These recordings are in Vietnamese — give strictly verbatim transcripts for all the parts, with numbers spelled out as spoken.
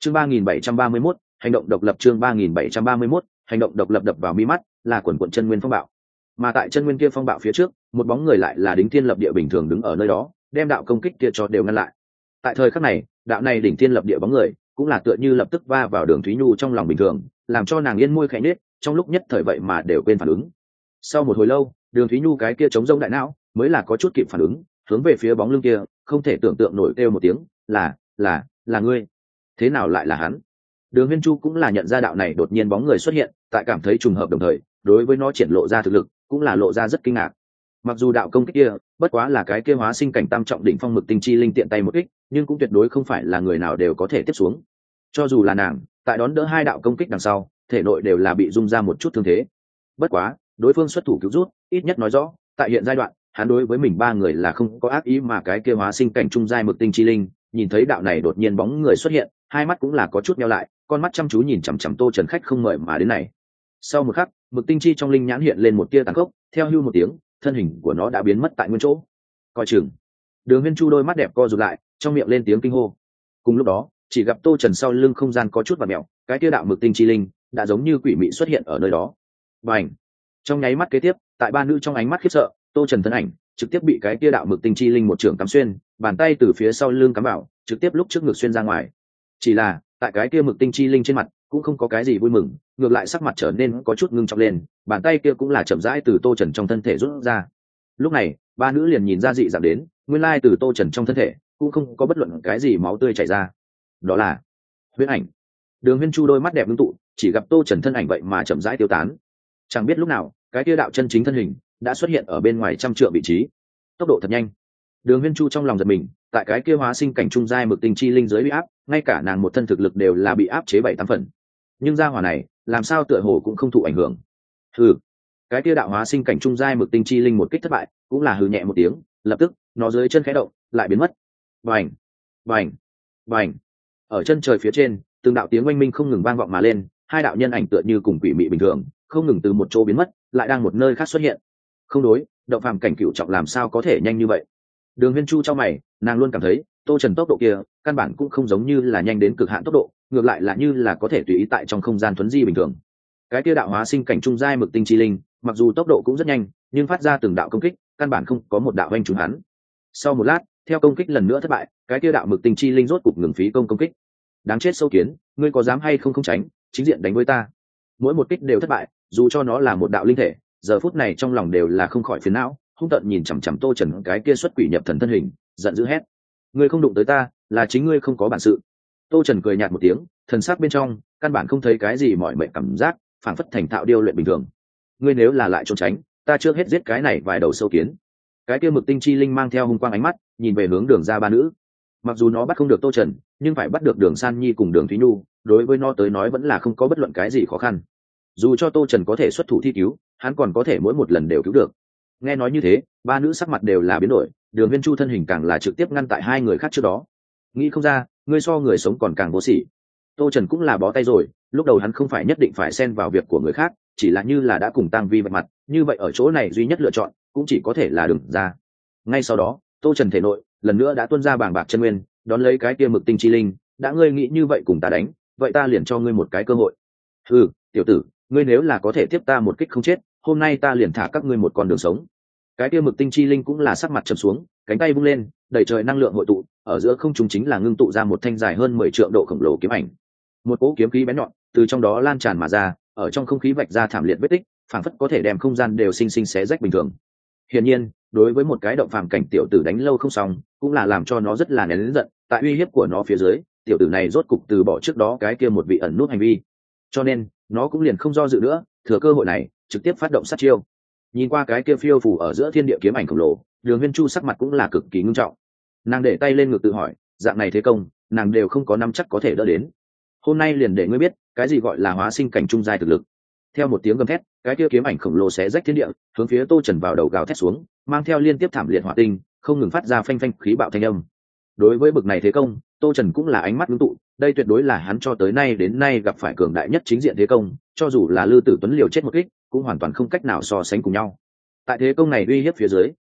chương ba nghìn bảy trăm ba mươi mốt hành động độc lập. chương ba nghìn bảy trăm ba mươi mốt hành động độc lập. Đập vào mi mắt là quần quận chân nguyên phong bạo, mà tại chân nguyên kia phong bạo phía trước, một bóng người lại là đỉnh thiên lập địa bình thường đứng ở nơi đó, đem đạo công kích kia cho đều ngăn lại. Tại thời khắc này, đạo này đỉnh thiên lập địa bóng người cũng là tựa như lập tức va vào Đường Thúy Nhu trong lòng bình thường, làm cho nàng yên môi khẽ nết, trong lúc nhất thời vậy mà đều quên phản ứng. Sau một hồi lâu, Đường Thúy Nhu cái kia trống rỗng đại não mới là có chút kịp phản ứng, hướng về phía bóng lưng kia, không thể tưởng tượng nổi kêu một tiếng, là, là, là ngươi. Thế nào lại là hắn? Đường Huyên Chu cũng là nhận ra đạo này đột nhiên bóng người xuất hiện, tại cảm thấy trùng hợp đồng thời, đối với nó triển lộ ra thực lực, cũng là lộ ra rất kinh ngạc. Mặc dù đạo công kích kia bất quá là cái kia hóa sinh cảnh tam trọng đỉnh phong mực tinh chi linh tiện tay một kích, nhưng cũng tuyệt đối không phải là người nào đều có thể tiếp xuống. Cho dù là nàng, tại đón đỡ hai đạo công kích đằng sau, thể nội đều là bị rung ra một chút thương thế. Bất quá, đối phương xuất thủ cứu rút, ít nhất nói rõ, tại hiện giai đoạn, hắn đối với mình ba người là không có ác ý, mà cái kia hóa sinh cảnh trung giai mực tinh chi linh, nhìn thấy đạo này đột nhiên bóng người xuất hiện, hai mắt cũng là có chút nheo lại, con mắt chăm chú nhìn chằm chằm Tô Trần khách không mời mà đến này. Sau một khắc, mực tinh chi trong linh nhãn hiện lên một tia tàn khốc, theo hưu một tiếng, thân hình của nó đã biến mất tại nguyên chỗ. Coi chừng. Đường Huyên Chu đôi mắt đẹp co rụt lại, trong miệng lên tiếng kinh hô. Cùng lúc đó, chỉ gặp Tô Trần sau lưng không gian có chút vặn mèo, cái tia đạo mực tinh chi linh đã giống như quỷ mị xuất hiện ở nơi đó. Bành! Trong nháy mắt kế tiếp, tại ba nữ trong ánh mắt khiếp sợ, Tô Trần thân ảnh trực tiếp bị cái tia đạo mực tinh chi linh một trường cắm xuyên, bàn tay từ phía sau lưng cắm vào, trực tiếp lúc trước ngực xuyên ra ngoài. Chỉ là, tại cái kia mực tinh chi linh trên mặt cũng không có cái gì vui mừng, ngược lại sắc mặt trở nên có chút ngưng trọng lên, bàn tay kia cũng là chậm rãi từ Tô Trần trong thân thể rút ra. Lúc này, ba nữ liền nhìn ra dị dạng đến, nguyên lai từ Tô Trần trong thân thể cũng không có bất luận cái gì máu tươi chảy ra. Đó là huyễn ảnh. Đường Huyên Chu đôi mắt đẹp ngưng tụ, chỉ gặp Tô Trần thân ảnh vậy mà chậm rãi tiêu tán. Chẳng biết lúc nào, cái kia đạo chân chính thân hình đã xuất hiện ở bên ngoài trăm trượng vị trí. Tốc độ thật nhanh. Đường Huyên Chu trong lòng giật mình, tại cái kia hóa sinh cảnh trung giai mực tinh chi linh dưới bị áp, ngay cả nàng một thân thực lực đều là bị áp chế bảy tám phần. Nhưng gia hỏa này, làm sao tựa hồ cũng không thụ ảnh hưởng. Hừ. Cái kia đạo hóa sinh cảnh trung giai mực tinh chi linh một kích thất bại, cũng là hừ nhẹ một tiếng, lập tức, nó dưới chân khẽ động, lại biến mất. Bành, bành, bành. Ở chân trời phía trên, từng đạo tiếng oanh minh không ngừng vang vọng mà lên, hai đạo nhân ảnh tựa như cùng quỷ mị bình thường, không ngừng từ một chỗ biến mất, lại đang một nơi khác xuất hiện. Không đối, động phàm cảnh cửu trọng làm sao có thể nhanh như vậy? Đường Huyên Chu trong mày, nàng luôn cảm thấy Tô Trần tốc độ kia căn bản cũng không giống như là nhanh đến cực hạn tốc độ, ngược lại là như là có thể tùy ý tại trong không gian thuấn di bình thường. Cái kia đạo hóa sinh cảnh trung giai mực tinh chi linh, mặc dù tốc độ cũng rất nhanh, nhưng phát ra từng đạo công kích, căn bản không có một đạo oanh trúng hắn. Sau một lát, theo công kích lần nữa thất bại, cái kia đạo mực tinh chi linh rốt cục ngừng phí công công kích. Đáng chết sâu kiến, ngươi có dám hay không không tránh, chính diện đánh với ta. Mỗi một kích đều thất bại, dù cho nó là một đạo linh thể, giờ phút này trong lòng đều là không khỏi phiền não, hung tợn nhìn chằm chằm Tô Trần cái kia xuất quỷ nhập thần thân hình, giận dữ hét: ngươi không đụng tới ta, là chính ngươi không có bản sự. Tô Trần cười nhạt một tiếng, thần sắc bên trong căn bản không thấy cái gì mỏi mệt cảm giác, phảng phất thành thạo điêu luyện bình thường. Ngươi nếu là lại trốn tránh, ta trước hết giết cái này vài đầu sâu kiến. Cái kia mực tinh chi linh mang theo hung quang ánh mắt, nhìn về hướng Đường ra ba nữ. Mặc dù nó bắt không được Tô Trần, nhưng phải bắt được Đường San Nhi cùng Đường Thúy Nhu, đối với nó tới nói vẫn là không có bất luận cái gì khó khăn. Dù cho Tô Trần có thể xuất thủ thi cứu, hắn còn có thể mỗi một lần đều cứu được. Nghe nói như thế, ba nữ sắc mặt đều là biến đổi, Đường Huyên Chu thân hình càng là trực tiếp ngăn tại hai người khác trước đó. Nghĩ không ra, ngươi so người sống còn càng vô sỉ. Tô Trần cũng là bó tay rồi, lúc đầu hắn không phải nhất định phải xen vào việc của người khác, chỉ là như là đã cùng Tang Vi vạch mặt, như vậy ở chỗ này duy nhất lựa chọn cũng chỉ có thể là Đường ra. Ngay sau đó, Tô Trần thể nội lần nữa đã tuôn ra bàng bạc chân nguyên, đón lấy cái kia mực tinh chi linh, đã ngươi nghĩ như vậy cùng ta đánh, vậy ta liền cho ngươi một cái cơ hội. Ừ, tiểu tử, ngươi nếu là có thể tiếp ta một kích không chết, hôm nay ta liền thả các ngươi một con đường sống. Cái kia mực tinh chi linh cũng là sắc mặt trầm xuống, cánh tay vung lên, đầy trời năng lượng hội tụ, ở giữa không trung chính là ngưng tụ ra một thanh dài hơn mười trượng độ khổng lồ kiếm ảnh. Một cỗ kiếm khí bén nhọn từ trong đó lan tràn mà ra, ở trong không khí vạch ra thảm liệt vết tích, phảng phất có thể đem không gian đều sinh sinh xé rách bình thường. Hiển nhiên, đối với một cái động phàm cảnh tiểu tử đánh lâu không xong, cũng là làm cho nó rất là nén lớn giận, tại uy hiếp của nó phía dưới, tiểu tử này rốt cục từ bỏ trước đó cái kia một vị ẩn nút hành vi. Cho nên, nó cũng liền không do dự nữa, thừa cơ hội này, trực tiếp phát động sát chiêu. Nhìn qua cái kia phiêu phù ở giữa thiên địa kiếm ảnh khổng lồ, Đường Huyên Chu sắc mặt cũng là cực kỳ ngưng trọng. Nàng để tay lên ngực tự hỏi, dạng này thế công, nàng đều không có nắm chắc có thể đỡ đến. Hôm nay liền để ngươi biết, cái gì gọi là hóa sinh cảnh trung giai thực lực. Theo một tiếng gầm thét, cái kia kiếm ảnh khổng lồ xé rách thiên địa, hướng phía Tô Trần vào đầu gào thét xuống, mang theo liên tiếp thảm liệt hỏa tinh, không ngừng phát ra phanh phanh khí bạo thanh âm. Đối với bực này thế công, Tô Trần cũng là ánh mắt ngưng tụ, đây tuyệt đối là hắn cho tới nay đến nay gặp phải cường đại nhất chính diện thế công, cho dù là Lư Tử Tuấn liều chết một kích, cũng hoàn toàn không cách nào so sánh cùng nhau. Tại thế công này uy hiếp phía dưới,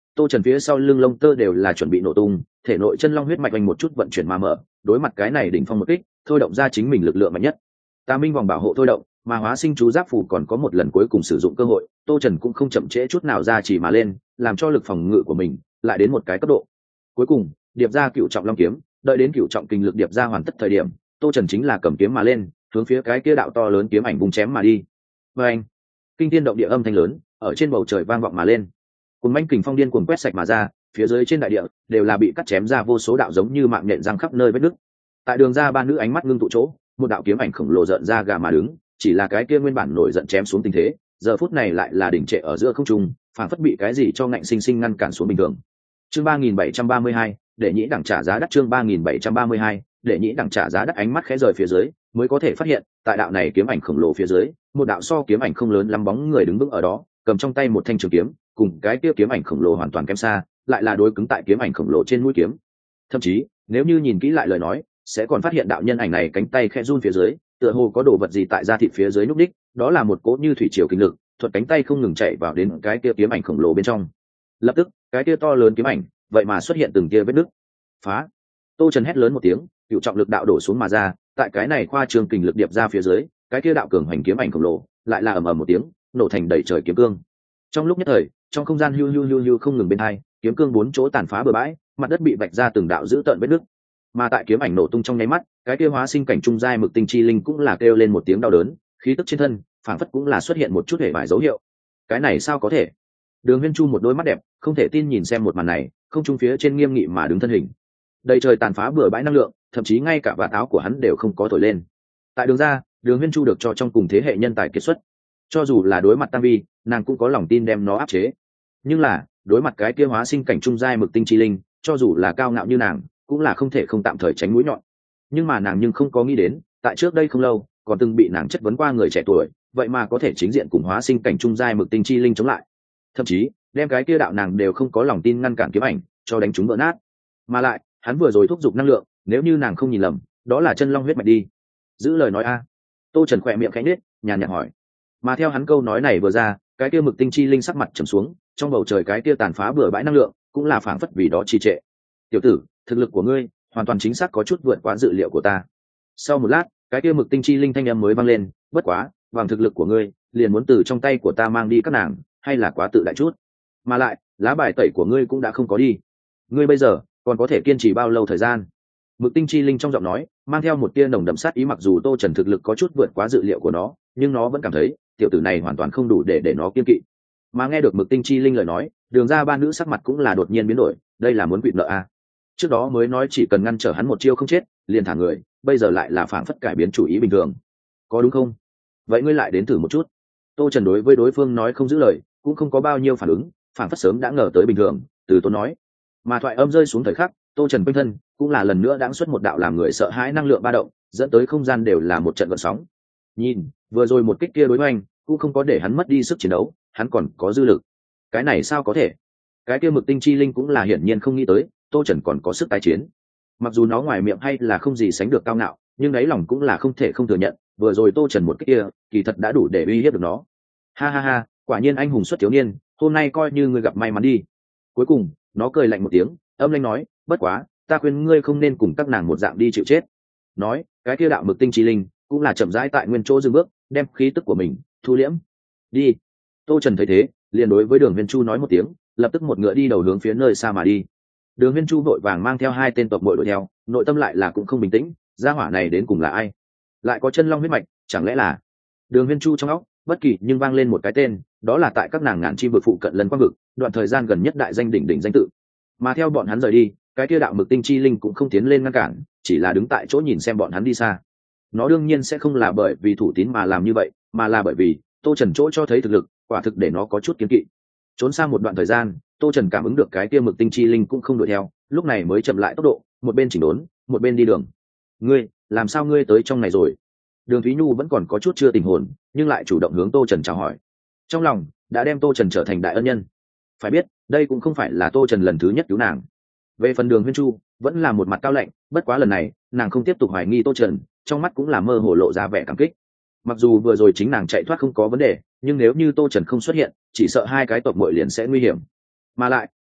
Tô Trần phía sau lưng lông tơ đều là chuẩn bị nổ tung, thể nội chân long huyết mạch anh một chút vận chuyển mà mở, đối mặt cái này đỉnh phong một kích, thôi động ra chính mình lực lượng mạnh nhất. Tà Minh vòng bảo hộ thôi động, mà hóa sinh chú giáp phủ còn có một lần cuối cùng sử dụng cơ hội, Tô Trần cũng không chậm trễ chút nào ra chỉ mà lên, làm cho lực phòng ngự của mình lại đến một cái cấp độ. Cuối cùng, điệp ra cựu trọng long kiếm, đợi đến cựu trọng kinh lực điệp ra hoàn tất thời điểm, Tô Trần chính là cầm kiếm mà lên, hướng phía cái kia đạo to lớn kiếm ảnh vùng chém mà đi. Và anh, kinh thiên động địa âm thanh lớn ở trên bầu trời vang vọng mà lên, cùng manh kình phong điên cuồng quét sạch mà ra, phía dưới trên đại địa đều là bị cắt chém ra vô số đạo giống như mạng nhện răng khắp nơi vết nứt. Tại đường ra ba nữ ánh mắt ngưng tụ chỗ, một đạo kiếm ảnh khổng lồ rợn ra gà mà đứng, chỉ là cái kia nguyên bản nổi giận chém xuống tình thế, giờ phút này lại là đỉnh trệ ở giữa không trung, phản phất bị cái gì cho ngạnh sinh sinh ngăn cản xuống bình thường. Chương ba nghìn bảy trăm ba mươi hai, để nhĩ đẳng trả giá đắt. Chương ba nghìn bảy trăm ba mươi hai, để nhĩ đẳng trả giá đắt. Ánh mắt khẽ rời phía dưới, mới có thể phát hiện, tại đạo này kiếm ảnh khổng lồ phía dưới, một đạo so kiếm ảnh không lớn lắm bóng người đứng vững ở đó, cầm trong tay một thanh trường kiếm, cùng cái kia kiếm ảnh khổng lồ hoàn toàn kém xa, lại là đối cứng tại kiếm ảnh khổng lồ trên mũi kiếm. Thậm chí, nếu như nhìn kỹ lại lời nói, sẽ còn phát hiện đạo nhân ảnh này cánh tay khẽ run phía dưới, tựa hồ có đồ vật gì tại da thịt phía dưới núc đích, đó là một cỗ như thủy triều kinh lực, thuật cánh tay không ngừng chạy vào đến cái kia kiếm ảnh khổng lồ bên trong. Lập tức, cái kia to lớn kiếm ảnh, vậy mà xuất hiện từng kia vết nứt. Phá! Tô Trần hét lớn một tiếng, cựu trọng lực đạo đổ xuống mà ra, tại cái này khoa trương kình lực điệp ra phía dưới, cái kia đạo cường hành kiếm ảnh khổng lồ, lại là ầm ầm một tiếng, nổ thành đầy trời kiếm cương. Trong lúc nhất thời, trong không gian hưu hưu hưu hưu không ngừng bên hai, kiếm cương bốn chỗ tàn phá bừa bãi, mặt đất bị vạch ra từng đạo dữ tợn vết nứt. Mà tại kiếm ảnh nổ tung trong nháy mắt, cái kia hóa sinh cảnh trung giai mực tinh chi linh cũng là kêu lên một tiếng đau đớn, khí tức trên thân phảng phất cũng là xuất hiện một chút hề vải dấu hiệu. Cái này sao có thể? Đường Huyên Chu một đôi mắt đẹp không thể tin nhìn xem một màn này, không trung phía trên nghiêm nghị mà đứng thân hình, đầy trời tàn phá bừa bãi năng lượng, thậm chí ngay cả vạt áo của hắn đều không có thổi lên. Tại đường ra, Đường Huyên Chu được cho trong cùng thế hệ nhân tài kiệt xuất, cho dù là đối mặt Tam Vi, nàng cũng có lòng tin đem nó áp chế. Nhưng là đối mặt cái kia hóa sinh cảnh trung giai mực tinh chi linh, cho dù là cao ngạo như nàng, cũng là không thể không tạm thời tránh mũi nhọn. Nhưng mà nàng nhưng không có nghĩ đến, tại trước đây không lâu, còn từng bị nàng chất vấn qua người trẻ tuổi, vậy mà có thể chính diện cùng hóa sinh cảnh trung giai mực tinh chi linh chống lại, thậm chí đem cái kia đạo nàng đều không có lòng tin ngăn cản kiếm ảnh cho đánh trúng vỡ nát. Mà lại hắn vừa rồi thúc giục năng lượng, nếu như nàng không nhìn lầm, đó là chân long huyết mạch đi. Giữ lời nói a. Tô Trần khỏe miệng khẽ nhếch, nhàn nhạt hỏi. Mà theo hắn câu nói này vừa ra, cái kia mực tinh chi linh sắc mặt trầm xuống, trong bầu trời cái kia tàn phá bừa bãi năng lượng cũng là phảng phất vì đó trì trệ. Tiểu tử, thực lực của ngươi hoàn toàn chính xác có chút vượt quá dự liệu của ta. Sau một lát, cái kia mực tinh chi linh thanh âm mới vang lên, bất quá bằng thực lực của ngươi liền muốn từ trong tay của ta mang đi các nàng, hay là quá tự đại chút. Mà lại lá bài tẩy của ngươi cũng đã không có đi, ngươi bây giờ còn có thể kiên trì bao lâu thời gian? Mực tinh chi linh trong giọng nói mang theo một tia nồng đậm sát ý, mặc dù Tô Trần thực lực có chút vượt quá dự liệu của nó, nhưng nó vẫn cảm thấy tiểu tử này hoàn toàn không đủ để để nó kiên kỵ. Mà nghe được mực tinh chi linh lời nói, đường ra ba nữ sắc mặt cũng là đột nhiên biến đổi, đây là muốn quỵt nợ à? Trước đó mới nói chỉ cần ngăn trở hắn một chiêu không chết liền thả người, bây giờ lại là phảng phất cải biến chủ ý bình thường, có đúng không? Vậy ngươi lại đến thử một chút. Tô Trần đối với đối phương nói không giữ lời, cũng không có bao nhiêu phản ứng, phảng phất sớm đã ngờ tới bình thường, từ tốn nói. Mà thoại âm rơi xuống thời khắc, Tô Trần quanh thân cũng là lần nữa đãng xuất một đạo làm người sợ hãi năng lượng ba động, dẫn tới không gian đều là một trận gợn sóng. Nhìn, vừa rồi một kích kia đối với anh cũng không có để hắn mất đi sức chiến đấu, hắn còn có dư lực. Cái này sao có thể? Cái kia mực tinh chi linh cũng là hiển nhiên không nghĩ tới Tô Trần còn có sức tái chiến. Mặc dù nó ngoài miệng hay là không gì sánh được cao ngạo, nhưng đáy lòng cũng là không thể không thừa nhận, vừa rồi Tô Trần một kích kia kỳ thật đã đủ để uy hiếp được nó. Ha ha ha, quả nhiên anh hùng xuất thiếu niên, hôm nay coi như ngươi gặp may mắn đi. Cuối cùng nó cười lạnh một tiếng, âm lãnh nói, bất quá ta khuyên ngươi không nên cùng các nàng một dạng đi chịu chết. Nói cái kia đạo mực tinh chi linh cũng là chậm rãi tại nguyên chỗ dừng bước, đem khí tức của mình thu liễm. Đi. Tô Trần thấy thế liền đối với Đường Huyên Chu nói một tiếng, lập tức một ngựa đi đầu hướng phía nơi xa mà đi. Đường Huyên Chu vội vàng mang theo hai tên tộc muội đuổi theo, nội tâm lại là cũng không bình tĩnh, gia hỏa này đến cùng là ai? Lại có chân long huyết mạch, chẳng lẽ là... Đường Huyên Chu trong óc bất kỳ nhưng vang lên một cái tên, đó là tại các nàng ngàn chim vực phụ cận lần quang vực, đoạn thời gian gần nhất đại danh đỉnh đỉnh danh tự. Mà theo bọn hắn rời đi, cái kia đạo mực tinh chi linh cũng không tiến lên ngăn cản, chỉ là đứng tại chỗ nhìn xem bọn hắn đi xa. Nó đương nhiên sẽ không là bởi vì thủ tín mà làm như vậy, mà là bởi vì Tô Trần chỗ cho thấy thực lực, quả thực để nó có chút kiêng kỵ. Trốn sang một đoạn thời gian, Tô Trần cảm ứng được cái kia mực tinh chi linh cũng không đuổi theo, lúc này mới chậm lại tốc độ, một bên chỉnh đốn, một bên đi đường. Ngươi, làm sao ngươi tới trong này rồi? Đường Thúy Nhu vẫn còn có chút chưa tình hồn, nhưng lại chủ động hướng Tô Trần chào hỏi. Trong lòng đã đem Tô Trần trở thành đại ân nhân. Phải biết, đây cũng không phải là Tô Trần lần thứ nhất cứu nàng. Về phần Đường Huyên Chu, vẫn là một mặt cao lạnh, bất quá lần này, nàng không tiếp tục hoài nghi Tô Trần, trong mắt cũng là mơ hồ lộ ra vẻ cảm kích. Mặc dù vừa rồi chính nàng chạy thoát không có vấn đề, nhưng nếu như Tô Trần không xuất hiện, chỉ sợ hai cái tộc muội liền sẽ nguy hiểm. Mà lại,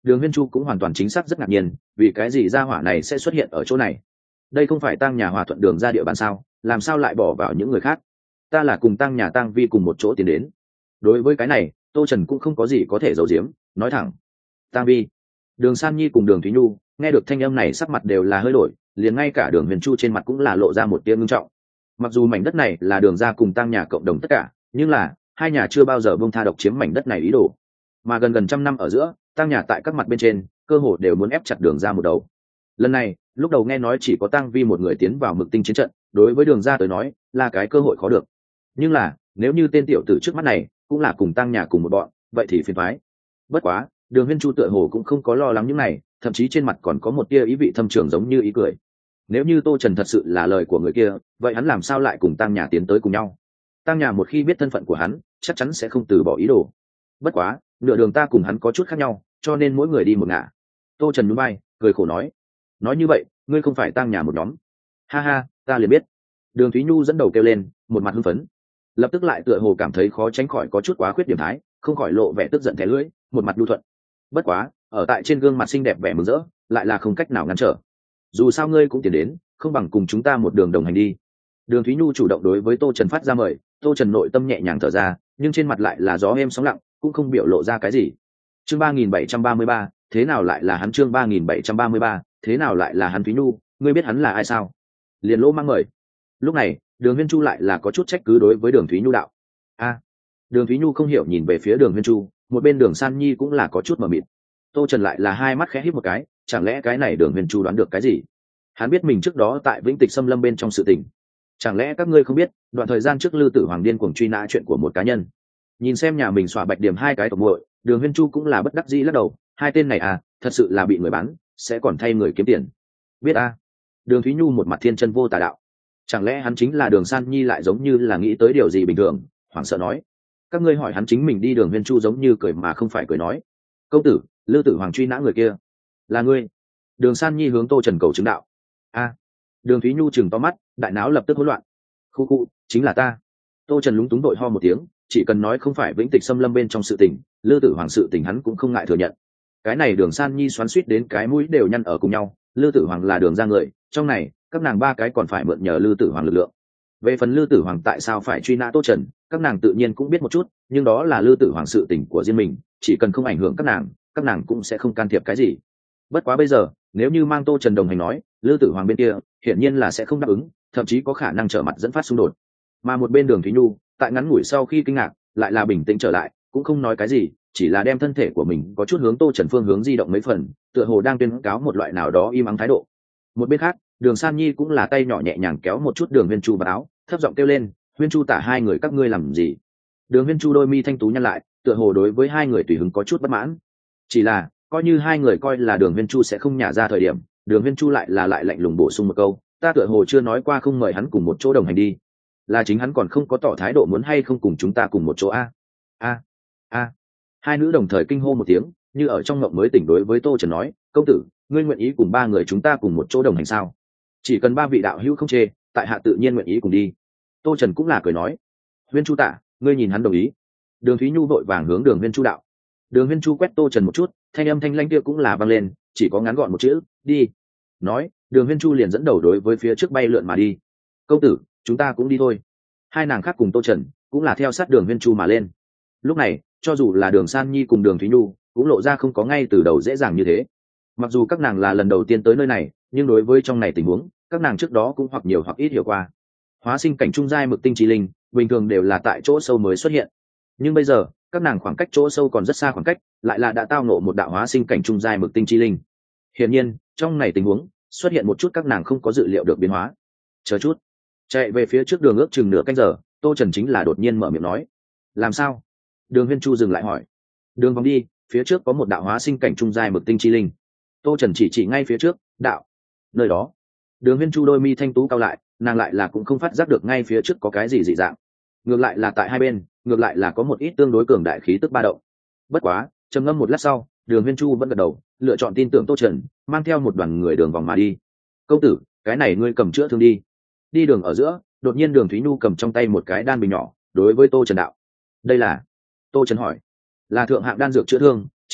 Đường Huyên Chu cũng hoàn toàn chính xác rất ngạc nhiên, vì cái gì gia hỏa này sẽ xuất hiện ở chỗ này? Đây không phải Tăng nhà Hòa Thuận Đường ra địa bàn sao, làm sao lại bỏ vào những người khác? Ta là cùng Tăng nhà Tăng Vi cùng một chỗ tiến đến. Đối với cái này, Tô Trần cũng không có gì có thể giấu giếm, nói thẳng. Tăng Vi. Đường San Nhi cùng Đường Thúy Nhu nghe được thanh âm này sắc mặt đều là hơi đổi, liền ngay cả Đường Huyền Chu trên mặt cũng là lộ ra một tia ngưng trọng. Mặc dù mảnh đất này là Đường gia cùng Tăng nhà cộng đồng tất cả, nhưng là hai nhà chưa bao giờ buông tha độc chiếm mảnh đất này ý đồ. Mà gần gần trăm năm ở giữa, Tăng nhà tại các mặt bên trên, cơ hồ đều muốn ép chặt Đường gia một đầu. Lần này, lúc đầu nghe nói chỉ có Tăng Vi một người tiến vào Mực Tinh chiến trận, đối với Đường gia tới nói, là cái cơ hội khó được. Nhưng là, nếu như tên tiểu tử trước mắt này cũng là cùng Tăng nhà cùng một bọn, vậy thì phiền toái. Bất quá, Đường Huyên Chu tựa hồ cũng không có lo lắng những này, thậm chí trên mặt còn có một tia ý vị thâm trường giống như ý cười. Nếu như Tô Trần thật sự là lời của người kia, vậy hắn làm sao lại cùng Tăng nhà tiến tới cùng nhau? Tăng nhà một khi biết thân phận của hắn, chắc chắn sẽ không từ bỏ ý đồ. Bất quá, nửa đường ta cùng hắn có chút khác nhau, cho nên mỗi người đi một ngả. Tô Trần nhún vai, cười khổ nói. Nói như vậy, ngươi không phải Tăng nhà một nhóm. Ha ha, ta liền biết. Đường Thúy Nhu dẫn đầu kêu lên, một mặt hưng phấn. Lập tức lại tựa hồ cảm thấy khó tránh khỏi có chút quá khuyết điểm thái, không khỏi lộ vẻ tức giận thẻ lưỡi, một mặt nhu thuận. Bất quá, ở tại trên gương mặt xinh đẹp vẻ mừng rỡ, lại là không cách nào ngăn trở. Dù sao ngươi cũng tiến đến, không bằng cùng chúng ta một đường đồng hành đi. Đường Thúy Nhu chủ động đối với Tô Trần phát ra mời, Tô Trần nội tâm nhẹ nhàng thở ra, nhưng trên mặt lại là gió êm sóng lặng, cũng không biểu lộ ra cái gì. Chương ba nghìn bảy trăm ba mươi ba, thế nào lại là hắn? Chương ba nghìn bảy trăm ba mươi ba, thế nào lại là hắn? Thúy Nhu, ngươi biết hắn là ai sao? Liền lỗ mang mời. Lúc này, Đường Huyên Chu lại là có chút trách cứ đối với Đường Thúy Nhu đạo. A. Đường Thúy Nhu không hiểu nhìn về phía Đường Huyên Chu, một bên Đường San Nhi cũng là có chút mờ mịt. Tô Trần lại là hai mắt khẽ híp một cái, chẳng lẽ cái này Đường Huyên Chu đoán được cái gì? Hắn biết mình trước đó tại Vĩnh Tịch Xâm Lâm bên trong sự tình. Chẳng lẽ các ngươi không biết, đoạn thời gian trước Lư Tử Hoàng điên cuồng truy nã chuyện của một cá nhân. Nhìn xem nhà mình xóa Bạch Điểm hai cái tộc muội, Đường Huyên Chu cũng là bất đắc dĩ lắc đầu, hai tên này à, thật sự là bị người bán, sẽ còn thay người kiếm tiền. Biết a? À? Đường Thúy Nhu một mặt thiên chân vô tà đạo. Chẳng lẽ hắn chính là Đường San Nhi lại giống như là nghĩ tới điều gì bình thường, hoảng sợ nói. Các ngươi hỏi hắn chính mình đi. Đường Huyên Chu giống như cười mà không phải cười nói. Công tử, Lư Tử Hoàng truy nã người kia là ngươi? Đường San Nhi hướng Tô Trần cầu chứng đạo. A. À. Đường Thúy Nhu chừng to mắt, đại náo lập tức hỗn loạn. Khu khu, chính là ta. Tô Trần lúng túng đội ho một tiếng, chỉ cần nói không phải Vĩnh Tịch Xâm Lâm bên trong sự tình, Lư Tử Hoàng sự tình hắn cũng không ngại thừa nhận. Cái này Đường San Nhi xoắn xuýt đến cái mũi đều nhăn ở cùng nhau, Lư Tử Hoàng là Đường ra người, trong này các nàng ba cái còn phải mượn nhờ Lư Tử Hoàng lực lượng. Về phần Lư Tử Hoàng tại sao phải truy nã Tô Trần, các nàng tự nhiên cũng biết một chút, nhưng đó là Lư Tử Hoàng sự tình của riêng mình, chỉ cần không ảnh hưởng các nàng, các nàng cũng sẽ không can thiệp cái gì. Bất quá bây giờ, nếu như mang Tô Trần đồng hành nói, Lư Tử Hoàng bên kia hiển nhiên là sẽ không đáp ứng, thậm chí có khả năng trở mặt dẫn phát xung đột. Mà một bên Đường Thúy Nhu, tại ngắn ngủi sau khi kinh ngạc, lại là bình tĩnh trở lại, cũng không nói cái gì, chỉ là đem thân thể của mình có chút hướng Tô Trần phương hướng di động mấy phần, tựa hồ đang tuyên cáo một loại nào đó im ắng thái độ. Một bên khác, Đường San Nhi cũng là tay nhỏ nhẹ nhàng kéo một chút Đường Huyên Chu vào áo, thấp giọng kêu lên, "Huyên Chu tả, hai người các ngươi làm gì?" Đường Huyên Chu đôi mi thanh tú nhăn lại, tựa hồ đối với hai người tùy hứng có chút bất mãn. Chỉ là, coi như hai người coi là Đường Huyên Chu sẽ không nhả ra thời điểm, Đường Huyên Chu lại là lại lạnh lùng bổ sung một câu, "Ta tựa hồ chưa nói qua không mời hắn cùng một chỗ đồng hành đi, là chính hắn còn không có tỏ thái độ muốn hay không cùng chúng ta cùng một chỗ a." A a. Hai nữ đồng thời kinh hô một tiếng, như ở trong mộng mới tỉnh đối với Tô Trần nói, "Công tử, ngươi nguyện ý cùng ba người chúng ta cùng một chỗ đồng hành sao? Chỉ cần ba vị đạo hữu không chê, tại hạ tự nhiên nguyện ý cùng đi." Tô Trần cũng là cười nói, "Huyên Chu tạ, ngươi nhìn hắn đồng ý." Đường Thúy Nhu vội vàng hướng Đường Huyên Chu đạo. Đường Huyên Chu quét Tô Trần một chút, thanh âm thanh lãnh kia cũng là vang lên, chỉ có ngắn gọn một chữ, "Đi." Nói, Đường Huyên Chu liền dẫn đầu đối với phía trước bay lượn mà đi. "Công tử, chúng ta cũng đi thôi." Hai nàng khác cùng Tô Trần cũng là theo sát Đường Huyên Chu mà lên. Lúc này, cho dù là Đường San Nhi cùng Đường Thúy Nhu cũng lộ ra không có ngay từ đầu dễ dàng như thế. Mặc dù các nàng là lần đầu tiên tới nơi này, nhưng đối với trong này tình huống, các nàng trước đó cũng hoặc nhiều hoặc ít hiểu qua. Hóa sinh cảnh trung giai Mực Tinh chi linh, bình thường đều là tại chỗ sâu mới xuất hiện. Nhưng bây giờ, các nàng khoảng cách chỗ sâu còn rất xa khoảng cách, lại là đã tao ngộ một đạo hóa sinh cảnh trung giai Mực Tinh chi linh. Hiển nhiên, trong này tình huống xuất hiện một chút các nàng không có dự liệu được biến hóa. Chờ chút, chạy về phía trước đường ước chừng nửa canh giờ, Tô Trần chính là đột nhiên mở miệng nói, "Làm sao?" Đường Huyên Chu dừng lại hỏi. "Đường vòng đi, phía trước có một đạo hóa sinh cảnh trung giai Mực Tinh chi linh." Tô Trần chỉ chỉ ngay phía trước, "Đạo?" Nơi đó. Đường Huyên Chu đôi mi thanh tú cao lại, nàng lại là cũng không phát giác được ngay phía trước có cái gì dị dạng. Ngược lại là tại hai bên, ngược lại là có một ít tương đối cường đại khí tức ba động. Bất quá, trầm ngâm một lát sau, Đường Huyên Chu vẫn gật đầu, lựa chọn tin tưởng Tô Trần, mang theo một đoàn người đường vòng mà đi. "Công tử, cái này ngươi cầm chữa thương đi." Đi đường ở giữa, đột nhiên Đường Thúy Nhu cầm trong tay một cái đan bình nhỏ, đối với Tô Trần đạo. "Đây là?" Tô Trần hỏi. "Là thượng hạng đan dược chữa thương,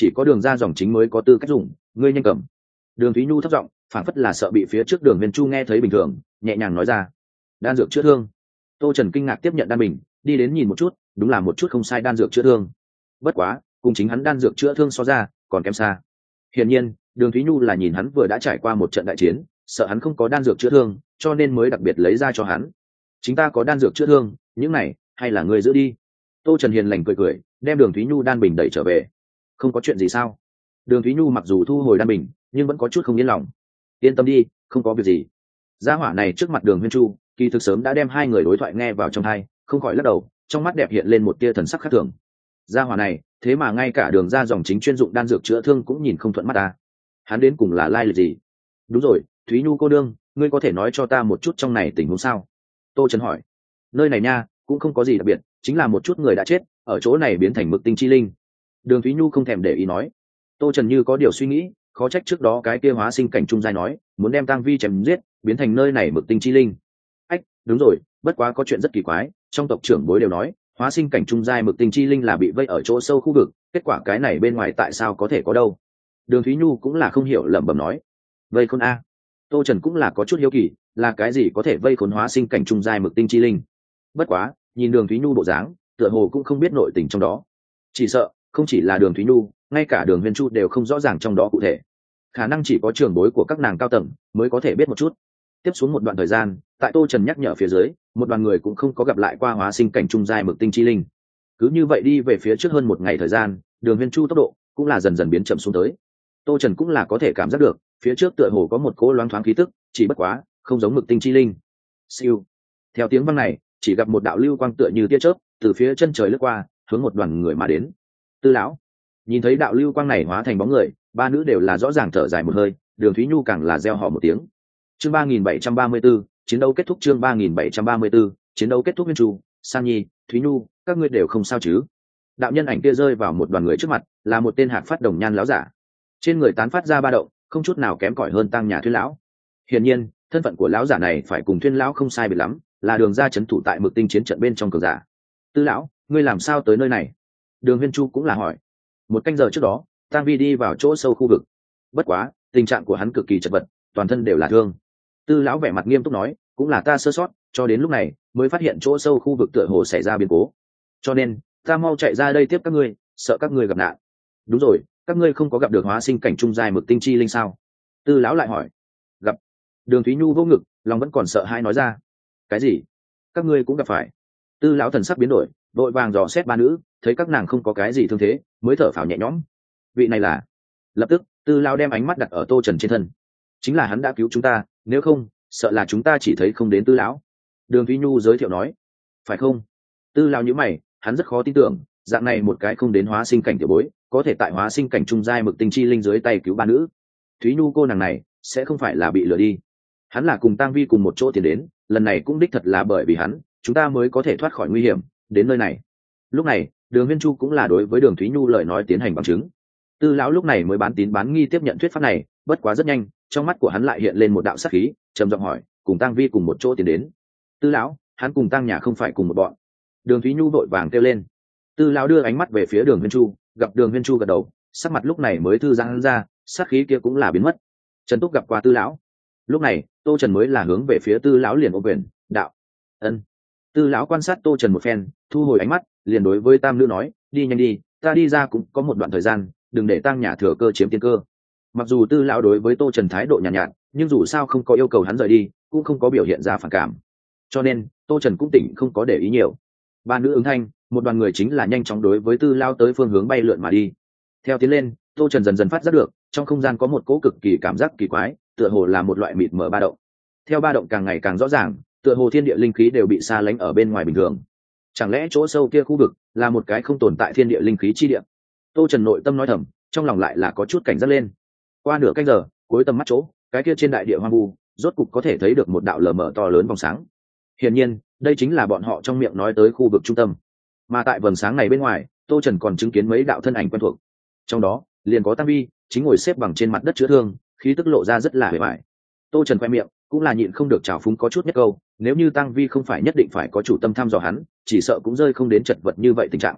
chỉ có đường ra dòng chính mới có tư cách dùng, ngươi nhanh cầm. Đường Thúy Nhu thấp giọng, phảng phất là sợ bị phía trước Đường Viên Chu nghe thấy bình thường, nhẹ nhàng nói ra. Đan dược chữa thương. Tô Trần kinh ngạc tiếp nhận đan bình, đi đến nhìn một chút, đúng là một chút không sai đan dược chữa thương. Bất quá, cùng chính hắn đan dược chữa thương so ra, còn kém xa. Hiển nhiên, Đường Thúy Nhu là nhìn hắn vừa đã trải qua một trận đại chiến, sợ hắn không có đan dược chữa thương, cho nên mới đặc biệt lấy ra cho hắn. Chính ta có đan dược chữa thương, những này, hay là ngươi giữ đi. Tô Trần hiền lành cười cười, đem Đường Thúy Nhu đan bình đẩy trở về. Không có chuyện gì sao? Đường Thúy Nhu mặc dù thu hồi đan bình, nhưng vẫn có chút không yên lòng. Yên tâm đi, không có việc gì. Gia hỏa này trước mặt Đường Huyên Chu, kỳ thực sớm đã đem hai người đối thoại nghe vào trong tai, không khỏi lắc đầu, trong mắt đẹp hiện lên một tia thần sắc khác thường. Gia hỏa này, thế mà ngay cả Đường ra dòng chính chuyên dụng đan dược chữa thương cũng nhìn không thuận mắt ta. Hắn đến cùng là lai lịch gì? Đúng rồi, Thúy Nhu cô đương, ngươi có thể nói cho ta một chút trong này tình huống sao? Tô Trần hỏi. Nơi này nha, cũng không có gì đặc biệt, chính là một chút người đã chết, ở chỗ này biến thành mực tinh chi linh. Đường Thúy Nhu không thèm để ý nói. Tô Trần như có điều suy nghĩ, khó trách trước đó cái kia hóa sinh cảnh trung giai nói muốn đem Tang Vi chém giết, biến thành nơi này mực tinh chi linh. Ách, đúng rồi, bất quá có chuyện rất kỳ quái, trong tộc trưởng bối đều nói hóa sinh cảnh trung giai mực tinh chi linh là bị vây ở chỗ sâu khu vực, kết quả cái này bên ngoài tại sao có thể có đâu? Đường Thúy Nhu cũng là không hiểu, lẩm bẩm nói. Vây khốn a? Tô Trần cũng là có chút hiếu kỳ, là cái gì có thể vây khốn hóa sinh cảnh trung giai mực tinh chi linh? Bất quá, nhìn Đường Thúy Nhu bộ dáng, tựa hồ cũng không biết nội tình trong đó. Chỉ sợ, không chỉ là Đường Thúy Nhu, ngay cả Đường Viên Chu đều không rõ ràng trong đó cụ thể. Khả năng chỉ có trưởng bối của các nàng cao tầng mới có thể biết một chút. Tiếp xuống một đoạn thời gian, tại Tô Trần nhắc nhở phía dưới, một đoàn người cũng không có gặp lại qua hóa sinh cảnh trung giai mực tinh chi linh. Cứ như vậy đi về phía trước hơn một ngày thời gian, Đường Viên Chu tốc độ cũng là dần dần biến chậm xuống tới. Tô Trần cũng là có thể cảm giác được, phía trước tựa hồ có một cỗ loáng thoáng khí tức, chỉ bất quá, không giống mực tinh chi linh. Siêu. Theo tiếng vang này, chỉ gặp một đạo lưu quang tựa như tia chớp, từ phía chân trời lướt qua, hướng một đoàn người mà đến. Tư lão. Nhìn thấy đạo lưu quang này hóa thành bóng người, ba nữ đều là rõ ràng thở dài một hơi, Đường Thúy Nhu càng là reo hò một tiếng. Chương ba nghìn bảy trăm ba mươi 34, chiến đấu kết thúc. Chương ba nghìn bảy trăm ba mươi 34, chiến đấu kết thúc. Viên Chu, San Nhi, Thúy Nhu, các ngươi đều không sao chứ? Đạo nhân ảnh kia rơi vào một đoàn người trước mặt, là một tên hạc phát đồng nhan lão giả. Trên người tán phát ra ba động, không chút nào kém cỏi hơn Tang nhà Thuyên lão. Hiển nhiên, thân phận của lão giả này phải cùng Thuyên lão không sai biệt lắm, là đường ra trấn thủ tại mực tinh chiến trận bên trong cường giả. Tư lão, ngươi làm sao tới nơi này? Đường Viên Chu cũng là hỏi. Một canh giờ trước đó, Tang Vi đi vào chỗ sâu khu vực. Bất quá, tình trạng của hắn cực kỳ chật vật, toàn thân đều là thương. Tư lão vẻ mặt nghiêm túc nói, cũng là ta sơ sót, cho đến lúc này mới phát hiện chỗ sâu khu vực tựa hồ xảy ra biến cố. Cho nên, ta mau chạy ra đây tiếp các ngươi, sợ các ngươi gặp nạn. Đúng rồi, các ngươi không có gặp được hóa sinh cảnh trung giai mực tinh chi linh sao? Tư lão lại hỏi. Gặp. Đường Thúy Nhu vô ngực, lòng vẫn còn sợ hãi nói ra. Cái gì? Các ngươi cũng gặp phải? Tư lão thần sắc biến đổi, vội vàng dò xét ba nữ, thấy các nàng không có cái gì thương thế, mới thở phào nhẹ nhõm. Vị này là? Lập tức, Tư lão đem ánh mắt đặt ở Tô Trần trên thân. Chính là hắn đã cứu chúng ta, nếu không, sợ là chúng ta chỉ thấy không đến Tư lão. Đường Thúy Nhu giới thiệu nói. Phải không? Tư lão nhíu mày, hắn rất khó tin tưởng, dạng này một cái không đến hóa sinh cảnh tiểu bối, có thể tại hóa sinh cảnh trung giai mực tinh chi linh dưới tay cứu ba nữ. Thúy Nhu cô nàng này sẽ không phải là bị lừa đi? Hắn là cùng Tang Vi cùng một chỗ tiến đến, lần này cũng đích thật là bởi vì hắn, chúng ta mới có thể thoát khỏi nguy hiểm đến nơi này. Lúc này, Đường Viên Chu cũng là đối với Đường Thúy Nhu lời nói tiến hành bằng chứng. Tư lão lúc này mới bán tín bán nghi tiếp nhận thuyết pháp này, bất quá rất nhanh, trong mắt của hắn lại hiện lên một đạo sát khí, trầm giọng hỏi, cùng Tang Vi cùng một chỗ tiến đến? Tư lão, hắn cùng Tang nhà không phải cùng một bọn? Đường Thúy Nhu vội vàng kêu lên. Tư lão đưa ánh mắt về phía Đường Viên Chu, gặp Đường Viên Chu gật đầu, sắc mặt lúc này mới thư giãn ra, sát khí kia cũng là biến mất. Trần Túc gặp qua Tư lão. Lúc này, Tô Trần mới là hướng về phía Tư lão liền ôm quyền, đạo. Ân. Tư lão quan sát Tô Trần một phen, thu hồi ánh mắt, liền đối với tam nữ nói, đi nhanh đi, ta đi ra cũng có một đoạn thời gian, đừng để Tang nhà thừa cơ chiếm tiên cơ. Mặc dù Tư lão đối với Tô Trần thái độ nhàn nhạt, nhạt, nhưng dù sao không có yêu cầu hắn rời đi, cũng không có biểu hiện ra phản cảm. Cho nên, Tô Trần cũng tỉnh không có để ý nhiều. Ba nữ ứng thanh, một đoàn người chính là nhanh chóng đối với Tư lão tới phương hướng bay lượn mà đi. Theo tiến lên, Tô Trần dần dần phát giác được, trong không gian có một cỗ cực kỳ cảm giác kỳ quái, tựa hồ là một loại mịt mờ ba động. Theo ba động càng ngày càng rõ ràng, tựa hồ thiên địa linh khí đều bị xa lánh ở bên ngoài bình thường. Chẳng lẽ chỗ sâu kia khu vực là một cái không tồn tại thiên địa linh khí chi địa? Tô Trần nội tâm nói thầm, trong lòng lại là có chút cảnh giác lên. Qua nửa canh giờ, cuối tầm mắt chỗ, cái kia trên đại địa hoang vu, rốt cục có thể thấy được một đạo lờ mờ to lớn vòng sáng. Hiển nhiên, đây chính là bọn họ trong miệng nói tới khu vực trung tâm. Mà tại vầng sáng này bên ngoài, Tô Trần còn chứng kiến mấy đạo thân ảnh quen thuộc. Trong đó, liền có Tang Vi, chính ngồi xếp bằng trên mặt đất chữa thương, khí tức lộ ra rất là bề bại. Tô Trần khoe miệng, cũng là nhịn không được trào phúng có chút nhất câu, nếu như Tang Vi không phải nhất định phải có chủ tâm thăm dò hắn, chỉ sợ cũng rơi không đến chật vật như vậy tình trạng.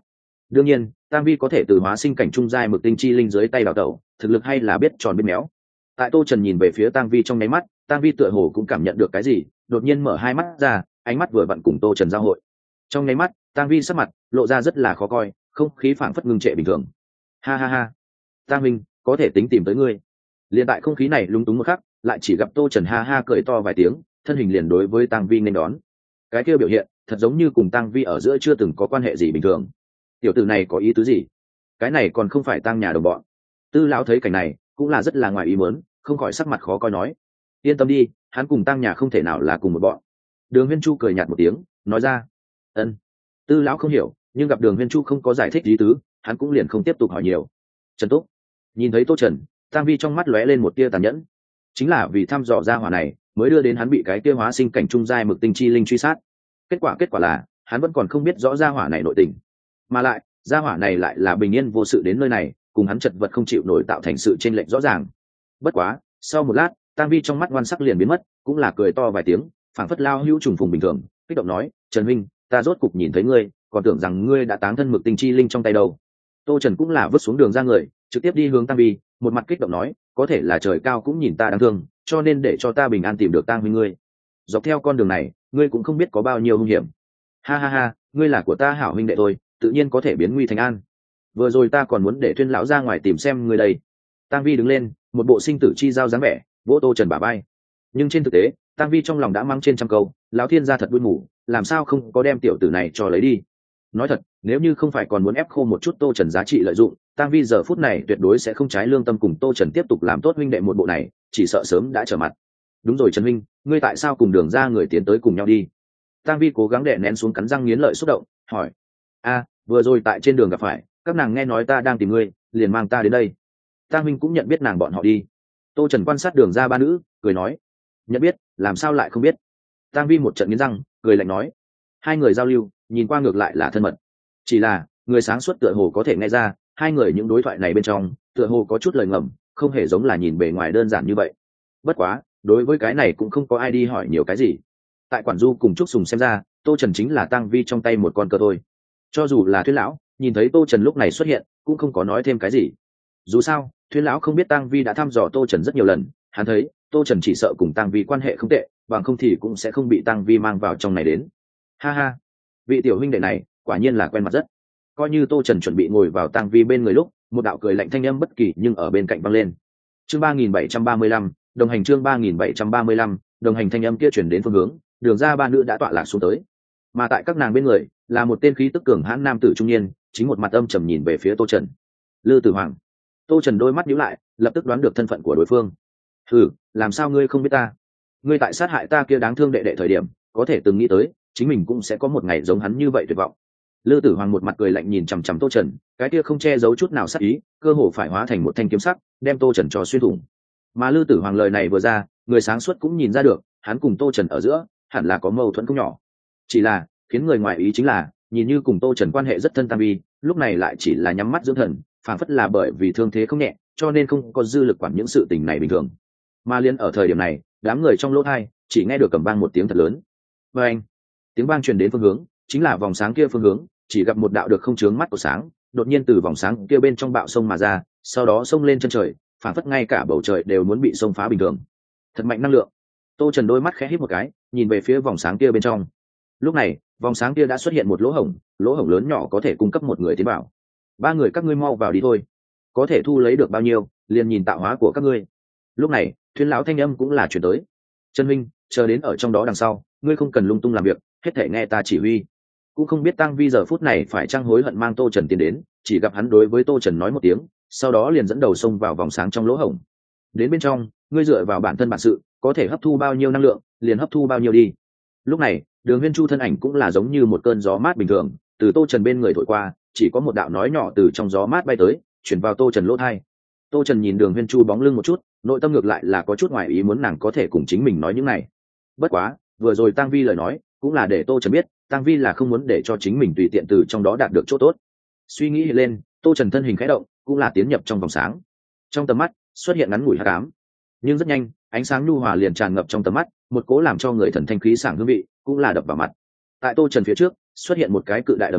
đương nhiên Tang Vi có thể từ hóa sinh cảnh trung giai mực tinh chi linh dưới tay đào tẩu, thực lực hay là biết tròn biết méo. Tại Tô Trần nhìn về phía Tang Vi trong nháy mắt, Tang Vi tựa hồ cũng cảm nhận được cái gì, đột nhiên mở hai mắt ra, ánh mắt vừa vặn cùng Tô Trần giao hội. Trong nháy mắt, Tang Vi sắc mặt lộ ra rất là khó coi, không khí phảng phất ngưng trệ bình thường. Ha ha ha, Tang Minh, có thể tính tìm tới ngươi. Liên tại không khí này lúng túng một khắc, lại chỉ gặp Tô Trần ha ha cười to vài tiếng, thân hình liền đối với Tang Vi nên đón. Cái kia biểu hiện, thật giống như cùng Tang Vi ở giữa chưa từng có quan hệ gì bình thường. Tiểu tử này có ý tứ gì? Cái này còn không phải Tang nhà đồng bọn. Tư lão thấy cảnh này, cũng là rất là ngoài ý muốn, không khỏi sắc mặt khó coi nói: yên tâm đi, hắn cùng Tang nhà không thể nào là cùng một bọn. Đường Huyên Chu cười nhạt một tiếng, nói ra: ân. Tư lão không hiểu, nhưng gặp Đường Huyên Chu không có giải thích ý tứ, hắn cũng liền không tiếp tục hỏi nhiều. Trần Túc nhìn thấy Tô Trần, Tang Vi trong mắt lóe lên một tia tàn nhẫn, chính là vì thăm dò ra hỏa này mới đưa đến hắn bị cái tia hóa sinh cảnh trung giai mực tinh chi linh truy sát. Kết quả kết quả là hắn vẫn còn không biết rõ ra hỏa này nội tình, mà lại ra hỏa này lại là bình yên vô sự đến nơi này, cùng hắn chật vật không chịu nổi tạo thành sự chênh lệch rõ ràng. Bất quá sau một lát, Tang Vi trong mắt ngoan sắc liền biến mất, cũng là cười to vài tiếng, phảng phất lao hữu trùng phùng bình thường, kích động nói: Trần huynh, ta rốt cục nhìn thấy ngươi, còn tưởng rằng ngươi đã táng thân mực tinh chi linh trong tay đâu. Tô Trần cũng là vứt xuống đường ra người, trực tiếp đi hướng Tang Vi, một mặt kích động nói: có thể là trời cao cũng nhìn ta đáng thương, cho nên để cho ta bình an tìm được Tang huynh ngươi. Dọc theo con đường này, ngươi cũng không biết có bao nhiêu hung hiểm. Ha ha ha, ngươi là của ta hảo huynh đệ thôi, tự nhiên có thể biến nguy thành an. Vừa rồi ta còn muốn để Thuyên lão ra ngoài tìm xem ngươi đây. Tang Vi đứng lên, một bộ sinh tử chi giao dáng vẻ, vỗ Tô Trần bả vai. Nhưng trên thực tế, Tang Vi trong lòng đã mang trên trăm câu, lão thiên gia thật buồn ngủ, làm sao không có đem tiểu tử này cho lấy đi. Nói thật, nếu như không phải còn muốn ép khô một chút Tô Trần giá trị lợi dụng, Tang Vi giờ phút này tuyệt đối sẽ không trái lương tâm cùng Tô Trần tiếp tục làm tốt huynh đệ một bộ này, chỉ sợ sớm đã trở mặt. Đúng rồi Trần huynh, ngươi tại sao cùng Đường ra người tiến tới cùng nhau đi? Tang Vi cố gắng đè nén xuống cắn răng nghiến lợi xúc động, hỏi. A, vừa rồi tại trên đường gặp phải, các nàng nghe nói ta đang tìm ngươi, liền mang ta đến đây. Tang Minh cũng nhận biết nàng bọn họ đi. Tô Trần quan sát Đường ra ba nữ, cười nói. Nhận biết, làm sao lại không biết? Tang Vi một trận nghiến răng, cười lạnh nói. Hai người giao lưu, nhìn qua ngược lại là thân mật. Chỉ là, người sáng suốt tựa hồ có thể nghe ra, hai người những đối thoại này bên trong, tựa hồ có chút lời ngầm, không hề giống là nhìn bề ngoài đơn giản như vậy. Bất quá, đối với cái này cũng không có ai đi hỏi nhiều cái gì. Tại Quản Du cùng Trúc Sùng xem ra, Tô Trần chính là Tang Vi trong tay một con cờ thôi. Cho dù là Thuyên lão, nhìn thấy Tô Trần lúc này xuất hiện, cũng không có nói thêm cái gì. Dù sao, Thuyên lão không biết Tang Vi đã thăm dò Tô Trần rất nhiều lần, hắn thấy Tô Trần chỉ sợ cùng Tang Vi quan hệ không tệ, bằng không thì cũng sẽ không bị Tang Vi mang vào trong này đến. Ha ha, vị tiểu huynh đệ này quả nhiên là quen mặt rất. Coi như Tô Trần chuẩn bị ngồi vào Tang Vi bên người lúc, một đạo cười lạnh thanh âm bất kỳ nhưng ở bên cạnh vang lên. Chương ba nghìn bảy trăm ba mươi lăm, đồng hành chương ba nghìn bảy trăm ba mươi lăm, đồng hành thanh âm kia chuyển đến phương hướng, Đường ra ba nữ đã tọa lạc xuống tới. Mà tại các nàng bên người, là một tên khí tức cường hãn nam tử trung niên, chính một mặt âm trầm nhìn về phía Tô Trần. Lư Tử Hoàng. Tô Trần đôi mắt nhíu lại, lập tức đoán được thân phận của đối phương. Hừ, làm sao ngươi không biết ta? Ngươi tại sát hại ta kia đáng thương đệ đệ thời điểm, có thể từng nghĩ tới, chính mình cũng sẽ có một ngày giống hắn như vậy tuyệt vọng. Lư Tử Hoàng một mặt cười lạnh nhìn chằm chằm Tô Trần, cái kia không che giấu chút nào sát ý, cơ hồ phải hóa thành một thanh kiếm sắc, đem Tô Trần cho xuyên thủng. Mà Lư Tử Hoàng lời này vừa ra, người sáng suốt cũng nhìn ra được, hắn cùng Tô Trần ở giữa, hẳn là có mâu thuẫn không nhỏ. Chỉ là, khiến người ngoài ý chính là, nhìn như cùng Tô Trần quan hệ rất thân Tang Vi, lúc này lại chỉ là nhắm mắt dưỡng thần, phảng phất là bởi vì thương thế không nhẹ, cho nên không có dư lực quản những sự tình này bình thường. Mà liên ở thời điểm này, đám người trong lỗ tai chỉ nghe được cầm vang một tiếng thật lớn. Và anh, tiếng vang truyền đến phương hướng, chính là vòng sáng kia phương hướng, chỉ gặp một đạo được không chướng mắt của sáng, đột nhiên từ vòng sáng kia bên trong bạo sông mà ra, sau đó sông lên chân trời, phảng phất ngay cả bầu trời đều muốn bị sông phá bình thường. Thật mạnh năng lượng. Tô Trần đôi mắt khẽ híp một cái, nhìn về phía vòng sáng kia bên trong. Lúc này, vòng sáng kia đã xuất hiện một lỗ hổng, lỗ hổng lớn nhỏ có thể cung cấp một người tiến vào. Ba người các ngươi mau vào đi thôi, có thể thu lấy được bao nhiêu, liền nhìn tạo hóa của các ngươi. Lúc này, Thuyên lão thanh âm cũng là chuyển tới. Trần Minh, chờ đến ở trong đó đằng sau, ngươi không cần lung tung làm việc, hết thể nghe ta chỉ huy. Cũng không biết Tang Vi giờ phút này phải trang hối hận mang Tô Trần tiến đến, chỉ gặp hắn đối với Tô Trần nói một tiếng, sau đó liền dẫn đầu xông vào vòng sáng trong lỗ hổng. Đến bên trong, ngươi dựa vào bản thân bản sự, có thể hấp thu bao nhiêu năng lượng, liền hấp thu bao nhiêu đi. Lúc này, Đường Huyên Chu thân ảnh cũng là giống như một cơn gió mát bình thường, từ Tô Trần bên người thổi qua, chỉ có một đạo nói nhỏ từ trong gió mát bay tới, chuyển vào Tô Trần lỗ tai. Tô Trần nhìn Đường Huyên Chu bóng lưng một chút, nội tâm ngược lại là có chút ngoài ý muốn nàng có thể cùng chính mình nói những này. Bất quá, vừa rồi Tang Vi lời nói, cũng là để Tô Trần biết, Tang Vi là không muốn để cho chính mình tùy tiện từ trong đó đạt được chỗ tốt. Suy nghĩ hiện lên, Tô Trần thân hình khẽ động, cũng là tiến nhập trong vòng sáng. Trong tầm mắt xuất hiện ngắn ngủi hắc ám, nhưng rất nhanh, ánh sáng nhu hòa liền tràn ngập trong tầm mắt, một cố làm cho người thần thanh khí sảng hương vị cũng là đập vào mặt. Tại Tô Trần phía trước, xuất hiện một cái cự đại đầm nước,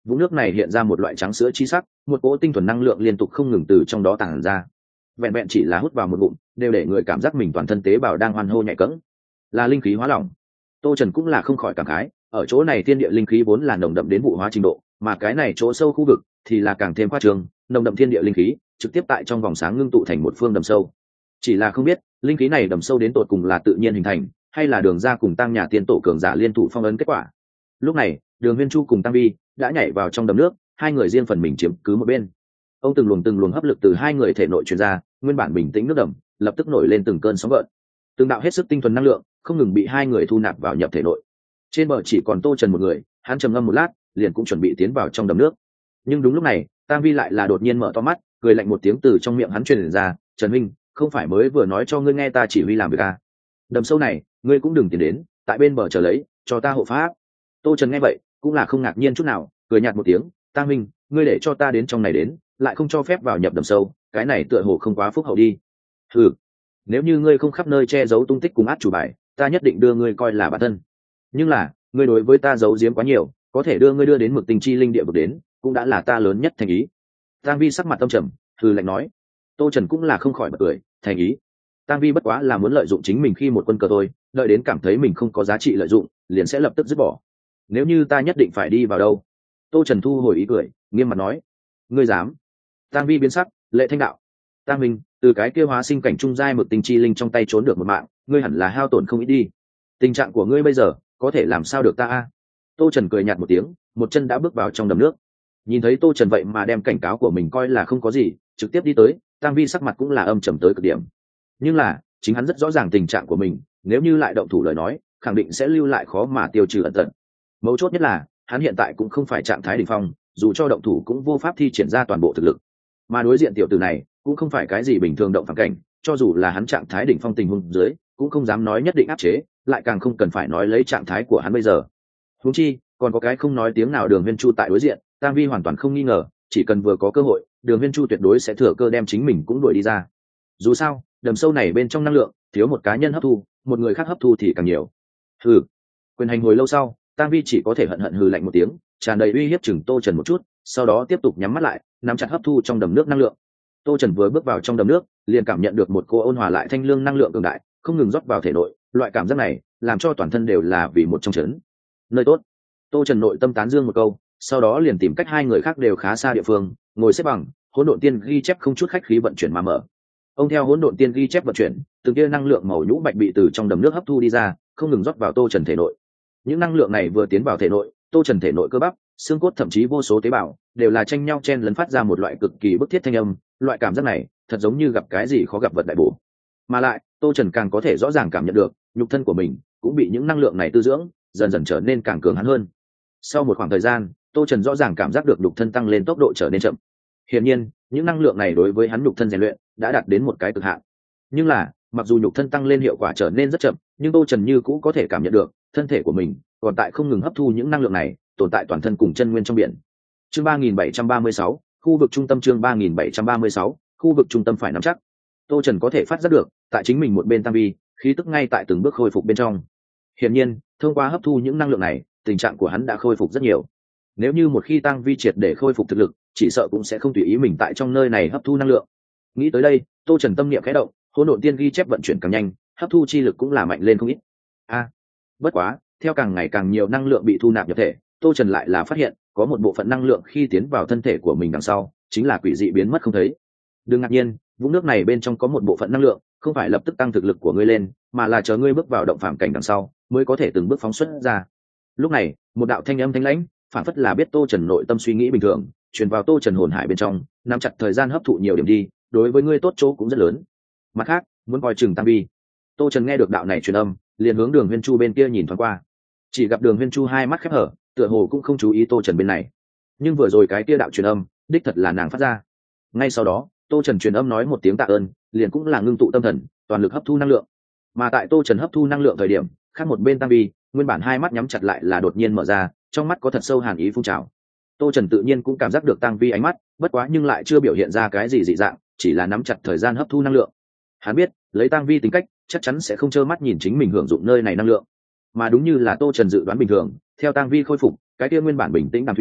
vũng nước này hiện ra một loại trắng sữa chi sắc, một cỗ tinh thuần năng lượng liên tục không ngừng từ trong đó tản ra. Vẹn vẹn chỉ là hút vào một ngụm đều để người cảm giác mình toàn thân tế bào đang hoan hô nhạy cẫng, là linh khí hóa lỏng. Tô Trần cũng là không khỏi cảm khái, ở chỗ này thiên địa linh khí vốn là nồng đậm đến vụ hóa trình độ, mà cái này chỗ sâu khu vực thì là càng thêm khoa trương, nồng đậm thiên địa linh khí trực tiếp tại trong vòng sáng ngưng tụ thành một phương đầm sâu. Chỉ là không biết linh khí này đầm sâu đến tột cùng là tự nhiên hình thành hay là đường ra cùng tăng nhà tiên tổ cường giả liên thủ phong ấn kết quả. Lúc này Đường Huyên Chu cùng Tăng Vi đã nhảy vào trong đầm nước, hai người riêng phần mình chiếm cứ một bên. Ông từng luồng từng luồng hấp lực từ hai người thể nội truyền ra, nguyên bản bình tĩnh nước đầm lập tức nổi lên từng cơn sóng gợn, từng đạo hết sức tinh thuần năng lượng không ngừng bị hai người thu nạp vào nhập thể nội. Trên bờ chỉ còn Tô Trần một người, hắn trầm ngâm một lát liền cũng chuẩn bị tiến vào trong đầm nước. Nhưng đúng lúc này Tăng Vi lại là đột nhiên mở to mắt, cười lạnh một tiếng từ trong miệng hắn truyền ra: "Trần huynh, không phải mới vừa nói cho ngươi nghe ta chỉ huy làm việc à? Đầm sâu này ngươi cũng đừng tiến đến, tại bên bờ chờ lấy cho ta hộ pháp." Tô Trần nghe vậy cũng là không ngạc nhiên chút nào, cười nhạt một tiếng: "Tăng huynh, ngươi để cho ta đến trong này đến, lại không cho phép vào nhập đầm sâu, cái này tựa hồ không quá phúc hậu đi." "Ừ, nếu như ngươi không khắp nơi che giấu tung tích cùng át chủ bài, ta nhất định đưa ngươi coi là bản thân. Nhưng là ngươi đối với ta giấu giếm quá nhiều, có thể đưa ngươi đưa đến Mực Tinh Chi linh địa vực đến, cũng đã là ta lớn nhất thành ý." Tang Vi sắc mặt âm trầm, hừ lạnh nói. Tô Trần cũng là không khỏi bật cười, thành ý. Tang Vi bất quá là muốn lợi dụng chính mình khi một quân cờ thôi, đợi đến cảm thấy mình không có giá trị lợi dụng, liền sẽ lập tức dứt bỏ. Nếu như ta nhất định phải đi vào đâu? Tô Trần thu hồi ý cười, nghiêm mặt nói. Ngươi dám? Tang Vi biến sắc, lệ thanh đạo. Tang Minh, từ cái kia hóa sinh cảnh trung giai Mực Tinh Chi linh trong tay trốn được một mạng, ngươi hẳn là hao tổn không ít đi. Tình trạng của ngươi bây giờ có thể làm sao được ta a? Tô Trần cười nhạt một tiếng, một chân đã bước vào trong đầm nước. Nhìn thấy Tô Trần vậy mà đem cảnh cáo của mình coi là không có gì, trực tiếp đi tới, Tang Vi sắc mặt cũng là âm trầm tới cực điểm. Nhưng là chính hắn rất rõ ràng tình trạng của mình, nếu như lại động thủ lời nói khẳng định sẽ lưu lại khó mà tiêu trừ ẩn tận. Mấu chốt nhất là hắn hiện tại cũng không phải trạng thái đỉnh phong, dù cho động thủ cũng vô pháp thi triển ra toàn bộ thực lực. Mà đối diện tiểu tử này cũng không phải cái gì bình thường động phản cảnh, cho dù là hắn trạng thái đỉnh phong tình huống dưới cũng không dám nói nhất định áp chế, lại càng không cần phải nói lấy trạng thái của hắn bây giờ. Huống chi còn có cái không nói tiếng nào Đường Huyên Chu tại đối diện, Tang Vi hoàn toàn không nghi ngờ, chỉ cần vừa có cơ hội Đường Huyên Chu tuyệt đối sẽ thừa cơ đem chính mình cũng đuổi đi ra. Dù sao đầm sâu này bên trong năng lượng thiếu một cá nhân hấp thu, một người khác hấp thu thì càng nhiều. Hừ. Quyền hành hồi lâu sau, Tang Vi chỉ có thể hận hận hừ lạnh một tiếng, tràn đầy uy hiếp chừng Tô Trần một chút, sau đó tiếp tục nhắm mắt lại nắm chặt hấp thu trong đầm nước năng lượng. Tô Trần vừa bước vào trong đầm nước liền cảm nhận được một cô ôn hòa lại thanh lương năng lượng cường đại không ngừng rót vào thể nội, loại cảm giác này làm cho toàn thân đều là vì một trong chấn. Nơi tốt. Tô Trần nội tâm tán dương một câu, sau đó liền tìm cách hai người khác đều khá xa địa phương, ngồi xếp bằng, hỗn độn tiên ghi chép không chút khách khí vận chuyển mà mở. Ông theo hỗn độn tiên ghi chép vận chuyển, từng kia năng lượng màu nhũ bạch bị từ trong đầm nước hấp thu đi ra, không ngừng rót vào Tô Trần thể nội. Những năng lượng này vừa tiến vào thể nội, Tô Trần thể nội cơ bắp, xương cốt thậm chí vô số tế bào đều là tranh nhau chen lấn phát ra một loại cực kỳ bức thiết thanh âm, loại cảm giác này thật giống như gặp cái gì khó gặp vật đại bổ. Mà lại, Tô Trần càng có thể rõ ràng cảm nhận được, nhục thân của mình cũng bị những năng lượng này tư dưỡng, dần dần trở nên càng cường hãn hơn. Sau một khoảng thời gian, Tô Trần rõ ràng cảm giác được nhục thân tăng lên tốc độ trở nên chậm. Hiển nhiên, những năng lượng này đối với hắn nhục thân rèn luyện đã đạt đến một cái cực hạn. Nhưng là, mặc dù nhục thân tăng lên hiệu quả trở nên rất chậm, nhưng Tô Trần như cũ có thể cảm nhận được, thân thể của mình còn tại không ngừng hấp thu những năng lượng này, tồn tại toàn thân cùng chân nguyên trong biển. Chương ba nghìn bảy trăm ba mươi sáu, khu vực trung tâm chương ba nghìn bảy trăm ba mươi sáu, khu vực trung tâm phải nắm chắc. Tô Trần có thể phát giác được, tại chính mình một bên Tam Vi, khí tức ngay tại từng bước khôi phục bên trong. Hiển nhiên, thông qua hấp thu những năng lượng này, tình trạng của hắn đã khôi phục rất nhiều. Nếu như một khi Tăng Vi triệt để khôi phục thực lực, chỉ sợ cũng sẽ không tùy ý mình tại trong nơi này hấp thu năng lượng. Nghĩ tới đây, Tô Trần tâm niệm khẽ động, hỗn độn tiên ghi chép vận chuyển càng nhanh, hấp thu chi lực cũng là mạnh lên không ít. A, à, bất quá, theo càng ngày càng nhiều năng lượng bị thu nạp nhập thể, Tô Trần lại là phát hiện, có một bộ phận năng lượng khi tiến vào thân thể của mình đằng sau, chính là quỷ dị biến mất không thấy. Đừng ngạc nhiên, vũng nước này bên trong có một bộ phận năng lượng, không phải lập tức tăng thực lực của ngươi lên, mà là chờ ngươi bước vào động phàm cảnh đằng sau, mới có thể từng bước phóng xuất ra. Lúc này, một đạo thanh âm thanh lãnh, phản phất là biết Tô Trần nội tâm suy nghĩ bình thường, truyền vào Tô Trần hồn hải bên trong, nắm chặt thời gian hấp thụ nhiều điểm đi, đối với ngươi tốt chỗ cũng rất lớn. Mặt khác, muốn coi chừng Tam Vi. Tô Trần nghe được đạo này truyền âm, liền hướng Đường Huyên Chu bên kia nhìn thoáng qua. Chỉ gặp Đường Huyên Chu hai mắt khép hở, tựa hồ cũng không chú ý Tô Trần bên này. Nhưng vừa rồi cái kia đạo truyền âm, đích thật là nàng phát ra. Ngay sau đó, Tô Trần truyền âm nói một tiếng tạ ơn, liền cũng là ngưng tụ tâm thần, toàn lực hấp thu năng lượng. Mà tại Tô Trần hấp thu năng lượng thời điểm, khác một bên Tam Vi, nguyên bản hai mắt nhắm chặt lại là đột nhiên mở ra, trong mắt có thật sâu hàn ý phun trào. Tô Trần tự nhiên cũng cảm giác được Tam Vi ánh mắt, bất quá nhưng lại chưa biểu hiện ra cái gì dị dạng, chỉ là nắm chặt thời gian hấp thu năng lượng. Hắn biết, lấy Tam Vi tính cách, chắc chắn sẽ không trơ mắt nhìn chính mình hưởng dụng nơi này năng lượng. Mà đúng như là Tô Trần dự đoán bình thường, theo Tam Vi khôi phục, cái kia nguyên bản bình tĩnh đàm thủy,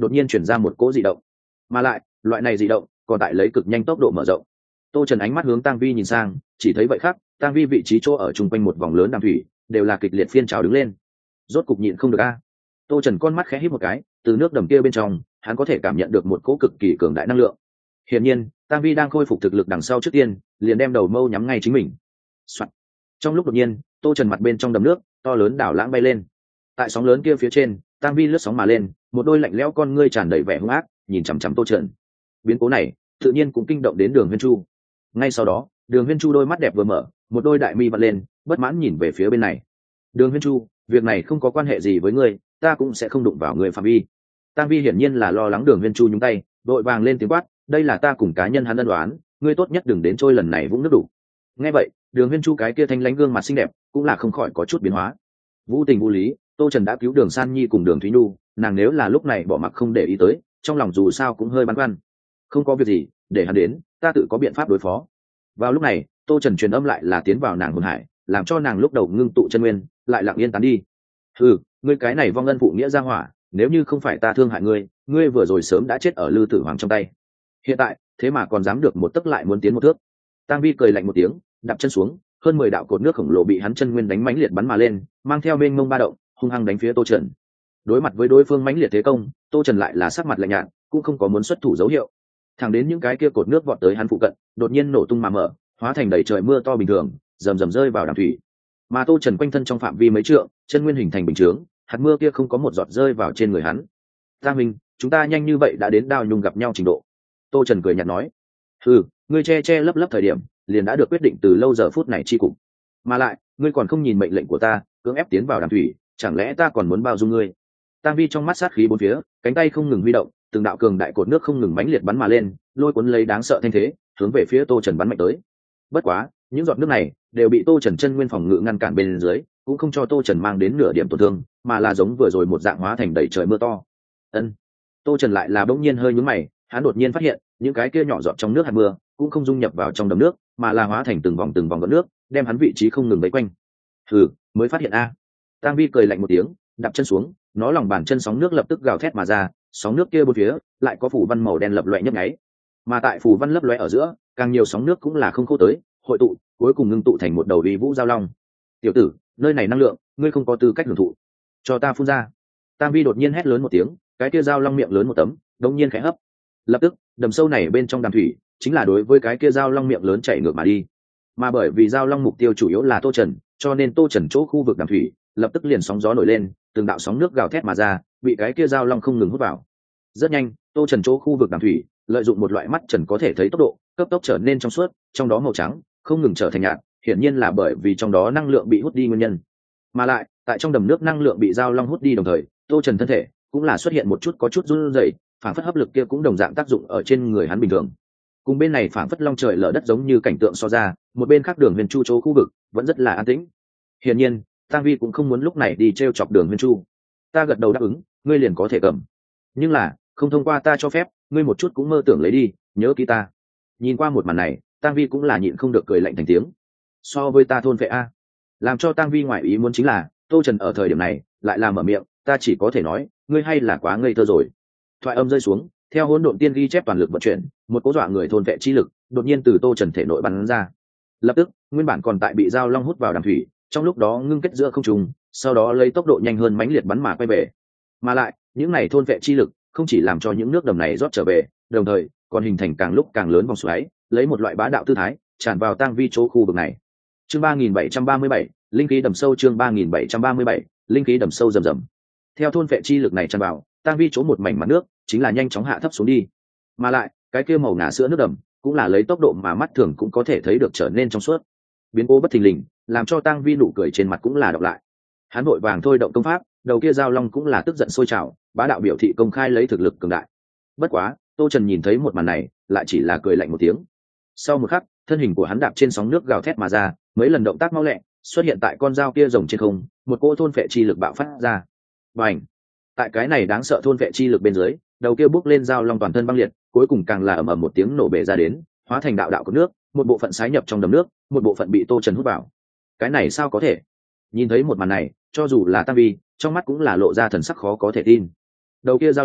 đột nhiên chuyển ra một cỗ dị động, mà lại loại này dị động còn tại lấy cực nhanh tốc độ mở rộng. Tô Trần ánh mắt hướng Tang Vi nhìn sang, chỉ thấy vậy khác, Tang Vi vị trí chỗ ở chung quanh một vòng lớn đàm thủy đều là kịch liệt phiên trào đứng lên. Rốt cục nhịn không được a. Tô Trần con mắt khẽ híp một cái, từ nước đầm kia bên trong hắn có thể cảm nhận được một cỗ cực kỳ cường đại năng lượng. Hiển nhiên Tang Vi đang khôi phục thực lực đằng sau trước tiên liền đem đầu mâu nhắm ngay chính mình. Soạn. Trong lúc đột nhiên Tô Trần mặt bên trong đầm nước to lớn đảo lãng bay lên, tại sóng lớn kia phía trên Tang Vi lướt sóng mà lên, một đôi lạnh lẽo con ngươi tràn đầy vẻ hung ác nhìn chằm chằm Tô Trần. Biến cố này tự nhiên cũng kinh động đến Đường Huyên Chu. Ngay sau đó Đường Huyên Chu đôi mắt đẹp vừa mở, một đôi đại mi vặn lên, bất mãn nhìn về phía bên này. Đường Huyên Chu, việc này không có quan hệ gì với ngươi, ta cũng sẽ không đụng vào người phạm vi. Tang Vi hiển nhiên là lo lắng Đường Huyên Chu nhúng tay, đội vàng lên tiếng quát, đây là ta cùng cá nhân hắn ân đoán, ngươi tốt nhất đừng đến trôi lần này vũng nước đủ. Nghe vậy Đường Huyên Chu cái kia thanh lãnh gương mặt xinh đẹp cũng là không khỏi có chút biến hóa. Vũ tình vũ lý, Tô Trần đã cứu Đường San Nhi cùng Đường Thúy Nhu, nàng nếu là lúc này bỏ mặc không để ý tới, trong lòng dù sao cũng hơi băn khoăn. Không có việc gì, để hắn đến, ta tự có biện pháp đối phó. Vào lúc này Tô Trần truyền âm lại là tiến vào nàng hồn hải, làm cho nàng lúc đầu ngưng tụ chân nguyên lại lặng yên tán đi. Ừ, ngươi cái này vong ân phụ nghĩa ra hỏa, nếu như không phải ta thương hại ngươi, ngươi vừa rồi sớm đã chết ở Lư Tử Hoàng trong tay. Hiện tại thế mà còn dám được một tấc lại muốn tiến một thước. Tang Vi cười lạnh một tiếng, đạp chân xuống, hơn mười đạo cột nước khổng lồ bị hắn chân nguyên đánh mãnh liệt bắn mà lên, mang theo mênh mông ba động, hung hăng đánh phía Tô Trần. Đối mặt với đối phương mãnh liệt thế công, Tô Trần lại là sắc mặt lạnh nhạt, cũng không có muốn xuất thủ dấu hiệu. Thẳng đến những cái kia cột nước vọt tới hắn phụ cận, đột nhiên nổ tung mà mở, hóa thành đầy trời mưa to bình thường, rầm rầm rơi vào đàm thủy. Mà Tô Trần quanh thân trong phạm vi mấy trượng, chân nguyên hình thành bình chướng, hạt mưa kia không có một giọt rơi vào trên người hắn. Giang Minh, chúng ta nhanh như vậy đã đến đao nhung gặp nhau trình độ. Tô Trần cười nhạt nói, ừ, ngươi che che lấp lấp thời điểm liền đã được quyết định từ lâu giờ phút này chi cục, mà lại ngươi còn không nhìn mệnh lệnh của ta, cưỡng ép tiến vào đàm thủy, chẳng lẽ ta còn muốn bao dung ngươi? Tang Vi trong mắt sát khí bốn phía, cánh tay không ngừng huy động, từng đạo cường đại cột nước không ngừng mãnh liệt bắn mà lên, lôi cuốn lấy đáng sợ thanh thế, hướng về phía Tô Trần bắn mạnh tới. Bất quá những giọt nước này đều bị Tô Trần chân nguyên phòng ngự ngăn cản bên dưới, cũng không cho Tô Trần mang đến nửa điểm tổn thương, mà là giống vừa rồi một dạng hóa thành đầy trời mưa to. Ân. Tô Trần lại là bỗng nhiên hơi nhướng mày, hắn đột nhiên phát hiện những cái kia nhỏ giọt trong nước hạt mưa cũng không dung nhập vào trong đầm nước, mà là hóa thành từng vòng từng vòng gợn nước, đem hắn vị trí không ngừng vây quanh. Hừ, mới phát hiện a. Tang Vi cười lạnh một tiếng, đạp chân xuống, nó lòng bàn chân sóng nước lập tức gào thét mà ra, sóng nước kia bốn phía lại có phủ văn màu đen lập loè nhấp nháy, mà tại phủ văn lấp loè ở giữa càng nhiều sóng nước cũng là không khô tới, hội tụ cuối cùng ngưng tụ thành một đầu uy vũ giao long. Tiểu tử, nơi này năng lượng ngươi không có tư cách hưởng thụ, cho ta phun ra. Tang Vi đột nhiên hét lớn một tiếng, cái kia giao long miệng lớn một tấm đột nhiên khẽ hấp, lập tức đầm sâu này bên trong đàm thủy chính là đối với cái kia giao long miệng lớn chạy ngược mà đi. Mà bởi vì giao long mục tiêu chủ yếu là Tô Trần, cho nên Tô Trần chỗ khu vực đàm thủy lập tức liền sóng gió nổi lên, từng đạo sóng nước gào thét mà ra, bị cái kia giao long không ngừng hút vào. Rất nhanh Tô Trần chỗ khu vực đàm thủy lợi dụng một loại mắt trần có thể thấy tốc độ cấp tốc trở nên trong suốt, trong đó màu trắng không ngừng trở thành nhạt, hiển nhiên là bởi vì trong đó năng lượng bị hút đi nguyên nhân. Mà lại tại trong đầm nước năng lượng bị giao long hút đi đồng thời, Tô Trần thân thể cũng là xuất hiện một chút có chút run rẩy, phản phất hấp lực kia cũng đồng dạng tác dụng ở trên người hắn bình thường. Cùng bên này phản phất long trời lở đất giống như cảnh tượng so ra, một bên khác Đường Huyền Chu chỗ khu vực vẫn rất là an tĩnh. Hiển nhiên Tang Vi cũng không muốn lúc này đi trêu chọc Đường Huyền Chu. Ta gật đầu đáp ứng, ngươi liền có thể cầm, nhưng là không thông qua ta cho phép, ngươi một chút cũng mơ tưởng lấy đi, nhớ kỹ ta. Nhìn qua một màn này, Tang Vi cũng là nhịn không được cười lạnh thành tiếng. So với ta thôn vệ a. Làm cho Tang Vi ngoại ý muốn chính là Tô Trần ở thời điểm này lại làm mở miệng, ta chỉ có thể nói ngươi hay là quá ngây thơ rồi. Thoại âm rơi xuống, theo hỗn độn tiên ghi chép toàn lực vận chuyển, một cố dọa người thôn vệ chi lực đột nhiên từ Tô Trần thể nội bắn ra. Lập tức nguyên bản còn tại bị giao long hút vào đàm thủy, trong lúc đó ngưng kết giữa không trung, sau đó lấy tốc độ nhanh hơn mãnh liệt bắn mà quay về. Mà lại những này thôn vệ chi lực không chỉ làm cho những nước đầm này rót trở về, đồng thời còn hình thành càng lúc càng lớn vòng xoáy, lấy một loại bá đạo tư thái tràn vào Tang Vi chỗ khu vực này. Chương ba nghìn bảy trăm ba mươi bảy, linh khí đầm sâu. Chương ba nghìn bảy trăm ba mươi bảy, linh khí đầm sâu rầm rầm. Theo thôn vệ chi lực này tràn vào, Tang Vi chỗ một mảnh mặt nước chính là nhanh chóng hạ thấp xuống đi. Mà lại cái kia màu ngà sữa nước đầm cũng là lấy tốc độ mà mắt thường cũng có thể thấy được trở nên trong suốt. Biến cố bất thình lình làm cho Tang Vi nụ cười trên mặt cũng là đọc lại. Hắn vội vàng thôi động công pháp, đầu kia giao long cũng là tức giận sôi trào, bá đạo biểu thị công khai lấy thực lực cường đại. Bất quá Tô Trần nhìn thấy một màn này lại chỉ là cười lạnh một tiếng. Sau một khắc thân hình của hắn đạp trên sóng nước gào thét mà ra, mấy lần động tác mau lẹ xuất hiện tại con dao kia rồng trên không, một cỗ thôn vệ chi lực bạo phát ra. Bành! Tại cái này đáng sợ thôn vệ chi lực bên dưới, đầu kia bước lên giao long toàn thân băng liệt, cuối cùng càng là ầm ầm một tiếng nổ bể ra đến, hóa thành đạo đạo của nước, một bộ phận sái nhập trong đầm nước, một bộ phận bị Tô Trần hút vào. Cái này sao có thể? Nhìn thấy một màn này, cho dù là Tang Vi trong mắt cũng là lộ ra thần sắc khó có thể tin. Đầu kia giao long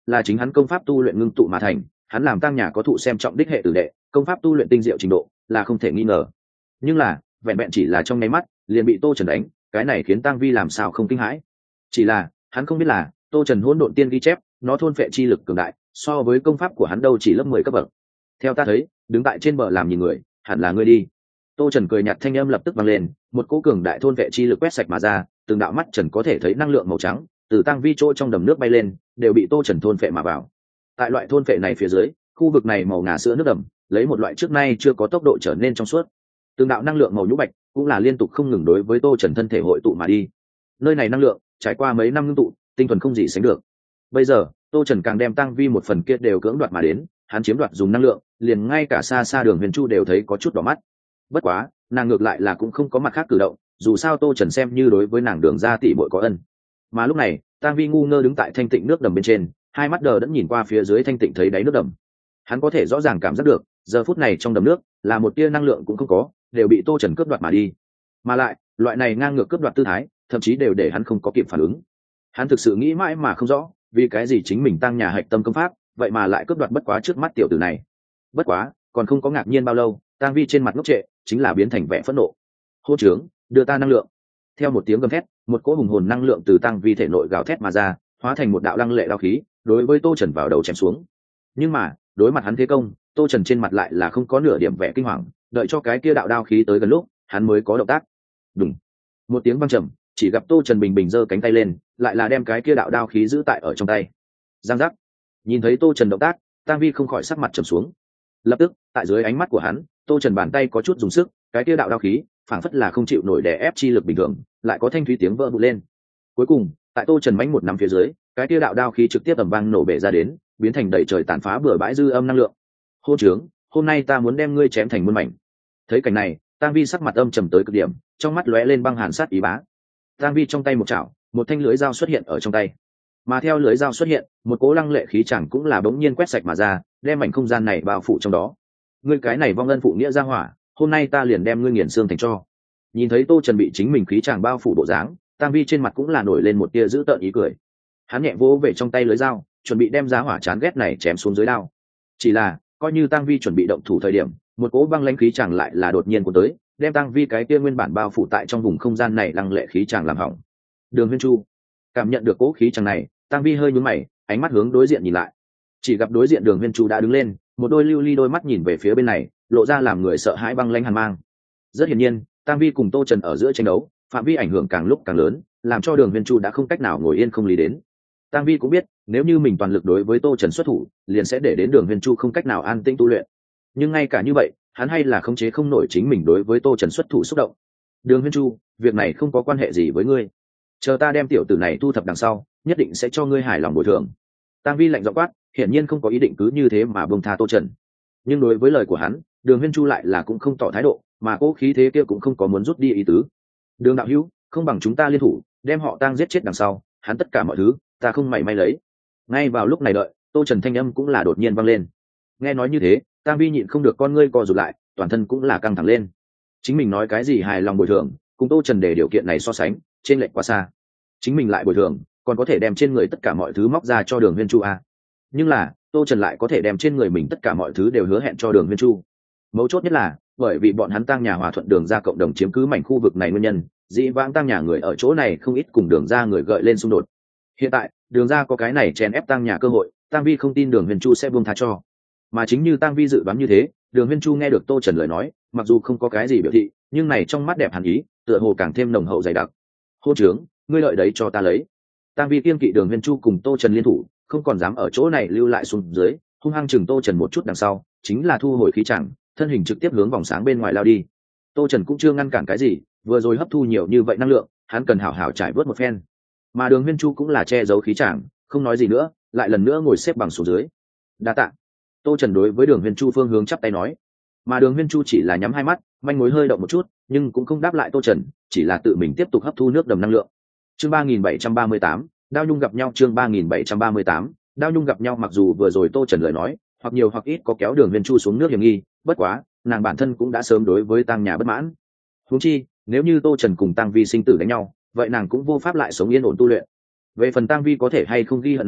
là chính hắn công pháp tu luyện ngưng tụ mà thành. Hắn làm tăng nhà có thụ xem trọng đích hệ tử đệ, công pháp tu luyện tinh diệu trình độ là không thể nghi ngờ. Nhưng là vẹn vẹn chỉ là trong nháy mắt liền bị Tô Trần đánh, cái này khiến Tang Vi làm sao không kinh hãi. Chỉ là hắn không biết là Tô Trần hỗn độn tiên ghi chép, nó thôn phệ chi lực cường đại, so với công pháp của hắn đâu chỉ lớp mười cấp bậc. Theo ta thấy, đứng tại trên bờ làm nhìn người, hẳn là ngươi đi. Tô Trần cười nhạt, thanh âm lập tức vang lên, một cỗ cường đại thôn vệ chi lực quét sạch mà ra, từng đạo mắt Trần có thể thấy năng lượng màu trắng từ Tang Vi chỗ trong đầm nước bay lên, đều bị Tô Trần thôn phệ mà vào. Tại loại thôn phệ này phía dưới, khu vực này màu ngà sữa nước đầm, lấy một loại trước nay chưa có tốc độ trở nên trong suốt. Từng đạo năng lượng màu nhũ bạch cũng là liên tục không ngừng đối với Tô Trần thân thể hội tụ mà đi. Nơi này năng lượng trải qua mấy năm ngưng tụ, tinh thuần không gì sánh được. Bây giờ, Tô Trần càng đem Tang Vi một phần kia đều cưỡng đoạt mà đến, hắn chiếm đoạt dùng năng lượng, liền ngay cả xa xa Đường Huyền Chu đều thấy có chút đỏ mắt. Bất quá, nàng ngược lại là cũng không có mặt khác cử động, dù sao Tô Trần xem như đối với nàng Đường gia tỷ muội có ân. Mà lúc này, Tang Vi ngu ngơ đứng tại thanh tịnh nước đầm bên trên, hai mắt đờ đẫn nhìn qua phía dưới thanh tịnh thấy đáy nước đầm. Hắn có thể rõ ràng cảm giác được, giờ phút này trong đầm nước là một tia năng lượng cũng không có, đều bị Tô Trần cướp đoạt mà đi. Mà lại, loại này ngang ngược cướp đoạt tư thái, thậm chí đều để hắn không có kịp phản ứng. Hắn thực sự nghĩ mãi mà không rõ, vì cái gì chính mình tăng nhà hạch tâm công pháp, vậy mà lại cướp đoạt bất quá trước mắt tiểu tử này. Bất quá, còn không có ngạc nhiên bao lâu, Tang Vi trên mặt ngốc trệ, chính là biến thành vẻ phẫn nộ. Hô trướng, đưa ta năng lượng. Theo một tiếng gầm thét, một cỗ hùng hồn năng lượng từ Tang Vi thể nội gào thét mà ra, hóa thành một đạo lăng lệ đao khí, đối với Tô Trần vào đầu chém xuống. Nhưng mà, đối mặt hắn thế công, Tô Trần trên mặt lại là không có nửa điểm vẻ kinh hoàng, đợi cho cái kia đạo đao khí tới gần lúc, hắn mới có động tác. Đùng. Một tiếng vang trầm, chỉ gặp Tô Trần bình bình giơ cánh tay lên, lại là đem cái kia đạo đao khí giữ tại ở trong tay. Giang giác. Nhìn thấy Tô Trần động tác, Tang Vi không khỏi sắc mặt trầm xuống. Lập tức, tại dưới ánh mắt của hắn, Tô Trần bàn tay có chút dùng sức, cái kia đạo đao khí, phảng phất là không chịu nổi đè ép chi lực bình thường, lại có thanh thúy tiếng vỡ vụn lên. Cuối cùng, tại Tô Trần mãnh một nắm phía dưới, cái kia đạo đao khí trực tiếp ầm vang nổ bể ra đến, biến thành đầy trời tàn phá bừa bãi dư âm năng lượng. Hô trướng, hôm nay ta muốn đem ngươi chém thành muôn mảnh. Thấy cảnh này, Tang Vi sắc mặt âm trầm tới cực điểm, trong mắt lóe lên băng hàn sát ý bá. Tang Vi trong tay một chảo, một thanh lưới dao xuất hiện ở trong tay. Mà theo lưới dao xuất hiện, một cỗ lăng lệ khí chẳng cũng là bỗng nhiên quét sạch mà ra, đem mảnh không gian này bao phủ trong đó. Ngươi cái này vong ân phụ nghĩa ra hỏa, hôm nay ta liền đem ngươi nghiền xương thành tro. Nhìn thấy Tô Trần bị chính mình khí chẳng bao phủ bộ dáng, Tang Vi trên mặt cũng là nổi lên một tia dữ tợn ý cười. Hắn nhẹ vỗ về trong tay lưới dao, chuẩn bị đem giá hỏa chán ghét này chém xuống dưới đao. Chỉ là, coi như Tang Vi chuẩn bị động thủ thời điểm, một cỗ băng lãnh khí chẳng lại là đột nhiên cuốn tới, đem Tang Vi cái kia nguyên bản bao phủ tại trong vùng không gian này lăng lệ khí chẳng làm hỏng. Đường Huyền Chu cảm nhận được cỗ khí chẳng này, Tang Vi hơi nhướng mày, ánh mắt hướng đối diện nhìn lại. Chỉ gặp đối diện Đường Huyền Chu đã đứng lên, một đôi lưu ly đôi mắt nhìn về phía bên này, lộ ra làm người sợ hãi băng lãnh hàn mang. Rất hiển nhiên, Tang Vi cùng Tô Trần ở giữa tranh đấu, phạm vi ảnh hưởng càng lúc càng lớn, làm cho Đường Huyền Chu đã không cách nào ngồi yên không lý đến. Tang Vi cũng biết, nếu như mình toàn lực đối với Tô Trần xuất thủ, liền sẽ để đến Đường Huyền Chu không cách nào an tĩnh tu luyện. Nhưng ngay cả như vậy, hắn hay là khống chế không nổi chính mình đối với Tô Trần xuất thủ xúc động. Đường Huyền Chu, việc này không có quan hệ gì với ngươi. Chờ ta đem tiểu tử này thu thập đằng sau, nhất định sẽ cho ngươi hài lòng bồi thường. Tang Vi lạnh giọng quát, hiển nhiên không có ý định cứ như thế mà buông tha Tô Trần. Nhưng đối với lời của hắn, Đường Huyền Chu lại là cũng không tỏ thái độ, mà cố khí thế kia cũng không có muốn rút đi ý tứ. Đường đạo hữu, không bằng chúng ta liên thủ, đem họ Tang giết chết đằng sau, hắn tất cả mọi thứ, ta không mảy may lấy. Ngay vào lúc này đợi, Tô Trần thanh âm cũng là đột nhiên vang lên. Nghe nói như thế, Tang Vi nhịn không được con ngươi co rụt lại, toàn thân cũng là căng thẳng lên. Chính mình nói cái gì hài lòng bồi thường, cùng Tô Trần để điều kiện này so sánh, trên lệch quá xa. Chính mình lại bồi thường, còn có thể đem trên người tất cả mọi thứ móc ra cho Đường Huyền Chu a. Nhưng là, Tô Trần lại có thể đem trên người mình tất cả mọi thứ đều hứa hẹn cho Đường Huyền Chu. Mấu chốt nhất là, bởi vì bọn hắn Tang nhà Hòa Thuận Đường gia cộng đồng chiếm cứ mảnh khu vực này nguyên nhân, dĩ vãng Tang nhà người ở chỗ này không ít cùng Đường gia người gợi lên xung đột. Hiện tại, Đường gia có cái này chèn ép Tang nhà cơ hội, Tang Vi không tin Đường Huyền Chu sẽ buông tha cho. Mà chính như Tang Vi dự đoán như thế, Đường Huyền Chu nghe được Tô Trần lời nói, mặc dù không có cái gì biểu thị, nhưng này trong mắt đẹp hàn ý, tựa hồ càng thêm nồng hậu dày đặc. Hô trướng, ngươi lợi đấy cho ta lấy. Tang Vi kiên kỵ Đường Huyền Chu cùng Tô Trần liên thủ, không còn dám ở chỗ này lưu lại xuống dưới, hung hăng chừng Tô Trần một chút đằng sau, chính là thu hồi khí chẳng, thân hình trực tiếp hướng vòng sáng bên ngoài lao đi. Tô Trần cũng chưa ngăn cản cái gì, vừa rồi hấp thu nhiều như vậy năng lượng, hắn cần hảo hảo trải bớt một phen. Mà Đường Huyền Chu cũng là che giấu khí chẳng, không nói gì nữa, lại lần nữa ngồi xếp bằng xuống dưới. Đa tạ. Tô Trần đối với Đường Huyền Chu phương hướng chắp tay nói. Mà Đường Huyền Chu chỉ là nhắm hai mắt, manh mối hơi động một chút, nhưng cũng không đáp lại Tô Trần, chỉ là tự mình tiếp tục hấp thu nước đầm năng lượng. Chương ba nghìn bảy trăm ba mươi tám, Đao Nhung gặp nhau. Chương ba nghìn bảy trăm ba mươi tám, Đao Nhung gặp nhau. Mặc dù vừa rồi Tô Trần lời nói, hoặc nhiều hoặc ít có kéo Đường Huyền Chu xuống nước hiểm nghi, bất quá, nàng bản thân cũng đã sớm đối với Tang nhà bất mãn. Huống chi, nếu như Tô Trần cùng Tang Vi sinh tử đánh nhau, vậy nàng cũng vô pháp lại sống yên ổn tu luyện. Về phần Tang Vi có thể hay không ghi hận nàng,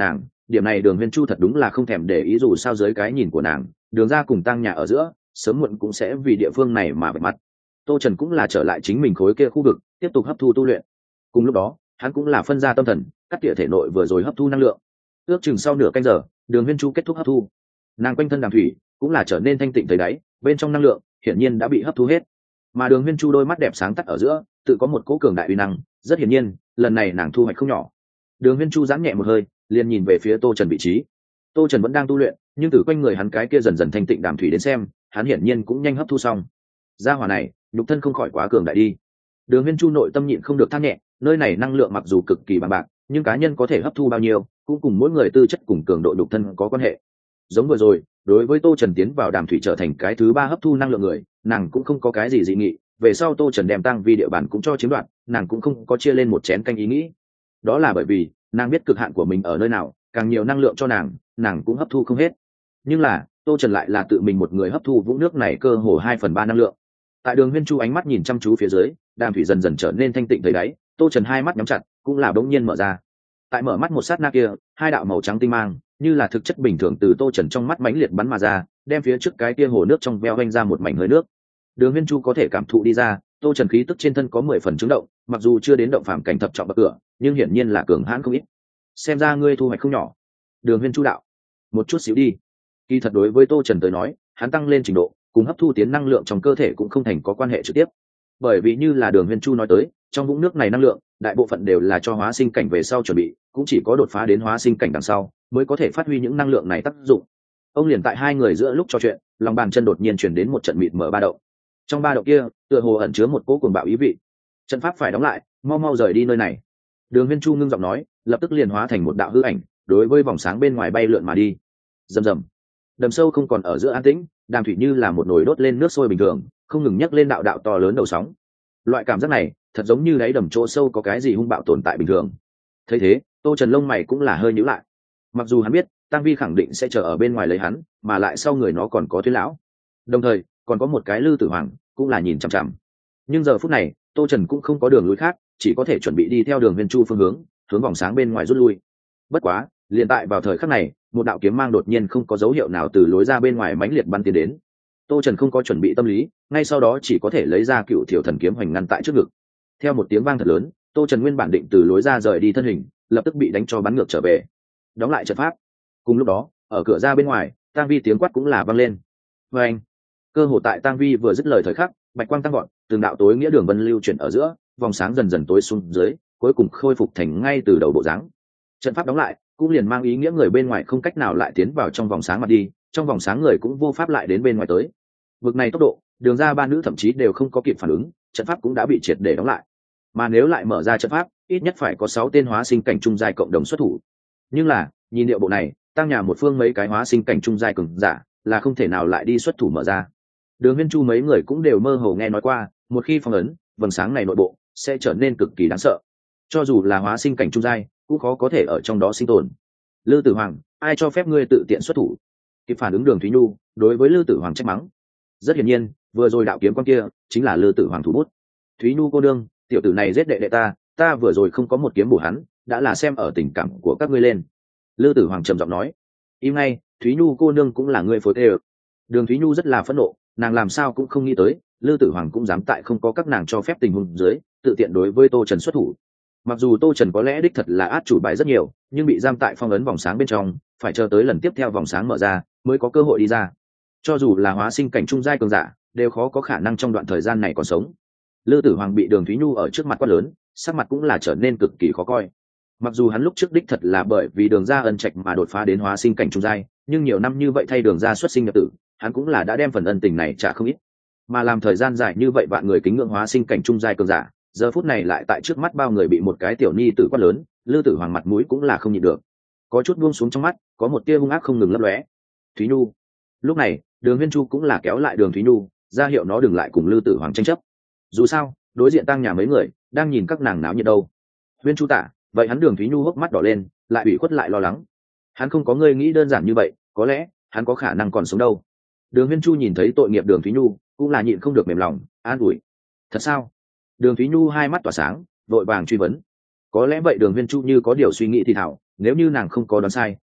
điểm này Đường Huyên Chu thật đúng là không thèm để ý, dù sao dưới cái nhìn của nàng, Đường gia cùng Tăng nhà ở giữa sớm muộn cũng sẽ vì địa phương này mà vạch mặt. Tô Trần cũng là trở lại chính mình khối kia khu vực, tiếp tục hấp thu tu luyện. Cùng lúc đó, hắn cũng là phân ra tâm thần, cắt tỉa thể nội vừa rồi hấp thu năng lượng. Ước chừng sau nửa canh giờ, Đường Huyên Chu kết thúc hấp thu. Nàng quanh thân đàm thủy cũng là trở nên thanh tịnh thấy đáy, bên trong năng lượng hiển nhiên đã bị hấp thu hết. Mà Đường Huyên Chu đôi mắt đẹp sáng tắt ở giữa, tự có một cỗ cường đại uy năng, rất hiển nhiên, lần này nàng thu hoạch không nhỏ. Đường Huyên Chu giãn nhẹ một hơi, liền nhìn về phía Tô Trần vị trí. Tô Trần vẫn đang tu luyện, nhưng từ quanh người hắn cái kia dần dần thanh tịnh đàm thủy đến xem, hắn hiển nhiên cũng nhanh hấp thu xong. Gia hỏa này, nhục thân không khỏi quá cường đại đi. Đường Huyên Chu nội tâm nhịn không được than nhẹ, nơi này năng lượng mặc dù cực kỳ bằng bạc, nhưng cá nhân có thể hấp thu bao nhiêu, cũng cùng mỗi người tư chất cùng cường độ nhục thân có quan hệ. Giống vừa rồi, đối với Tô Trần tiến vào đàm thủy trở thành cái thứ ba hấp thu năng lượng người, nàng cũng không có cái gì dị nghị. Về sau Tô Trần đem tăng vi địa bàn cũng cho chiếm đoạt, nàng cũng không có chia lên một chén canh ý nghĩ. Đó là bởi vì nàng biết cực hạn của mình ở nơi nào, càng nhiều năng lượng cho nàng, nàng cũng hấp thu không hết. Nhưng là Tô Trần lại là tự mình một người hấp thu vũng nước này cơ hồ hai phần ba năng lượng. Tại Đường Huyên Chu ánh mắt nhìn chăm chú phía dưới, đàm thủy dần dần trở nên thanh tịnh thấy đáy. Tô Trần hai mắt nhắm chặt, cũng là bỗng nhiên mở ra. Tại mở mắt một sát na kia, hai đạo màu trắng tinh mang như là thực chất bình thường từ Tô Trần trong mắt mãnh liệt bắn mà ra, đem phía trước cái kia hồ nước trong veo vanh ra một mảnh hơi nước. Đường Huyên Chu có thể cảm thụ đi ra, Tô Trần khí tức trên thân có mười phần chứng động, mặc dù chưa đến động phàm cảnh thập trọng bậc cửa, nhưng hiển nhiên là cường hãn không ít. Xem ra ngươi thu hoạch không nhỏ. Đường Huyên Chu đạo, một chút xíu đi. Kỳ thật đối với Tô Trần tới nói, hắn tăng lên trình độ, cùng hấp thu tiến năng lượng trong cơ thể cũng không thành có quan hệ trực tiếp. Bởi vì như là Đường Huyên Chu nói tới, trong vũng nước này năng lượng, đại bộ phận đều là cho hóa sinh cảnh về sau chuẩn bị, cũng chỉ có đột phá đến hóa sinh cảnh đằng sau, mới có thể phát huy những năng lượng này tác dụng. Ông liền tại hai người giữa lúc trò chuyện, lòng bàn chân đột nhiên truyền đến một trận mịt mở ba động. Trong ba động kia, tựa hồ ẩn chứa một cỗ cuồng bạo ý vị. Trận pháp phải đóng lại, mau mau rời đi nơi này. Đường Huyên Chu ngưng giọng nói, lập tức liền hóa thành một đạo hư ảnh, đối với vòng sáng bên ngoài bay lượn mà đi. Rầm rầm. Đầm sâu không còn ở giữa an tĩnh, đàm thủy như là một nồi đốt lên nước sôi bình thường, không ngừng nhấc lên đạo đạo to lớn đầu sóng. Loại cảm giác này, thật giống như đáy đầm chỗ sâu có cái gì hung bạo tồn tại bình thường. Thấy thế, Tô Trần lông mày cũng là hơi nhíu lại. Mặc dù hắn biết, Tăng Vi khẳng định sẽ chờ ở bên ngoài lấy hắn, mà lại sau người nó còn có Thuyết lão. Đồng thời, còn có một cái Lư Tử Hoàng, cũng là nhìn chằm chằm. Nhưng giờ phút này, Tô Trần cũng không có đường lui khác, chỉ có thể chuẩn bị đi theo Đường Huyên Chu phương hướng, hướng vòng sáng bên ngoài rút lui. Bất quá, liền tại vào thời khắc này, một đạo kiếm mang đột nhiên không có dấu hiệu nào từ lối ra bên ngoài mãnh liệt bắn tiến đến. Tô Trần không có chuẩn bị tâm lý, ngay sau đó chỉ có thể lấy ra Cựu Thiểu Thần kiếm hoành ngăn tại trước ngực. Theo một tiếng vang thật lớn, Tô Trần nguyên bản định từ lối ra rời đi thân hình, lập tức bị đánh cho bắn ngược trở về. Đóng lại trận pháp. Cùng lúc đó, ở cửa ra bên ngoài, Tang Vi tiếng quát cũng là vang lên. Và anh, cơ hồ tại Tang Vi vừa dứt lời thời khắc, bạch quang tăng vọt, từng đạo tối nghĩa đường vân lưu chuyển ở giữa, vòng sáng dần dần tối xuống dưới, cuối cùng khôi phục thành ngay từ đầu bộ dáng. Trận pháp đóng lại, cũng liền mang ý nghĩa người bên ngoài không cách nào lại tiến vào trong vòng sáng mà đi, trong vòng sáng người cũng vô pháp lại đến bên ngoài tới. Vực này tốc độ, đường ra ba nữ thậm chí đều không có kịp phản ứng, trận pháp cũng đã bị triệt để đóng lại. Mà nếu lại mở ra trận pháp, ít nhất phải có sáu tên hóa sinh cảnh trung giai cộng đồng xuất thủ. Nhưng là, nhìn điệu bộ này, Tăng nhà một phương mấy cái hóa sinh cảnh trung giai cường giả, là không thể nào lại đi xuất thủ mở ra. Đường Huyên Chu mấy người cũng đều mơ hồ nghe nói qua, một khi phong ấn, vầng sáng này nội bộ sẽ trở nên cực kỳ đáng sợ. Cho dù là hóa sinh cảnh trung giai, cũng khó có thể ở trong đó sinh tồn. Lư Tử Hoàng, ai cho phép ngươi tự tiện xuất thủ? Kịp phản ứng Đường Thúy Nhu đối với Lư Tử Hoàng trách mắng. Rất hiển nhiên, vừa rồi đạo kiếm quan kia chính là Lư Tử Hoàng thủ bút. Thúy Nhu cô đương, tiểu tử này giết đệ đệ ta, ta vừa rồi không có một kiếm bổ hắn, đã là xem ở tình cảm của các ngươi lên. Lư Tử Hoàng trầm giọng nói. Im ngay, Thúy Nhu cô nương cũng là người phối tê ực. Đường Thúy Nhu rất là phẫn nộ, nàng làm sao cũng không nghĩ tới, Lư Tử Hoàng cũng dám tại không có các nàng cho phép tình huống dưới, tự tiện đối với Tô Trần xuất thủ. Mặc dù Tô Trần có lẽ đích thật là át chủ bài rất nhiều, nhưng bị giam tại phong ấn vòng sáng bên trong, phải chờ tới lần tiếp theo vòng sáng mở ra, mới có cơ hội đi ra. Cho dù là hóa sinh cảnh trung giai cường giả, đều khó có khả năng trong đoạn thời gian này còn sống. Lư Tử Hoàng bị Đường Thúy Nhu ở trước mặt quát lớn, sắc mặt cũng là trở nên cực kỳ khó coi. Mặc dù hắn lúc trước đích thật là bởi vì Đường gia ân trạch mà đột phá đến hóa sinh cảnh trung giai, nhưng nhiều năm như vậy thay Đường gia xuất sinh nhập tử, hắn cũng là đã đem phần ân tình này trả không ít. Mà làm thời gian dài như vậy vạn người kính ngưỡng hóa sinh cảnh trung giai cường giả, giờ phút này lại tại trước mắt bao người bị một cái tiểu nhi tử quát lớn, Lư Tử Hoàng mặt mũi cũng là không nhịn được, có chút buông xuống trong mắt, có một tia hung ác không ngừng lấp lóe. Thúy Nhu. Lúc này, Đường Huyên Chu cũng là kéo lại Đường Thúy Nhu, ra hiệu nó đừng lại cùng Lư Tử Hoàng tranh chấp. Dù sao, đối diện Tăng nhà mấy người đang nhìn các nàng náo nhiệt đâu. Huyên Chu tả, vậy hắn Đường Thúy Nhu hốc mắt đỏ lên, lại ủy khuất lại lo lắng. Hắn không có ngươi nghĩ đơn giản như vậy, có lẽ hắn có khả năng còn sống đâu. Đường Huyên Chu nhìn thấy tội nghiệp Đường Thúy Nhu, cũng là nhịn không được mềm lòng, an ủi. Thật sao? Đường Thúy Nhu hai mắt tỏa sáng, vội vàng truy vấn. Có lẽ vậy Đường Huyên Chu như có điều suy nghĩ thì thảo, nếu như nàng không có đoán sai,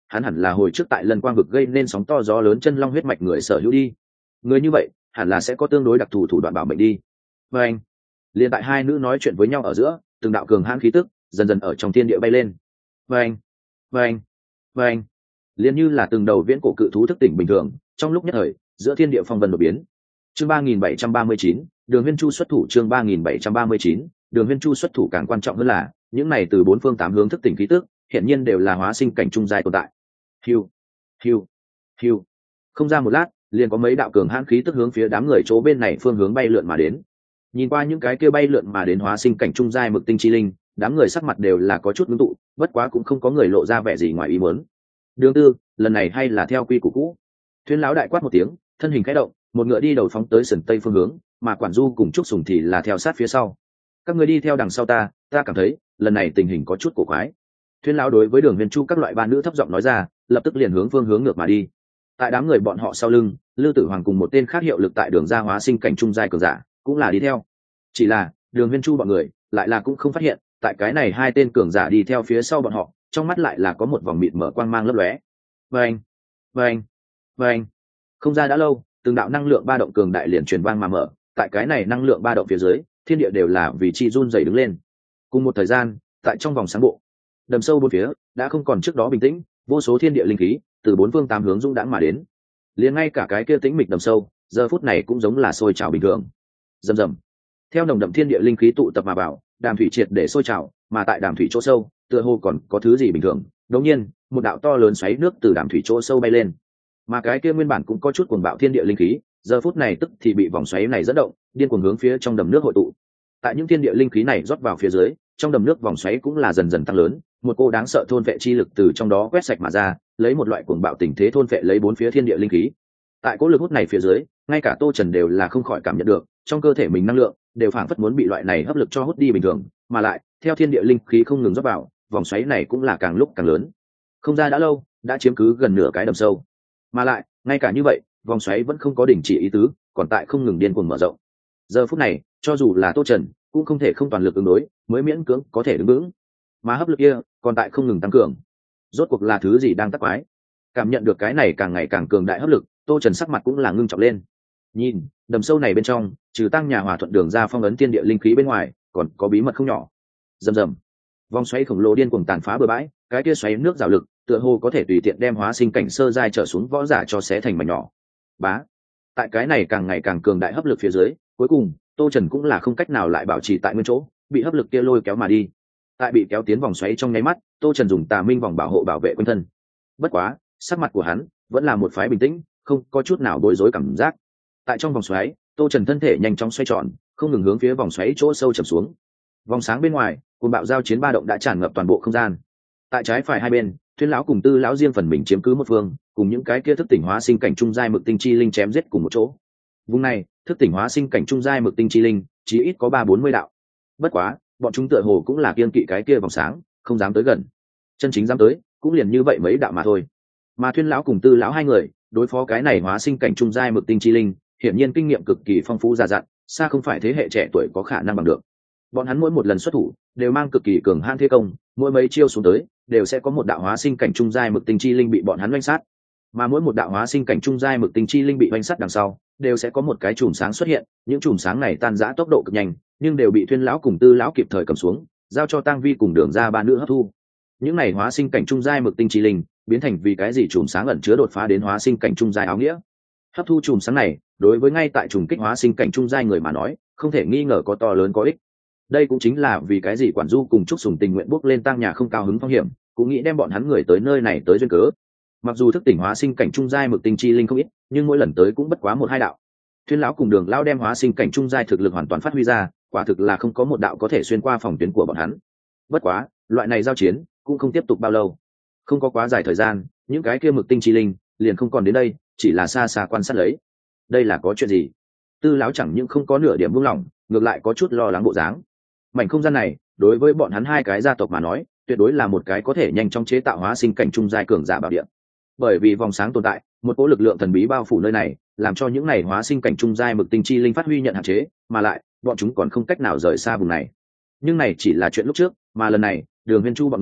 hắn hẳn là hồi trước tại lần quang vực gây nên sóng to gió lớn chân long huyết mạch người sở hữu đi. Người như vậy hẳn là sẽ có tương đối đặc thù thủ đoạn bảo mệnh đi. Và anh liền tại hai nữ nói chuyện với nhau ở giữa, từng đạo cường hãn khí tức dần dần ở trong thiên địa bay lên. Và anh và anh và anh liền như là từng đầu viễn cổ cự thú thức tỉnh bình thường, trong lúc nhất thời giữa thiên địa phong vân đột biến. Chương ba nghìn bảy trăm ba mươi chín, Đường Huyên Chu xuất thủ. Chương ba nghìn bảy trăm ba mươi chín, Đường Huyên Chu xuất thủ. Càng quan trọng hơn là những này từ bốn phương tám hướng thức tỉnh khí tức hiện nhiên đều là hóa sinh cảnh trung giai tồn tại. Hiu hiu hiu, không ra một lát liền có mấy đạo cường hãn khí tức hướng phía đám người chỗ bên này phương hướng bay lượn mà đến. Nhìn qua những cái kia bay lượn mà đến hóa sinh cảnh trung giai mực tinh chi linh, đám người sắc mặt đều là có chút ngưng tụ, bất quá cũng không có người lộ ra vẻ gì ngoài ý muốn. Đường Tư, lần này hay là theo quy củ cũ. Thuyên lão đại quát một tiếng, thân hình khẽ động, một ngựa đi đầu phóng tới sườn tây phương hướng, mà Quản Du cùng Trúc Sùng thì là theo sát phía sau. Các người đi theo đằng sau ta, ta cảm thấy lần này tình hình có chút cổ quái. Thuyên lão đối với Đường Huyền Chu các loại ba nữ thấp giọng nói ra, lập tức liền hướng phương hướng ngược mà đi. Tại đám người bọn họ sau lưng, Lư Tử Hoàng cùng một tên khác hiệu lực tại đường ra hóa sinh cảnh trung giai cường giả cũng là đi theo. Chỉ là Đường Huyền Chu bọn người lại là cũng không phát hiện, tại cái này hai tên cường giả đi theo phía sau bọn họ, trong mắt lại là có một vòng mịt mở quang mang lấp lóe. Vâng, vâng, vâng. Không ra đã lâu, từng đạo năng lượng ba động cường đại liền truyền vang mà mở, tại cái này năng lượng ba động phía dưới, thiên địa đều là vì chi run rẩy đứng lên. Cùng một thời gian, tại trong vòng sáng bộ, đầm sâu bốn phía đã không còn trước đó bình tĩnh, vô số thiên địa linh khí từ bốn phương tám hướng dũng đãng mà đến. Liền ngay cả cái kia tĩnh mịch đầm sâu, giờ phút này cũng giống là sôi trào bình thường. Rầm rầm. Theo nồng đậm thiên địa linh khí tụ tập mà vào, đàm thủy triệt để sôi trào, mà tại đàm thủy chỗ sâu, tựa hồ còn có thứ gì bình thường. Đột nhiên, một đạo to lớn xoáy nước từ đàm thủy chỗ sâu bay lên. Mà cái kia nguyên bản cũng có chút cuồng bạo thiên địa linh khí, giờ phút này tức thì bị vòng xoáy này dẫn động, điên cuồng hướng phía trong đầm nước hội tụ. Tại những thiên địa linh khí này rót vào phía dưới, trong đầm nước vòng xoáy cũng là dần dần tăng lớn, một cô đáng sợ thôn vệ chi lực từ trong đó quét sạch mà ra, lấy một loại cuồng bạo tình thế thôn vệ lấy bốn phía thiên địa linh khí. Tại cỗ lực hút này phía dưới, ngay cả Tô Trần đều là không khỏi cảm nhận được, trong cơ thể mình năng lượng đều phảng phất muốn bị loại này hấp lực cho hút đi bình thường, mà lại theo thiên địa linh khí không ngừng rót vào, vòng xoáy này cũng là càng lúc càng lớn. Không ra đã lâu, đã chiếm cứ gần nửa cái đầm sâu, mà lại ngay cả như vậy, vòng xoáy vẫn không có đình chỉ ý tứ, còn tại không ngừng điên cuồng mở rộng. Giờ phút này, cho dù là Tô Trần cũng không thể không toàn lực ứng đối, mới miễn cưỡng có thể đứng vững. Mà hấp lực kia còn tại không ngừng tăng cường. Rốt cuộc là thứ gì đang tác quái? Cảm nhận được cái này càng ngày càng cường đại hấp lực, Tô Trần sắc mặt cũng là ngưng trọng lên. Nhìn, đầm sâu này bên trong, trừ tăng nhà hòa thuận đường ra phong ấn thiên địa linh khí bên ngoài, còn có bí mật không nhỏ. Rầm rầm. Vòng xoáy khổng lồ điên cuồng tàn phá bừa bãi, cái kia xoáy nước rào lực, tựa hồ có thể tùy tiện đem hóa sinh cảnh sơ giai trở xuống võ giả cho xé thành mảnh nhỏ. Bá. Tại cái này càng ngày càng cường đại hấp lực phía dưới, cuối cùng, Tô Trần cũng là không cách nào lại bảo trì tại nguyên chỗ, bị hấp lực kia lôi kéo mà đi. Tại bị kéo tiến vòng xoáy trong nháy mắt, Tô Trần dùng Tà Minh vòng bảo hộ bảo vệ quanh thân. Bất quá, sắc mặt của hắn vẫn là một phái bình tĩnh, không có chút nào bối rối cảm giác. Tại trong vòng xoáy, Tô Trần thân thể nhanh chóng xoay tròn, không ngừng hướng phía vòng xoáy chỗ sâu chầm xuống. Vòng sáng bên ngoài, cuồng bạo giao chiến ba động đã tràn ngập toàn bộ không gian. Tại trái phải hai bên, Thuyên lão cùng Tư lão riêng phần mình chiếm cứ một phương, cùng những cái kia thức tỉnh hóa sinh cảnh trung giai mực tinh chi linh chém giết cùng một chỗ. Vùng này, thức tỉnh hóa sinh cảnh trung giai mực tinh chi linh, chí ít có ba bốn mươi đạo. Bất quá, bọn chúng tựa hồ cũng là kiêng kỵ cái kia vòng sáng, không dám tới gần. Chân chính dám tới, cũng liền như vậy mấy đạo mà thôi. Mà Thuyên lão cùng Tư lão hai người, đối phó cái này hóa sinh cảnh trung giai mực tinh chi linh, hiển nhiên kinh nghiệm cực kỳ phong phú già dặn, xa không phải thế hệ trẻ tuổi có khả năng bằng được. Bọn hắn mỗi một lần xuất thủ, đều mang cực kỳ cường hãn thế công, mỗi mấy chiêu xuống tới, đều sẽ có một đạo hóa sinh cảnh trung giai mực tinh chi linh bị bọn hắn oanh sát. Mà mỗi một đạo hóa sinh cảnh trung giai mực tinh chi linh bị oanh sát đằng sau, đều sẽ có một cái chùm sáng xuất hiện, những chùm sáng này tan rã tốc độ cực nhanh, nhưng đều bị Thuyên lão cùng Tư lão kịp thời cầm xuống, giao cho Tang Vi cùng Đường ra ba nữ hấp thu. Những này hóa sinh cảnh trung giai mực tinh chi linh, biến thành vì cái gì chùm sáng ẩn chứa đột phá đến hóa sinh cảnh trung giai áo nghĩa. Hấp thu chùm sáng này, đối với ngay tại trùng kích hóa sinh cảnh trung giai người mà nói, không thể nghi ngờ có to lớn có ích. Đây cũng chính là vì cái gì Quản Du cùng Trúc Sùng tình nguyện bước lên Tăng nhà không cao hứng phong hiểm, cũng nghĩ đem bọn hắn người tới nơi này tới duyên cớ. Mặc dù thức tỉnh hóa sinh cảnh trung giai mực tinh chi linh không ít, nhưng mỗi lần tới cũng bất quá một hai đạo. Thuyên lão cùng Đường lão đem hóa sinh cảnh trung giai thực lực hoàn toàn phát huy ra, quả thực là không có một đạo có thể xuyên qua phòng tuyến của bọn hắn. Bất quá, loại này giao chiến cũng không tiếp tục bao lâu. Không có quá dài thời gian, những cái kia mực tinh chi linh liền không còn đến đây, chỉ là xa xa quan sát lấy. Đây là có chuyện gì? Tư lão chẳng những không có nửa điểm buông lỏng, ngược lại có chút lo lắng bộ dáng. Mảnh không gian này, đối với bọn hắn hai cái gia tộc mà nói, tuyệt đối là một cái có thể nhanh chóng chế tạo hóa sinh cảnh trung giai cường giả bảo địa. Bởi vì vòng sáng tồn tại, một cỗ lực lượng thần bí bao phủ nơi này, làm cho những này hóa sinh cảnh trung giai mực tinh chi linh phát huy nhận hạn chế, mà lại, bọn chúng còn không cách nào rời xa vùng này. Nhưng này chỉ là chuyện lúc trước, mà lần này, Đường Huyên Chu bọn người,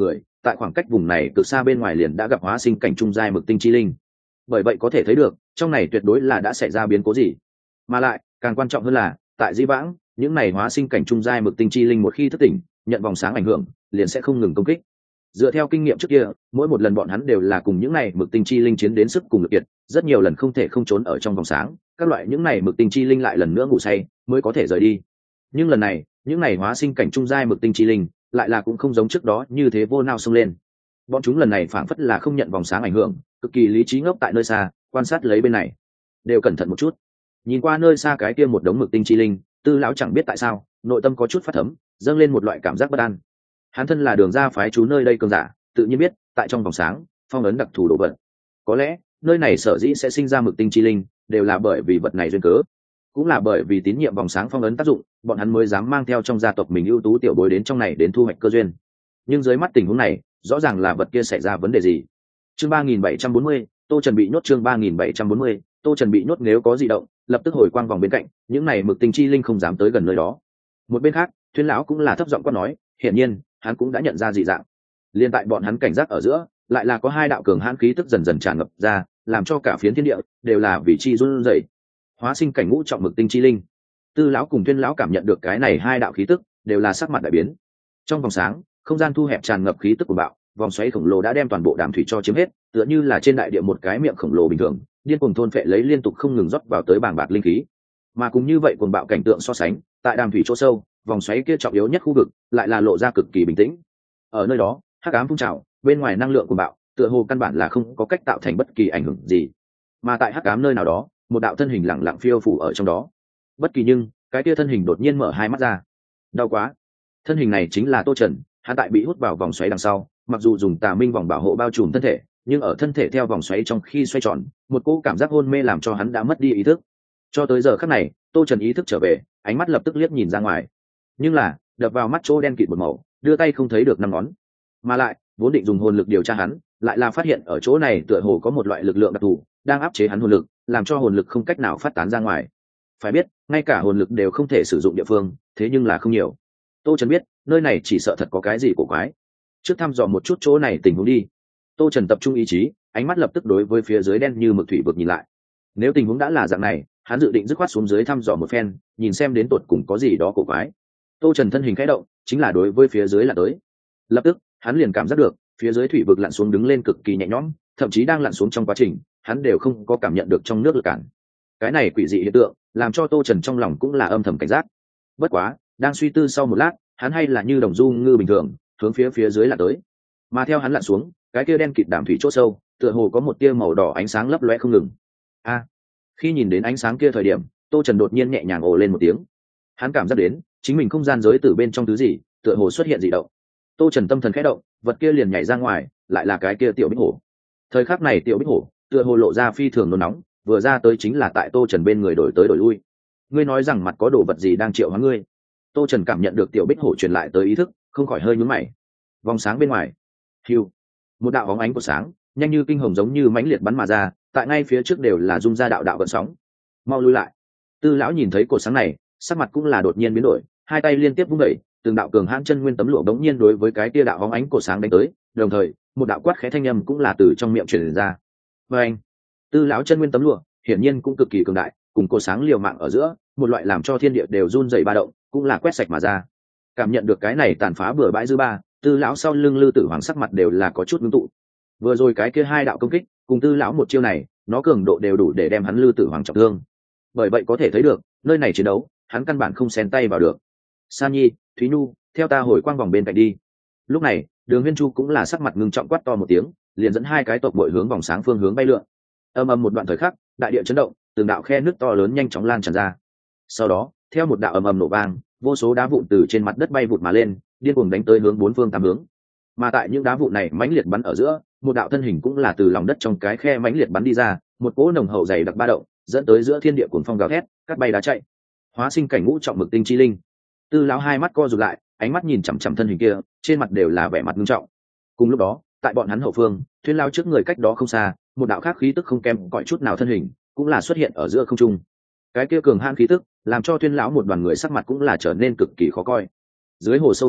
tại khoảng cách vùng này cực xa bên ngoài liền đã gặp hóa sinh cảnh trung giai mực tinh chi linh. Bởi vậy có thể thấy được trong này tuyệt đối là đã xảy ra biến cố gì. Mà lại càng quan trọng hơn là tại Di Vãng, những này hóa sinh cảnh trung giai mực tinh chi linh một khi thức tỉnh, nhận vòng sáng ảnh hưởng, liền sẽ không ngừng công kích. Dựa theo kinh nghiệm trước kia, mỗi một lần bọn hắn đều là cùng những này mực tinh chi linh chiến đến sức cùng lực kiệt, rất nhiều lần không thể không trốn ở trong vòng sáng, các loại những này mực tinh chi linh lại lần nữa ngủ say mới có thể rời đi. Nhưng lần này, những này hóa sinh cảnh trung giai mực tinh chi linh lại là cũng không giống trước đó như thế vô nao xông lên. Bọn chúng lần này phảng phất là không nhận vòng sáng ảnh hưởng, cực kỳ lý trí ngốc tại nơi xa, quan sát lấy bên này. Đều cẩn thận một chút. Nhìn qua nơi xa cái kia một đống mực tinh chi linh, Tư lão chẳng biết tại sao, nội tâm có chút phát thấm, dâng lên một loại cảm giác bất an. Hắn thân là đường ra phái chú nơi đây cường giả, tự nhiên biết, tại trong vòng sáng, phong ấn đặc thù đồ vật. Có lẽ, nơi này sở dĩ sẽ sinh ra mực tinh chi linh, đều là bởi vì vật này duyên cớ. Cũng là bởi vì tín nhiệm vòng sáng phong ấn tác dụng, bọn hắn mới dám mang theo trong gia tộc mình ưu tú tiểu bối đến trong này đến thu hoạch cơ duyên. Nhưng dưới mắt tình huống này, rõ ràng là vật kia xảy ra vấn đề gì. Chương ba nghìn bảy trăm bốn mươi, Tô Trần bị nhốt. Chương ba nghìn bảy trăm bốn mươi, Tô Trần bị nhốt. Nếu có dị động, lập tức hồi quang vòng bên cạnh, những này mực tinh chi linh không dám tới gần nơi đó. Một bên khác, Thuyên lão cũng là thấp giọng quát nói, hiển nhiên, hắn cũng đã nhận ra dị dạng. Liên tại bọn hắn cảnh giác ở giữa, lại là có hai đạo cường hãn khí tức dần dần tràn ngập ra, làm cho cả phiến thiên địa đều là vì chi run rẩy. Hóa sinh cảnh ngũ trọng mực tinh chi linh. Tư lão cùng Thuyên lão cảm nhận được cái này hai đạo khí tức, đều là sắc mặt đại biến. Trong vòng sáng, không gian thu hẹp tràn ngập khí tức của bạo, vòng xoáy khổng lồ đã đem toàn bộ đàm thủy cho chiếm hết, tựa như là trên đại địa một cái miệng khổng lồ bình thường, điên cuồng thôn phệ lấy liên tục không ngừng rót vào tới bàng bạc linh khí. Mà cùng như vậy cuồng bạo cảnh tượng so sánh, tại đàm thủy chỗ sâu, vòng xoáy kia trọng yếu nhất khu vực, lại là lộ ra cực kỳ bình tĩnh. Ở nơi đó, hắc ám phun trào, bên ngoài năng lượng cuồng bạo, tựa hồ căn bản là không có cách tạo thành bất kỳ ảnh hưởng gì. Mà tại hắc ám nơi nào đó, một đạo thân hình lặng lặng phiêu phủ ở trong đó. Bất kỳ nhưng, cái kia thân hình đột nhiên mở hai mắt ra. Đau quá. Thân hình này chính là Tô Trần, hắn tại bị hút vào vòng xoáy đằng sau, mặc dù dùng tà minh vòng bảo hộ bao trùm thân thể, nhưng ở thân thể theo vòng xoáy trong khi xoay tròn, một cỗ cảm giác hôn mê làm cho hắn đã mất đi ý thức. Cho tới giờ khắc này, Tô Trần ý thức trở về, ánh mắt lập tức liếc nhìn ra ngoài. Nhưng là, đập vào mắt chỗ đen kịt một màu, đưa tay không thấy được năm ngón. Mà lại, vốn định dùng hồn lực điều tra hắn, lại là phát hiện ở chỗ này tựa hồ có một loại lực lượng đặc thù đang áp chế hắn hồn lực, làm cho hồn lực không cách nào phát tán ra ngoài. Phải biết, ngay cả hồn lực đều không thể sử dụng địa phương, thế nhưng là không nhiều. Tô Trần biết, nơi này chỉ sợ thật có cái gì cổ quái. Trước thăm dò một chút chỗ này tình huống đi. Tô Trần tập trung ý chí, ánh mắt lập tức đối với phía dưới đen như mực thủy vực nhìn lại. Nếu tình huống đã là dạng này, hắn dự định dứt khoát xuống dưới thăm dò một phen, nhìn xem đến tột cùng có gì đó cổ quái. Tô Trần thân hình khẽ động, chính là đối với phía dưới là tới. Lập tức, hắn liền cảm giác được, phía dưới thủy vực lặn xuống đứng lên cực kỳ nhẹ nhõm, thậm chí đang lặn xuống trong quá trình, hắn đều không có cảm nhận được trong nước lực cản. Cái này quỷ dị hiện tượng, làm cho Tô Trần trong lòng cũng là âm thầm cảnh giác. Bất quá, đang suy tư sau một lát, hắn hay là như đồng du ngư bình thường, hướng phía phía dưới lặn tới. Mà theo hắn lặn xuống, cái kia đen kịt đàm thủy chỗ sâu, tựa hồ có một tia màu đỏ ánh sáng lấp lóe không ngừng. A! Khi nhìn đến ánh sáng kia thời điểm, Tô Trần đột nhiên nhẹ nhàng ồ lên một tiếng. Hắn cảm giác đến, chính mình không gian giới từ bên trong thứ gì, tựa hồ xuất hiện dị động. Tô Trần tâm thần khẽ động, vật kia liền nhảy ra ngoài, lại là cái kia tiểu bích hổ. Thời khắc này tiểu bích hổ, tựa hồ lộ ra phi thường nôn nóng, vừa ra tới chính là tại Tô Trần bên người đổi tới đổi lui. Ngươi nói rằng mặt có đồ vật gì đang triệu hoán ngươi? Tô Trần cảm nhận được tiểu bích hổ truyền lại tới ý thức, không khỏi hơi nhướng mày. Vòng sáng bên ngoài, hiu, một đạo bóng ánh của sáng, nhanh như kinh hồng giống như mãnh liệt bắn mà ra, tại ngay phía trước đều là dung ra đạo đạo gợn sóng. Mau lui lại. Tư lão nhìn thấy cột sáng này, sắc mặt cũng là đột nhiên biến đổi, hai tay liên tiếp vung đẩy, từng đạo cường hãn chân nguyên tấm lụa bỗng nhiên đối với cái tia đạo bóng ánh cột sáng đánh tới, đồng thời, một đạo quát khẽ thanh âm cũng là từ trong miệng truyền ra. Và anh, Tư lão chân nguyên tấm lụa, hiển nhiên cũng cực kỳ cường đại, cùng cột sáng liều mạng ở giữa, một loại làm cho thiên địa đều run rẩy ba động, cũng là quét sạch mà ra. Cảm nhận được cái này tàn phá bừa bãi dư ba, Tư lão sau lưng Lư Tử Hoàng sắc mặt đều là có chút ngưng tụ. Vừa rồi cái kia hai đạo công kích, cùng Tư lão một chiêu này, nó cường độ đều đủ để đem hắn Lư Tử Hoàng trọng thương. Bởi vậy có thể thấy được, nơi này chiến đấu, hắn căn bản không xen tay vào được. San Nhi, Thúy Nhu, theo ta hồi quang vòng bên cạnh đi. Lúc này, Đường Huyên Chu cũng là sắc mặt ngưng trọng quát to một tiếng, liền dẫn hai cái tộc bội hướng vòng sáng phương hướng bay lượn. Âm ầm một đoạn thời khắc, đại địa chấn động, từng đạo khe nước to lớn nhanh chóng lan tràn ra. Sau đó, theo một đạo ầm ầm nổ vang, vô số đá vụn từ trên mặt đất bay vụt mà lên, điên cuồng đánh tới hướng bốn phương tám hướng. Mà tại những đá vụn này mãnh liệt bắn ở giữa, một đạo thân hình cũng là từ lòng đất trong cái khe mãnh liệt bắn đi ra, một cỗ nồng hậu dày đặc ba động, dẫn tới giữa thiên địa cuồng phong gào thét, cắt bay đá chạy. Hóa sinh cảnh ngũ trọng mực tinh chi linh. Tư lão hai mắt co rụt lại, ánh mắt nhìn chằm chằm thân hình kia, trên mặt đều là vẻ mặt nghiêm trọng. Cùng lúc đó, tại bọn hắn hậu phương, Thuyên lão trước người cách đó không xa, một đạo khác khí tức không kém cỏi chút nào thân hình, cũng là xuất hiện ở giữa không trung. Cái kia cường hãn khí tức, làm cho Thuyên lão một đoàn người sắc mặt cũng là trở nên cực kỳ khó coi. Dưới hồ sâu phương,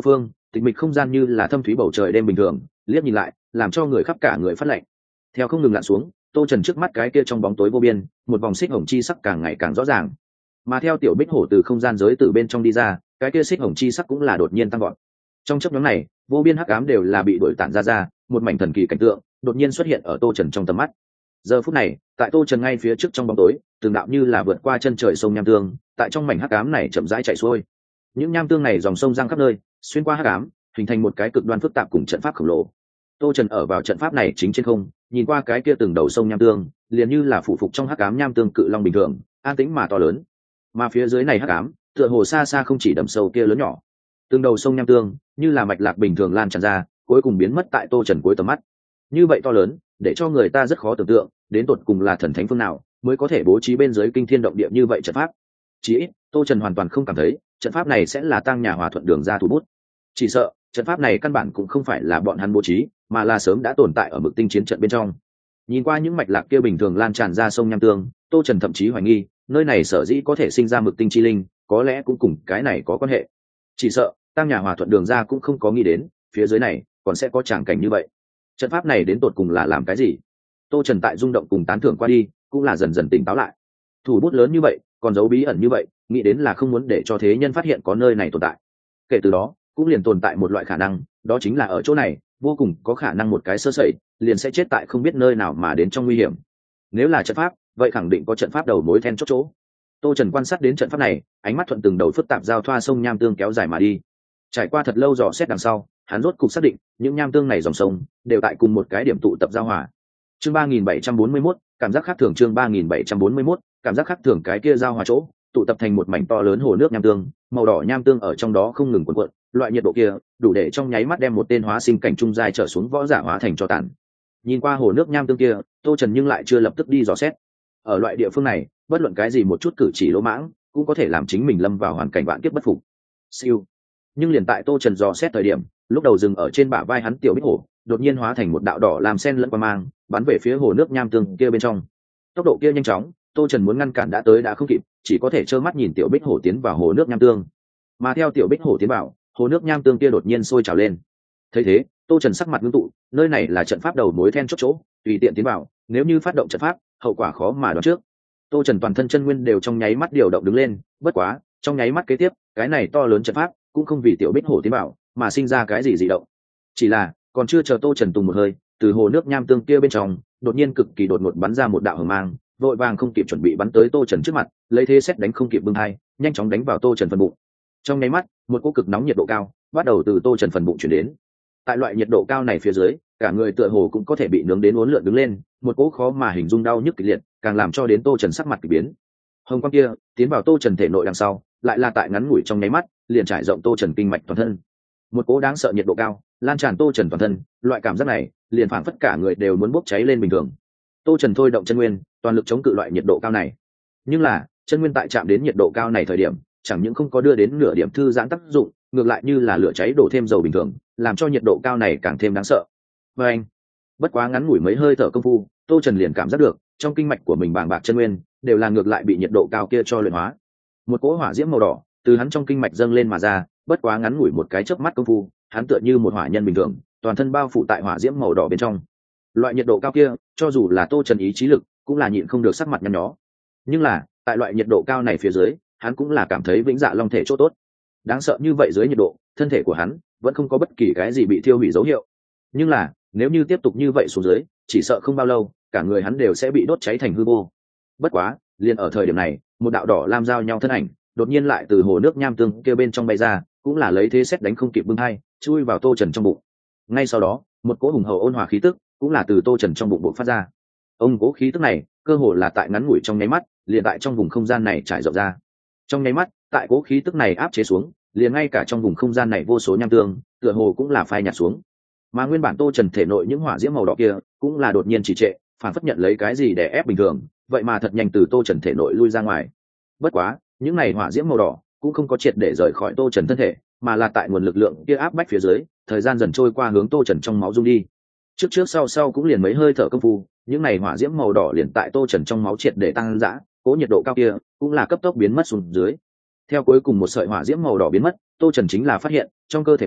tịch mịch không gian như là thâm thúy bầu trời đêm bình thường, liếc nhìn lại làm cho người khắp cả người phát lạnh. Theo không ngừng lặn xuống, tô trần trước mắt cái kia trong bóng tối vô biên, một vòng xích hồng chi sắc càng ngày càng rõ ràng. Mà theo tiểu bích hổ từ không gian giới từ bên trong đi ra, cái kia xích hồng chi sắc cũng là đột nhiên tăng gọn. Trong chốc ngắn này, vô biên hắc ám đều là bị đuổi tản ra ra, một mảnh thần kỳ cảnh tượng đột nhiên xuất hiện ở tô trần trong tầm mắt. Giờ phút này, tại tô trần ngay phía trước trong bóng tối, từng đạo như là vượt qua chân trời sông nham tương, tại trong mảnh hắc ám này chậm rãi chảy xuôi. Những nham tương này dòng sông giăng khắp nơi, xuyên qua hắc ám, hình thành một cái cực đoan phức tạp cùng trận pháp khổng lồ. Tô trần ở vào trận pháp này chính trên không, nhìn qua cái kia từng đầu sông nham tương, liền như là phụ phục trong hắc ám nham tương cự long bình thường, an tĩnh mà to lớn. Mà phía dưới này hắc ám, tựa hồ xa xa không chỉ đầm sâu kia lớn nhỏ, từng đầu sông nham tương như là mạch lạc bình thường lan tràn ra, cuối cùng biến mất tại tô trần cuối tầm mắt. Như vậy to lớn, để cho người ta rất khó tưởng tượng đến tột cùng là thần thánh phương nào mới có thể bố trí bên dưới kinh thiên động địa như vậy trận pháp. Chỉ ít tô trần hoàn toàn không cảm thấy trận pháp này sẽ là tăng nhà hòa thuận đường ra thủ bút. Chỉ sợ trận pháp này căn bản cũng không phải là bọn hắn bố trí, mà là sớm đã tồn tại ở mực tinh chiến trận bên trong. Nhìn qua những mạch lạc kia bình thường lan tràn ra sông nham tương, tô trần thậm chí hoài nghi nơi này sở dĩ có thể sinh ra mực tinh chi linh, có lẽ cũng cùng cái này có quan hệ. Chỉ sợ tăng nhà hòa thuận đường ra cũng không có nghĩ đến phía dưới này còn sẽ có tràng cảnh như vậy. Trận pháp này đến tột cùng là làm cái gì? Tô trần tại rung động cùng tán thưởng qua đi, cũng là dần dần tỉnh táo lại. Thủ bút lớn như vậy, còn giấu bí ẩn như vậy, nghĩ đến là không muốn để cho thế nhân phát hiện có nơi này tồn tại. Kể từ đó cũng liền tồn tại một loại khả năng, đó chính là ở chỗ này vô cùng có khả năng một cái sơ sẩy liền sẽ chết tại không biết nơi nào mà đến trong nguy hiểm. Nếu là trận pháp, vậy khẳng định có trận pháp đầu mối then chốt chỗ. Tô trần quan sát đến trận pháp này, ánh mắt thuận từng đầu phức tạp giao thoa sông nham tương kéo dài mà đi. Trải qua thật lâu dò xét đằng sau, hắn rốt cục xác định những nham tương này dòng sông đều tại cùng một cái điểm tụ tập giao hòa. Chương ba nghìn bảy trăm bốn mươi mốt, cảm giác khác thường. Chương ba nghìn bảy trăm bốn mươi mốt, cảm giác khác thường. Cái kia giao hòa chỗ tụ tập thành một mảnh to lớn hồ nước nham tương, màu đỏ nham tương ở trong đó không ngừng cuộn cuộn, loại nhiệt độ kia đủ để trong nháy mắt đem một tên hóa sinh cảnh trung giai trở xuống võ giả hóa thành tro tàn. Nhìn qua hồ nước nham tương kia, tô trần nhưng lại chưa lập tức đi dò xét. Ở loại địa phương này, bất luận cái gì một chút cử chỉ lỗ mãng cũng có thể làm chính mình lâm vào hoàn cảnh vạn kiếp bất phục. Siêu. Nhưng liền tại tô trần dò xét thời điểm, lúc đầu dừng ở trên bả vai hắn tiểu bích hổ đột nhiên hóa thành một đạo đỏ làm sen lẫn qua mang, bắn về phía hồ nước nham tương kia bên trong. Tốc độ kia nhanh chóng, tô trần muốn ngăn cản đã tới đã không kịp, chỉ có thể trơ mắt nhìn tiểu bích hổ tiến vào hồ nước nham tương. Mà theo tiểu bích hổ tiến vào, hồ nước nham tương kia đột nhiên sôi trào lên. Thấy thế, tô trần sắc mặt ngưng tụ, nơi này là trận pháp đầu mối then chốt chỗ, tùy tiện tiến vào, nếu như phát động trận pháp, hậu quả khó mà đoán trước. Tô trần toàn thân chân nguyên đều trong nháy mắt điều động đứng lên, bất quá trong nháy mắt kế tiếp, cái này to lớn trận pháp cũng không vì tiểu bích hổ tiến vào mà sinh ra cái gì dị động. Chỉ là còn chưa chờ tô trần tùng một hơi, từ hồ nước nham tương kia bên trong đột nhiên cực kỳ đột ngột bắn ra một đạo hờ mang, vội vàng không kịp chuẩn bị bắn tới tô trần trước mặt, lấy thế xét đánh không kịp bưng hai, nhanh chóng đánh vào tô trần phần bụng. Trong nháy mắt, một cỗ cực nóng nhiệt độ cao bắt đầu từ tô trần phần bụng chuyển đến. Tại loại nhiệt độ cao này phía dưới, cả người tựa hồ cũng có thể bị nướng đến uốn lượn đứng lên, một cỗ khó mà hình dung đau nhức kịch liệt, càng làm cho đến tô trần sắc mặt kỳ biến. Hồng quang kia tiến vào tô trần thể nội đằng sau, lại là tại ngắn ngủi trong nháy mắt liền trải rộng tô trần kinh mạch toàn thân. Một cỗ đáng sợ nhiệt độ cao lan tràn tô trần toàn thân, loại cảm giác này liền phảng phất cả người đều muốn bốc cháy lên bình thường. Tô trần thôi động chân nguyên toàn lực chống cự loại nhiệt độ cao này, nhưng là chân nguyên tại chạm đến nhiệt độ cao này thời điểm, chẳng những không có đưa đến nửa điểm thư giãn tác dụng, ngược lại như là lửa cháy đổ thêm dầu bình thường, làm cho nhiệt độ cao này càng thêm đáng sợ. Và anh, bất quá ngắn ngủi mấy hơi thở công phu, tô trần liền cảm giác được trong kinh mạch của mình bàng bạc chân nguyên đều là ngược lại bị nhiệt độ cao kia cho luyện hóa. Một cỗ hỏa diễm màu đỏ từ hắn trong kinh mạch dâng lên mà ra, bất quá ngắn ngủi một cái chớp mắt công phu, hắn tựa như một hỏa nhân bình thường, toàn thân bao phủ tại hỏa diễm màu đỏ bên trong. Loại nhiệt độ cao kia, cho dù là tô trần ý chí lực cũng là nhịn không được sắc mặt nhăn nhó. Nhưng là tại loại nhiệt độ cao này phía dưới, hắn cũng là cảm thấy vĩnh dạ long thể chỗ tốt. Đáng sợ như vậy dưới nhiệt độ, thân thể của hắn vẫn không có bất kỳ cái gì bị thiêu hủy dấu hiệu. Nhưng là nếu như tiếp tục như vậy xuống dưới, chỉ sợ không bao lâu cả người hắn đều sẽ bị đốt cháy thành hư vô. Bất quá liền ở thời điểm này, một đạo đỏ lam giao nhau thân ảnh đột nhiên lại từ hồ nước nham tương kia bên trong bay ra, cũng là lấy thế xét đánh không kịp bưng hai, chui vào tô trần trong bụng. Ngay sau đó, một cỗ hùng hậu ôn hòa khí tức cũng là từ tô trần trong bụng bộc phát ra. Ông cỗ khí tức này cơ hồ là tại ngắn ngủi trong nháy mắt liền tại trong vùng không gian này trải rộng ra. Trong nháy mắt, tại cỗ khí tức này áp chế xuống, liền ngay cả trong vùng không gian này vô số nham tương tựa hồ cũng là phai nhạt xuống. Mà nguyên bản tô trần thể nội những hỏa diễm màu đỏ kia cũng là đột nhiên trì trệ, phản phất nhận lấy cái gì để ép bình thường, vậy mà thật nhanh từ tô trần thể nội lui ra ngoài. Bất quá những này hỏa diễm màu đỏ cũng không có triệt để rời khỏi tô trần thân thể, mà là tại nguồn lực lượng kia áp bách phía dưới, thời gian dần trôi qua hướng tô trần trong máu dung đi. Trước trước sau sau cũng liền mấy hơi thở công phu, những này hỏa diễm màu đỏ liền tại tô trần trong máu triệt để tăng dã, cố nhiệt độ cao kia cũng là cấp tốc biến mất xuống dưới. Theo cuối cùng một sợi hỏa diễm màu đỏ biến mất, tô trần chính là phát hiện trong cơ thể mình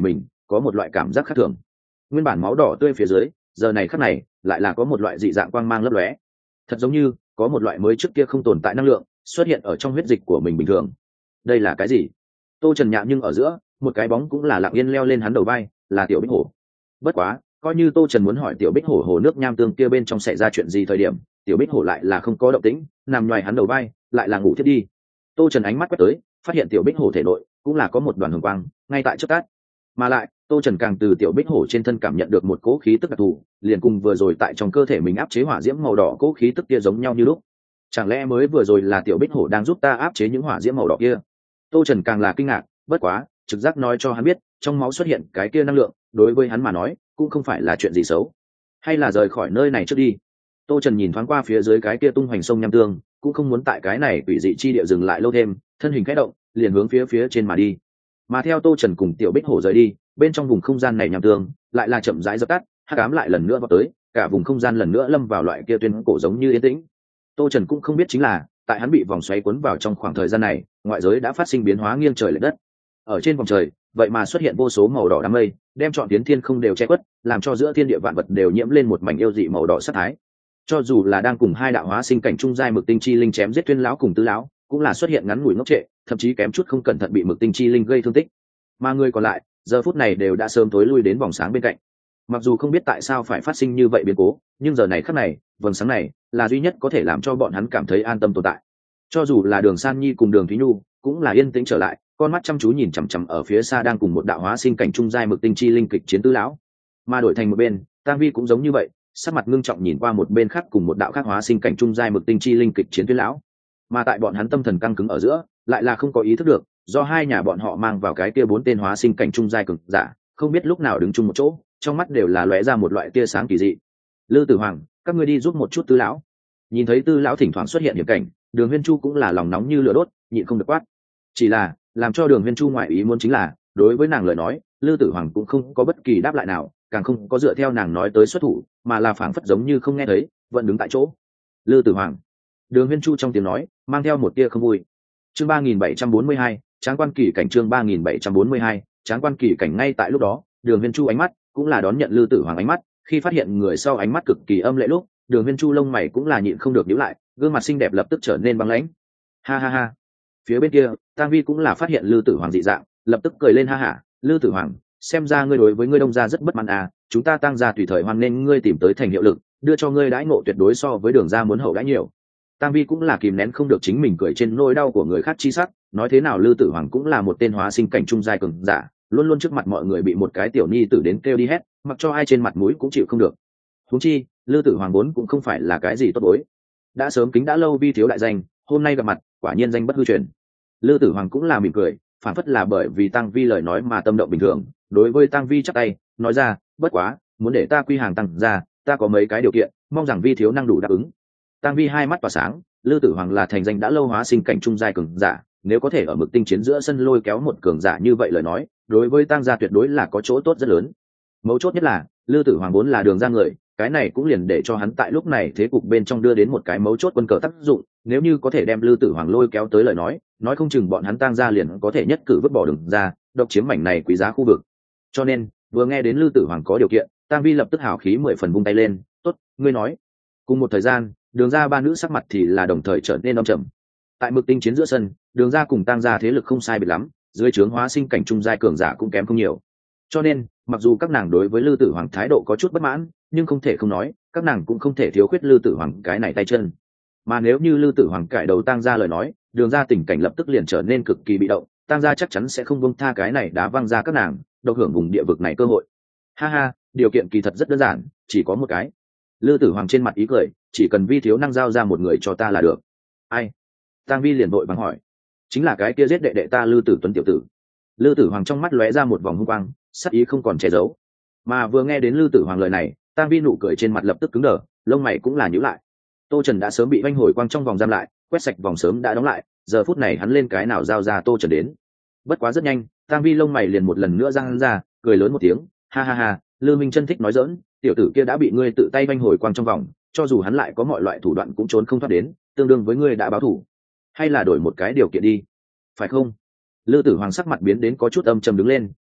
có một loại cảm giác khác thường. Nguyên bản máu đỏ tươi phía dưới, giờ này khắc này lại là có một loại dị dạng quang mang lấp lóe, thật giống như có một loại mới trước kia không tồn tại năng lượng xuất hiện ở trong huyết dịch của mình bình thường. Đây là cái gì? Tô Trần nhạ nhưng ở giữa một cái bóng cũng là lặng yên leo lên hắn đầu vai, là Tiểu Bích Hổ. Bất quá coi như Tô Trần muốn hỏi Tiểu Bích Hổ hồ nước nham tương kia bên trong xảy ra chuyện gì thời điểm, Tiểu Bích Hổ lại là không có động tĩnh, nằm ngoài hắn đầu vai, lại là ngủ thiết đi. Tô Trần ánh mắt quét tới, phát hiện Tiểu Bích Hổ thể nội cũng là có một đoàn hồng quang ngay tại chớp tắt, mà lại Tô Trần càng từ Tiểu Bích Hổ trên thân cảm nhận được một cỗ khí tức đặc thù, liền cùng vừa rồi tại trong cơ thể mình áp chế hỏa diễm màu đỏ cỗ khí tức kia giống nhau như lúc. Chẳng lẽ mới vừa rồi là Tiểu Bích Hổ đang giúp ta áp chế những hỏa diễm màu đỏ kia? Tô Trần càng là kinh ngạc, bất quá trực giác nói cho hắn biết trong máu xuất hiện cái kia năng lượng đối với hắn mà nói cũng không phải là chuyện gì xấu. Hay là rời khỏi nơi này trước đi. Tô Trần nhìn thoáng qua phía dưới cái kia tung hoành sông nham tương, cũng không muốn tại cái này quỷ dị chi địa dừng lại lâu thêm, thân hình khẽ động liền hướng phía phía trên mà đi. Mà theo Tô Trần cùng Tiểu Bích Hổ rời đi, bên trong vùng không gian này nham tương lại là chậm rãi dập tắt, hắc ám lại lần nữa vào tới, cả vùng không gian lần nữa lâm vào loại kia tuyên cổ giống như yên tĩnh. Tô Trần cũng không biết chính là tại hắn bị vòng xoáy cuốn vào trong khoảng thời gian này, ngoại giới đã phát sinh biến hóa nghiêng trời lệch đất. Ở trên vòng trời vậy mà xuất hiện vô số màu đỏ đám mây, đem trọn tiến thiên không đều che khuất, làm cho giữa thiên địa vạn vật đều nhiễm lên một mảnh yêu dị màu đỏ sắc thái. Cho dù là đang cùng hai đạo hóa sinh cảnh trung giai mực tinh chi linh chém giết tuyên lão cùng tứ lão, cũng là xuất hiện ngắn ngủi ngốc trệ, thậm chí kém chút không cẩn thận bị mực tinh chi linh gây thương tích. Mà người còn lại giờ phút này đều đã sớm tối lui đến vòng sáng bên cạnh. Mặc dù không biết tại sao phải phát sinh như vậy biến cố, nhưng giờ này khắc này vầng sáng này là duy nhất có thể làm cho bọn hắn cảm thấy an tâm tồn tại. Cho dù là Đường San Nhi cùng Đường Thúy Nhu cũng là yên tĩnh trở lại, con mắt chăm chú nhìn chằm chằm ở phía xa đang cùng một đạo hóa sinh cảnh trung giai mực tinh chi linh kịch chiến tứ lão. Mà đổi thành một bên, Tang Vi cũng giống như vậy, sắc mặt ngưng trọng nhìn qua một bên khác cùng một đạo khác hóa sinh cảnh trung giai mực tinh chi linh kịch chiến tuyên lão. Mà tại bọn hắn tâm thần căng cứng ở giữa, lại là không có ý thức được, do hai nhà bọn họ mang vào cái kia bốn tên hóa sinh cảnh trung giai cường giả, không biết lúc nào đứng chung một chỗ, trong mắt đều là lóe ra một loại tia sáng kỳ dị. Lư Tử Hoàng, các ngươi đi giúp một chút Tư lão. Nhìn thấy Tư lão thỉnh thoảng xuất hiện hiểm cảnh, Đường Huyên Chu cũng là lòng nóng như lửa đốt, nhịn không được quát. Chỉ là, làm cho Đường Huyên Chu ngoại ý muốn chính là, đối với nàng lời nói, Lư Tử Hoàng cũng không có bất kỳ đáp lại nào, càng không có dựa theo nàng nói tới xuất thủ, mà là phảng phất giống như không nghe thấy, vẫn đứng tại chỗ. Lư Tử Hoàng. Đường Huyên Chu trong tiếng nói mang theo một tia không vui. Chương ba nghìn bảy trăm bốn mươi hai, Tráng Quan Kỳ cảnh chương ba nghìn bảy trăm bốn mươi hai, Tráng Quan Kỳ cảnh ngay tại lúc đó, Đường Huyên Chu ánh mắt cũng là đón nhận Lư Tử Hoàng ánh mắt, khi phát hiện người sau ánh mắt cực kỳ âm lệ lúc, Đường Huyên Chu lông mày cũng là nhịn không được nhíu lại, gương mặt xinh đẹp lập tức trở nên băng lãnh. Ha ha ha. Phía bên kia, Tang Vi cũng là phát hiện Lư Tử Hoàng dị dạng, lập tức cười lên ha hả, Lư Tử Hoàng, xem ra ngươi đối với ngươi Đông gia rất bất mãn à, chúng ta Tang gia tùy thời hoan nên ngươi tìm tới thành hiệu lực, đưa cho ngươi đãi ngộ tuyệt đối so với Đường gia muốn hậu đãi nhiều. Tang Vi cũng là kìm nén không được chính mình cười trên nỗi đau của người khác chi sắc, nói thế nào Lư Tử Hoàng cũng là một tên hóa sinh cảnh trung giai cường giả, luôn luôn trước mặt mọi người bị một cái tiểu nhi tử đến kêu đi hét, mặc cho ai trên mặt mũi cũng chịu không được. Huống chi, Lư Tử Hoàng vốn cũng không phải là cái gì tốt bối, đã sớm kính đã lâu vi thiếu đại danh, hôm nay gặp mặt, quả nhiên danh bất hư truyền. Lư Tử Hoàng cũng là mỉm cười, phản phất là bởi vì Tang Vi lời nói mà tâm động bình thường, đối với Tang Vi chắp tay, nói ra, bất quá, muốn để ta quy hàng Tang gia, ta có mấy cái điều kiện, mong rằng vi thiếu năng đủ đáp ứng. Tang Vi hai mắt tỏa sáng, Lư Tử Hoàng là thành danh đã lâu hóa sinh cảnh trung giai cường giả, nếu có thể ở mực tinh chiến giữa sân lôi kéo một cường giả như vậy lời nói, đối với Tang gia tuyệt đối là có chỗ tốt rất lớn. Mấu chốt nhất là, Lư Tử Hoàng vốn là Đường gia người, cái này cũng liền để cho hắn tại lúc này thế cục bên trong đưa đến một cái mấu chốt quân cờ tác dụng, nếu như có thể đem Lư Tử Hoàng lôi kéo tới lời nói, nói không chừng bọn hắn Tang gia liền có thể nhất cử vứt bỏ Đường gia, độc chiếm mảnh này quý giá khu vực. Cho nên, vừa nghe đến Lư Tử Hoàng có điều kiện, Tang Vi lập tức hào khí mười phần vung tay lên, "Tốt, ngươi nói." Cùng một thời gian, Đường gia ba nữ sắc mặt thì là đồng thời trở nên âm trầm. Tại mực tinh chiến giữa sân, Đường gia cùng Tang gia thế lực không sai biệt lắm, dưới trướng hóa sinh cảnh trung giai cường giả cũng kém không nhiều. Cho nên, mặc dù các nàng đối với Lư Tử Hoàng thái độ có chút bất mãn, nhưng không thể không nói, các nàng cũng không thể thiếu khuyết Lư Tử Hoàng cái này tay chân. Mà nếu như Lư Tử Hoàng cải đầu Tang gia lời nói, Đường gia tình cảnh lập tức liền trở nên cực kỳ bị động, Tang gia chắc chắn sẽ không buông tha cái này đá văng ra các nàng, độc hưởng vùng địa vực này cơ hội. Ha ha, điều kiện kỳ thật rất đơn giản, chỉ có một cái. Lư Tử Hoàng trên mặt ý cười, chỉ cần vi thiếu năng giao ra một người cho ta là được. Ai? Tang Vi liền vội vàng hỏi. Chính là cái kia giết đệ đệ ta Lư Tử Tuấn tiểu tử. Lư Tử Hoàng trong mắt lóe ra một vòng hung quang, sắc ý không còn che giấu. Mà vừa nghe đến Lư Tử Hoàng lời này, Tang Vi nụ cười trên mặt lập tức cứng đờ, lông mày cũng là nhíu lại. Tô Trần đã sớm bị vanh hồi quang trong vòng giam lại, quét sạch vòng sớm đã đóng lại, giờ phút này hắn lên cái nào giao ra Tô Trần đến. Bất quá rất nhanh, Tang Vi lông mày liền một lần nữa giang ra, cười lớn một tiếng, ha ha ha, Lư Minh Chân thích nói giỡn, tiểu tử kia đã bị ngươi tự tay vanh hồi quang trong vòng, cho dù hắn lại có mọi loại thủ đoạn cũng trốn không thoát đến, tương đương với ngươi đã báo thủ. Hay là đổi một cái điều kiện đi, phải không? Lư Tử Hoàng sắc mặt biến đến có chút âm trầm đứng lên,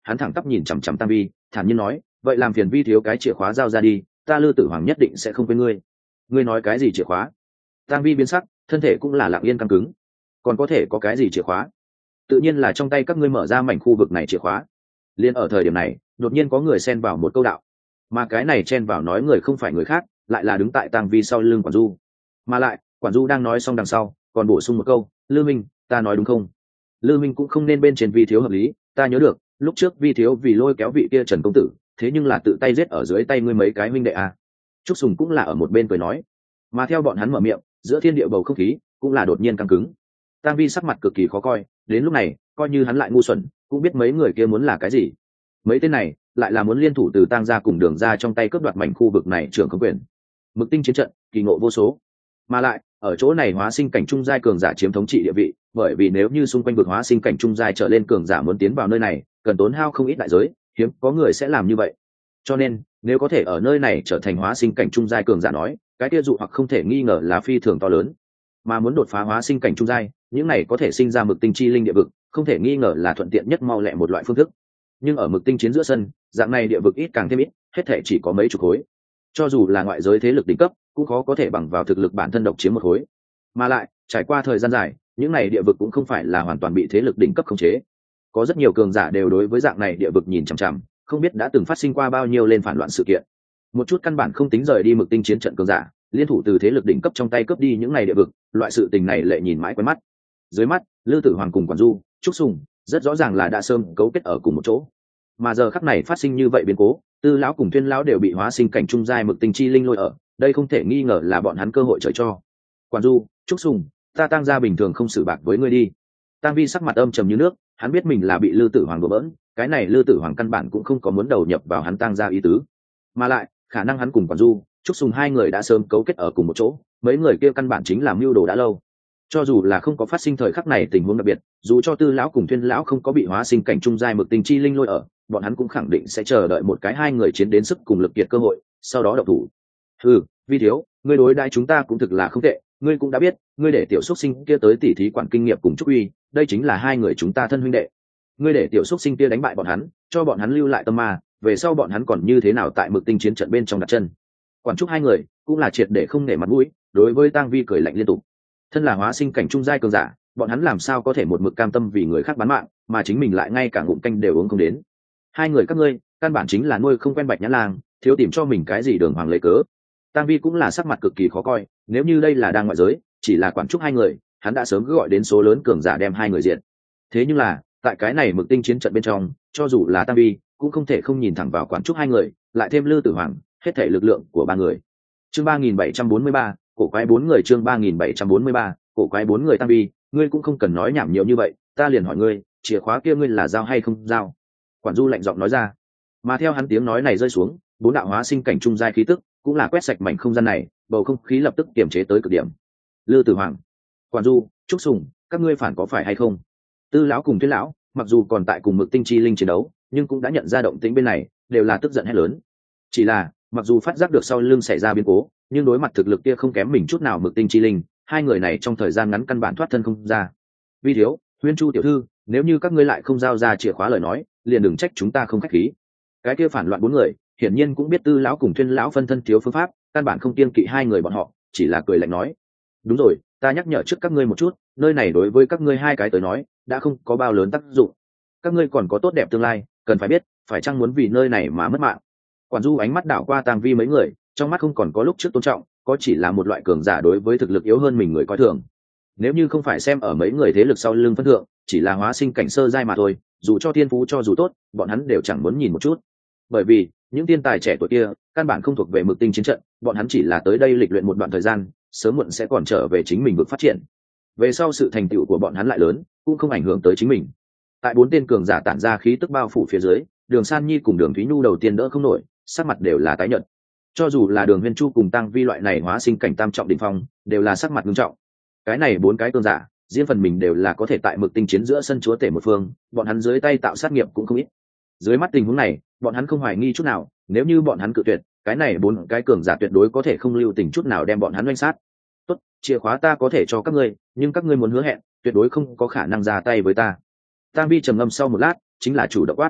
hắn thẳng tắp nhìn chằm chằm Tang Vi, thản nhiên nói, vậy làm phiền Vi thiếu cái chìa khóa giao ra đi, ta Lư Tử Hoàng nhất định sẽ không quên ngươi. Ngươi nói cái gì chìa khóa? Tang Vi biến sắc, thân thể cũng là lặng yên căng cứng. Còn có thể có cái gì chìa khóa? Tự nhiên là trong tay các ngươi mở ra mảnh khu vực này chìa khóa. Liên ở thời điểm này, đột nhiên có người xen vào một câu đạo, mà cái này chen vào nói người không phải người khác, lại là đứng tại Tang Vi sau lưng Quản Du. Mà lại, Quản Du đang nói xong đằng sau, còn bổ sung một câu, Lư Minh, ta nói đúng không? Lư Minh cũng không nên bên trên Vi thiếu hợp lý, ta nhớ được, lúc trước Vi thiếu vì lôi kéo vị kia Trần công tử, thế nhưng là tự tay giết ở dưới tay ngươi mấy cái huynh đệ à? Trúc Sùng cũng là ở một bên cười nói, mà theo bọn hắn mở miệng, giữa thiên địa bầu không khí cũng là đột nhiên căng cứng. Tang Vi sắc mặt cực kỳ khó coi, đến lúc này, coi như hắn lại ngu xuẩn, cũng biết mấy người kia muốn là cái gì. Mấy tên này lại là muốn liên thủ từ Tang gia cùng Đường gia trong tay cướp đoạt mảnh khu vực này trưởng không quyền. Mực tinh chiến trận, kỳ ngộ vô số. Mà lại, ở chỗ này hóa sinh cảnh trung giai cường giả chiếm thống trị địa vị, bởi vì nếu như xung quanh vực hóa sinh cảnh trung giai trở lên cường giả muốn tiến vào nơi này, cần tốn hao không ít đại giới, hiếm có người sẽ làm như vậy. Cho nên, nếu có thể ở nơi này trở thành hóa sinh cảnh trung giai cường giả nói, cái kia dụ hoặc không thể nghi ngờ là phi thường to lớn. Mà muốn đột phá hóa sinh cảnh trung giai, những này có thể sinh ra mực tinh chi linh địa vực, không thể nghi ngờ là thuận tiện nhất mau lẹ một loại phương thức. Nhưng ở mực tinh chiến giữa sân, dạng này địa vực ít càng thêm ít, hết thể chỉ có mấy chục khối. Cho dù là ngoại giới thế lực đỉnh cấp, cũng khó có thể bằng vào thực lực bản thân độc chiếm một khối. Mà lại, trải qua thời gian dài, những này địa vực cũng không phải là hoàn toàn bị thế lực đỉnh cấp khống chế. Có rất nhiều cường giả đều đối với dạng này địa vực nhìn chằm chằm, không biết đã từng phát sinh qua bao nhiêu lên phản loạn sự kiện. Một chút căn bản không tính rời đi mực tinh chiến trận cường giả, liên thủ từ thế lực đỉnh cấp trong tay cướp đi những này địa vực, loại sự tình này lệ nhìn mãi quen mắt. Dưới mắt, Lư Tử Hoàng cùng Quản Du, Trúc Sùng, rất rõ ràng là đã sớm cấu kết ở cùng một chỗ. Mà giờ khắc này phát sinh như vậy biến cố, Tư lão cùng Tuyên lão đều bị hóa sinh cảnh trung giai mực tinh chi linh lôi ở, đây không thể nghi ngờ là bọn hắn cơ hội trời cho. Quản Du, Trúc Sùng, ta Tang gia bình thường không xử bạc với ngươi đi. Tang Vi sắc mặt âm trầm như nước, hắn biết mình là bị Lư Tử Hoàng đùa bỡn, cái này Lư Tử Hoàng căn bản cũng không có muốn đầu nhập vào hắn Tang gia ý tứ. Mà lại, khả năng hắn cùng Quản Du, Trúc Sùng hai người đã sớm cấu kết ở cùng một chỗ, mấy người kia căn bản chính là mưu đồ đã lâu. Cho dù là không có phát sinh thời khắc này tình huống đặc biệt, dù cho Tư lão cùng Tuyên lão không có bị hóa sinh cảnh trung giai mực tinh chi linh lôi ở, bọn hắn cũng khẳng định sẽ chờ đợi một cái hai người chiến đến sức cùng lực kiệt cơ hội, sau đó động thủ. Ừ, Vi thiếu, ngươi đối đãi chúng ta cũng thực là không tệ, ngươi cũng đã biết, ngươi để tiểu xuất sinh kia tới tỉ thí quản kinh nghiệm cùng Trúc Uy, đây chính là hai người chúng ta thân huynh đệ. Ngươi để tiểu xuất sinh kia đánh bại bọn hắn, cho bọn hắn lưu lại tâm ma, về sau bọn hắn còn như thế nào tại mực tinh chiến trận bên trong đặt chân. Quản Trúc hai người cũng là triệt để không nể mặt mũi, đối với Tang Vi cười lạnh liên tục. Thân là hóa sinh cảnh trung giai cường giả, bọn hắn làm sao có thể một mực cam tâm vì người khác bán mạng, mà chính mình lại ngay cả ngụm canh đều uống không đến. Hai người các ngươi, căn bản chính là nuôi không quen bạch nhã lang, thiếu tìm cho mình cái gì đường hoàng lấy cớ. Tang Vi cũng là sắc mặt cực kỳ khó coi, nếu như đây là đang ngoại giới, chỉ là Quản Trúc hai người, hắn đã sớm cứ gọi đến số lớn cường giả đem hai người diệt. Thế nhưng là, tại cái này mực tinh chiến trận bên trong, cho dù là Tang Vi, cũng không thể không nhìn thẳng vào Quản Trúc hai người, lại thêm Lư Tử Hoàng, hết thể lực lượng của ba người. Chương ba nghìn bảy trăm bốn mươi ba, cổ quái bốn người chương ba nghìn bảy trăm bốn mươi ba, cổ quái bốn người. Tang Vi, ngươi cũng không cần nói nhảm nhiều như vậy, ta liền hỏi ngươi, chìa khóa kia ngươi là giao hay không giao? Quản Du lạnh giọng nói ra. Mà theo hắn tiếng nói này rơi xuống, bốn đạo hóa sinh cảnh trung giai khí tức cũng là quét sạch mảnh không gian này, bầu không khí lập tức kiềm chế tới cực điểm. Lư Tử Hoàng, Quản Du, Trúc Sùng, các ngươi phản có phải hay không? Tư lão cùng Tuyết lão, mặc dù còn tại cùng mực tinh chi linh chiến đấu, nhưng cũng đã nhận ra động tĩnh bên này, đều là tức giận hét lớn. Chỉ là, mặc dù phát giác được sau lưng xảy ra biến cố, nhưng đối mặt thực lực kia không kém mình chút nào mực tinh chi linh, hai người này trong thời gian ngắn căn bản thoát thân không ra. Vi thiếu, Huyên Chu tiểu thư, nếu như các ngươi lại không giao ra chìa khóa lời nói, liền đừng trách chúng ta không khách khí. Cái kia phản loạn bốn người, hiển nhiên cũng biết Tư lão cùng Tuyên lão phân thân thiếu phương pháp, căn bản không kiêng kỵ hai người bọn họ, chỉ là cười lạnh nói: "Đúng rồi, ta nhắc nhở trước các ngươi một chút, nơi này đối với các ngươi hai cái tới nói, đã không có bao lớn tác dụng. Các ngươi còn có tốt đẹp tương lai, cần phải biết, phải chăng muốn vì nơi này mà mất mạng." Quản Du ánh mắt đảo qua Tang Vi mấy người, trong mắt không còn có lúc trước tôn trọng, có chỉ là một loại cường giả đối với thực lực yếu hơn mình người coi thường. Nếu như không phải xem ở mấy người thế lực sau lưng phân thượng, chỉ là hóa sinh cảnh sơ giai mà thôi, dù cho thiên phú cho dù tốt, bọn hắn đều chẳng muốn nhìn một chút. Bởi vì, những thiên tài trẻ tuổi kia, căn bản không thuộc về mực tinh chiến trận, bọn hắn chỉ là tới đây lịch luyện một đoạn thời gian, sớm muộn sẽ còn trở về chính mình vực phát triển. Về sau sự thành tựu của bọn hắn lại lớn, cũng không ảnh hưởng tới chính mình. Tại bốn tên cường giả tản ra khí tức bao phủ phía dưới, Đường San Nhi cùng Đường Thúy Nhu đầu tiên đỡ không nổi, sắc mặt đều là tái nhợt. Cho dù là Đường Huyên Chu cùng Tăng Vi loại này hóa sinh cảnh tam trọng đỉnh phong, đều là sắc mặt nghiêm trọng. Cái này bốn cái cường giả, riêng phần mình đều là có thể tại mực tinh chiến giữa sân chúa tể một phương, bọn hắn dưới tay tạo sát nghiệp cũng không ít. Dưới mắt tình huống này, bọn hắn không hoài nghi chút nào, nếu như bọn hắn cự tuyệt, cái này bốn cái cường giả tuyệt đối có thể không lưu tình chút nào đem bọn hắn oanh sát. Tốt, chìa khóa ta có thể cho các ngươi, nhưng các ngươi muốn hứa hẹn, tuyệt đối không có khả năng ra tay với ta. Tang Vi trầm ngâm sau một lát, chính là chủ động quát.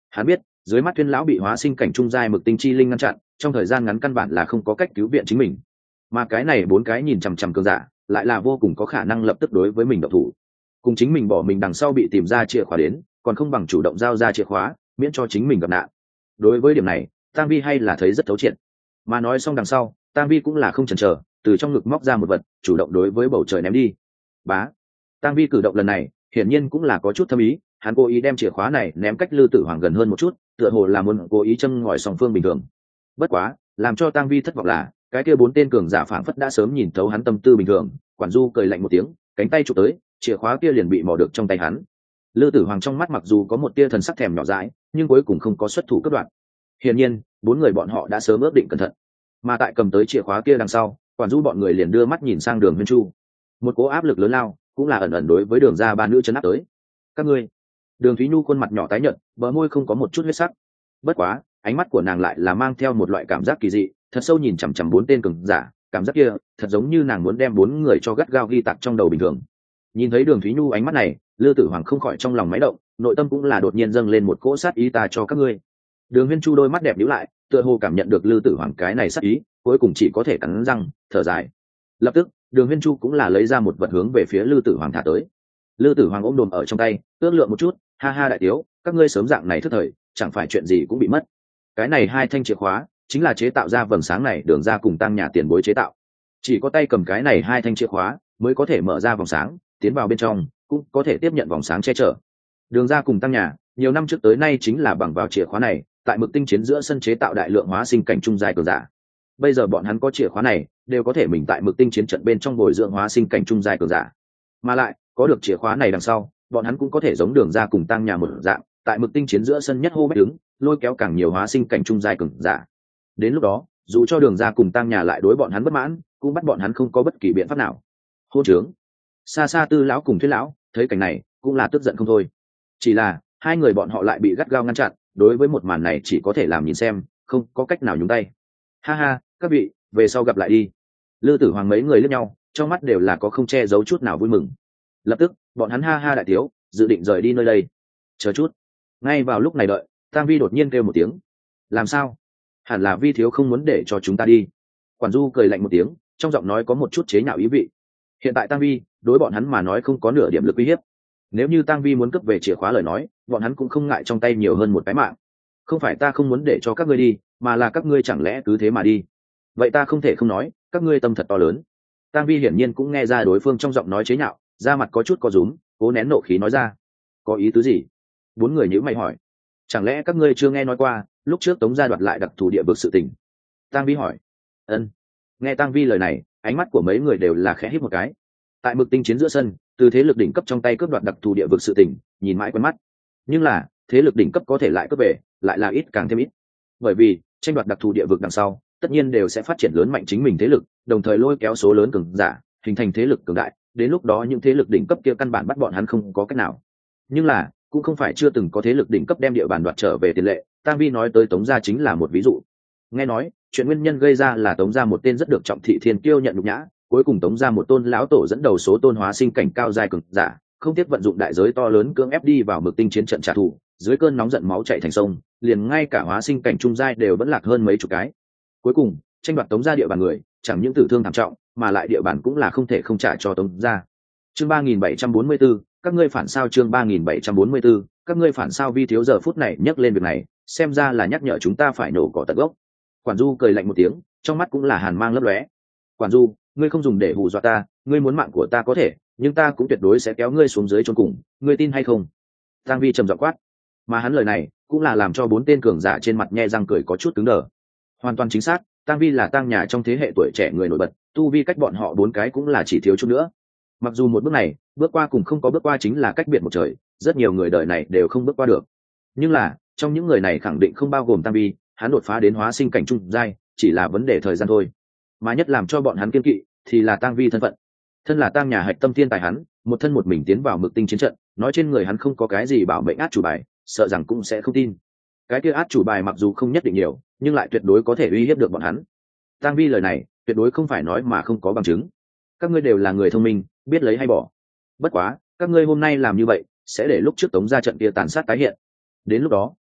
Hắn biết dưới mắt Tuyên lão bị hóa sinh cảnh trung giai mực tinh chi linh ngăn chặn, trong thời gian ngắn căn bản là không có cách cứu viện chính mình, mà cái này bốn cái nhìn chằm chằm cường giả lại là vô cùng có khả năng lập tức đối với mình độc thủ, cùng chính mình bỏ mình đằng sau bị tìm ra chìa khóa đến, còn không bằng chủ động giao ra chìa khóa miễn cho chính mình gặp nạn. Đối với điểm này Tang Vi hay là thấy rất thấu triệt, mà nói xong đằng sau Tang Vi cũng là không chần chờ, từ trong ngực móc ra một vật chủ động đối với bầu trời ném đi. Bá. Tang Vi cử động lần này hiển nhiên cũng là có chút thâm ý, hắn cố ý đem chìa khóa này ném cách Lư Tử Hoàng gần hơn một chút, tựa hồ là muốn cố ý châm ngòi song phương bình thường. Bất quá làm cho Tang Vi thất vọng là cái kia bốn tên cường giả phảng phất đã sớm nhìn thấu hắn tâm tư bình thường. Quản Du cười lạnh một tiếng, cánh tay chụp tới, chìa khóa kia liền bị mò được trong tay hắn. Lư Tử Hoàng trong mắt mặc dù có một tia thần sắc thèm nhỏ dãi, nhưng cuối cùng không có xuất thủ cắt đoạn. Hiển nhiên bốn người bọn họ đã sớm ước định cẩn thận, mà tại cầm tới chìa khóa kia đằng sau, Quản Du bọn người liền đưa mắt nhìn sang Đường Huyên Chu. Một cỗ áp lực lớn lao cũng là ẩn ẩn đối với Đường gia ba nữ chấn áp tới. Các ngươi. Đường Thúy Nhu khuôn mặt nhỏ tái nhợt, bờ môi không có một chút huyết sắc. Bất quá ánh mắt của nàng lại là mang theo một loại cảm giác kỳ dị, thật sâu nhìn chằm chằm bốn tên cường giả, cảm giác kia thật giống như nàng muốn đem bốn người cho gắt gao ghi tạc trong đầu bình thường. Nhìn thấy Đường Thúy Nhu ánh mắt này, Lư Tử Hoàng không khỏi trong lòng máy động, nội tâm cũng là đột nhiên dâng lên một cỗ sát ý ta cho các ngươi. Đường Huyên Chu đôi mắt đẹp nhíu lại, tựa hồ cảm nhận được Lư Tử Hoàng cái này sát ý, cuối cùng chỉ có thể cắn răng thở dài. Lập tức Đường Huyên Chu cũng là lấy ra một vật hướng về phía Lư Tử Hoàng thả tới. Lư Tử Hoàng ôm đồm ở trong tay, ước lượng một chút, ha ha đại tiếu, các ngươi sớm dạng này thức thời, chẳng phải chuyện gì cũng bị mất. Cái này hai thanh chìa khóa chính là chế tạo ra vầng sáng này Đường ra cùng Tăng nhà tiền bối chế tạo, chỉ có tay cầm cái này hai thanh chìa khóa mới có thể mở ra vòng sáng, tiến vào bên trong cũng có thể tiếp nhận vòng sáng che chở. Đường ra cùng Tăng nhà nhiều năm trước tới nay chính là bằng vào chìa khóa này tại mực tinh chiến giữa sân chế tạo đại lượng hóa sinh cảnh trung giai cường giả. Bây giờ bọn hắn có chìa khóa này đều có thể mình tại mực tinh chiến trận bên trong bồi dưỡng hóa sinh cảnh trung giai cường giả, mà lại có được chìa khóa này đằng sau bọn hắn cũng có thể giống Đường ra cùng Tăng nhà một dạng tại mực tinh chiến giữa sân nhất hô bách đứng, lôi kéo càng nhiều hóa sinh cảnh trung giai cường giả. Đến lúc đó dù cho Đường ra cùng Tăng nhà lại đối bọn hắn bất mãn, cũng bắt bọn hắn không có bất kỳ biện pháp nào. Hôn trướng. Xa xa Tư lão cùng Thuyết lão thấy cảnh này cũng là tức giận không thôi, chỉ là hai người bọn họ lại bị gắt gao ngăn chặn, đối với một màn này chỉ có thể làm nhìn xem, không có cách nào nhúng tay. Ha ha, các vị về sau gặp lại đi. Lư Tử Hoàng mấy người liếc nhau, trong mắt đều là có không che giấu chút nào vui mừng. Lập tức bọn hắn ha ha đại tiếu, dự định rời đi nơi đây. Chờ chút. Ngay vào lúc này đợi, Tang Vi đột nhiên kêu một tiếng. Làm sao? Hẳn là Vi thiếu không muốn để cho chúng ta đi. Quản Du cười lạnh một tiếng, trong giọng nói có một chút chế nhạo ý vị. Hiện tại Tang Vi đối bọn hắn mà nói không có nửa điểm lực uy hiếp, nếu như Tang Vi muốn cướp về chìa khóa lời nói, bọn hắn cũng không ngại trong tay nhiều hơn một cái mạng. Không phải ta không muốn để cho các ngươi đi, mà là các ngươi chẳng lẽ cứ thế mà đi? Vậy ta không thể không nói, các ngươi tâm thật to lớn. Tang Vi hiển nhiên cũng nghe ra đối phương trong giọng nói chế nhạo, da mặt có chút co rúm, cố nén nộ khí nói ra. Có ý tứ gì? Bốn người nhíu mày hỏi. Chẳng lẽ các ngươi chưa nghe nói qua, lúc trước Tống gia đoạt lại đặc thù địa vực sự tình? Tang Vi hỏi. Ân. Nghe Tang Vi lời này, ánh mắt của mấy người đều là khẽ híp một cái. Tại mực tinh chiến giữa sân, từ thế lực đỉnh cấp trong tay cướp đoạt đặc thù địa vực sự tình, nhìn mãi quen mắt. Nhưng là thế lực đỉnh cấp có thể lại cướp về, lại là ít càng thêm ít. Bởi vì tranh đoạt đặc thù địa vực đằng sau, tất nhiên đều sẽ phát triển lớn mạnh chính mình thế lực, đồng thời lôi kéo số lớn cường giả, hình thành thế lực cường đại. Đến lúc đó những thế lực đỉnh cấp kia căn bản bắt bọn hắn không có cách nào. Nhưng là cũng không phải chưa từng có thế lực đỉnh cấp đem địa bàn đoạt trở về tiền lệ. Tang Vi nói tới Tống gia chính là một ví dụ. Nghe nói chuyện nguyên nhân gây ra là Tống gia một tên rất được trọng thị thiên kiêu nhận nhục nhã, cuối cùng Tống gia một tôn lão tổ dẫn đầu số tôn hóa sinh cảnh cao giai cường giả, không tiếc vận dụng đại giới to lớn cưỡng ép đi vào mực tinh chiến trận trả thù, dưới cơn nóng giận máu chảy thành sông, liền ngay cả hóa sinh cảnh trung giai đều vẫn lạc hơn mấy chục cái. Cuối cùng tranh đoạt Tống gia địa bàn người, chẳng những tử thương thảm trọng, mà lại địa bàn cũng là không thể không trả cho Tống gia. Chương ba nghìn bảy trăm bốn mươi 744, các ngươi phản sao chương ba nghìn bảy trăm bốn mươi 744, các ngươi phản sao Vi thiếu giờ phút này nhắc lên việc này, xem ra là nhắc nhở chúng ta phải nổ cỏ tận gốc. Quản Du cười lạnh một tiếng, trong mắt cũng là hàn mang lấp lóe. Quản Du, ngươi không dùng để hù dọa ta, ngươi muốn mạng của ta có thể, nhưng ta cũng tuyệt đối sẽ kéo ngươi xuống dưới chôn cùng, ngươi tin hay không? Tang Vi trầm giọng quát, mà hắn lời này cũng là làm cho bốn tên cường giả trên mặt nhe răng cười có chút cứng đờ. Hoàn toàn chính xác, Tang Vi là Tang nhà trong thế hệ tuổi trẻ người nổi bật, tu vi cách bọn họ bốn cái cũng là chỉ thiếu chút nữa. Mặc dù một bước này, bước qua cùng không có bước qua chính là cách biệt một trời, rất nhiều người đời này đều không bước qua được. Nhưng là, trong những người này khẳng định không bao gồm Tang Vi, hắn đột phá đến hóa sinh cảnh trung giai, chỉ là vấn đề thời gian thôi. Mà nhất làm cho bọn hắn kiên kỵ thì là Tang Vi thân phận. Thân là Tang nhà hạch tâm thiên tài hắn, một thân một mình tiến vào mực tinh chiến trận, nói trên người hắn không có cái gì bảo mệnh át chủ bài, sợ rằng cũng sẽ không tin. Cái kia át chủ bài mặc dù không nhất định nhiều, nhưng lại tuyệt đối có thể uy hiếp được bọn hắn. Tang Vi lời này, tuyệt đối không phải nói mà không có bằng chứng. Các ngươi đều là người thông minh, biết lấy hay bỏ. Bất quá, các ngươi hôm nay làm như vậy, sẽ để lúc trước Tống gia trận kia tàn sát tái hiện. Đến lúc đó,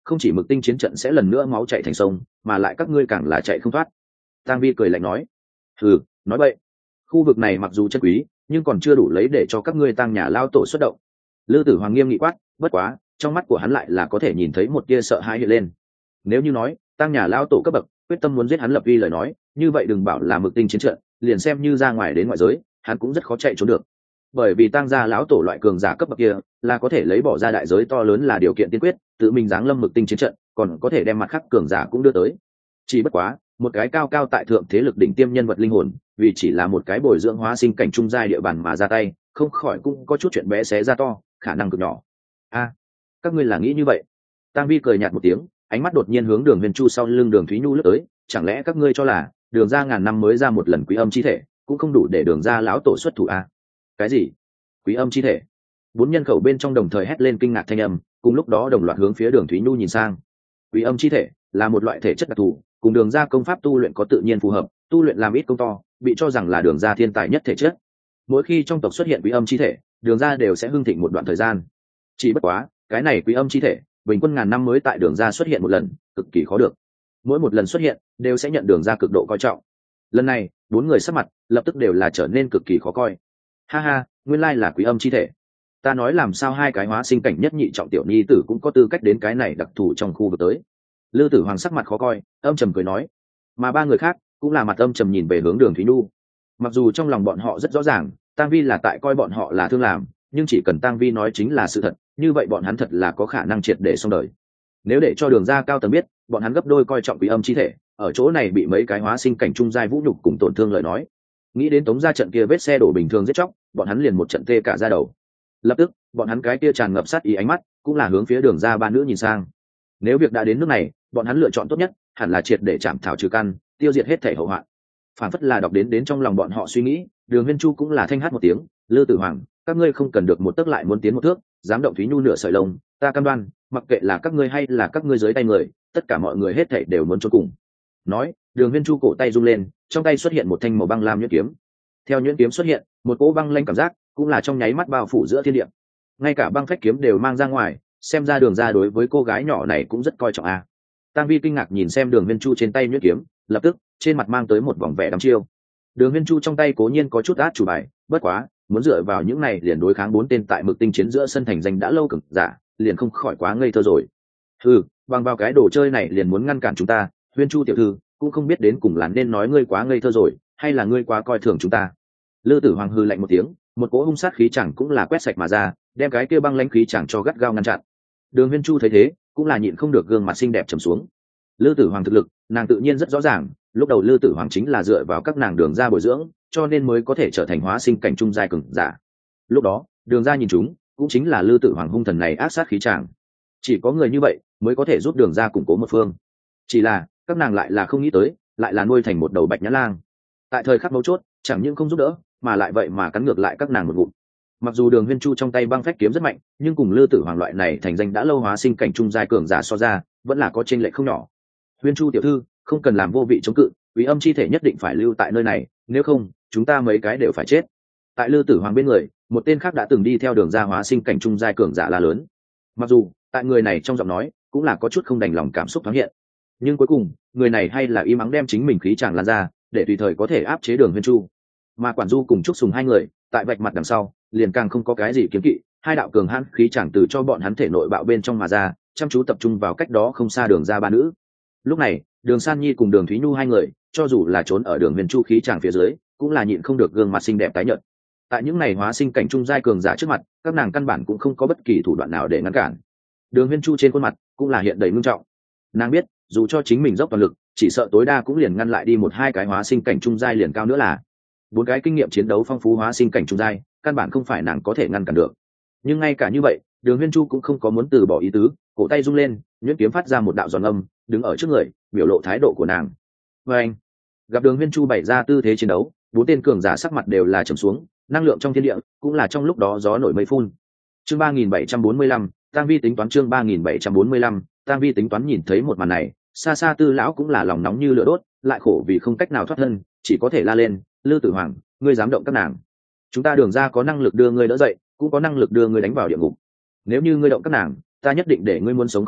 không chỉ mực tinh chiến trận sẽ lần nữa máu chạy thành sông, mà lại các ngươi càng là chạy không thoát. Tang Vi cười lạnh nói. Ừ, nói vậy, khu vực này mặc dù chân quý, nhưng còn chưa đủ lấy để cho các ngươi Tang nhà lao tổ xuất động. Lư Tử Hoàng nghiêm nghị quát, bất quá trong mắt của hắn lại là có thể nhìn thấy một tia sợ hãi hiện lên. Nếu như nói Tang nhà lao tổ cấp bậc quyết tâm muốn giết hắn lập uy lời nói, như vậy đừng bảo là mực tinh chiến trận, liền xem như ra ngoài đến ngoại giới, hắn cũng rất khó chạy trốn được. Bởi vì Tang gia lão tổ loại cường giả cấp bậc kia là có thể lấy bỏ ra đại giới to lớn là điều kiện tiên quyết, tự mình giáng lâm mực tinh chiến trận, còn có thể đem mặt khác cường giả cũng đưa tới. Chỉ bất quá, một cái cao cao tại thượng thế lực đỉnh tiêm nhân vật linh hồn, vì chỉ là một cái bồi dưỡng hóa sinh cảnh trung giai địa bàn mà ra tay, không khỏi cũng có chút chuyện bé xé ra to, khả năng cực nhỏ. A, các ngươi là nghĩ như vậy? Tang Vi cười nhạt một tiếng, ánh mắt đột nhiên hướng Đường Huyền Chu sau lưng Đường Thúy Nhu lướt tới, chẳng lẽ các ngươi cho là Đường gia ngàn năm mới ra một lần quý âm chi thể, cũng không đủ để Đường gia lão tổ xuất thủ a? Cái gì? Quý âm chi thể? Bốn nhân khẩu bên trong đồng thời hét lên kinh ngạc thanh âm, cùng lúc đó đồng loạt hướng phía Đường Thúy Nhu nhìn sang. Quý âm chi thể là một loại thể chất đặc thù, cùng Đường gia công pháp tu luyện có tự nhiên phù hợp, tu luyện làm ít công to, bị cho rằng là Đường gia thiên tài nhất thể chất. Mỗi khi trong tộc xuất hiện quý âm chi thể, Đường gia đều sẽ hưng thịnh một đoạn thời gian. Chỉ bất quá, cái này quý âm chi thể, bình quân ngàn năm mới tại Đường gia xuất hiện một lần, cực kỳ khó được. Mỗi một lần xuất hiện, đều sẽ nhận Đường gia cực độ coi trọng. Lần này, bốn người sắc mặt lập tức đều là trở nên cực kỳ khó coi. Ha ha, nguyên lai là quý âm chi thể. Ta nói làm sao hai cái hóa sinh cảnh nhất nhị trọng tiểu nhi tử cũng có tư cách đến cái này đặc thù trong khu vực tới. Lư Tử Hoàng sắc mặt khó coi, âm trầm cười nói, mà ba người khác cũng là mặt âm trầm nhìn về hướng Đường Thúy Nhu. Mặc dù trong lòng bọn họ rất rõ ràng, Tang Vi là tại coi bọn họ là thương làm, nhưng chỉ cần Tang Vi nói chính là sự thật, như vậy bọn hắn thật là có khả năng triệt để xong đời. Nếu để cho Đường gia cao tầng biết, bọn hắn gấp đôi coi trọng quý âm chi thể, ở chỗ này bị mấy cái hóa sinh cảnh trung giai vũ nhục cùng tổn thương lời nói, nghĩ đến Tống gia trận kia vết xe đổ bình thường giết chóc, bọn hắn liền một trận tê cả da đầu. Lập tức, bọn hắn cái kia tràn ngập sát ý ánh mắt, cũng là hướng phía Đường gia ba nữ nhìn sang. Nếu việc đã đến nước này, bọn hắn lựa chọn tốt nhất hẳn là triệt để chạm thảo trừ căn, tiêu diệt hết thể hậu hoạn. Phản phất là đọc đến đến trong lòng bọn họ suy nghĩ, Đường Huyên Chu cũng là thanh hát một tiếng, Lư Tử Hoàng, các ngươi không cần được một tấc lại muốn tiến một thước, dám động Thúy Nhu nửa sợi lông, ta cam đoan, mặc kệ là các ngươi hay là các ngươi dưới tay người, tất cả mọi người hết thảy đều muốn chôn cùng. Nói, Đường Huyên Chu cổ tay rung lên, trong tay xuất hiện một thanh màu băng lam nhuyễn kiếm. Theo nhuyễn kiếm xuất hiện, một cỗ băng lanh cảm giác cũng là trong nháy mắt bao phủ giữa thiên địa. Ngay cả băng phách kiếm đều mang ra ngoài, xem ra Đường gia đối với cô gái nhỏ này cũng rất coi trọng a. À. Tang Vi kinh ngạc nhìn xem Đường Huyên Chu trên tay nhuyễn kiếm, lập tức trên mặt mang tới một vòng vẻ đăm chiêu. Đường Huyên Chu trong tay cố nhiên có chút át chủ bài, bất quá muốn dựa vào những này liền đối kháng bốn tên tại mực tinh chiến giữa sân thành danh đã lâu cực giả, liền không khỏi quá ngây thơ rồi. Ừ, bằng vào cái đồ chơi này liền muốn ngăn cản chúng ta, Huyên Chu tiểu thư cũng không biết đến cùng là nên nói ngươi quá ngây thơ rồi, hay là ngươi quá coi thường chúng ta. Lư Tử Hoàng hư lạnh một tiếng, một cỗ hung sát khí chẳng cũng là quét sạch mà ra, đem cái kia băng lãnh khí chẳng cho gắt gao ngăn chặn. Đường Huyên Chu thấy thế, cũng là nhịn không được gương mặt xinh đẹp trầm xuống. Lư Tử Hoàng thực lực, nàng tự nhiên rất rõ ràng, lúc đầu Lư Tử Hoàng chính là dựa vào các nàng Đường gia bồi dưỡng, cho nên mới có thể trở thành hóa sinh cảnh trung giai cường giả. Lúc đó, Đường gia nhìn chúng, cũng chính là Lư Tử Hoàng hung thần này ác sát khí tràng. Chỉ có người như vậy mới có thể giúp Đường gia củng cố một phương. Chỉ là, các nàng lại là không nghĩ tới, lại là nuôi thành một đầu bạch nhã lang. Tại thời khắc mấu chốt, chẳng những không giúp đỡ, mà lại vậy mà cắn ngược lại các nàng một ngụm. Mặc dù Đường Huyên Chu trong tay băng phách kiếm rất mạnh, nhưng cùng Lư Tử Hoàng loại này thành danh đã lâu hóa sinh cảnh trung giai cường giả so ra, vẫn là có chênh lệch không nhỏ. Huyên Chu tiểu thư, không cần làm vô vị chống cự, quý âm chi thể nhất định phải lưu tại nơi này, nếu không, chúng ta mấy cái đều phải chết. Tại Lư Tử Hoàng bên người, một tên khác đã từng đi theo Đường gia hóa sinh cảnh trung giai cường giả la lớn. Mặc dù, tại người này trong giọng nói, cũng là có chút không đành lòng cảm xúc thoáng hiện. Nhưng cuối cùng, người này hay là im ắng đem chính mình khí tràng lan ra, để tùy thời có thể áp chế Đường Huyên Chu. Mà Quản Du cùng Trúc Sùng hai người, tại vạch mặt đằng sau, liền càng không có cái gì kiếm kỵ, hai đạo cường hãn khí tràng từ cho bọn hắn thể nội bạo bên trong mà ra, chăm chú tập trung vào cách đó không xa Đường gia ba nữ. Lúc này, Đường San Nhi cùng Đường Thúy Nhu hai người, cho dù là trốn ở Đường Huyền Chu khí tràng phía dưới, cũng là nhịn không được gương mặt xinh đẹp tái nhợt. Tại những này hóa sinh cảnh trung giai cường giả trước mặt, các nàng căn bản cũng không có bất kỳ thủ đoạn nào để ngăn cản. Đường Huyền Chu trên khuôn mặt cũng là hiện đầy nghiêm trọng. Nàng biết, dù cho chính mình dốc toàn lực, chỉ sợ tối đa cũng liền ngăn lại đi một hai cái hóa sinh cảnh trung giai liền cao nữa là bốn cái kinh nghiệm chiến đấu phong phú hóa sinh cảnh trung giai, căn bản không phải nàng có thể ngăn cản được. Nhưng ngay cả như vậy, Đường Huyền Chu cũng không có muốn từ bỏ ý tứ, cổ tay rung lên, nhuyễn kiếm phát ra một đạo giòn âm, đứng ở trước người, biểu lộ thái độ của nàng. Và anh, gặp Đường Huyền Chu bày ra tư thế chiến đấu, bốn tên cường giả sắc mặt đều là trầm xuống, năng lượng trong thiên địa cũng là trong lúc đó gió nổi mây phun. Chương ba nghìn bảy trăm bốn mươi lăm, Tang Vi tính toán chương ba nghìn bảy trăm bốn mươi lăm, Tang Vi tính toán nhìn thấy một màn này, xa xa Tư lão cũng là lòng nóng như lửa đốt, lại khổ vì không cách nào thoát thân, chỉ có thể la lên, Lư Tử Hoàng, ngươi dám động các nàng? Chúng ta Đường gia có năng lực đưa ngươi đỡ dậy, cũng có năng lực đưa ngươi đánh vào địa ngục. Nếu như ngươi động các nàng, ta nhất định để ngươi muốn sống không được,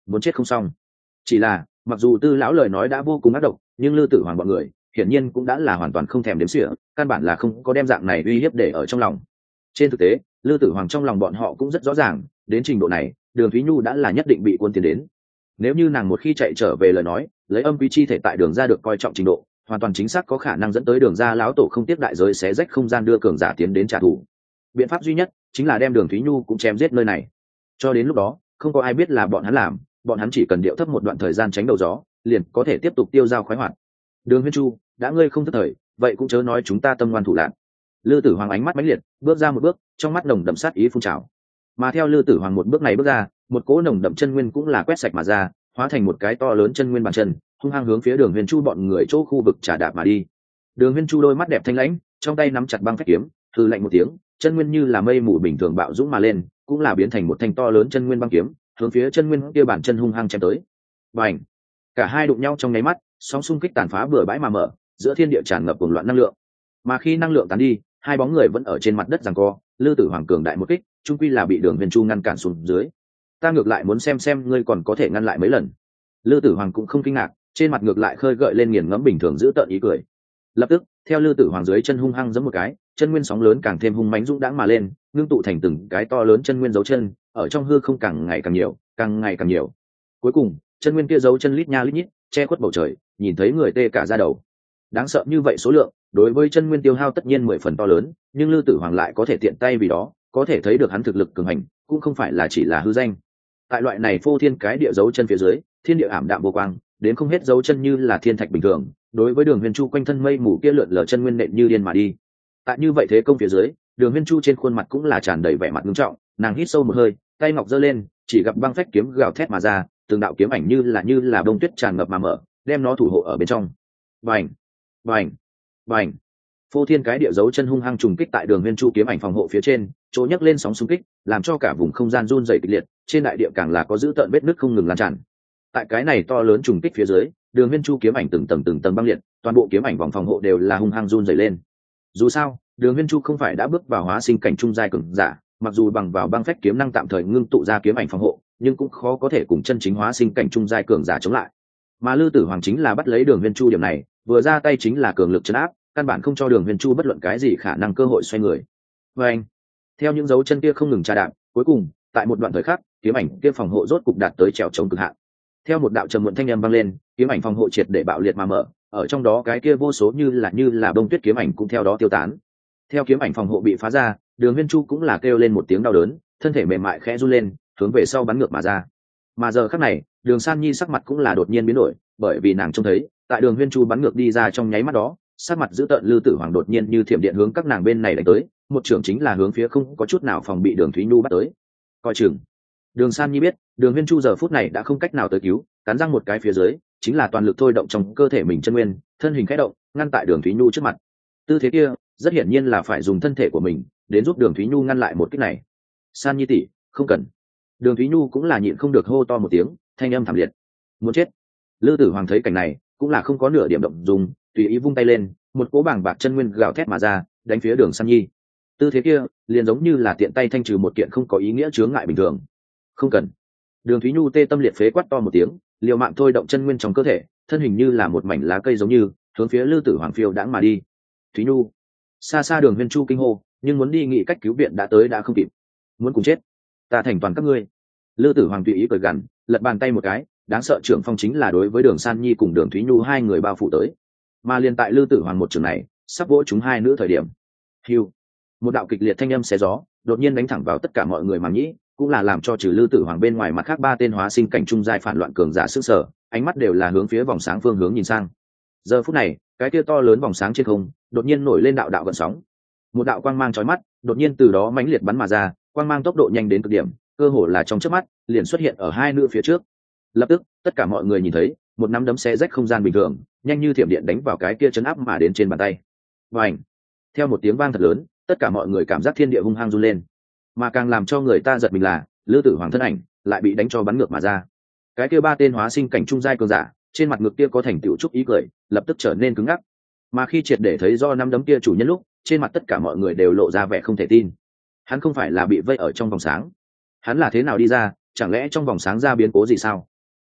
muốn chết không xong. Chỉ là mặc dù Tư lão lời nói đã vô cùng ác độc, nhưng Lư Tử Hoàng bọn người hiển nhiên cũng đã là hoàn toàn không thèm đếm xỉa, căn bản là không có đem dạng này uy hiếp để ở trong lòng. Trên thực tế, Lư Tử Hoàng trong lòng bọn họ cũng rất rõ ràng, đến trình độ này, Đường Thúy Nhu đã là nhất định bị quân tiến đến. Nếu như nàng một khi chạy trở về lời nói, lấy âm quý chi thể tại Đường ra được coi trọng trình độ, hoàn toàn chính xác có khả năng dẫn tới Đường ra lão tổ không tiếp đại giới xé rách không gian đưa cường giả tiến đến trả thù. Biện pháp duy nhất chính là đem Đường Thúy Nhu cũng chém giết nơi này. Cho đến lúc đó, không có ai biết là bọn hắn làm, bọn hắn chỉ cần điệu thấp một đoạn thời gian tránh đầu gió, liền có thể tiếp tục tiêu dao khoái hoạt. Đường Huyên Chu, đã ngươi không thất thời, vậy cũng chớ nói chúng ta tâm ngoan thủ lạn. Lư Tử Hoàng ánh mắt mãnh liệt, bước ra một bước, trong mắt nồng đậm sát ý phun trào. Mà theo Lư Tử Hoàng một bước này bước ra, một cỗ nồng đậm chân nguyên cũng là quét sạch mà ra, hóa thành một cái to lớn chân nguyên bàn chân, hung hăng hướng phía Đường Huyên Chu bọn người chỗ khu vực trả đạp mà đi. Đường Huyên Chu đôi mắt đẹp thanh lãnh, trong tay nắm chặt băng phách kiếm, hừ lạnh một tiếng, chân nguyên như là mây mù bình thường bạo dũng mà lên, cũng là biến thành một thanh to lớn chân nguyên băng kiếm, hướng phía chân nguyên kia bản chân hung hăng chém tới. Bành! Cả hai đụng nhau trong nháy mắt, sóng xung kích tàn phá bừa bãi mà mở, giữa thiên địa tràn ngập cuồng loạn năng lượng. Mà khi năng lượng tán đi, hai bóng người vẫn ở trên mặt đất giằng co, Lư Tử Hoàng cường đại một kích, chung quy là bị Đường Huyền Chu ngăn cản xuống dưới. Ta ngược lại muốn xem xem ngươi còn có thể ngăn lại mấy lần. Lư Tử Hoàng cũng không kinh ngạc, trên mặt ngược lại khơi gợi lên nghiền ngẫm bình thường giữ tợn ý cười. Lập tức, theo Lư Tử Hoàng dưới chân hung hăng giẫm một cái, chân nguyên sóng lớn càng thêm hung mãnh dũng đãng mà lên, ngưng tụ thành từng cái to lớn chân nguyên dấu chân, ở trong hư không càng ngày càng nhiều, càng ngày càng nhiều. Cuối cùng, chân nguyên kia dấu chân lít nha lít nhít, che khuất bầu trời, nhìn thấy người tê cả da đầu. Đáng sợ như vậy số lượng, đối với chân nguyên tiêu hao tất nhiên mười phần to lớn, nhưng Lư Tử Hoàng lại có thể tiện tay vì đó, có thể thấy được hắn thực lực cường hành, cũng không phải là chỉ là hư danh. Tại loại này phô thiên cái địa dấu chân phía dưới, thiên địa ảm đạm vô quang, đến không hết dấu chân như là thiên thạch bình thường, đối với Đường Huyền Chu quanh thân mây mù kia lượn lờ chân nguyên nện như điên mà đi. Tại như vậy thế công phía dưới, Đường Huyền Chu trên khuôn mặt cũng là tràn đầy vẻ mặt nghiêm trọng, nàng hít sâu một hơi, tay ngọc giơ lên, chỉ gặp băng phách kiếm gào thét mà ra, từng đạo kiếm ảnh như là như là bông tuyết tràn ngập mà mở, đem nó thủ hộ ở bên trong. Bành, bành, bành. Phô thiên cái địa dấu chân hung hăng trùng kích tại Đường Huyền Chu kiếm ảnh phòng hộ phía trên, chỗ nhấc lên sóng xung kích, làm cho cả vùng không gian run rẩy kịch liệt, trên đại địa càng là có dữ tợn vết nứt không ngừng lan tràn. Tại cái này to lớn trùng kích phía dưới, Đường Huyền Chu kiếm ảnh từng tầng từng tầng băng liệt, toàn bộ kiếm ảnh vòng phòng hộ đều là hung hăng run rẩy lên. Dù sao, Đường Huyền Chu không phải đã bước vào hóa sinh cảnh trung giai cường giả, mặc dù bằng vào băng phách kiếm năng tạm thời ngưng tụ ra kiếm ảnh phòng hộ, nhưng cũng khó có thể cùng chân chính hóa sinh cảnh trung giai cường giả chống lại. Mà Lư Tử Hoàng chính là bắt lấy Đường Huyền Chu điểm này, vừa ra tay chính là cường lực trấn áp, căn bản không cho Đường Huyền Chu bất luận cái gì khả năng cơ hội xoay người. Và anh, theo những dấu chân kia không ngừng trà đạp, cuối cùng, tại một đoạn thời khắc, kiếm ảnh kia phòng hộ rốt cục đạt tới trèo chống cực hạn. Theo một đạo trầm muộn thanh âm vang lên, kiếm ảnh phòng hộ triệt để bạo liệt mà mở, ở trong đó cái kia vô số như là như là bông tuyết kiếm ảnh cũng theo đó tiêu tán. Theo kiếm ảnh phòng hộ bị phá ra, Đường Huyền Chu cũng là kêu lên một tiếng đau đớn, thân thể mềm mại khẽ run lên, hướng về sau bắn ngược mà ra. Mà giờ khắc này, Đường San Nhi sắc mặt cũng là đột nhiên biến đổi, bởi vì nàng trông thấy, tại Đường Huyền Chu bắn ngược đi ra trong nháy mắt đó, sắc mặt dữ tợn Lư Tử Hoàng đột nhiên như thiểm điện hướng các nàng bên này đánh tới, một trưởng chính là hướng phía không có chút nào phòng bị Đường Thúy Nhu bắt tới. Coi chừng. Đường San Nhi biết, Đường Huyền Chu giờ phút này đã không cách nào tới cứu, cắn răng một cái phía dưới, chính là toàn lực thôi động trong cơ thể mình chân nguyên, thân hình khẽ động, ngăn tại Đường Thúy Nhu trước mặt. Tư thế kia, rất hiển nhiên là phải dùng thân thể của mình đến giúp Đường Thúy Nhu ngăn lại một kích này. San Nhi tỷ, không cần. Đường Thúy Nhu cũng là nhịn không được hô to một tiếng, thanh âm thảm liệt. Muốn chết. Lư Tử Hoàng thấy cảnh này, cũng là không có nửa điểm động dung, tùy ý vung tay lên, một cỗ bảng bạc chân nguyên gào thét mà ra, đánh phía Đường San Nhi. Tư thế kia, liền giống như là tiện tay thanh trừ một kiện không có ý nghĩa chướng ngại bình thường. Không cần. Đường Thúy Nhu tê tâm liệt phế quát to một tiếng, liều mạng thôi động chân nguyên trong cơ thể, thân hình như là một mảnh lá cây giống như hướng phía Lư Tử Hoàng phiêu đãng mà đi. Thúy Nhu. Xa xa Đường Huyền Chu kinh hô, nhưng muốn đi nghị cách cứu viện đã tới đã không kịp. Muốn cùng chết, ta thành toàn các ngươi. Lư Tử Hoàng tùy ý cười gằn, lật bàn tay một cái, đáng sợ trưởng phong chính là đối với Đường San Nhi cùng Đường Thúy Nhu hai người bao phủ tới. Mà liền tại Lư Tử Hoàng một trường này, sắp vỗ chúng hai nữ thời điểm. Hưu. Một đạo kịch liệt thanh âm xé gió, đột nhiên đánh thẳng vào tất cả mọi người màng nhĩ, cũng là làm cho trừ Lư Tử Hoàng bên ngoài mặt khác ba tên hóa sinh cảnh trung giai phản loạn cường giả sức sở, ánh mắt đều là hướng phía vòng sáng phương hướng nhìn sang. Giờ phút này, cái kia to lớn vòng sáng trên không, đột nhiên nổi lên đạo đạo gợn sóng. Một đạo quang mang chói mắt, đột nhiên từ đó mãnh liệt bắn mà ra, quang mang tốc độ nhanh đến cực điểm, cơ hồ là trong chớp mắt, liền xuất hiện ở hai nữ phía trước. Lập tức, tất cả mọi người nhìn thấy, một nắm đấm xé rách không gian bình thường, nhanh như thiểm điện đánh vào cái kia chấn áp mà đến trên bàn tay. Oành! Theo một tiếng vang thật lớn, tất cả mọi người cảm giác thiên địa hung hăng run lên. Mà càng làm cho người ta giật mình là, Lư Tử Hoàng thân ảnh lại bị đánh cho bắn ngược mà ra. Cái kia ba tên hóa sinh cảnh trung giai cường giả, trên mặt ngực kia có thành tựu trúc ý cười, lập tức trở nên cứng ngắc. Mà khi triệt để thấy do năm đấm kia chủ nhân lúc, trên mặt tất cả mọi người đều lộ ra vẻ không thể tin. Hắn không phải là bị vây ở trong vòng sáng, hắn là thế nào đi ra, chẳng lẽ trong vòng sáng ra biến cố gì sao?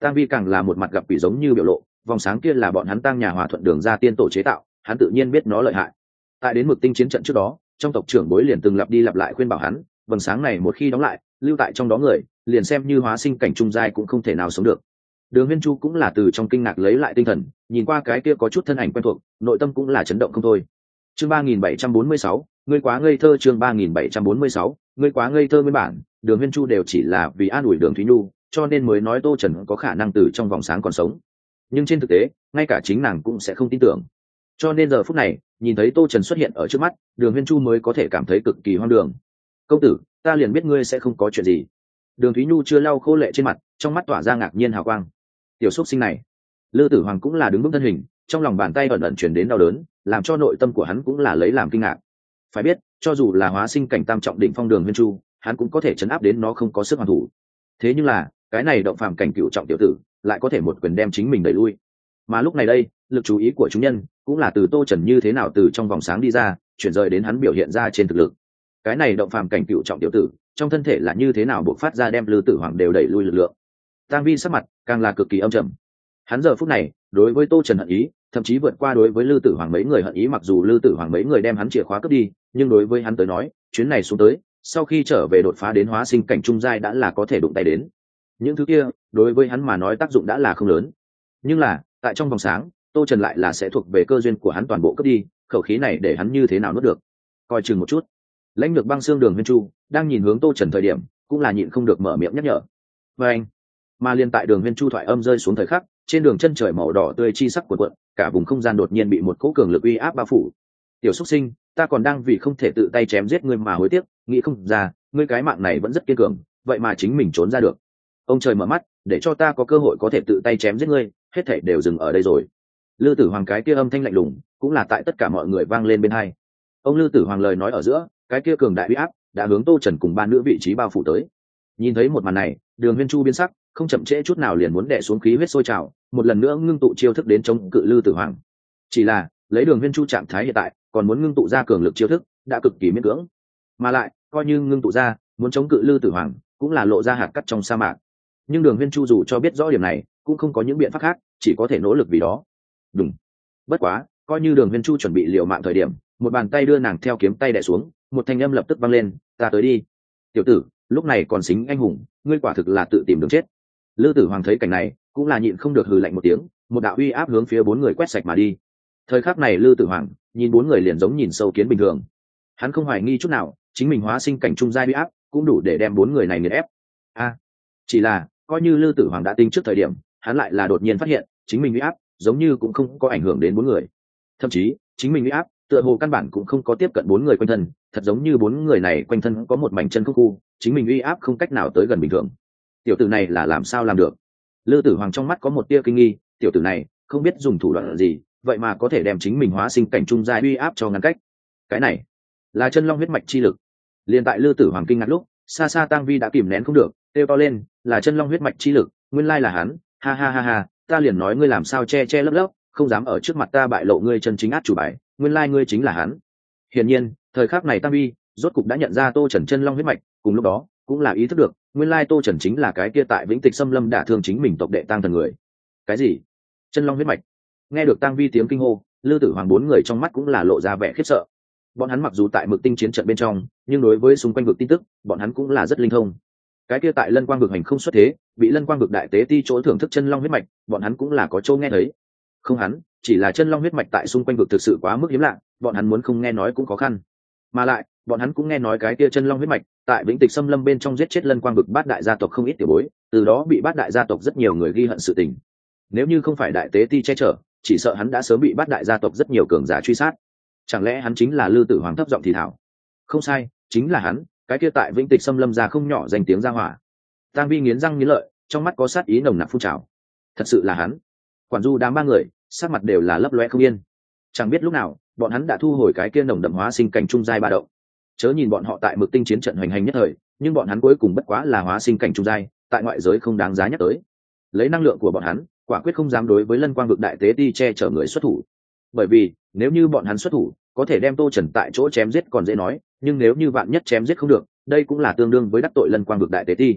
Tang Vi càng là một mặt gặp quỷ giống như biểu lộ, vòng sáng kia là bọn hắn Tang nhà Hòa Thuận đường ra tiên tổ chế tạo, hắn tự nhiên biết nó lợi hại. Tại đến Mực Tinh chiến trận trước đó, trong tộc trưởng bối liền từng lặp đi lặp lại khuyên bảo hắn, vầng sáng này một khi đóng lại, lưu tại trong đó người, liền xem như hóa sinh cảnh trung giai cũng không thể nào sống được. Đường Huyên Chu cũng là từ trong kinh ngạc lấy lại tinh thần, nhìn qua cái kia có chút thân ảnh quen thuộc, nội tâm cũng là chấn động không thôi. Chương ba nghìn bảy trăm bốn mươi sáu, ngươi quá ngây thơ. Chương ba nghìn bảy trăm bốn mươi sáu, ngươi quá ngây thơ. Nguyên bản Đường Huyên Chu đều chỉ là vì an ủi Đường Thúy Nhu, cho nên mới nói Tô Trần có khả năng từ trong vòng sáng còn sống. Nhưng trên thực tế, ngay cả chính nàng cũng sẽ không tin tưởng. Cho nên giờ phút này, nhìn thấy Tô Trần xuất hiện ở trước mắt, Đường Huyên Chu mới có thể cảm thấy cực kỳ hoang đường. "Công tử, ta liền biết ngươi sẽ không có chuyện gì." Đường Thúy Nhu chưa lau khô lệ trên mặt, trong mắt tỏa ra ngạc nhiên hào quang. Tiểu xúc sinh này, Lư Tử Hoàng cũng là đứng vững thân hình, trong lòng bàn tay ẩn ẩn truyền đến đau đớn, làm cho nội tâm của hắn cũng là lấy làm kinh ngạc. Phải biết, cho dù là hóa sinh cảnh tam trọng đỉnh phong Đường Huyên Chu, hắn cũng có thể chấn áp đến nó không có sức hoàn thủ. Thế nhưng là, cái này động phàm cảnh cựu trọng tiểu tử, lại có thể một quyền đem chính mình đẩy lui. Mà lúc này đây, lực chú ý của chúng nhân cũng là từ Tô Trần như thế nào từ trong vòng sáng đi ra, chuyển rời đến hắn biểu hiện ra trên thực lực. Cái này động phàm cảnh cựu trọng tiểu tử, trong thân thể là như thế nào bộc phát ra đem Lư Tử Hoàng đều đẩy lui lực lượng. Tang Vi sắc mặt càng là cực kỳ âm trầm. Hắn giờ phút này, đối với Tô Trần hận ý, thậm chí vượt qua đối với Lư Tử Hoàng mấy người hận ý, mặc dù Lư Tử Hoàng mấy người đem hắn chìa khóa cướp đi, nhưng đối với hắn tới nói, chuyến này xuống tới, sau khi trở về đột phá đến hóa sinh cảnh trung giai đã là có thể đụng tay đến. Những thứ kia, đối với hắn mà nói tác dụng đã là không lớn. Nhưng là, tại trong vòng sáng, Tô Trần lại là sẽ thuộc về cơ duyên của hắn toàn bộ cướp đi, khẩu khí này để hắn như thế nào nuốt được. Coi chừng một chút. Lãnh Lược Băng Xương Đường Huyên Chu đang nhìn hướng Tô Trần thời điểm, cũng là nhịn không được mở miệng nhắc nhở. Và anh, mà liên tại Đường Huyên Chu thoại âm rơi xuống thời khắc, trên đường chân trời màu đỏ tươi chi sắc cuộn cuộn, cả vùng không gian đột nhiên bị một cỗ cường lực uy áp bao phủ. Tiểu Súc Sinh, ta còn đang vì không thể tự tay chém giết ngươi mà hối tiếc, nghĩ không ra, ngươi cái mạng này vẫn rất kiên cường, vậy mà chính mình trốn ra được. Ông trời mở mắt, để cho ta có cơ hội có thể tự tay chém giết ngươi, hết thảy đều dừng ở đây rồi. Lư Tử Hoàng cái kia âm thanh lạnh lùng, cũng là tại tất cả mọi người vang lên bên tai. Ông Lư Tử Hoàng lời nói ở giữa, cái kia cường đại uy áp đã hướng Tô Trần cùng ba nữ vị trí bao phủ tới. Nhìn thấy một màn này, Đường Huyên Chu biến sắc, không chậm trễ chút nào liền muốn đè xuống khí huyết sôi trào, một lần nữa ngưng tụ chiêu thức đến chống cự Lư Tử Hoàng. Chỉ là, lấy Đường Huyên Chu trạng thái hiện tại, còn muốn ngưng tụ ra cường lực chiêu thức, đã cực kỳ miễn cưỡng. Mà lại, coi như ngưng tụ ra, muốn chống cự Lư Tử Hoàng, cũng là lộ ra hạt cát trong sa mạc. Nhưng Đường Huyên Chu dù cho biết rõ điểm này, cũng không có những biện pháp khác, chỉ có thể nỗ lực vì đó. Đúng. Bất quá, coi như Đường Huyên Chu chuẩn bị liều mạng thời điểm, một bàn tay đưa nàng theo kiếm tay đè xuống, một thanh âm lập tức vang lên, "Ta tới đi." "Tiểu tử, lúc này còn xính anh hùng, ngươi quả thực là tự tìm đường chết." Lư Tử Hoàng thấy cảnh này, cũng là nhịn không được hừ lạnh một tiếng, một đạo uy áp hướng phía bốn người quét sạch mà đi. Thời khắc này Lư Tử Hoàng nhìn bốn người liền giống nhìn sâu kiến bình thường. Hắn không hoài nghi chút nào, chính mình hóa sinh cảnh trung giai uy áp cũng đủ để đem bốn người này nghiền ép. A, chỉ là, coi như Lư Tử Hoàng đã tính trước thời điểm, hắn lại là đột nhiên phát hiện, chính mình uy áp giống như cũng không có ảnh hưởng đến bốn người. Thậm chí, chính mình uy áp tựa hồ căn bản cũng không có tiếp cận bốn người quanh thân, thật giống như bốn người này quanh thân có một mảnh chân không khu, chính mình uy áp không cách nào tới gần bình thường. Tiểu tử này là làm sao làm được? Lư Tử Hoàng trong mắt có một tia kinh nghi, tiểu tử này không biết dùng thủ đoạn gì, vậy mà có thể đem chính mình hóa sinh cảnh trung giai uy áp cho ngăn cách. Cái này là chân long huyết mạch chi lực. Liên tại Lư Tử Hoàng kinh ngạc lúc, xa xa Tang Vi đã kìm nén không được, kêu to lên, là chân long huyết mạch chi lực, nguyên lai là hắn, ha ha ha ha, ta liền nói ngươi làm sao che che lấp lấp, không dám ở trước mặt ta bại lộ ngươi chân chính át chủ bài, nguyên lai ngươi chính là hắn. Hiển nhiên, thời khắc này Tang Vi rốt cục đã nhận ra Tô Trần chân long huyết mạch, cùng lúc đó cũng là ý thức được, nguyên lai Tô Trần chính là cái kia tại Vĩnh Tịch Xâm Lâm đả thương chính mình tộc đệ Tang Thần người. Cái gì? Chân long huyết mạch? Nghe được Tang Vi tiếng kinh hô, Lư Tử Hoàng bốn người trong mắt cũng là lộ ra vẻ khiếp sợ. Bọn hắn mặc dù tại Mực Tinh chiến trận bên trong, nhưng đối với xung quanh vực tin tức, bọn hắn cũng là rất linh thông. Cái kia tại Lân Quang vực hành không xuất thế, bị Lân Quang vực đại tế ti chỗ thưởng thức chân long huyết mạch, bọn hắn cũng là có chỗ nghe thấy. Không hắn, chỉ là chân long huyết mạch tại xung quanh vực thực sự quá mức hiếm lạ, bọn hắn muốn không nghe nói cũng khó khăn. Mà lại, bọn hắn cũng nghe nói cái kia chân long huyết mạch, tại Vĩnh Tịch Xâm Lâm bên trong giết chết Lân Quang vực bát đại gia tộc không ít tiểu bối, từ đó bị bát đại gia tộc rất nhiều người ghi hận sự tình. Nếu như không phải đại tế ti che chở, chỉ sợ hắn đã sớm bị bát đại gia tộc rất nhiều cường giả truy sát. Chẳng lẽ hắn chính là Lư Tử Hoàng thấp giọng thì thảo? Không sai, chính là hắn, cái kia tại Vĩnh Tịch Xâm Lâm ra không nhỏ danh tiếng ra hỏa. Tang Vi nghiến răng nghiến lợi, trong mắt có sát ý nồng nặc phun trào. Thật sự là hắn. Quản du đám ba người, sắc mặt đều là lấp loe không yên. Chẳng biết lúc nào, bọn hắn đã thu hồi cái kia nồng đậm hóa sinh cảnh trung giai ba động. Chớ nhìn bọn họ tại Mực Tinh chiến trận hoành hành nhất thời, nhưng bọn hắn cuối cùng bất quá là hóa sinh cảnh trung giai, tại ngoại giới không đáng giá nhắc tới. Lấy năng lượng của bọn hắn, quả quyết không dám đối với Lân Quang vực đại tế ti che chở người xuất thủ. Bởi vì, nếu như bọn hắn xuất thủ, có thể đem Tô Trần tại chỗ chém giết còn dễ nói, nhưng nếu như vạn nhất chém giết không được, đây cũng là tương đương với đắc tội Lân Quang vực đại tế ti.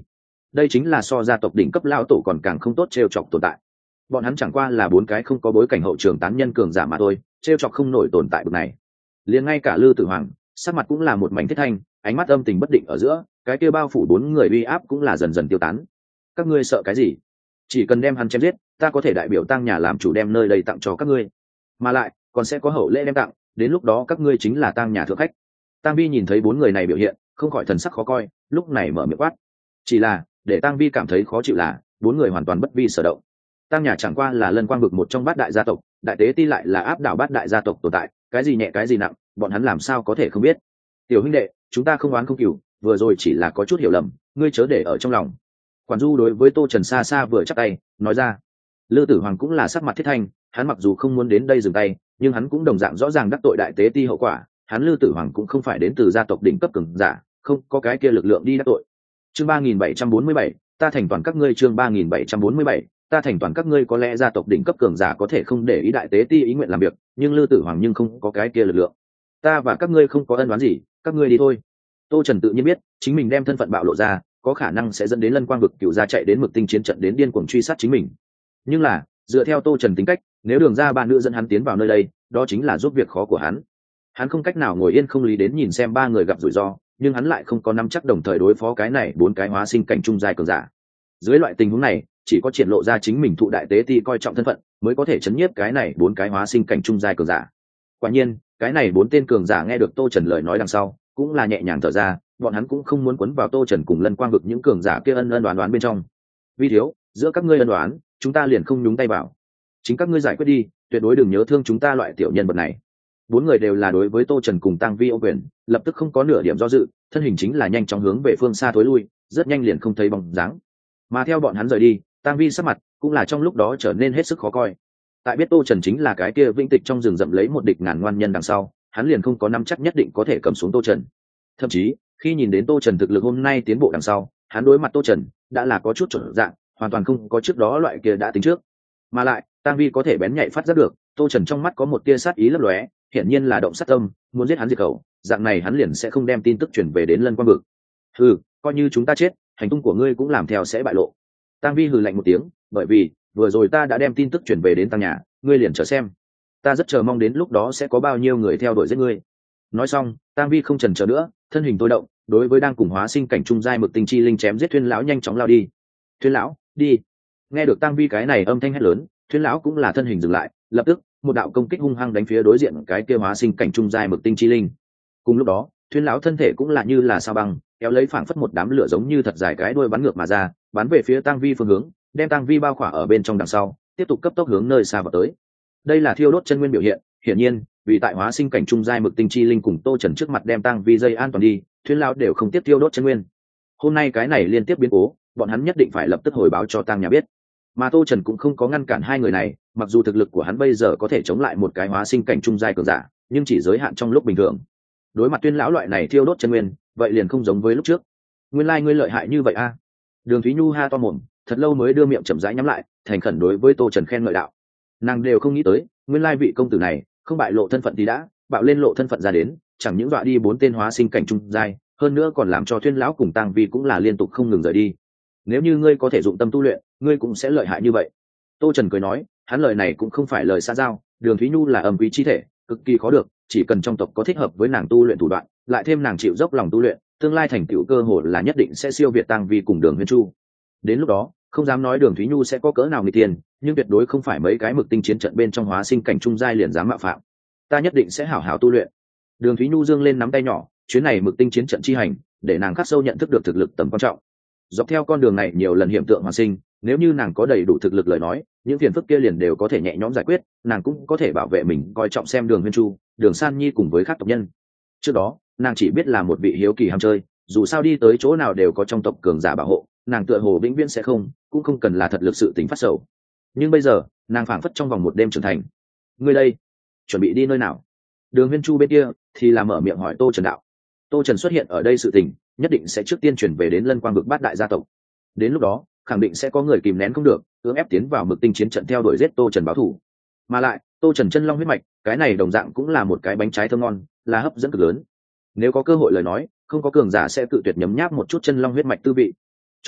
đây chính là so gia tộc đỉnh cấp lão tổ còn càng không tốt trêu chọc tồn tại. Bọn hắn chẳng qua là bốn cái không có bối cảnh hậu trường tán nhân cường giả mà thôi, trêu chọc không nổi tồn tại bực này. Liền ngay cả Lư Tử Hoàng sắc mặt cũng là một mảnh thiết thanh, ánh mắt âm tình bất định ở giữa, cái kia bao phủ bốn người uy áp cũng là dần dần tiêu tán. Các ngươi sợ cái gì? Chỉ cần đem hắn chém giết, ta có thể đại biểu Tang nhà làm chủ đem nơi đây tặng cho các ngươi, mà lại còn sẽ có hậu lễ đem tặng, đến lúc đó các ngươi chính là Tang nhà thượng khách. Tang Vi nhìn thấy bốn người này biểu hiện, không khỏi thần sắc khó coi, lúc này mở miệng quát. Chỉ là để Tang Vi cảm thấy khó chịu là bốn người hoàn toàn bất vi sở động. Tang nhà chẳng qua là Lân Quang vực một trong bát đại gia tộc, đại tế ti lại là áp đảo bát đại gia tộc tồn tại, cái gì nhẹ cái gì nặng, bọn hắn làm sao có thể không biết. Tiểu huynh đệ, chúng ta không oán không cừu, vừa rồi chỉ là có chút hiểu lầm, ngươi chớ để ở trong lòng. Quản Du đối với Tô Trần xa xa vừa chắp tay nói ra. Lư Tử Hoàng cũng là sắc mặt thiết thanh, hắn mặc dù không muốn đến đây dừng tay, nhưng hắn cũng đồng dạng rõ ràng đắc tội đại tế ti hậu quả, hắn Lư Tử Hoàng cũng không phải đến từ gia tộc đỉnh cấp cường giả, không có cái kia lực lượng đi đắc tội. Chương ba nghìn bảy trăm bốn mươi bảy, ta thành toàn các ngươi. Chương ba nghìn bảy trăm bốn mươi bảy, ta thành toàn các ngươi. Có lẽ gia tộc đỉnh cấp cường giả có thể không để ý đại tế ti ý nguyện làm việc, nhưng Lư Tử Hoàng nhưng không có cái kia lực lượng. Ta và các ngươi không có ân oán gì, các ngươi đi thôi. Tô Trần tự nhiên biết, chính mình đem thân phận bạo lộ ra, có khả năng sẽ dẫn đến Lân Quang vực cựu gia chạy đến Mực Tinh chiến trận đến điên cuồng truy sát chính mình. Nhưng là, dựa theo Tô Trần tính cách, nếu Đường ra ba nữ dẫn hắn tiến vào nơi đây, đó chính là giúp việc khó của hắn. Hắn không cách nào ngồi yên không lý đến nhìn xem ba người gặp rủi ro, nhưng hắn lại không có nắm chắc đồng thời đối phó cái này bốn cái hóa sinh cảnh trung giai cường giả. Dưới loại tình huống này, chỉ có triển lộ ra chính mình thụ đại tế ti coi trọng thân phận, mới có thể chấn nhiếp cái này bốn cái hóa sinh cảnh trung giai cường giả. Quả nhiên, cái này bốn tên cường giả nghe được Tô Trần lời nói đằng sau, cũng là nhẹ nhàng thở ra, bọn hắn cũng không muốn quấn vào Tô Trần cùng Lân Quang vực những cường giả kia ân ân đoán đoán bên trong. Vi thiếu, giữa các ngươi ân đoán, chúng ta liền không nhúng tay vào. Chính các ngươi giải quyết đi, tuyệt đối đừng nhớ thương chúng ta loại tiểu nhân vật này. Bốn người đều là đối với Tô Trần cùng Tang Vi ô quyền, lập tức không có nửa điểm do dự, thân hình chính là nhanh chóng hướng về phương xa tối lui, rất nhanh liền không thấy bóng dáng. Mà theo bọn hắn rời đi, Tang Vi sắc mặt cũng là trong lúc đó trở nên hết sức khó coi. Tại biết Tô Trần chính là cái kia vĩnh tịch trong rừng rậm lấy một địch ngàn ngoan nhân đằng sau, hắn liền không có nắm chắc nhất định có thể cầm xuống Tô Trần. Thậm chí, khi nhìn đến Tô Trần thực lực hôm nay tiến bộ đằng sau, hắn đối mặt Tô Trần đã là có chút chuẩn dạng, hoàn toàn không có trước đó loại kia đã tính trước. Mà lại, Tang Vi có thể bén nhạy phát giác được, Tô Trần trong mắt có một tia sát ý lấp lóe, hiển nhiên là động sát tâm, muốn giết hắn diệt khẩu, dạng này hắn liền sẽ không đem tin tức truyền về đến Lân Quang vực. Hừ, coi như chúng ta chết, hành tung của ngươi cũng làm theo sẽ bại lộ. Tang Vi hừ lạnh một tiếng, bởi vì vừa rồi ta đã đem tin tức truyền về đến Tang nhà, ngươi liền chờ xem. Ta rất chờ mong đến lúc đó sẽ có bao nhiêu người theo đuổi giết ngươi. Nói xong, Tang Vi không chần chờ nữa, thân hình tôi động, đối với đang cùng hóa sinh cảnh trung giai Mực Tinh chi linh chém giết Thuyên lão nhanh chóng lao đi. Thuyên lão, đi. Nghe được Tang Vi cái này âm thanh hét lớn, Thuyên lão cũng là thân hình dừng lại, lập tức một đạo công kích hung hăng đánh phía đối diện cái kia hóa sinh cảnh trung giai Mực Tinh chi linh. Cùng lúc đó, Thuyên lão thân thể cũng là như là sao băng, kéo lấy phảng phất một đám lửa giống như thật dài cái đuôi bắn ngược mà ra, bắn về phía Tang Vi phương hướng, đem Tang Vi bao khỏa ở bên trong đằng sau, tiếp tục cấp tốc hướng nơi xa vào tới. Đây là thiêu đốt chân nguyên biểu hiện, hiển nhiên, vì tại hóa sinh cảnh trung giai Mực Tinh chi linh cùng Tô Trần trước mặt đem Tang Vi dây an toàn đi, Thuyên lão đều không tiếp thiêu đốt chân nguyên. Hôm nay cái này liên tiếp biến cố, bọn hắn nhất định phải lập tức hồi báo cho Tang nhà biết. Mà Tô Trần cũng không có ngăn cản hai người này, mặc dù thực lực của hắn bây giờ có thể chống lại một cái hóa sinh cảnh trung giai cường giả, nhưng chỉ giới hạn trong lúc bình thường. Đối mặt Tuyên lão loại này thiêu đốt chân nguyên, vậy liền không giống với lúc trước. Nguyên lai like ngươi lợi hại như vậy a? Đường Thúy Nhu ha to mồm, thật lâu mới đưa miệng chậm rãi nhắm lại, thành khẩn đối với Tô Trần khen ngợi đạo. Nàng đều không nghĩ tới, nguyên lai vị công tử này không bại lộ thân phận thì đã, bạo lên lộ thân phận ra đến, chẳng những dọa đi bốn tên hóa sinh cảnh trung giai, hơn nữa còn làm cho Tuyên lão cùng Tang Vi cũng là liên tục không ngừng rời đi. Nếu như ngươi có thể dụng tâm tu luyện, ngươi cũng sẽ lợi hại như vậy. Tô Trần cười nói, hắn lời này cũng không phải lời xã giao, Đường Thúy Nhu là âm quý chi thể, cực kỳ khó được, chỉ cần trong tộc có thích hợp với nàng tu luyện thủ đoạn, lại thêm nàng chịu dốc lòng tu luyện, tương lai thành tựu cơ hội là nhất định sẽ siêu việt Tang Vi cùng Đường Huyên Chu. Đến lúc đó, không dám nói Đường Thúy Nhu sẽ có cỡ nào nghịch tiền, nhưng tuyệt đối không phải mấy cái Mực Tinh chiến trận bên trong hóa sinh cảnh trung giai liền dám mạo phạm. Ta nhất định sẽ hảo hảo tu luyện. Đường Thúy Nhu dương lên nắm tay nhỏ, chuyến này Mực Tinh chiến trận chi hành, để nàng khắc sâu nhận thức được thực lực tầm quan trọng. Dọc theo con đường này nhiều lần hiện tượng hoàn sinh, nếu như nàng có đầy đủ thực lực lời nói, những phiền phức kia liền đều có thể nhẹ nhõm giải quyết, nàng cũng có thể bảo vệ mình, coi trọng xem Đường Huyên Chu, Đường San Nhi cùng với các tộc nhân. Trước đó, nàng chỉ biết là một vị hiếu kỳ ham chơi, dù sao đi tới chỗ nào đều có trong tộc cường giả bảo hộ, nàng tựa hồ vĩnh viễn sẽ không, cũng không cần là thật lực sự tính phát sầu. Nhưng bây giờ, nàng phảng phất trong vòng một đêm trưởng thành. Ngươi đây, chuẩn bị đi nơi nào? Đường Huyên Chu bên kia thì là mở miệng hỏi Tô Trần đạo. Tô Trần xuất hiện ở đây sự tình, nhất định sẽ trước tiên chuyển về đến Lân Quang vực bát đại gia tộc. Đến lúc đó, khẳng định sẽ có người kìm nén không được, cưỡng ép tiến vào Mực Tinh chiến trận theo đuổi giết Tô Trần báo thù. Mà lại, Tô Trần chân long huyết mạch, cái này đồng dạng cũng là một cái bánh trái thơm ngon, là hấp dẫn cực lớn. Nếu có cơ hội lời nói, không có cường giả sẽ tự tuyệt nhấm nháp một chút chân long huyết mạch tư vị. Cho nên,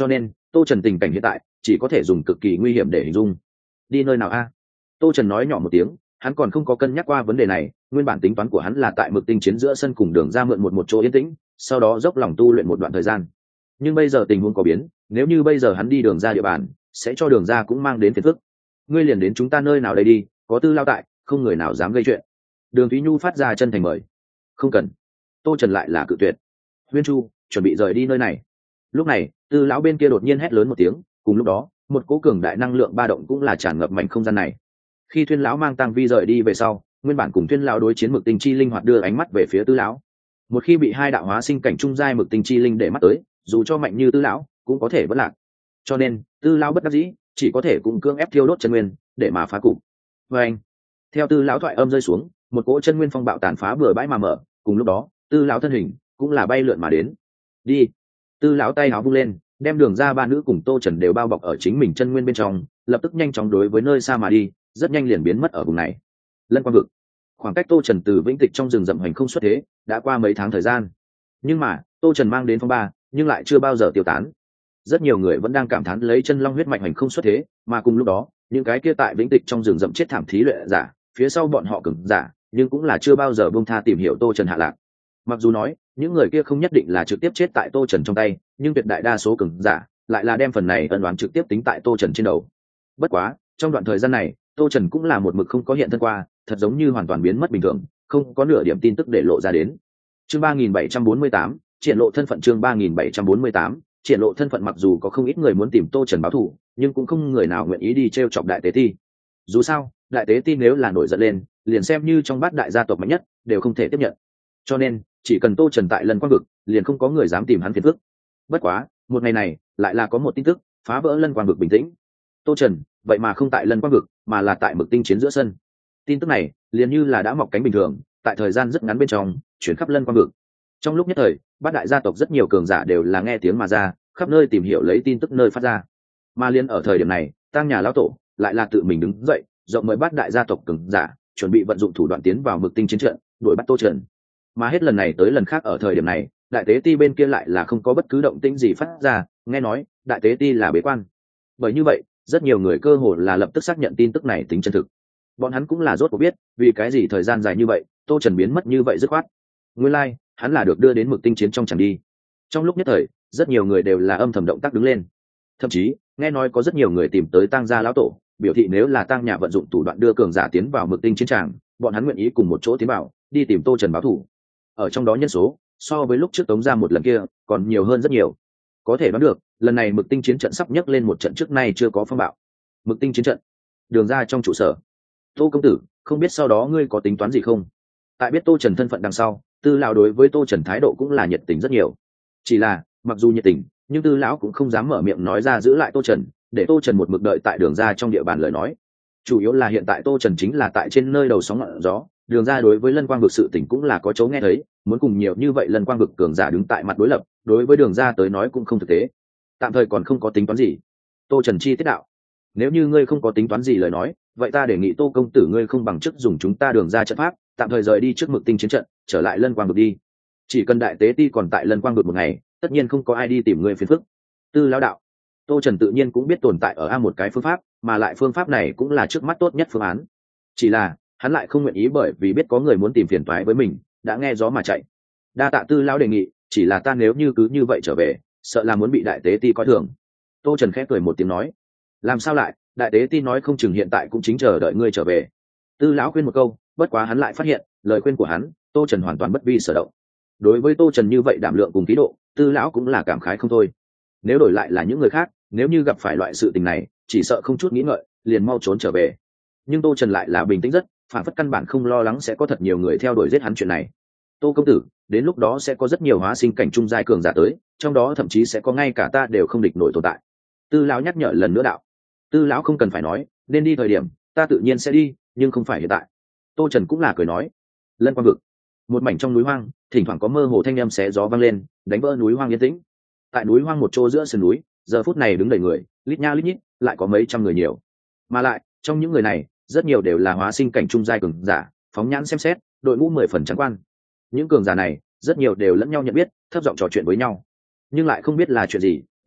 Tô Trần tình cảnh hiện tại chỉ có thể dùng cực kỳ nguy hiểm để hình dung. Đi nơi nào a? Tô Trần nói nhỏ một tiếng, hắn còn không có cân nhắc qua vấn đề này. Nguyên bản tính toán của hắn là tại Mực Tinh Chiến giữa sân cùng Đường Ra mượn một một chỗ yên tĩnh, sau đó dốc lòng tu luyện một đoạn thời gian. Nhưng bây giờ tình huống có biến, nếu như bây giờ hắn đi Đường Ra địa bàn, sẽ cho Đường Ra cũng mang đến phiền phức. Ngươi liền đến chúng ta nơi nào đây đi, có Tư Lão tại, không người nào dám gây chuyện. Đường Thúy Nhu phát ra chân thành mời. Không cần. Tô Trần lại là cự tuyệt. Huyên Chu, chuẩn bị rời đi nơi này. Lúc này, Tư Lão bên kia đột nhiên hét lớn một tiếng, cùng lúc đó, một cỗ cường đại năng lượng ba động cũng là tràn ngập mảnh không gian này. Khi Thuyên lão mang Tang Vi rời đi về sau, nguyên bản cùng Thuyên lão đối chiến Mực Tinh chi linh hoạt đưa ánh mắt về phía Tư lão. Một khi bị hai đạo hóa sinh cảnh trung giai Mực Tinh chi linh để mắt tới, dù cho mạnh như Tư lão, cũng có thể vỡ lạc. Cho nên, Tư lão bất đắc dĩ, chỉ có thể cùng cương ép thiêu đốt chân nguyên, để mà phá cục. Và anh, theo Tư lão thoại âm rơi xuống, một cỗ chân nguyên phong bạo tàn phá bừa bãi mà mở, cùng lúc đó, Tư lão thân hình cũng là bay lượn mà đến. Đi. Tư lão tay áo vung lên, đem Đường Ra ba nữ cùng Tô Trần đều bao bọc ở chính mình chân nguyên bên trong, lập tức nhanh chóng đối với nơi xa mà đi, rất nhanh liền biến mất ở vùng này. Lân Quang vực, khoảng cách Tô Trần từ Vĩnh Tịch trong rừng rậm hành không xuất thế, đã qua mấy tháng thời gian. Nhưng mà, Tô Trần mang đến phong ba, nhưng lại chưa bao giờ tiêu tán. Rất nhiều người vẫn đang cảm thán lấy chân long huyết mạch hành không xuất thế, mà cùng lúc đó, những cái kia tại Vĩnh Tịch trong rừng rậm chết thảm thí luyện giả, phía sau bọn họ cứng giả, nhưng cũng là chưa bao giờ buông tha tìm hiểu Tô Trần hạ lạc. Mặc dù nói, những người kia không nhất định là trực tiếp chết tại Tô Trần trong tay, nhưng tuyệt đại đa số cường giả lại là đem phần này ân oán trực tiếp tính tại Tô Trần trên đầu. Bất quá, trong đoạn thời gian này, Tô Trần cũng là một mực không có hiện thân qua, thật giống như hoàn toàn biến mất bình thường, không có nửa điểm tin tức để lộ ra đến. Chương ba nghìn bảy trăm bốn mươi tám, triển lộ thân phận. Chương ba nghìn bảy trăm bốn mươi tám, triển lộ thân phận. Mặc dù có không ít người muốn tìm Tô Trần báo thù, nhưng cũng không người nào nguyện ý đi trêu chọc Đại Tế Ti. Dù sao, Đại Tế Ti nếu là nổi giận lên, liền xem như trong bát đại gia tộc mạnh nhất, đều không thể tiếp nhận. Cho nên, chỉ cần Tô Trần tại Lân Quang vực, liền không có người dám tìm hắn phiền phức. Bất quá, một ngày này, lại là có một tin tức phá vỡ Lân Quang vực bình tĩnh. Tô Trần vậy mà không tại Lân Quang vực, mà là tại Mực Tinh Chiến giữa sân. Tin tức này liền như là đã mọc cánh bình thường, tại thời gian rất ngắn bên trong chuyển khắp Lân Quang vực. Trong lúc nhất thời, bát đại gia tộc rất nhiều cường giả đều là nghe tiếng mà ra, khắp nơi tìm hiểu lấy tin tức nơi phát ra. Mà liên ở thời điểm này, Tang nhà lão tổ lại là tự mình đứng dậy, rộng mời bát đại gia tộc cường giả chuẩn bị vận dụng thủ đoạn tiến vào Mực Tinh chiến trận, đuổi bắt Tô Trần. Mà hết lần này tới lần khác ở thời điểm này, Đại Tế Ti bên kia lại là không có bất cứ động tĩnh gì phát ra, nghe nói Đại Tế Ti là bế quan. Bởi như vậy, rất nhiều người cơ hồ là lập tức xác nhận tin tức này tính chân thực. Bọn hắn cũng là rốt cuộc biết, vì cái gì thời gian dài như vậy, Tô Trần biến mất như vậy dứt khoát. Nguyên lai, like, hắn là được đưa đến Mực Tinh chiến trong chẳng đi. Trong lúc nhất thời, rất nhiều người đều là âm thầm động tác đứng lên. Thậm chí, nghe nói có rất nhiều người tìm tới Tang gia lão tổ, biểu thị nếu là Tang nhà vận dụng thủ đoạn đưa cường giả tiến vào Mực Tinh chiến tràng, bọn hắn nguyện ý cùng một chỗ tiến vào, đi tìm Tô Trần báo thù. Ở trong đó nhân số, so với lúc trước Tống gia một lần kia, còn nhiều hơn rất nhiều. Có thể đoán được, lần này Mực Tinh chiến trận sắp nhấc lên một trận trước nay chưa có phong bạo. Mực Tinh chiến trận, Đường Ra trong trụ sở. Tô công tử, không biết sau đó ngươi có tính toán gì không? Tại biết Tô Trần thân phận đằng sau, Tư lão đối với Tô Trần thái độ cũng là nhiệt tình rất nhiều. Chỉ là, mặc dù nhiệt tình, nhưng Tư lão cũng không dám mở miệng nói ra giữ lại Tô Trần, để Tô Trần một mực đợi tại Đường Ra trong địa bàn lời nói. Chủ yếu là hiện tại Tô Trần chính là tại trên nơi đầu sóng ngọn gió, Đường Ra đối với Lân Quang vực sự tình cũng là có chỗ nghe thấy, muốn cùng nhiều như vậy Lân Quang vực cường giả đứng tại mặt đối lập, đối với Đường Ra tới nói cũng không thực tế. Tạm thời còn không có tính toán gì. Tô Trần chi tiết đạo: nếu như ngươi không có tính toán gì lời nói, vậy ta đề nghị Tô công tử ngươi không bằng chức dùng chúng ta Đường Ra trận pháp, tạm thời rời đi trước Mực Tinh chiến trận, trở lại Lân Quang vực đi. Chỉ cần Đại Tế Ti còn tại Lân Quang vực một ngày, tất nhiên không có ai đi tìm ngươi phiền phức. Tư lão đạo: Tô Trần tự nhiên cũng biết tồn tại ở a một cái phương pháp, mà lại phương pháp này cũng là trước mắt tốt nhất phương án. Chỉ là hắn lại không nguyện ý, bởi vì biết có người muốn tìm phiền toái với mình, đã nghe gió mà chạy. Đa tạ Tư lão đề nghị, chỉ là ta nếu như cứ như vậy trở về, sợ là muốn bị Đại Tế Ti coi thường. Tô Trần khẽ cười một tiếng nói: làm sao lại, Đại Tế Ti nói không chừng hiện tại cũng chính chờ đợi ngươi trở về. Tư lão khuyên một câu, bất quá hắn lại phát hiện lời khuyên của hắn, Tô Trần hoàn toàn bất vi sở động. Đối với Tô Trần như vậy đảm lượng cùng khí độ, Tư lão cũng là cảm khái không thôi. Nếu đổi lại là những người khác, nếu như gặp phải loại sự tình này, chỉ sợ không chút nghĩ ngợi liền mau trốn trở về. Nhưng Tô Trần lại là bình tĩnh rất, phản phất căn bản không lo lắng sẽ có thật nhiều người theo đuổi giết hắn chuyện này. Tô công tử, đến lúc đó sẽ có rất nhiều hóa sinh cảnh trung giai cường giả tới, trong đó thậm chí sẽ có ngay cả ta đều không địch nổi tồn tại. Tư lão nhắc nhở lần nữa đạo: Tư lão không cần phải nói, nên đi thời điểm ta tự nhiên sẽ đi, nhưng không phải hiện tại. Tô Trần cũng là cười nói. Lân Quang vực, một mảnh trong núi hoang, thỉnh thoảng có mơ hồ thanh âm xé gió vang lên, đánh vỡ núi hoang yên tĩnh. Tại núi hoang một chỗ giữa sườn núi, giờ phút này đứng đầy người, lít nha lít nhít, lại có mấy trăm người nhiều. Mà lại, trong những người này, rất nhiều đều là hóa sinh cảnh trung giai cường giả, phóng nhãn xem xét, đội ngũ mười phần trắng quan. Những cường giả này, rất nhiều đều lẫn nhau nhận biết, thấp giọng trò chuyện với nhau. Nhưng lại không biết là chuyện gì,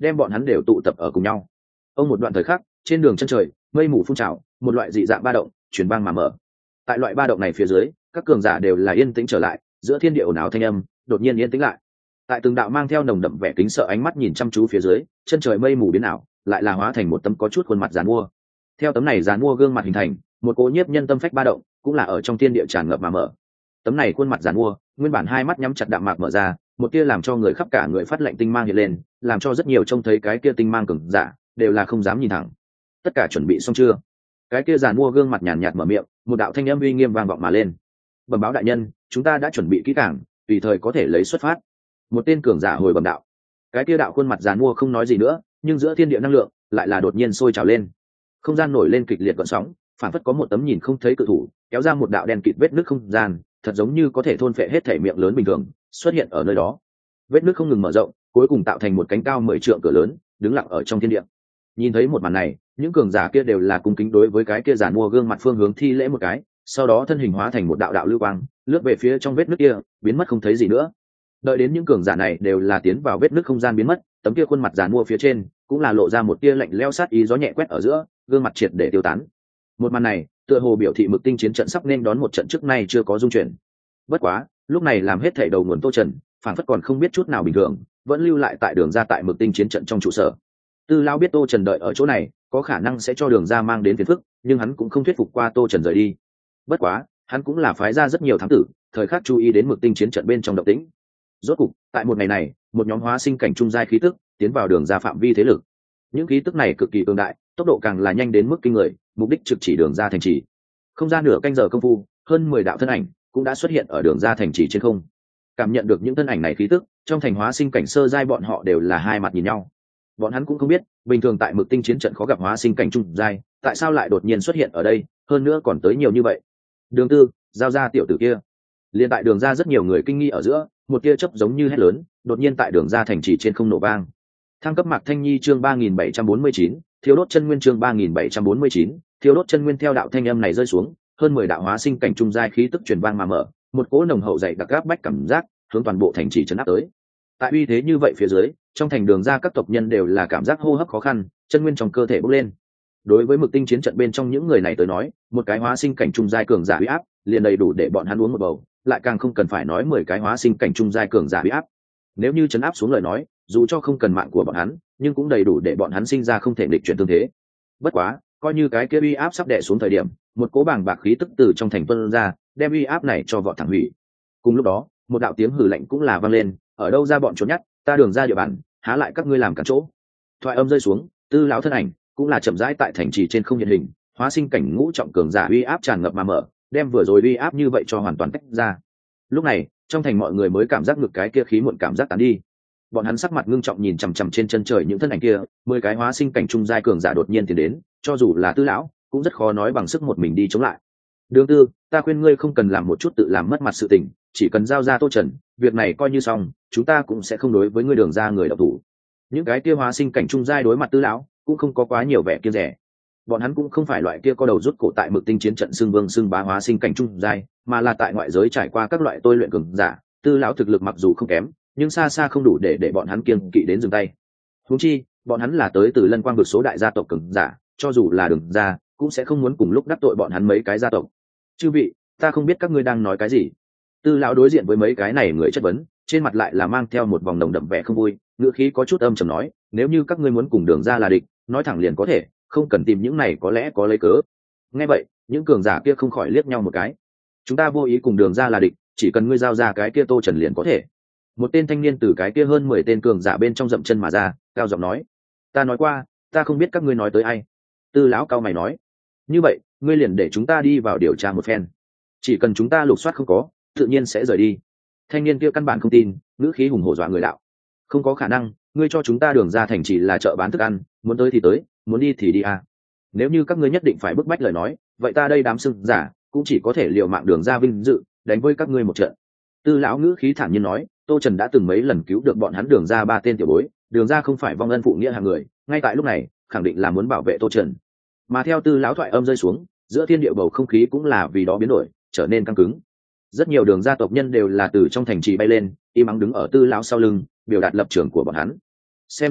đem bọn hắn đều tụ tập ở cùng nhau. Ông một đoạn thời khắc, trên đường chân trời mây mù phun trào, một loại dị dạng ba động chuyển băng mà mở. Tại loại ba động này phía dưới, các cường giả đều là yên tĩnh trở lại, giữa thiên địa ồn ào thanh âm đột nhiên yên tĩnh lại. Tại từng đạo mang theo nồng đậm vẻ kính sợ ánh mắt nhìn chăm chú phía dưới, chân trời mây mù biến ảo, lại là hóa thành một tấm có chút khuôn mặt giàn mua. Theo tấm này giàn mua gương mặt hình thành, một cỗ nhiếp nhân tâm phách ba động cũng là ở trong thiên địa tràn ngập mà mở. Tấm này khuôn mặt giàn mua, nguyên bản hai mắt nhắm chặt đạm mạc mở ra, một tia làm cho người khắp cả người phát lạnh tinh mang hiện lên, làm cho rất nhiều trông thấy cái kia tinh mang cường giả đều là không dám nhìn thẳng. Tất cả chuẩn bị xong chưa? Cái kia giàn mua gương mặt nhàn nhạt mở miệng, một đạo thanh âm uy nghiêm vang vọng mà lên. Bẩm báo đại nhân, chúng ta đã chuẩn bị kỹ càng, tùy thời có thể lấy xuất phát. Một tên cường giả hồi bẩm đạo. Cái kia đạo khuôn mặt giàn mua không nói gì nữa, nhưng giữa thiên địa năng lượng lại là đột nhiên sôi trào lên. Không gian nổi lên kịch liệt gợn sóng, phản phất có một tấm nhìn không thấy cự thủ kéo ra một đạo đen kịt vết nứt không gian, thật giống như có thể thôn phệ hết thể miệng lớn bình thường xuất hiện ở nơi đó. Vết nứt không ngừng mở rộng, cuối cùng tạo thành một cánh cao mười trượng cửa lớn, đứng lặng ở trong thiên địa. Nhìn thấy một màn này, những cường giả kia đều là cung kính đối với cái kia giàn mua gương mặt phương hướng thi lễ một cái, sau đó thân hình hóa thành một đạo đạo lưu quang, lướt về phía trong vết nứt kia, biến mất không thấy gì nữa. Đợi đến những cường giả này đều là tiến vào vết nứt không gian biến mất, tấm kia khuôn mặt giàn mua phía trên cũng là lộ ra một tia lạnh lẽo sát ý, gió nhẹ quét ở giữa, gương mặt triệt để tiêu tán. Một màn này tựa hồ biểu thị Mực Tinh chiến trận sắp nên đón một trận trước nay chưa có dung chuyển. Bất quá lúc này làm hết thảy đầu nguồn Tô Trần phản phất còn không biết chút nào bình thường, vẫn lưu lại tại đường ra tại Mực Tinh chiến trận trong trụ sở. Tư Lão biết Tô Trần đợi ở chỗ này có khả năng sẽ cho đường ra mang đến phiền phức, nhưng hắn cũng không thuyết phục qua Tô Trần rời đi. Bất quá hắn cũng là phái ra rất nhiều thám tử, thời khắc chú ý đến Mực Tinh chiến trận bên trong động tĩnh. Rốt cục tại một ngày này, một nhóm hóa sinh cảnh trung giai khí tức tiến vào đường ra phạm vi thế lực. Những khí tức này cực kỳ cường đại, tốc độ càng là nhanh đến mức kinh người, mục đích trực chỉ đường ra thành trì. Không ra nửa canh giờ công phu, hơn mười đạo thân ảnh cũng đã xuất hiện ở đường ra thành trì trên không. Cảm nhận được những thân ảnh này khí tức, trong thành hóa sinh cảnh sơ giai bọn họ đều là hai mặt nhìn nhau. Bọn hắn cũng không biết, bình thường tại Mực Tinh chiến trận khó gặp hóa sinh cảnh trung giai, tại sao lại đột nhiên xuất hiện ở đây, hơn nữa còn tới nhiều như vậy. Đường Tư, giao ra tiểu tử kia. Liên tại đường ra rất nhiều người kinh nghi ở giữa, một tia chớp giống như hét lớn, đột nhiên tại đường ra thành trì trên không nổ vang. Thăng cấp Mạc Thanh Nhi chương ba nghìn bảy trăm bốn mươi chín, Thiếu đốt chân nguyên chương ba nghìn bảy trăm bốn mươi chín, Thiếu đốt chân nguyên. Theo đạo thanh âm này rơi xuống, hơn mười đạo hóa sinh cảnh trung giai khí tức truyền vang mà mở, một cỗ nồng hậu dày đặc áp bách cảm giác hướng toàn bộ thành trì chấn áp tới. Tại uy thế như vậy phía dưới, trong thành đường ra các tộc nhân đều là cảm giác hô hấp khó khăn, chân nguyên trong cơ thể bốc lên. Đối với Mực Tinh chiến trận bên trong những người này tới nói, một cái hóa sinh cảnh trung giai cường giả uy áp liền đầy đủ để bọn hắn uống một bầu, lại càng không cần phải nói mười cái hóa sinh cảnh trung giai cường giả uy áp. Nếu như chấn áp xuống lời nói, dù cho không cần mạng của bọn hắn, nhưng cũng đầy đủ để bọn hắn sinh ra không thể nghịch chuyển tương thế. Bất quá, coi như cái kia uy áp sắp đè xuống thời điểm, một cỗ bàng bạc khí tức từ trong thành tuôn ra, đem uy áp này cho vọt thẳng hủy. Cùng lúc đó, một đạo tiếng hừ lạnh cũng là vang lên, ở đâu ra bọn trốn nhát, ta đường ra địa bàn, há lại các ngươi làm cản chỗ. Thoại âm rơi xuống, Tư lão thân ảnh cũng là chậm rãi tại thành trì trên không hiện hình, hóa sinh cảnh ngũ trọng cường giả uy áp tràn ngập mà mở, đem vừa rồi uy áp như vậy cho hoàn toàn tách ra. Lúc này, trong thành mọi người mới cảm giác ngược cái kia khí muộn cảm giác tán đi. Bọn hắn sắc mặt ngưng trọng nhìn chằm chằm trên chân trời những thân ảnh kia, mười cái hóa sinh cảnh trung giai cường giả đột nhiên tiến đến, cho dù là Tư lão cũng rất khó nói bằng sức một mình đi chống lại. Đường Tư, ta khuyên ngươi không cần làm một chút tự làm mất mặt sự tình, chỉ cần giao ra Tô Trần, việc này coi như xong, chúng ta cũng sẽ không đối với ngươi đường ra người độc thủ. Những cái kia hóa sinh cảnh trung giai đối mặt Tư lão cũng không có quá nhiều vẻ kia rẻ. Bọn hắn cũng không phải loại kia có đầu rút cổ tại Mực Tinh chiến trận xưng vương xưng bá hóa sinh cảnh trung giai, mà là tại ngoại giới trải qua các loại tôi luyện cường giả. Tư lão thực lực mặc dù không kém, nhưng xa xa không đủ để để bọn hắn kiêng kỵ đến dừng tay. Huống chi, bọn hắn là tới từ Lân Quang vực số đại gia tộc cường giả, cho dù là đường ra, cũng sẽ không muốn cùng lúc đắc tội bọn hắn mấy cái gia tộc. Chư vị, ta không biết các ngươi đang nói cái gì. Tư lão đối diện với mấy cái này người chất vấn, trên mặt lại là mang theo một vòng nồng đậm vẻ không vui, ngữ khí có chút âm trầm nói, nếu như các ngươi muốn cùng đường ra là địch, nói thẳng liền có thể, không cần tìm những này có lẽ có lấy cớ. Nghe vậy, những cường giả kia không khỏi liếc nhau một cái. Chúng ta vô ý cùng đường ra là địch, chỉ cần ngươi giao ra cái kia Tô Trần liền có thể. Một tên thanh niên từ cái kia hơn mười tên cường giả bên trong dậm chân mà ra, cao giọng nói, ta nói qua, ta không biết các ngươi nói tới ai. Tư lão cao mày nói, như vậy ngươi liền để chúng ta đi vào điều tra một phen, chỉ cần chúng ta lục soát không có, tự nhiên sẽ rời đi. Thanh niên kia căn bản không tin, ngữ khí hùng hổ dọa người đạo, không có khả năng, ngươi cho chúng ta đường ra thành chỉ là chợ bán thức ăn, muốn tới thì tới, muốn đi thì đi à. Nếu như các ngươi nhất định phải bức bách lời nói, vậy ta đây đám sưng giả cũng chỉ có thể liều mạng đường ra vinh dự đánh với các ngươi một trận. Tư lão ngữ khí thản nhiên nói, Tô Trần đã từng mấy lần cứu được bọn hắn đường ra ba tên tiểu bối, đường ra không phải vong ân phụ nghĩa hàng người, ngay tại lúc này khẳng định là muốn bảo vệ Tô Trần. Mà theo Tư lão thoại âm rơi xuống, giữa thiên địa bầu không khí cũng là vì đó biến đổi, trở nên căng cứng. Rất nhiều đường gia tộc nhân đều là từ trong thành trì bay lên, im ắng đứng ở Tư lão sau lưng, biểu đạt lập trường của bọn hắn. Xem ra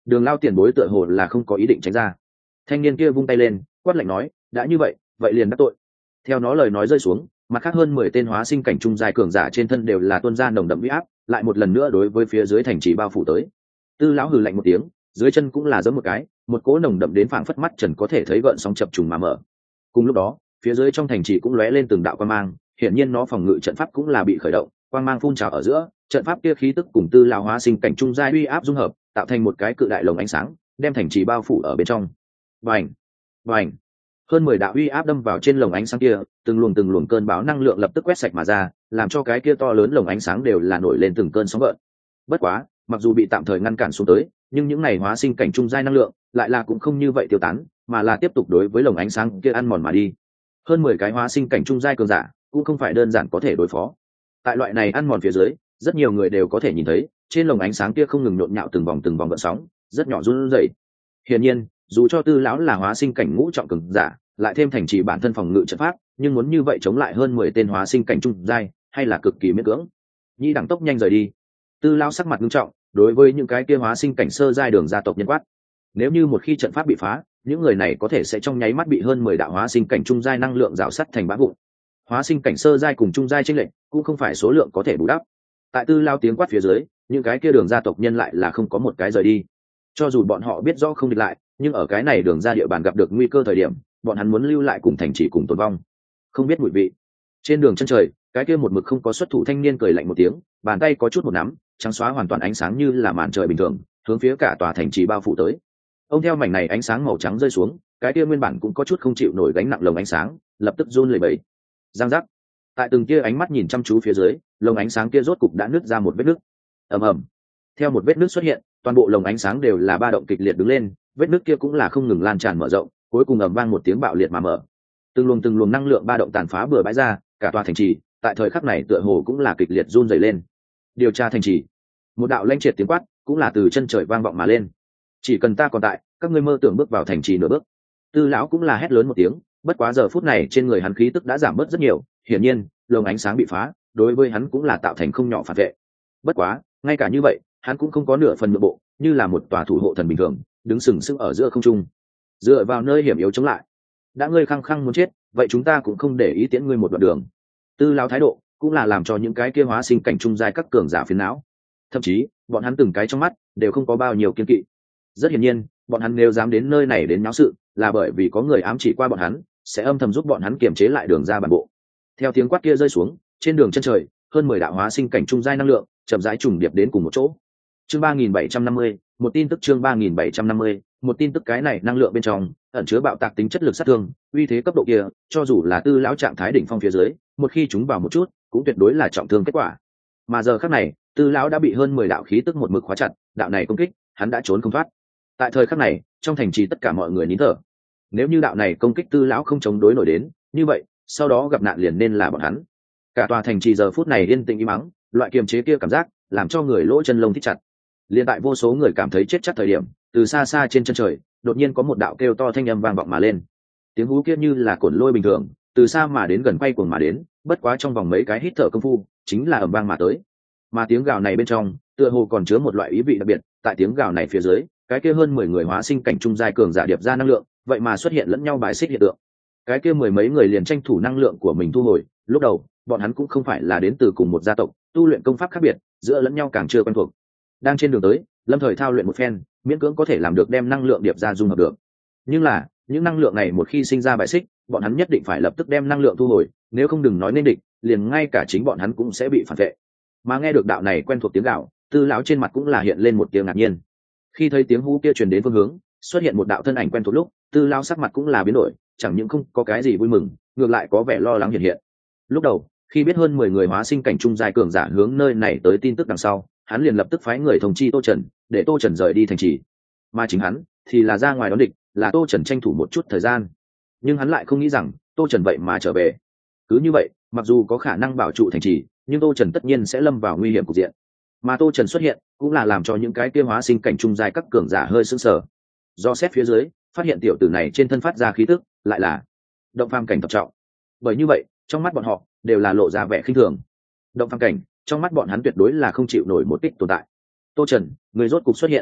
Đường Lao tiền bối tựa hồ là không có ý định tránh ra. Thanh niên kia vung tay lên, quát lạnh nói, đã như vậy, vậy liền đắc tội. Theo nó lời nói rơi xuống, mặt khác hơn mười tên hóa sinh cảnh trung giai cường giả trên thân đều là tuôn ra nồng đậm uy áp, lại một lần nữa đối với phía dưới thành trì bao phủ tới. Tư lão hừ lạnh một tiếng, dưới chân cũng là giẫm một cái, một cỗ nồng đậm đến phảng phất mắt trần có thể thấy gợn sóng chập trùng mà mở. Cùng lúc đó, phía dưới trong thành trì cũng lóe lên từng đạo quang mang, hiển nhiên nó phòng ngự trận pháp cũng là bị khởi động, quang mang phun trào ở giữa, trận pháp kia khí tức cùng Tư lão hóa sinh cảnh trung giai uy áp dung hợp, tạo thành một cái cự đại lồng ánh sáng, đem thành trì bao phủ ở bên trong. Bành, bành, hơn mười đạo uy áp đâm vào trên lồng ánh sáng kia, từng luồng từng luồng cơn bão năng lượng lập tức quét sạch mà ra, làm cho cái kia to lớn lồng ánh sáng đều là nổi lên từng cơn sóng gợn. Bất quá, mặc dù bị tạm thời ngăn cản xuống tới, nhưng những này hóa sinh cảnh trung giai năng lượng lại là cũng không như vậy tiêu tán, mà là tiếp tục đối với lồng ánh sáng kia ăn mòn mà đi. Hơn mười cái hóa sinh cảnh trung giai cường giả cũng không phải đơn giản có thể đối phó. Tại loại này ăn mòn phía dưới, rất nhiều người đều có thể nhìn thấy, trên lồng ánh sáng kia không ngừng nhộn nhạo từng vòng từng vòng gợn sóng, rất nhỏ run rẩy. Hiển nhiên, dù cho Tư lão là hóa sinh cảnh ngũ trọng cường giả, lại thêm thành trì bản thân phòng ngự trận pháp, nhưng muốn như vậy chống lại hơn mười tên hóa sinh cảnh trung giai, hay là cực kỳ miễn cưỡng. Nhi đẳng tốc nhanh rời đi. Tư lão sắc mặt nghiêm trọng, đối với những cái kia hóa sinh cảnh sơ giai đường gia tộc nhân quát. Nếu như một khi trận pháp bị phá, những người này có thể sẽ trong nháy mắt bị hơn mười đạo hóa sinh cảnh trung giai năng lượng rào sắt thành bã vụn. Hóa sinh cảnh sơ giai cùng trung giai chênh lệch, cũng không phải số lượng có thể bù đắp. Tại Tư lão tiếng quát phía dưới, những cái kia đường gia tộc nhân lại là không có một cái rời đi. Cho dù bọn họ biết rõ không địch lại, nhưng ở cái này đường ra địa bàn gặp được nguy cơ thời điểm, bọn hắn muốn lưu lại cùng thành trì cùng tồn vong. Không biết mùi vị. Trên đường chân trời, cái kia một mực không có xuất thủ thanh niên cười lạnh một tiếng, bàn tay có chút một nắm, trắng xóa hoàn toàn ánh sáng như là màn trời bình thường, hướng phía cả tòa thành trì bao phủ tới. Ông theo mảnh này ánh sáng màu trắng rơi xuống, cái kia nguyên bản cũng có chút không chịu nổi gánh nặng lồng ánh sáng, lập tức run lẩy bẩy. Giang giác. Tại từng kia ánh mắt nhìn chăm chú phía dưới, lồng ánh sáng kia rốt cục đã nứt ra một vết nứt. Ầm ầm. Theo một vết nứt xuất hiện, toàn bộ lồng ánh sáng đều là ba động kịch liệt đứng lên, vết nứt kia cũng là không ngừng lan tràn mở rộng, cuối cùng ầm vang một tiếng bạo liệt mà mở. Từng luồng từng luồng năng lượng ba động tàn phá bừa bãi ra, cả tòa thành trì, tại thời khắc này tựa hồ cũng là kịch liệt run rẩy lên. Điều tra thành trì. Một đạo lanh triệt tiếng quát, cũng là từ chân trời vang vọng mà lên. Chỉ cần ta còn tại, các ngươi mơ tưởng bước vào thành trì nửa bước. Tư lão cũng là hét lớn một tiếng, bất quá giờ phút này trên người hắn khí tức đã giảm bớt rất nhiều, hiển nhiên, lồng ánh sáng bị phá, đối với hắn cũng là tạo thành không nhỏ phản vệ. Bất quá, ngay cả như vậy, hắn cũng không có nửa phần nội bộ, như là một tòa thủ hộ thần bình thường, đứng sừng sững ở giữa không trung, dựa vào nơi hiểm yếu chống lại. Đã ngươi khăng khăng muốn chết, vậy chúng ta cũng không để ý tiễn ngươi một đoạn đường. Tư lão thái độ cũng là làm cho những cái kia hóa sinh cảnh trung giai các cường giả phiền não, thậm chí bọn hắn từng cái trong mắt đều không có bao nhiêu kiên kỵ. Rất hiển nhiên, bọn hắn nếu dám đến nơi này đến náo sự, là bởi vì có người ám chỉ qua bọn hắn, sẽ âm thầm giúp bọn hắn kiềm chế lại đường ra bản bộ. Theo tiếng quát kia rơi xuống, trên đường chân trời, hơn mười đạo hóa sinh cảnh trung giai năng lượng chậm rãi trùng điệp đến cùng một chỗ. Chương ba nghìn bảy trăm năm mươi, một tin tức chương ba nghìn bảy trăm năm mươi, một tin tức cái này năng lượng bên trong ẩn chứa bạo tạc tính chất lực sát thương, uy thế cấp độ kia, cho dù là Tư lão trạng thái đỉnh phong phía dưới, một khi chúng vào một chút, cũng tuyệt đối là trọng thương kết quả. Mà giờ khắc này, Tư lão đã bị hơn mười đạo khí tức một mực khóa chặt, đạo này công kích, hắn đã trốn không thoát. Tại thời khắc này, trong thành trì tất cả mọi người nín thở. Nếu như đạo này công kích Tư lão không chống đối nổi đến, như vậy, sau đó gặp nạn liền nên là bọn hắn. Cả tòa thành trì giờ phút này yên tĩnh im mắng, loại kiềm chế kia cảm giác, làm cho người lỗ chân lông thích chặt. Liên tại vô số người cảm thấy chết chắc thời điểm, từ xa xa trên chân trời, đột nhiên có một đạo kêu to thanh âm vang vọng mà lên. Tiếng hú kia như là cồn lôi bình thường, từ xa mà đến gần quay cuồng mà đến, bất quá trong vòng mấy cái hít thở công phu, chính là ầm vang mà tới. Mà tiếng gào này bên trong, tựa hồ còn chứa một loại ý vị đặc biệt, tại tiếng gào này phía dưới, cái kia hơn mười người hóa sinh cảnh trung giai cường giả điệp ra năng lượng, vậy mà xuất hiện lẫn nhau bài xích hiện tượng. Cái kia mười mấy người liền tranh thủ năng lượng của mình thu hồi, lúc đầu, bọn hắn cũng không phải là đến từ cùng một gia tộc, tu luyện công pháp khác biệt, giữa lẫn nhau càng chưa quen thuộc. Đang trên đường tới, lâm thời thao luyện một phen, miễn cưỡng có thể làm được đem năng lượng điệp ra dung hợp được. Nhưng là, những năng lượng này một khi sinh ra bài xích, bọn hắn nhất định phải lập tức đem năng lượng thu hồi, nếu không đừng nói nên địch, liền ngay cả chính bọn hắn cũng sẽ bị phản vệ. Mà nghe được đạo này quen thuộc tiếng gào, Tư lão trên mặt cũng là hiện lên một tiếng ngạc nhiên. Khi thấy tiếng hú kia truyền đến phương hướng, xuất hiện một đạo thân ảnh quen thuộc lúc, Tư lão sắc mặt cũng là biến đổi, chẳng những không có cái gì vui mừng, ngược lại có vẻ lo lắng hiện hiện. Lúc đầu, khi biết hơn mười người hóa sinh cảnh trung giai cường giả hướng nơi này tới tin tức đằng sau, hắn liền lập tức phái người thông chi Tô Trần, để Tô Trần rời đi thành trì. Mà chính hắn thì là ra ngoài đón địch, là Tô Trần tranh thủ một chút thời gian. Nhưng hắn lại không nghĩ rằng, Tô Trần vậy mà trở về. Cứ như vậy, mặc dù có khả năng bảo trụ thành trì, nhưng Tô Trần tất nhiên sẽ lâm vào nguy hiểm cục diện. Mà Tô Trần xuất hiện, cũng là làm cho những cái kia hóa sinh cảnh trung giai các cường giả hơi sững sờ. Do xét phía dưới, phát hiện tiểu tử này trên thân phát ra khí tức, lại là động phàm cảnh thập trọng. Bởi như vậy, trong mắt bọn họ đều là lộ ra vẻ khinh thường. Động phàm cảnh, trong mắt bọn hắn tuyệt đối là không chịu nổi một kích tồn tại. Tô Trần, người rốt cục xuất hiện.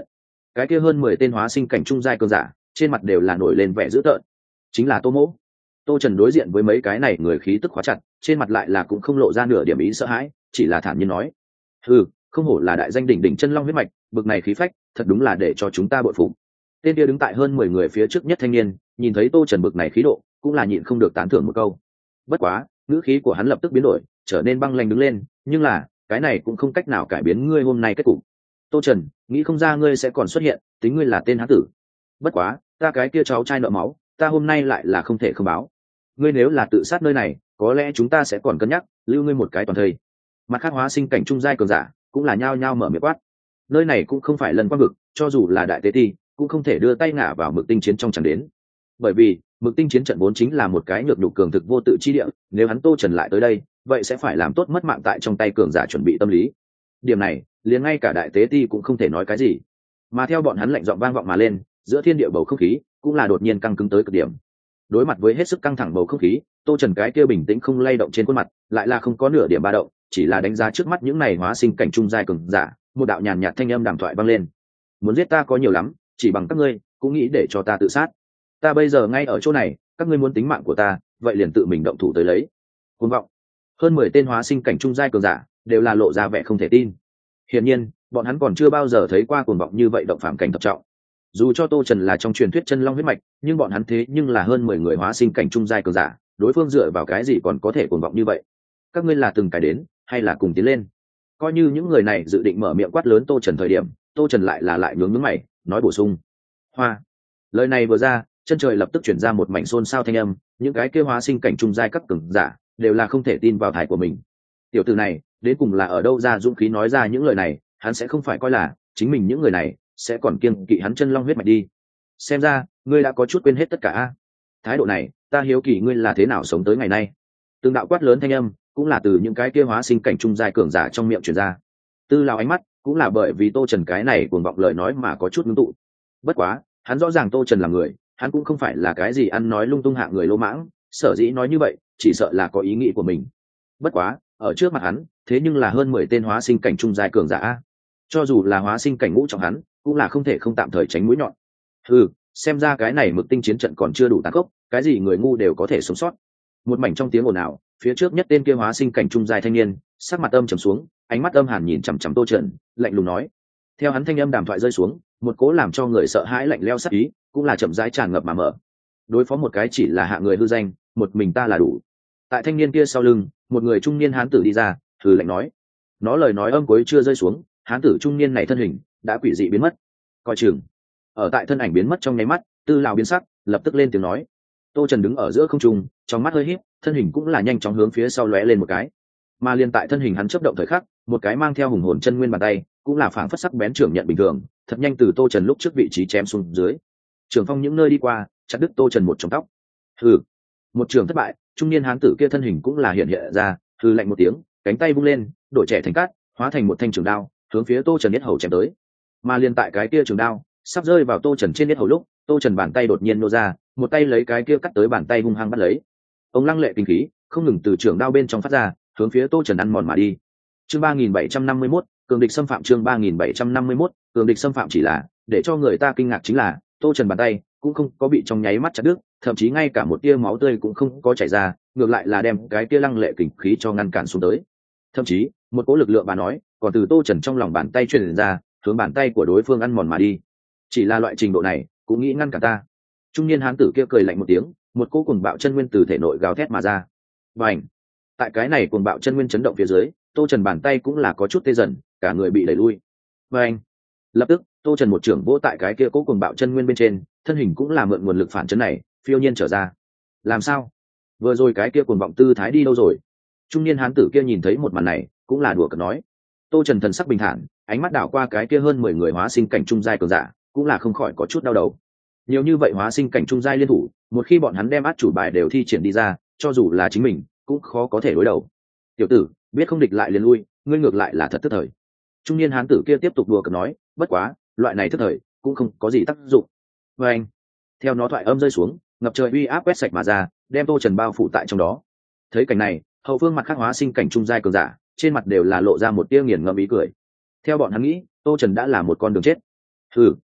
cái kia hơn mười tên hóa sinh cảnh trung giai cường giả trên mặt đều là nổi lên vẻ dữ tợn. Chính là Tô Mỗ. Tô Trần đối diện với mấy cái này người khí tức khóa chặt, trên mặt lại là cũng không lộ ra nửa điểm ý sợ hãi, chỉ là thản nhiên nói: "Ừ, không hổ là đại danh đỉnh đỉnh chân long huyết mạch, bực này khí phách, thật đúng là để cho chúng ta bội phục." Tên kia đứng tại hơn mười người phía trước nhất thanh niên, nhìn thấy Tô Trần bực này khí độ, cũng là nhịn không được tán thưởng một câu. Bất quá, ngữ khí của hắn lập tức biến đổi, trở nên băng lãnh đứng lên, nhưng là, cái này cũng không cách nào cải biến ngươi hôm nay kết cục. Tô Trần, nghĩ không ra ngươi sẽ còn xuất hiện, tính ngươi là tên hán tử. Bất quá, ta cái kia cháu trai nợ máu, ta hôm nay lại là không thể không báo. Ngươi nếu là tự sát nơi này, có lẽ chúng ta sẽ còn cân nhắc lưu ngươi một cái toàn thây. Mặt khác hóa sinh cảnh trung giai cường giả, cũng là nhao nhao mở miệng quát. Nơi này cũng không phải lần quang vực, cho dù là đại tế ti, cũng không thể đưa tay ngả vào mực tinh chiến trong chẳng đến. Bởi vì, mực tinh chiến trận vốn chính là một cái nhược nhục cường thực vô tự chi địa, nếu hắn Tô Trần lại tới đây, vậy sẽ phải làm tốt mất mạng tại trong tay cường giả chuẩn bị tâm lý. Điểm này, liền ngay cả đại tế ti cũng không thể nói cái gì. Mà theo bọn hắn lạnh giọng vang vọng mà lên, giữa thiên địa bầu không khí cũng là đột nhiên căng cứng tới cực điểm. Đối mặt với hết sức căng thẳng bầu không khí, Tô Trần cái kia bình tĩnh không lay động trên khuôn mặt, lại là không có nửa điểm ba động, chỉ là đánh giá trước mắt những này hóa sinh cảnh trung giai cường giả, một đạo nhàn nhạt thanh âm đàm thoại vang lên. Muốn giết ta có nhiều lắm, chỉ bằng các ngươi cũng nghĩ để cho ta tự sát. Ta bây giờ ngay ở chỗ này, các ngươi muốn tính mạng của ta, vậy liền tự mình động thủ tới lấy. Cuồng vọng. Hơn mười tên hóa sinh cảnh trung giai cường giả đều là lộ ra vẻ không thể tin. Hiển nhiên, bọn hắn còn chưa bao giờ thấy qua cuồng vọng như vậy động phàm cảnh thập trọng. Dù cho Tô Trần là trong truyền thuyết chân long huyết mạch, nhưng bọn hắn thế nhưng là hơn mười người hóa sinh cảnh trung giai cường giả, đối phương dựa vào cái gì còn có thể cuồng vọng như vậy? Các ngươi là từng cái đến, hay là cùng tiến lên? Coi như những người này dự định mở miệng quát lớn Tô Trần thời điểm, Tô Trần lại là lại nhướng nhướng mày, nói bổ sung: "Hoa." Lời này vừa ra, chân trời lập tức chuyển ra một mảnh xôn xao thanh âm, những cái kia hóa sinh cảnh trung giai cấp cường giả đều là không thể tin vào thải của mình. Tiểu tử này, đến cùng là ở đâu ra dũng khí nói ra những lời này, hắn sẽ không phải coi là chính mình những người này sẽ còn kiêng kỵ hắn chân long huyết mạch đi. Xem ra, ngươi đã có chút quên hết tất cả a. Thái độ này, ta hiếu kỳ ngươi là thế nào sống tới ngày nay. Từng đạo quát lớn thanh âm, cũng là từ những cái kia hóa sinh cảnh trung giai cường giả trong miệng truyền ra. Tư Lão ánh mắt, cũng là bởi vì Tô Trần cái này cuồng vọng lời nói mà có chút ngưng tụ. Bất quá, hắn rõ ràng Tô Trần là người, hắn cũng không phải là cái gì ăn nói lung tung hạ người lỗ mãng, sở dĩ nói như vậy, chỉ sợ là có ý nghĩ của mình. Bất quá, ở trước mặt hắn, thế nhưng là hơn mười tên hóa sinh cảnh trung giai cường giả, cho dù là hóa sinh cảnh ngũ trọng hắn, cũng là không thể không tạm thời tránh mũi nhọn. Ừ, xem ra cái này mực tinh chiến trận còn chưa đủ tàn khốc, cái gì người ngu đều có thể sống sót. Một mảnh trong tiếng ồn ào, phía trước nhất tên kia hóa sinh cảnh trung giai thanh niên, sắc mặt âm trầm xuống, ánh mắt âm hàn nhìn chằm chằm Tô Trần, lạnh lùng nói. Theo hắn thanh âm đàm thoại rơi xuống, một cố làm cho người sợ hãi lạnh lẽo sát ý, cũng là chậm rãi tràn ngập mà mở. Đối phó một cái chỉ là hạ người hư danh, một mình ta là đủ. Tại thanh niên kia sau lưng, một người trung niên hán tử đi ra, hừ lạnh nói. Nó lời nói âm cuối chưa rơi xuống, hán tử trung niên này thân hình đã quỷ dị biến mất. Coi chừng. Ở tại thân ảnh biến mất trong nháy mắt, Tư Lão biến sắc, lập tức lên tiếng nói. Tô Trần đứng ở giữa không trung, trong mắt hơi híp, thân hình cũng là nhanh chóng hướng phía sau lóe lên một cái. Mà liên tại thân hình hắn chớp động thời khắc, một cái mang theo hùng hồn chân nguyên bàn tay, cũng là phảng phất sắc bén trưởng nhận bình thường, thật nhanh từ Tô Trần lúc trước vị trí chém xuống dưới. Trường phong những nơi đi qua, chặt đứt Tô Trần một trong tóc. Hừ. Một trường thất bại, trung niên hán tử kia thân hình cũng là hiện hiện ra, hừ lạnh một tiếng, cánh tay vung lên, đổi trẻ thành cát, hóa thành một thanh trường đao, hướng phía Tô Trần yết hầu chém tới. Mà liên tại cái kia trường đao sắp rơi vào Tô Trần trên yết hầu lúc, Tô Trần bàn tay đột nhiên nô ra, một tay lấy cái kia cắt tới bàn tay hung hăng bắt lấy. Ông lăng lệ kinh khí không ngừng từ trường đao bên trong phát ra, hướng phía Tô Trần ăn mòn mà đi. Chương ba nghìn bảy trăm năm mươi mốt, cường địch xâm phạm. Chương ba nghìn bảy trăm năm mươi mốt, cường địch xâm phạm. Chỉ là để cho người ta kinh ngạc chính là Tô Trần bàn tay cũng không có bị trong nháy mắt chặt đứt, thậm chí ngay cả một tia máu tươi cũng không có chảy ra, ngược lại là đem cái tia lăng lệ kình khí cho ngăn cản xuống tới. Thậm chí một cỗ lực lượng bà nói còn từ Tô Trần trong lòng bàn tay truyền ra, hướng bàn tay của đối phương ăn mòn mà đi. Chỉ là loại trình độ này cũng nghĩ ngăn cả ta. Trung niên hán tử kia cười lạnh một tiếng, một cỗ cuồng bạo chân nguyên từ thể nội gào thét mà ra. Bành! Tại cái này cuồng bạo chân nguyên chấn động phía dưới, Tô Trần bàn tay cũng là có chút tê dần, cả người bị đẩy lui. Bành! Lập tức, Tô Trần một trưởng vỗ tại cái kia cỗ cuồng bạo chân nguyên bên trên, thân hình cũng là mượn nguồn lực phản chấn này, phiêu nhiên trở ra. Làm sao? Vừa rồi cái kia cuồng vọng tư thái đi đâu rồi? Trung niên hán tử kia nhìn thấy một màn này, cũng là đùa cợt nói. Tô Trần thần sắc bình thản, ánh mắt đảo qua cái kia hơn mười người hóa sinh cảnh trung giai cường giả, cũng là không khỏi có chút đau đầu. Nhiều như vậy hóa sinh cảnh trung giai liên thủ, một khi bọn hắn đem át chủ bài đều thi triển đi ra, cho dù là chính mình, cũng khó có thể đối đầu. Tiểu tử, biết không địch lại liền lui, ngươi ngược lại là thật tức thời. Trung niên hán tử kia tiếp tục đùa cợt nói, bất quá, loại này tức thời, cũng không có gì tác dụng. Và anh, theo nó thoại âm rơi xuống, ngập trời uy áp quét sạch mà ra, đem Tô Trần bao phủ tại trong đó. Thấy cảnh này, hậu phương mặt khác hóa sinh cảnh trung giai cường giả, trên mặt đều là lộ ra một tia nghiền ngẫm ý cười. Theo bọn hắn nghĩ, Tô Trần đã là một con đường chết. Ừ,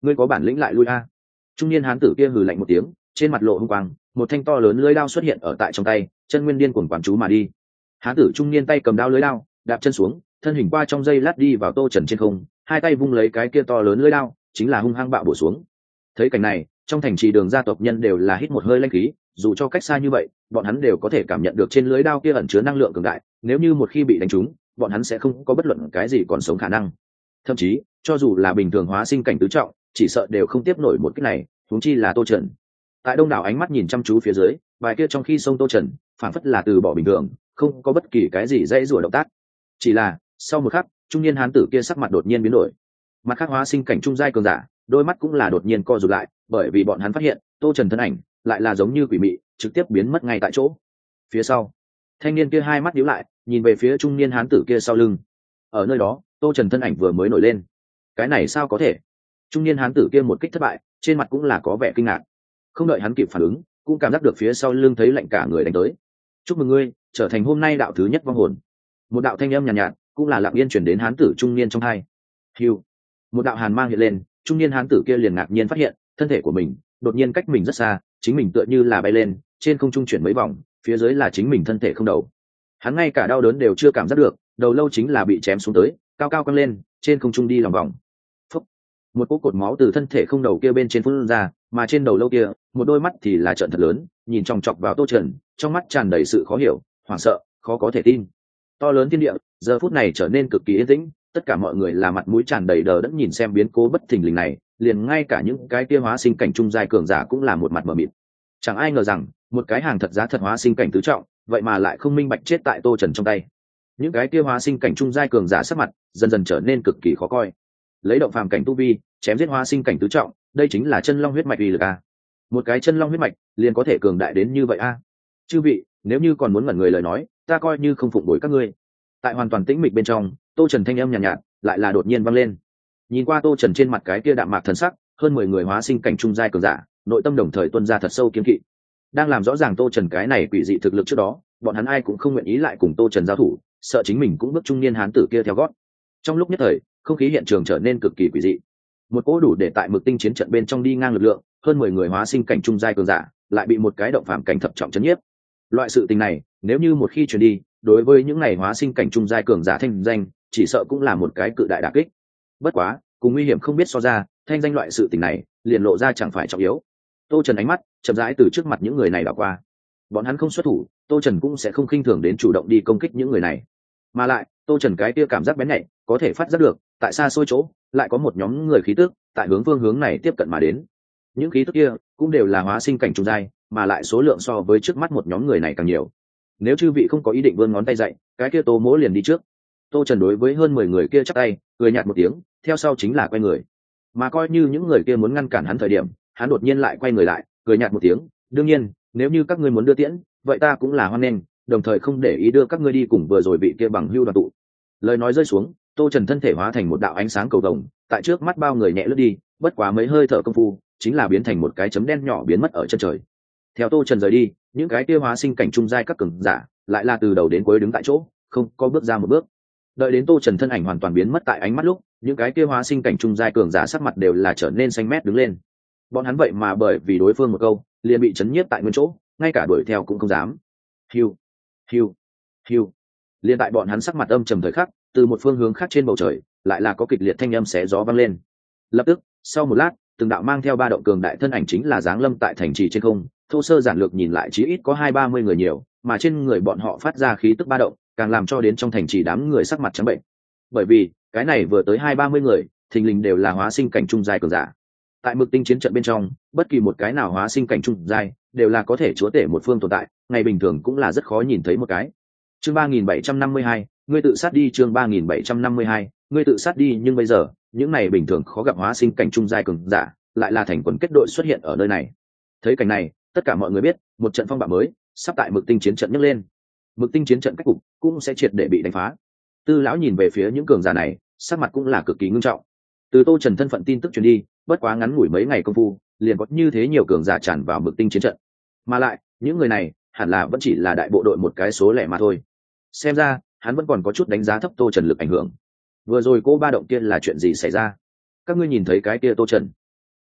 ngươi có bản lĩnh lại lui a. Trung niên hán tử kia hừ lạnh một tiếng, trên mặt lộ hung quang, một thanh to lớn lưới đao xuất hiện ở tại trong tay, chân nguyên điên cuồng quán chú mà đi. Hán tử trung niên tay cầm đao lưới đao, đạp chân xuống, thân hình qua trong giây lát đi vào Tô Trần trên không, hai tay vung lấy cái kia to lớn lưới đao, chính là hung hăng bạo bổ xuống. Thấy cảnh này, trong thành trì Đường gia tộc nhân đều là hít một hơi lãnh khí, dù cho cách xa như vậy, bọn hắn đều có thể cảm nhận được trên lưới đao kia ẩn chứa năng lượng cường đại, nếu như một khi bị đánh trúng, bọn hắn sẽ không có bất luận cái gì còn sống khả năng. Thậm chí, cho dù là bình thường hóa sinh cảnh tứ trọng, chỉ sợ đều không tiếp nổi một cái này, huống chi là Tô Trần. Tại đông đảo ánh mắt nhìn chăm chú phía dưới, bài kia trong khi sông Tô Trần, phản phất là từ bỏ bình thường, không có bất kỳ cái gì dãy rủa động tác. Chỉ là, sau một khắc, trung niên hán tử kia sắc mặt đột nhiên biến đổi. Mặt khác hóa sinh cảnh trung giai cường giả, đôi mắt cũng là đột nhiên co rụt lại, bởi vì bọn hắn phát hiện, Tô Trần thân ảnh lại là giống như quỷ mị, trực tiếp biến mất ngay tại chỗ. Phía sau, thanh niên kia hai mắt nhíu lại, nhìn về phía trung niên hán tử kia sau lưng. Ở nơi đó, Tô Trần thân ảnh vừa mới nổi lên. Cái này sao có thể? Trung niên hán tử kia một kích thất bại, trên mặt cũng là có vẻ kinh ngạc. Không đợi hắn kịp phản ứng, cũng cảm giác được phía sau lưng thấy lạnh cả người đánh tới. Chúc mừng ngươi, trở thành hôm nay đạo thứ nhất vong hồn. Một đạo thanh âm nhàn nhạt, nhạt, cũng là lặng yên truyền đến hán tử trung niên trong hai. Hưu. Một đạo hàn mang hiện lên, trung niên hán tử kia liền ngạc nhiên phát hiện, thân thể của mình đột nhiên cách mình rất xa, chính mình tựa như là bay lên, trên không trung chuyển mấy vòng, phía dưới là chính mình thân thể không đầu. Hắn ngay cả đau đớn đều chưa cảm giác được, đầu lâu chính là bị chém xuống tới, cao cao căng lên, trên không trung đi lòng vòng. Phúc. Một cỗ cột máu từ thân thể không đầu kia bên trên phun ra, mà trên đầu lâu kia, một đôi mắt thì là trợn thật lớn, nhìn chòng chọc vào Tô Trần, trong mắt tràn đầy sự khó hiểu, hoảng sợ, khó có thể tin. To lớn thiên địa, giờ phút này trở nên cực kỳ yên tĩnh, tất cả mọi người là mặt mũi tràn đầy đờ đẫn nhìn xem biến cố bất thình lình này, liền ngay cả những cái kia hóa sinh cảnh trung giai cường giả cũng là một mặt mờ mịt. Chẳng ai ngờ rằng, một cái hàng thật giá thật hóa sinh cảnh tứ trọng, vậy mà lại không minh bạch chết tại Tô Trần trong tay. Những cái kia hóa sinh cảnh trung giai cường giả sắc mặt dần dần trở nên cực kỳ khó coi. Lấy động phàm cảnh tu vi, chém giết hóa sinh cảnh tứ trọng, đây chính là chân long huyết mạch uy lực a. Một cái chân long huyết mạch liền có thể cường đại đến như vậy a. Chư vị, nếu như còn muốn ngẩn người lời nói, ta coi như không phụng bồi các ngươi. Tại hoàn toàn tĩnh mịch bên trong, Tô Trần thanh âm nhàn nhạt, nhạt lại là đột nhiên vang lên. Nhìn qua Tô Trần trên mặt cái kia đạm mạc thần sắc, hơn mười người hóa sinh cảnh trung giai cường giả, nội tâm đồng thời tuôn ra thật sâu kiên kỵ. Đang làm rõ ràng Tô Trần cái này quỷ dị thực lực trước đó, bọn hắn ai cũng không nguyện ý lại cùng Tô Trần giao thủ, sợ chính mình cũng bước trung niên hán tử kia theo gót. Trong lúc nhất thời, không khí hiện trường trở nên cực kỳ quỷ dị. Một cỗ đủ để tại Mực Tinh chiến trận bên trong đi ngang lực lượng, hơn mười người hóa sinh cảnh trung giai cường giả, lại bị một cái động phàm cảnh thập trọng chấn nhiếp. Loại sự tình này, nếu như một khi truyền đi, đối với những này hóa sinh cảnh trung giai cường giả thanh danh, chỉ sợ cũng là một cái cự đại đả kích. Bất quá, cùng nguy hiểm không biết so ra, thanh danh loại sự tình này, liền lộ ra chẳng phải trọng yếu. Tô Trần ánh mắt chậm rãi từ trước mặt những người này đảo qua. Bọn hắn không xuất thủ, Tô Trần cũng sẽ không khinh thường đến chủ động đi công kích những người này. Mà lại, Tô Trần cái kia cảm giác bén nhạy, có thể phát giác được, tại xa xôi chỗ, lại có một nhóm người khí tức, tại hướng phương hướng này tiếp cận mà đến. Những khí tức kia cũng đều là hóa sinh cảnh trung giai, mà lại số lượng so với trước mắt một nhóm người này càng nhiều. Nếu chư vị không có ý định vươn ngón tay dậy, cái kia Tô Mỗ liền đi trước. Tô Trần đối với hơn mười người kia chắp tay, cười nhạt một tiếng, theo sau chính là quay người. Mà coi như những người kia muốn ngăn cản hắn thời điểm, hắn đột nhiên lại quay người lại, cười nhạt một tiếng, đương nhiên, nếu như các ngươi muốn đưa tiễn, vậy ta cũng là hoan nghênh, đồng thời không để ý đưa các ngươi đi cùng vừa rồi bị kia bằng hưu đoàn tụ. Lời nói rơi xuống, Tô Trần thân thể hóa thành một đạo ánh sáng cầu vồng, tại trước mắt bao người nhẹ lướt đi, bất quá mấy hơi thở công phu, chính là biến thành một cái chấm đen nhỏ biến mất ở chân trời. Theo Tô Trần rời đi, những cái kia hóa sinh cảnh trung giai các cường giả, lại là từ đầu đến cuối đứng tại chỗ, không có bước ra một bước. Đợi đến Tô Trần thân ảnh hoàn toàn biến mất tại ánh mắt lúc, những cái kia hóa sinh cảnh trung giai cường giả sắc mặt đều là trở nên xanh mét đứng lên. Bọn hắn vậy mà bởi vì đối phương một câu, liền bị chấn nhiếp tại nguyên chỗ, ngay cả đuổi theo cũng không dám. Hiu, hiu, hiu. Liên tại bọn hắn sắc mặt âm trầm thời khắc, từ một phương hướng khác trên bầu trời, lại là có kịch liệt thanh âm xé gió vang lên. Lập tức, sau một lát, từng đạo mang theo ba động cường đại thân ảnh chính là giáng lâm tại thành trì trên không, thô sơ giản lược nhìn lại chí ít có hai ba mươi người nhiều, mà trên người bọn họ phát ra khí tức ba động, càng làm cho đến trong thành trì đám người sắc mặt trắng bệnh. Bởi vì, cái này vừa tới hai ba mươi người, thình lình đều là hóa sinh cảnh trung giai cường giả. Tại Mực Tinh chiến trận bên trong, bất kỳ một cái nào hóa sinh cảnh trung giai đều là có thể chúa tể một phương tồn tại, ngày bình thường cũng là rất khó nhìn thấy một cái. Chương ba nghìn bảy trăm năm mươi hai, ngươi tự sát đi. Chương ba nghìn bảy trăm năm mươi hai, ngươi tự sát đi. Nhưng bây giờ, những này bình thường khó gặp hóa sinh cảnh trung giai cường giả, lại là thành quần kết đội xuất hiện ở nơi này. Thấy cảnh này, tất cả mọi người biết, một trận phong bạo mới sắp tại Mực Tinh chiến trận nhấc lên. Mực Tinh chiến trận cách cục cũng sẽ triệt để bị đánh phá. Tư lão nhìn về phía những cường giả này, sắc mặt cũng là cực kỳ ngưng trọng. Từ Tô Trần thân phận tin tức truyền đi, bất quá ngắn ngủi mấy ngày công phu, liền có như thế nhiều cường giả tràn vào Mực Tinh chiến trận. Mà lại, những người này hẳn là vẫn chỉ là đại bộ đội một cái số lẻ mà thôi. Xem ra, hắn vẫn còn có chút đánh giá thấp Tô Trần lực ảnh hưởng. Vừa rồi cô ba động kia là chuyện gì xảy ra? Các ngươi nhìn thấy cái kia Tô Trần,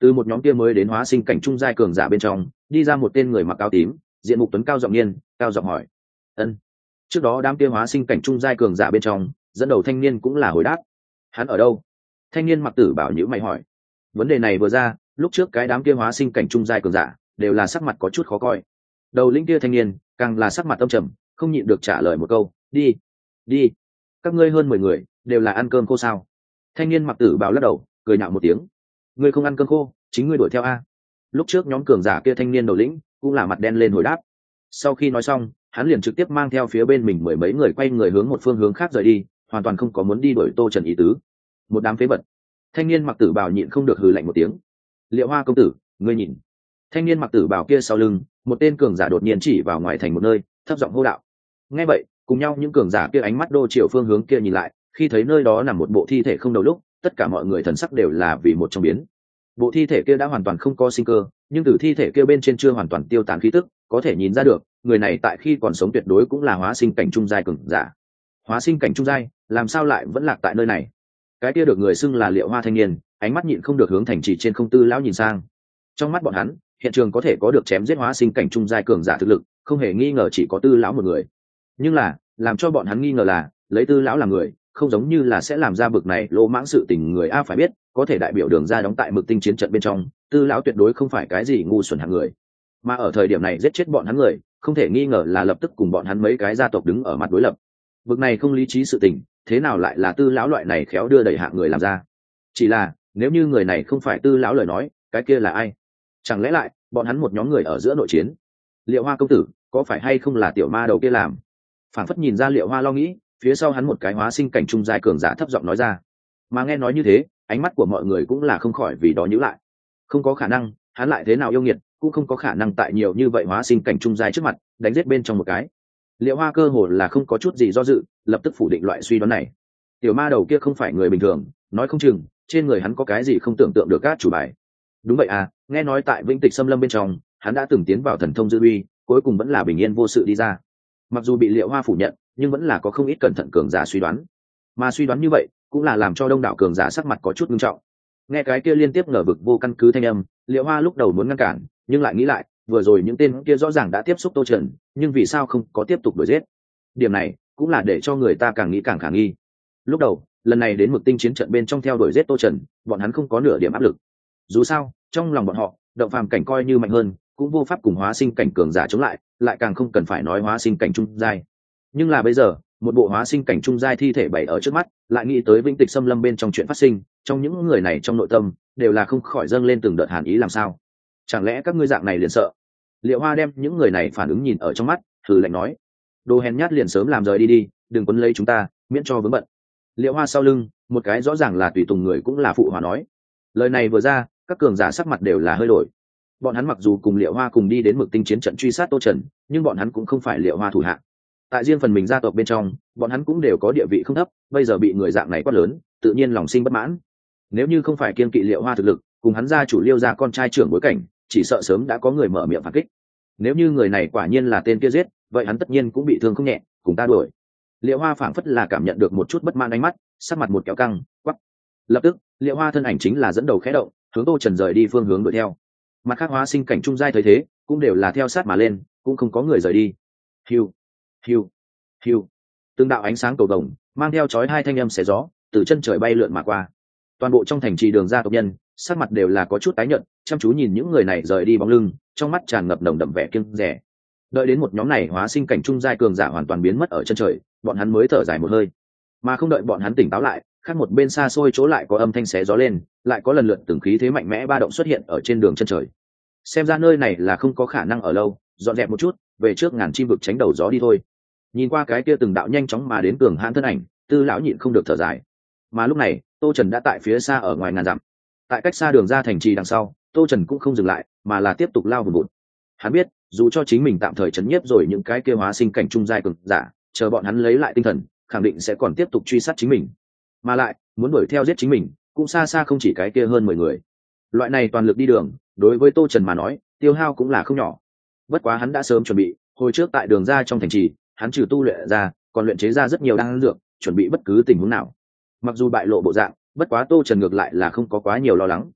từ một nhóm kia mới đến hóa sinh cảnh trung giai cường giả bên trong đi ra một tên người mặc áo tím, diện mục tuấn cao giọng niên cao giọng hỏi. Ân. Trước đó đám kia hóa sinh cảnh trung giai cường giả bên trong dẫn đầu thanh niên cũng là hồi đáp. Hắn ở đâu? Thanh niên mặc tử bảo nhữ mày hỏi. Vấn đề này vừa ra, lúc trước cái đám kia hóa sinh cảnh trung giai cường giả đều là sắc mặt có chút khó coi. Đầu lĩnh kia thanh niên càng là sắc mặt âm trầm, không nhịn được trả lời một câu. Đi, đi, các ngươi hơn mười người đều là ăn cơm khô sao? Thanh niên mặc tử bảo lắc đầu cười nhạo một tiếng. Ngươi không ăn cơm khô, chính ngươi đuổi theo a. Lúc trước nhóm cường giả kia thanh niên đầu lĩnh cũng là mặt đen lên hồi đáp. Sau khi nói xong, hắn liền trực tiếp mang theo phía bên mình mười mấy người quay người hướng một phương hướng khác rời đi, hoàn toàn không có muốn đi đuổi Tô Trần ý tứ. Một đám phế vật. Thanh niên mặc tử bào nhịn không được hừ lạnh một tiếng. Liệu Hoa công tử, ngươi nhìn. Thanh niên mặc tử bào kia sau lưng, một tên cường giả đột nhiên chỉ vào ngoài thành một nơi, thấp giọng hô đạo. Nghe vậy, cùng nhau những cường giả kia ánh mắt đô chiều phương hướng kia nhìn lại, khi thấy nơi đó nằm một bộ thi thể không đầu lúc, tất cả mọi người thần sắc đều là vì một trong biến. Bộ thi thể kia đã hoàn toàn không có sinh cơ, nhưng từ thi thể kia bên trên chưa hoàn toàn tiêu tán khí tức, có thể nhìn ra được, người này tại khi còn sống tuyệt đối cũng là hóa sinh cảnh trung giai cường giả. Hóa sinh cảnh trung giai, làm sao lại vẫn lạc tại nơi này? Cái kia được người xưng là Liệu Hoa thanh niên, ánh mắt nhịn không được hướng thành trì trên không tư lão nhìn sang. Trong mắt bọn hắn, hiện trường có thể có được chém giết hóa sinh cảnh trung giai cường giả thực lực, không hề nghi ngờ chỉ có tư lão một người. Nhưng là, làm cho bọn hắn nghi ngờ là, lấy tư lão làm người, không giống như là sẽ làm ra bực này lỗ mãng sự tình người a phải biết, có thể đại biểu đường ra đóng tại Mực Tinh chiến trận bên trong, tư lão tuyệt đối không phải cái gì ngu xuẩn hạng người. Mà ở thời điểm này giết chết bọn hắn người, không thể nghi ngờ là lập tức cùng bọn hắn mấy cái gia tộc đứng ở mặt đối lập. Bực này không lý trí sự tình, thế nào lại là tư lão loại này khéo đưa đẩy hạng người làm ra? Chỉ là, nếu như người này không phải tư lão lời nói, cái kia là ai? Chẳng lẽ lại, bọn hắn một nhóm người ở giữa nội chiến? Liệu Hoa công tử, có phải hay không là tiểu ma đầu kia làm? Phản phất nhìn ra Liệu Hoa lo nghĩ, phía sau hắn một cái hóa sinh cảnh trung giai cường giả thấp giọng nói ra. Mà nghe nói như thế, ánh mắt của mọi người cũng là không khỏi vì đó nhíu lại. Không có khả năng, hắn lại thế nào yêu nghiệt, cũng không có khả năng tại nhiều như vậy hóa sinh cảnh trung giai trước mặt đánh giết bên trong một cái. Liệu Hoa cơ hồ là không có chút gì do dự, lập tức phủ định loại suy đoán này. Tiểu ma đầu kia không phải người bình thường, nói không chừng trên người hắn có cái gì không tưởng tượng được các chủ bài. Đúng vậy à, nghe nói tại Vĩnh Tịch Xâm Lâm bên trong, hắn đã từng tiến vào thần thông dư uy, cuối cùng vẫn là bình yên vô sự đi ra. Mặc dù bị Liệu Hoa phủ nhận, nhưng vẫn là có không ít cẩn thận cường giả suy đoán. Mà suy đoán như vậy, cũng là làm cho đông đảo cường giả sắc mặt có chút nghiêm trọng. Nghe cái kia liên tiếp ngờ vực vô căn cứ thanh âm, Liệu Hoa lúc đầu muốn ngăn cản, nhưng lại nghĩ lại, vừa rồi những tên kia rõ ràng đã tiếp xúc Tô Trần, nhưng vì sao không có tiếp tục đuổi giết? Điểm này cũng là để cho người ta càng nghĩ càng khả nghi. Lúc đầu, lần này đến Mực Tinh chiến trận bên trong theo đuổi giết Tô Trần, bọn hắn không có nửa điểm áp lực. Dù sao, trong lòng bọn họ, động phàm cảnh coi như mạnh hơn, cũng vô pháp cùng hóa sinh cảnh cường giả chống lại, lại càng không cần phải nói hóa sinh cảnh trung giai. Nhưng là bây giờ, một bộ hóa sinh cảnh trung giai thi thể bày ở trước mắt, lại nghĩ tới Vĩnh Tịch Xâm Lâm bên trong chuyện phát sinh, trong những người này trong nội tâm đều là không khỏi dâng lên từng đợt hàn ý làm sao? Chẳng lẽ các ngươi dạng này liền sợ? Liệu Hoa đem những người này phản ứng nhìn ở trong mắt, thử lạnh nói: đồ hèn nhát liền sớm làm rời đi đi, đừng quấn lấy chúng ta, miễn cho vướng bận. Liệu Hoa sau lưng, một cái rõ ràng là tùy tùng người cũng là phụ hòa nói. Lời này vừa ra, các cường giả sắc mặt đều là hơi đổi. Bọn hắn mặc dù cùng Liệu Hoa cùng đi đến Mực Tinh chiến trận truy sát Tô Trần, nhưng bọn hắn cũng không phải Liệu Hoa thủ hạ. Tại riêng phần mình gia tộc bên trong, bọn hắn cũng đều có địa vị không thấp, bây giờ bị người dạng này quát lớn, tự nhiên lòng sinh bất mãn. Nếu như không phải kiên kỵ Liệu Hoa thực lực, cùng hắn gia chủ Liêu gia con trai trưởng bối cảnh, chỉ sợ sớm đã có người mở miệng phản kích. Nếu như người này quả nhiên là tên kia giết, vậy hắn tất nhiên cũng bị thương không nhẹ, cùng ta đuổi. Liệu Hoa phảng phất là cảm nhận được một chút bất mãn ánh mắt, sắc mặt một kéo căng, quắc. Lập tức, Liệu Hoa thân ảnh chính là dẫn đầu khẽ động, hướng Tô Trần rời đi phương hướng đuổi theo. Mặt khác hóa sinh cảnh trung giai thấy thế, cũng đều là theo sát mà lên, cũng không có người rời đi. Hiu, hiu, hiu. Từng đạo ánh sáng cầu vồng, mang theo chói hai thanh âm xé gió, từ chân trời bay lượn mà qua. Toàn bộ trong thành trì đường ra tộc nhân, sắc mặt đều là có chút tái nhợt, chăm chú nhìn những người này rời đi bóng lưng, trong mắt tràn ngập nồng đậm vẻ kiêng dè. Đợi đến một nhóm này hóa sinh cảnh trung giai cường giả hoàn toàn biến mất ở chân trời, bọn hắn mới thở dài một hơi. Mà không đợi bọn hắn tỉnh táo lại, khác một bên xa xôi chỗ lại có âm thanh xé gió lên, lại có lần lượt từng khí thế mạnh mẽ ba động xuất hiện ở trên đường chân trời. Xem ra nơi này là không có khả năng ở lâu, dọn dẹp một chút, về trước ngàn chim vực tránh đầu gió đi thôi. Nhìn qua cái kia từng đạo nhanh chóng mà đến cường hãn thân ảnh, Tư lão nhịn không được thở dài. Mà lúc này, Tô Trần đã tại phía xa ở ngoài ngàn dặm. Tại cách xa đường ra thành trì đằng sau, Tô Trần cũng không dừng lại, mà là tiếp tục lao vùn vụt. Hắn biết, dù cho chính mình tạm thời chấn nhiếp rồi những cái kia hóa sinh cảnh trung giai cường giả, chờ bọn hắn lấy lại tinh thần, khẳng định sẽ còn tiếp tục truy sát chính mình. Mà lại, muốn đuổi theo giết chính mình, cũng xa xa không chỉ cái kia hơn mười người. Loại này toàn lực đi đường, đối với Tô Trần mà nói, tiêu hao cũng là không nhỏ. Bất quá hắn đã sớm chuẩn bị, hồi trước tại đường ra trong thành trì, hắn trừ tu luyện ra, còn luyện chế ra rất nhiều đan dược, chuẩn bị bất cứ tình huống nào. Mặc dù bại lộ bộ dạng, bất quá Tô Trần ngược lại là không có quá nhiều lo lắng.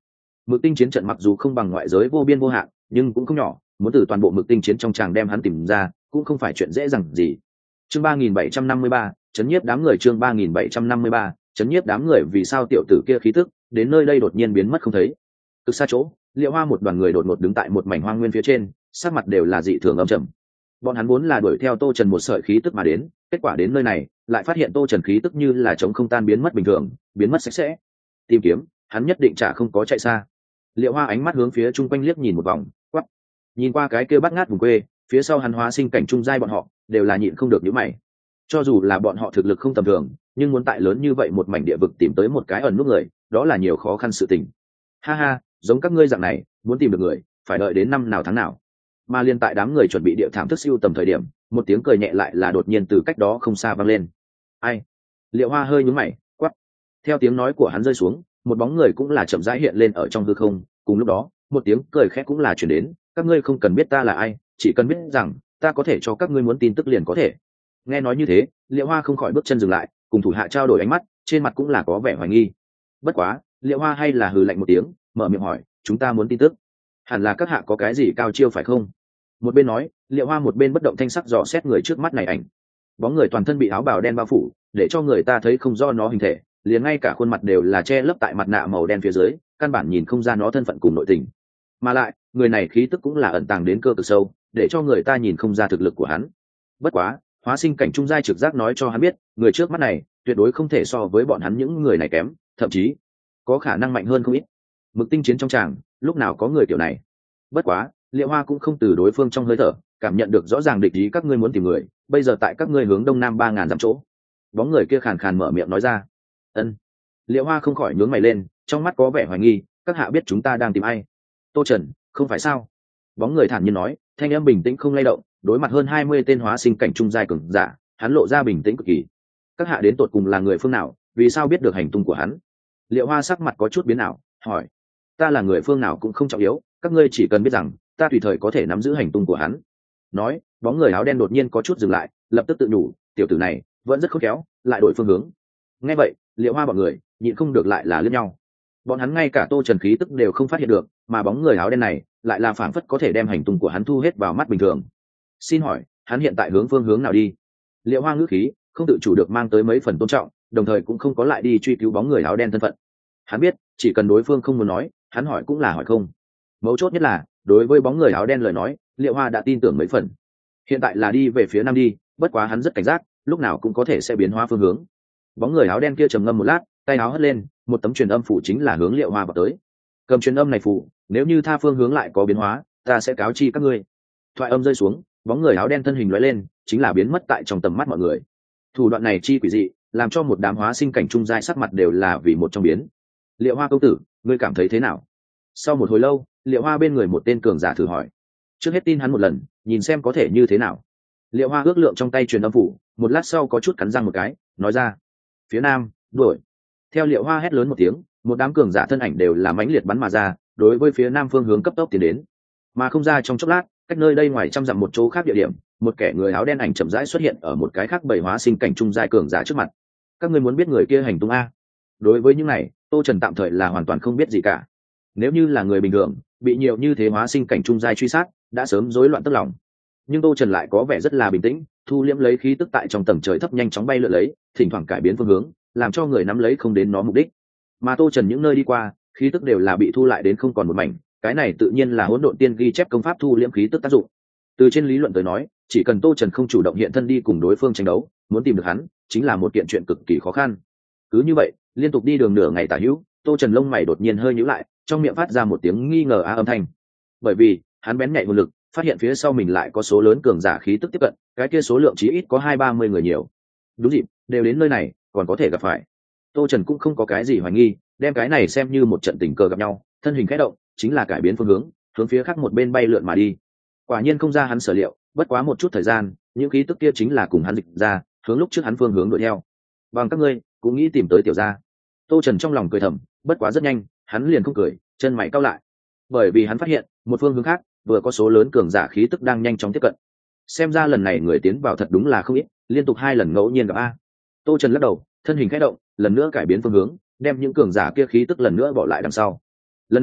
Mực tinh chiến trận mặc dù không bằng ngoại giới vô biên vô hạn, nhưng cũng không nhỏ, muốn từ toàn bộ mực tinh chiến trong tràng đem hắn tìm ra cũng không phải chuyện dễ dàng gì. Chương ba nghìn bảy trăm năm mươi ba, chấn nhiếp đám người. Chương ba nghìn bảy trăm năm mươi ba, chấn nhiếp đám người. Vì sao tiểu tử kia khí tức đến nơi đây đột nhiên biến mất không thấy? Từ xa chỗ, Liệu Hoa một đoàn người đột ngột đứng tại một mảnh hoang nguyên phía trên, sắc mặt đều là dị thường âm trầm. Bọn hắn vốn là đuổi theo Tô Trần một sợi khí tức mà đến, kết quả đến nơi này lại phát hiện Tô Trần khí tức như là trống không tan biến mất bình thường, biến mất sạch sẽ. Tìm kiếm, hắn nhất định chả không có chạy xa. Liệu Hoa ánh mắt hướng phía chung quanh liếc nhìn một vòng, quắc. Nhìn qua cái kia bắt ngát vùng quê, phía sau hắn hóa sinh cảnh trung giai bọn họ đều là nhịn không được nhíu mày. Cho dù là bọn họ thực lực không tầm thường, nhưng muốn tại lớn như vậy một mảnh địa vực tìm tới một cái ẩn núp người, đó là nhiều khó khăn sự tình. Ha ha, giống các ngươi dạng này, muốn tìm được người, phải đợi đến năm nào tháng nào. Mà liên tại đám người chuẩn bị địa thảm thức siêu tầm thời điểm, một tiếng cười nhẹ lại là đột nhiên từ cách đó không xa vang lên. Ai? Liệu Hoa hơi nhướng mày, quắc. Theo tiếng nói của hắn rơi xuống, một bóng người cũng là chậm rãi hiện lên ở trong hư không. Cùng lúc đó, một tiếng cười khẽ cũng là truyền đến. Các ngươi không cần biết ta là ai, chỉ cần biết rằng ta có thể cho các ngươi muốn tin tức liền có thể. Nghe nói như thế, Liệu Hoa không khỏi bước chân dừng lại, cùng thủ hạ trao đổi ánh mắt, trên mặt cũng là có vẻ hoài nghi. Bất quá, Liệu Hoa hay là hừ lạnh một tiếng, mở miệng hỏi, chúng ta muốn tin tức, hẳn là các hạ có cái gì cao chiêu phải không? Một bên nói, Liệu Hoa một bên bất động thanh sắc dò xét người trước mắt này ảnh. Bóng người toàn thân bị áo bào đen bao phủ, để cho người ta thấy không rõ nó hình thể, liền ngay cả khuôn mặt đều là che lấp tại mặt nạ màu đen phía dưới, căn bản nhìn không ra nó thân phận cùng nội tình. Mà lại, người này khí tức cũng là ẩn tàng đến cơ cực sâu, để cho người ta nhìn không ra thực lực của hắn. Bất quá, hóa sinh cảnh trung giai trực giác nói cho hắn biết, người trước mắt này tuyệt đối không thể so với bọn hắn những người này kém, thậm chí có khả năng mạnh hơn không ít. Mực tinh chiến trong tràng, lúc nào có người kiểu này. Bất quá, Liệu Hoa cũng không từ đối phương trong hơi thở cảm nhận được rõ ràng địch ý các ngươi muốn tìm người, bây giờ tại các ngươi hướng đông nam ba ngàn dặm chỗ. Bóng người kia khàn khàn mở miệng nói ra. Ân. Liệu Hoa không khỏi nhướng mày lên, trong mắt có vẻ hoài nghi, các hạ biết chúng ta đang tìm ai? Tô Trần, không phải sao? Bóng người thản nhiên nói, thanh âm bình tĩnh không lay động, đối mặt hơn hai mươi tên hóa sinh cảnh trung giai cường giả, hắn lộ ra bình tĩnh cực kỳ. Các hạ đến tột cùng là người phương nào, vì sao biết được hành tung của hắn? Liệu Hoa sắc mặt có chút biến ảo, hỏi. Ta là người phương nào cũng không trọng yếu, các ngươi chỉ cần biết rằng ta tùy thời có thể nắm giữ hành tung của hắn. Nói, bóng người áo đen đột nhiên có chút dừng lại, lập tức tự nhủ, tiểu tử này vẫn rất khôn khéo, lại đổi phương hướng. Nghe vậy, Liệu Hoa bọn người nhịn không được lại là liếc nhau. Bọn hắn ngay cả Tô Trần khí tức đều không phát hiện được, mà bóng người áo đen này lại là phảng phất có thể đem hành tung của hắn thu hết vào mắt bình thường. Xin hỏi, hắn hiện tại hướng phương hướng nào đi? Liệu Hoa ngữ khí không tự chủ được mang tới mấy phần tôn trọng, đồng thời cũng không có lại đi truy cứu bóng người áo đen thân phận. Hắn biết, chỉ cần đối phương không muốn nói, hắn hỏi cũng là hỏi không. Mấu chốt nhất là, đối với bóng người áo đen lời nói, Liệu Hoa đã tin tưởng mấy phần. Hiện tại là đi về phía nam đi, bất quá hắn rất cảnh giác, lúc nào cũng có thể sẽ biến hóa phương hướng. Bóng người áo đen kia trầm ngâm một lát, tay áo hất lên, một tấm truyền âm phủ chính là hướng Liệu Hoa vào tới. Cầm truyền âm này phủ, nếu như tha phương hướng lại có biến hóa, ta sẽ cáo chi các ngươi. Thoại âm rơi xuống, bóng người áo đen thân hình lóe lên, chính là biến mất tại trong tầm mắt mọi người. Thủ đoạn này chi quỷ dị, làm cho một đám hóa sinh cảnh trung giai sắc mặt đều là vì một trong biến. Liệu Hoa công tử, ngươi cảm thấy thế nào? Sau một hồi lâu, Liệu Hoa bên người một tên cường giả thử hỏi. Trước hết tin hắn một lần, nhìn xem có thể như thế nào. Liệu Hoa ước lượng trong tay truyền âm phủ, một lát sau có chút cắn răng một cái, nói ra. Phía nam, đuổi. Theo Liệu Hoa hét lớn một tiếng, một đám cường giả thân ảnh đều là mãnh liệt bắn mà ra, đối với phía nam phương hướng cấp tốc tiến đến. Mà không ra trong chốc lát, cách nơi đây ngoài trăm dặm một chỗ khác địa điểm, một kẻ người áo đen ảnh chậm rãi xuất hiện ở một cái khác bảy hóa sinh cảnh trung giai cường giả trước mặt. Các ngươi muốn biết người kia hành tung a? Đối với những này, Tô Trần tạm thời là hoàn toàn không biết gì cả. Nếu như là người bình thường, bị nhiều như thế hóa sinh cảnh trung giai truy sát, đã sớm rối loạn tức lòng. Nhưng Tô Trần lại có vẻ rất là bình tĩnh, thu liễm lấy khí tức tại trong tầng trời thấp nhanh chóng bay lượn lấy, thỉnh thoảng cải biến phương hướng, làm cho người nắm lấy không đến nó mục đích. Mà Tô Trần những nơi đi qua, khí tức đều là bị thu lại đến không còn một mảnh, cái này tự nhiên là hỗn độn tiên ghi chép công pháp thu liễm khí tức tác dụng. Từ trên lý luận tới nói, chỉ cần Tô Trần không chủ động hiện thân đi cùng đối phương tranh đấu, muốn tìm được hắn, chính là một kiện chuyện cực kỳ khó khăn. Cứ như vậy, liên tục đi đường nửa ngày tả hữu, Tô Trần lông mày đột nhiên hơi nhíu lại, trong miệng phát ra một tiếng nghi ngờ á âm thanh. Bởi vì, hắn bén nhạy nguồn lực, phát hiện phía sau mình lại có số lớn cường giả khí tức tiếp cận, cái kia số lượng chí ít có hai ba mươi người nhiều. Đúng dịp, đều đến nơi này, còn có thể gặp phải. Tô Trần cũng không có cái gì hoài nghi, đem cái này xem như một trận tình cờ gặp nhau, thân hình khẽ động, chính là cải biến phương hướng, hướng phía khác một bên bay lượn mà đi. Quả nhiên không ra hắn sở liệu, bất quá một chút thời gian, những khí tức kia chính là cùng hắn dịch ra, hướng lúc trước hắn phương hướng đuổi theo. Bằng các ngươi cũng nghĩ tìm tới tiểu gia. Tô Trần trong lòng cười thầm, bất quá rất nhanh, hắn liền không cười, chân mày cau lại. Bởi vì hắn phát hiện, một phương hướng khác, vừa có số lớn cường giả khí tức đang nhanh chóng tiếp cận. Xem ra lần này người tiến vào thật đúng là không ít, liên tục hai lần ngẫu nhiên gặp a. Tô Trần lắc đầu, thân hình khẽ động, lần nữa cải biến phương hướng, đem những cường giả kia khí tức lần nữa bỏ lại đằng sau. Lần này,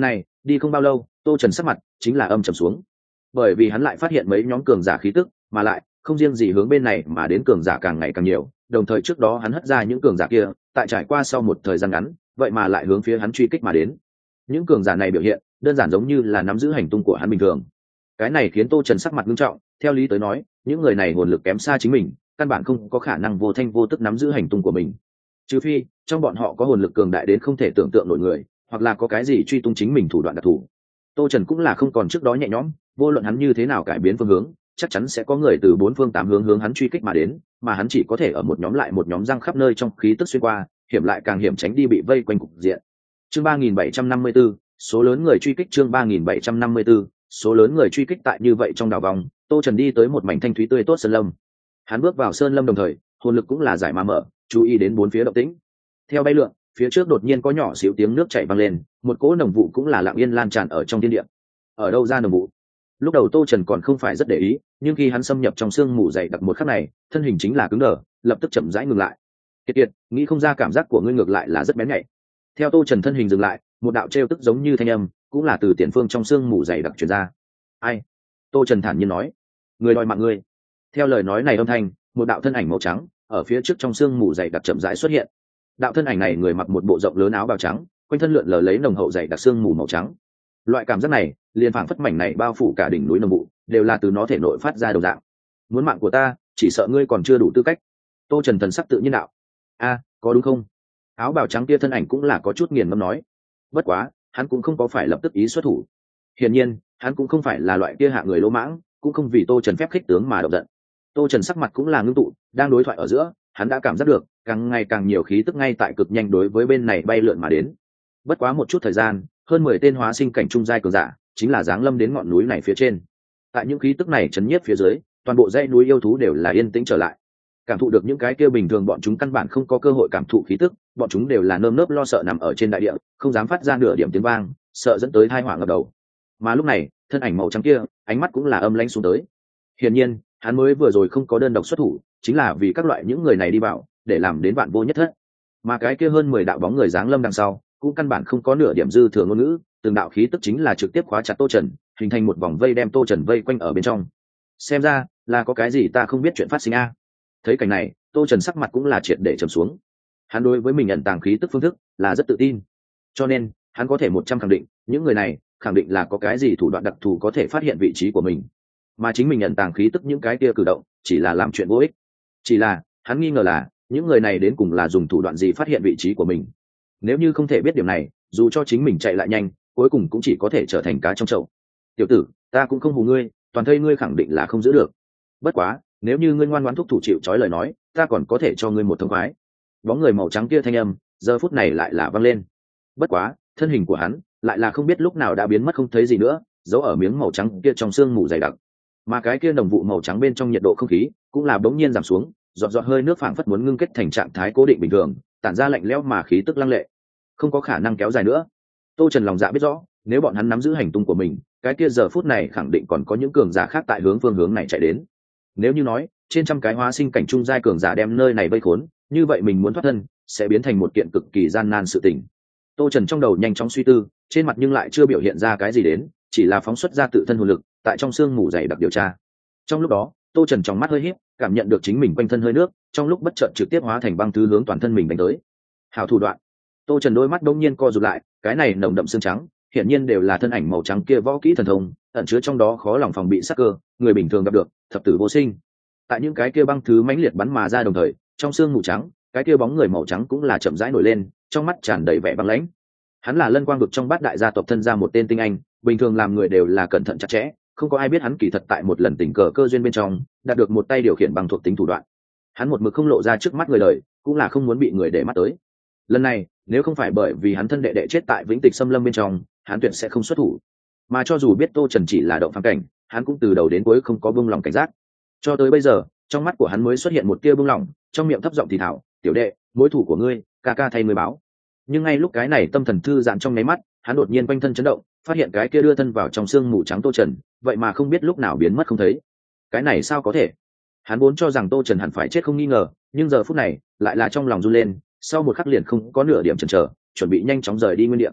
Đi không bao lâu, tô trần sắc mặt chính là âm trầm xuống, bởi vì hắn lại phát hiện mấy nhóm cường giả khí tức, mà lại không riêng gì hướng bên này mà đến cường giả càng ngày càng nhiều, đồng thời trước đó hắn hất ra những cường giả kia, tại trải qua sau một thời gian ngắn vậy mà lại hướng phía hắn truy kích mà đến. Những cường giả này biểu hiện đơn giản giống như là nắm giữ hành tung của hắn bình thường. Cái này khiến tô trần sắc mặt nghiêm trọng, theo lý tới nói những người này nguồn lực kém xa chính mình, căn bản không có khả năng vô thanh vô tức nắm giữ hành tung của mình, trừ phi trong bọn họ có hồn lực cường đại đến không thể tưởng tượng nổi người, hoặc là có cái gì truy tung chính mình thủ đoạn đặc thù. Tô trần cũng là không còn trước đó nhẹ nhõm, vô luận hắn như thế nào cải biến phương hướng, chắc chắn sẽ có người từ bốn phương tám hướng hướng hắn truy kích mà đến, mà hắn chỉ có thể ở một nhóm lại một nhóm răng khắp nơi trong khí tức xuyên qua, hiểm lại càng hiểm, tránh đi bị vây quanh cục diện. Chương ba nghìn bảy trăm năm mươi 354, số lớn người truy kích. Chương ba nghìn bảy trăm năm mươi 354, số lớn người truy kích. Tại như vậy trong đảo vòng, tô trần đi tới một mảnh thanh thúy tươi tốt sơn lâm. Hắn bước vào sơn lâm đồng thời hồn lực cũng là giải mà mở, chú ý đến bốn phía động tĩnh. Theo bay lượn, phía trước đột nhiên có nhỏ xíu tiếng nước chảy vang lên, một cỗ nồng vụ cũng là lặng yên lan tràn ở trong thiên địa. Ở đâu ra nồng vụ? Lúc đầu tô trần còn không phải rất để ý, nhưng khi hắn xâm nhập trong sương mù dày đặc một khắc này, thân hình chính là cứng đờ, lập tức chậm rãi ngừng lại. Kiệt kiệt, nghĩ không ra cảm giác của ngươi ngược lại là rất bén nhạy. Theo tô trần thân hình dừng lại, một đạo trêu tức giống như thanh âm cũng là từ tiền phương trong sương mù dày đặc truyền ra. Ai? Tô trần thản nhiên nói. Người đòi mạng ngươi. Theo lời nói này âm thanh, một đạo thân ảnh màu trắng ở phía trước trong sương mù dày đặc chậm rãi xuất hiện. Đạo thân ảnh này người mặc một bộ rộng lớn áo bào trắng, quanh thân lượn lờ lấy nồng hậu dày đặc sương mù màu trắng. Loại cảm giác này liền phảng phất mảnh này bao phủ cả đỉnh núi nồng vụ, đều là từ nó thể nội phát ra đầu dạng. Muốn mạng của ta, chỉ sợ ngươi còn chưa đủ tư cách. Tô trần thần sắc tự nhiên đạo. A, có đúng không? Áo bào trắng kia thân ảnh cũng là có chút nghiền ngẫm nói. Bất quá hắn cũng không có phải lập tức ý xuất thủ. Hiển nhiên hắn cũng không phải là loại kia hạ người lỗ mãng, cũng không vì tô trần phép khích tướng mà động giận. Tô trần sắc mặt cũng là ngưng tụ, đang đối thoại ở giữa hắn đã cảm giác được càng ngày càng nhiều khí tức ngay tại cực nhanh đối với bên này bay lượn mà đến. Bất quá một chút thời gian, hơn mười tên hóa sinh cảnh trung giai cường giả chính là giáng lâm đến ngọn núi này phía trên. Tại những khí tức này chấn nhiếp phía dưới, toàn bộ dãy núi yêu thú đều là yên tĩnh trở lại. Cảm thụ được những cái kia bình thường bọn chúng căn bản không có cơ hội cảm thụ khí tức, bọn chúng đều là nơm nớp lo sợ nằm ở trên đại địa, không dám phát ra nửa điểm tiếng vang, sợ dẫn tới tai họa ngập đầu. Mà lúc này thân ảnh màu trắng kia ánh mắt cũng là âm lãnh xuống tới. Hiển nhiên hắn mới vừa rồi không có đơn độc xuất thủ, chính là vì các loại những người này đi vào, để làm đến vạn vô nhất thất. Mà cái kia hơn mười đạo bóng người giáng lâm đằng sau cũng căn bản không có nửa điểm dư thừa ngôn ngữ, từng đạo khí tức chính là trực tiếp khóa chặt tô trần, hình thành một vòng vây đem tô trần vây quanh ở bên trong. Xem ra là có cái gì ta không biết chuyện phát sinh a. Thấy cảnh này, tô trần sắc mặt cũng là triệt để trầm xuống. Hắn đối với mình ẩn tàng khí tức phương thức là rất tự tin, cho nên hắn có thể một trăm khẳng định những người này khẳng định là có cái gì thủ đoạn đặc thù có thể phát hiện vị trí của mình, mà chính mình ẩn tàng khí tức những cái kia cử động chỉ là làm chuyện vô ích. Chỉ là hắn nghi ngờ là những người này đến cùng là dùng thủ đoạn gì phát hiện vị trí của mình. Nếu như không thể biết điểm này, dù cho chính mình chạy lại nhanh, cuối cùng cũng chỉ có thể trở thành cá trong chậu. Tiểu tử, ta cũng không hù ngươi, toàn thây ngươi khẳng định là không giữ được. Bất quá nếu như ngươi ngoan ngoãn thúc thủ chịu trói lời nói, ta còn có thể cho ngươi một thông khoái. Bóng người màu trắng kia thanh âm giờ phút này lại là vang lên. Bất quá thân hình của hắn lại là không biết lúc nào đã biến mất không thấy gì nữa, giấu ở miếng màu trắng kia trong sương mù dày đặc. Mà cái kia đồng vụ màu trắng bên trong nhiệt độ không khí cũng là bỗng nhiên giảm xuống, giọt giọt hơi nước phảng phất muốn ngưng kết thành trạng thái cố định bình thường, tản ra lạnh lẽo mà khí tức lăng lệ, không có khả năng kéo dài nữa. Tô trần lòng dạ biết rõ, nếu bọn hắn nắm giữ hành tung của mình, cái kia giờ phút này khẳng định còn có những cường giả khác tại hướng phương hướng này chạy đến. Nếu như nói trên trăm cái hóa sinh cảnh trung giai cường giả đem nơi này vây khốn, như vậy mình muốn thoát thân sẽ biến thành một kiện cực kỳ gian nan sự tình. Tô trần trong đầu nhanh chóng suy tư, trên mặt nhưng lại chưa biểu hiện ra cái gì đến, chỉ là phóng xuất ra tự thân hồn lực tại trong sương mù dày đặc điều tra. Trong lúc đó tô trần trong mắt hơi híp, cảm nhận được chính mình quanh thân hơi nước, trong lúc bất chợt trực tiếp hóa thành băng thứ hướng toàn thân mình đánh tới. Hảo thủ đoạn. Tô trần đôi mắt đông nhiên co rụt lại, cái này nồng đậm xương trắng hiển nhiên đều là thân ảnh màu trắng kia võ kỹ thần thông, ẩn chứa trong đó khó lòng phòng bị sát cơ, người bình thường gặp được thập tử vô sinh. Tại những cái kia băng thứ mãnh liệt bắn mà ra đồng thời, trong xương mù trắng, cái kia bóng người màu trắng cũng là chậm rãi nổi lên, trong mắt tràn đầy vẻ băng lãnh. Hắn là Lân Quang vực trong bát đại gia tộc thân ra một tên tinh anh, bình thường làm người đều là cẩn thận chặt chẽ, không có ai biết hắn kỳ thật tại một lần tình cờ cơ duyên bên trong đạt được một tay điều khiển bằng thuộc tính thủ đoạn. Hắn một mực không lộ ra trước mắt người đời, cũng là không muốn bị người để mắt tới. Lần này nếu không phải bởi vì hắn thân đệ đệ chết tại Vĩnh Tịch Xâm Lâm bên trong, hắn tuyệt sẽ không xuất thủ. Mà cho dù biết tô trần chỉ là động phàm cảnh, hắn cũng từ đầu đến cuối không có buông lòng cảnh giác. Cho tới bây giờ trong mắt của hắn mới xuất hiện một tia buông lỏng, trong miệng thấp giọng thì thảo, tiểu đệ, mối thủ của ngươi ca ca thay ngươi báo. Nhưng ngay lúc cái này tâm thần thư giãn trong nháy mắt, hắn đột nhiên quanh thân chấn động, phát hiện cái kia đưa thân vào trong xương mù trắng tô trần vậy mà không biết lúc nào biến mất không thấy. Cái này sao có thể? Hắn vốn cho rằng tô trần hẳn phải chết không nghi ngờ, nhưng giờ phút này lại là trong lòng run lên, sau một khắc liền không có nửa điểm chần chờ, chuẩn bị nhanh chóng rời đi nguyên địa.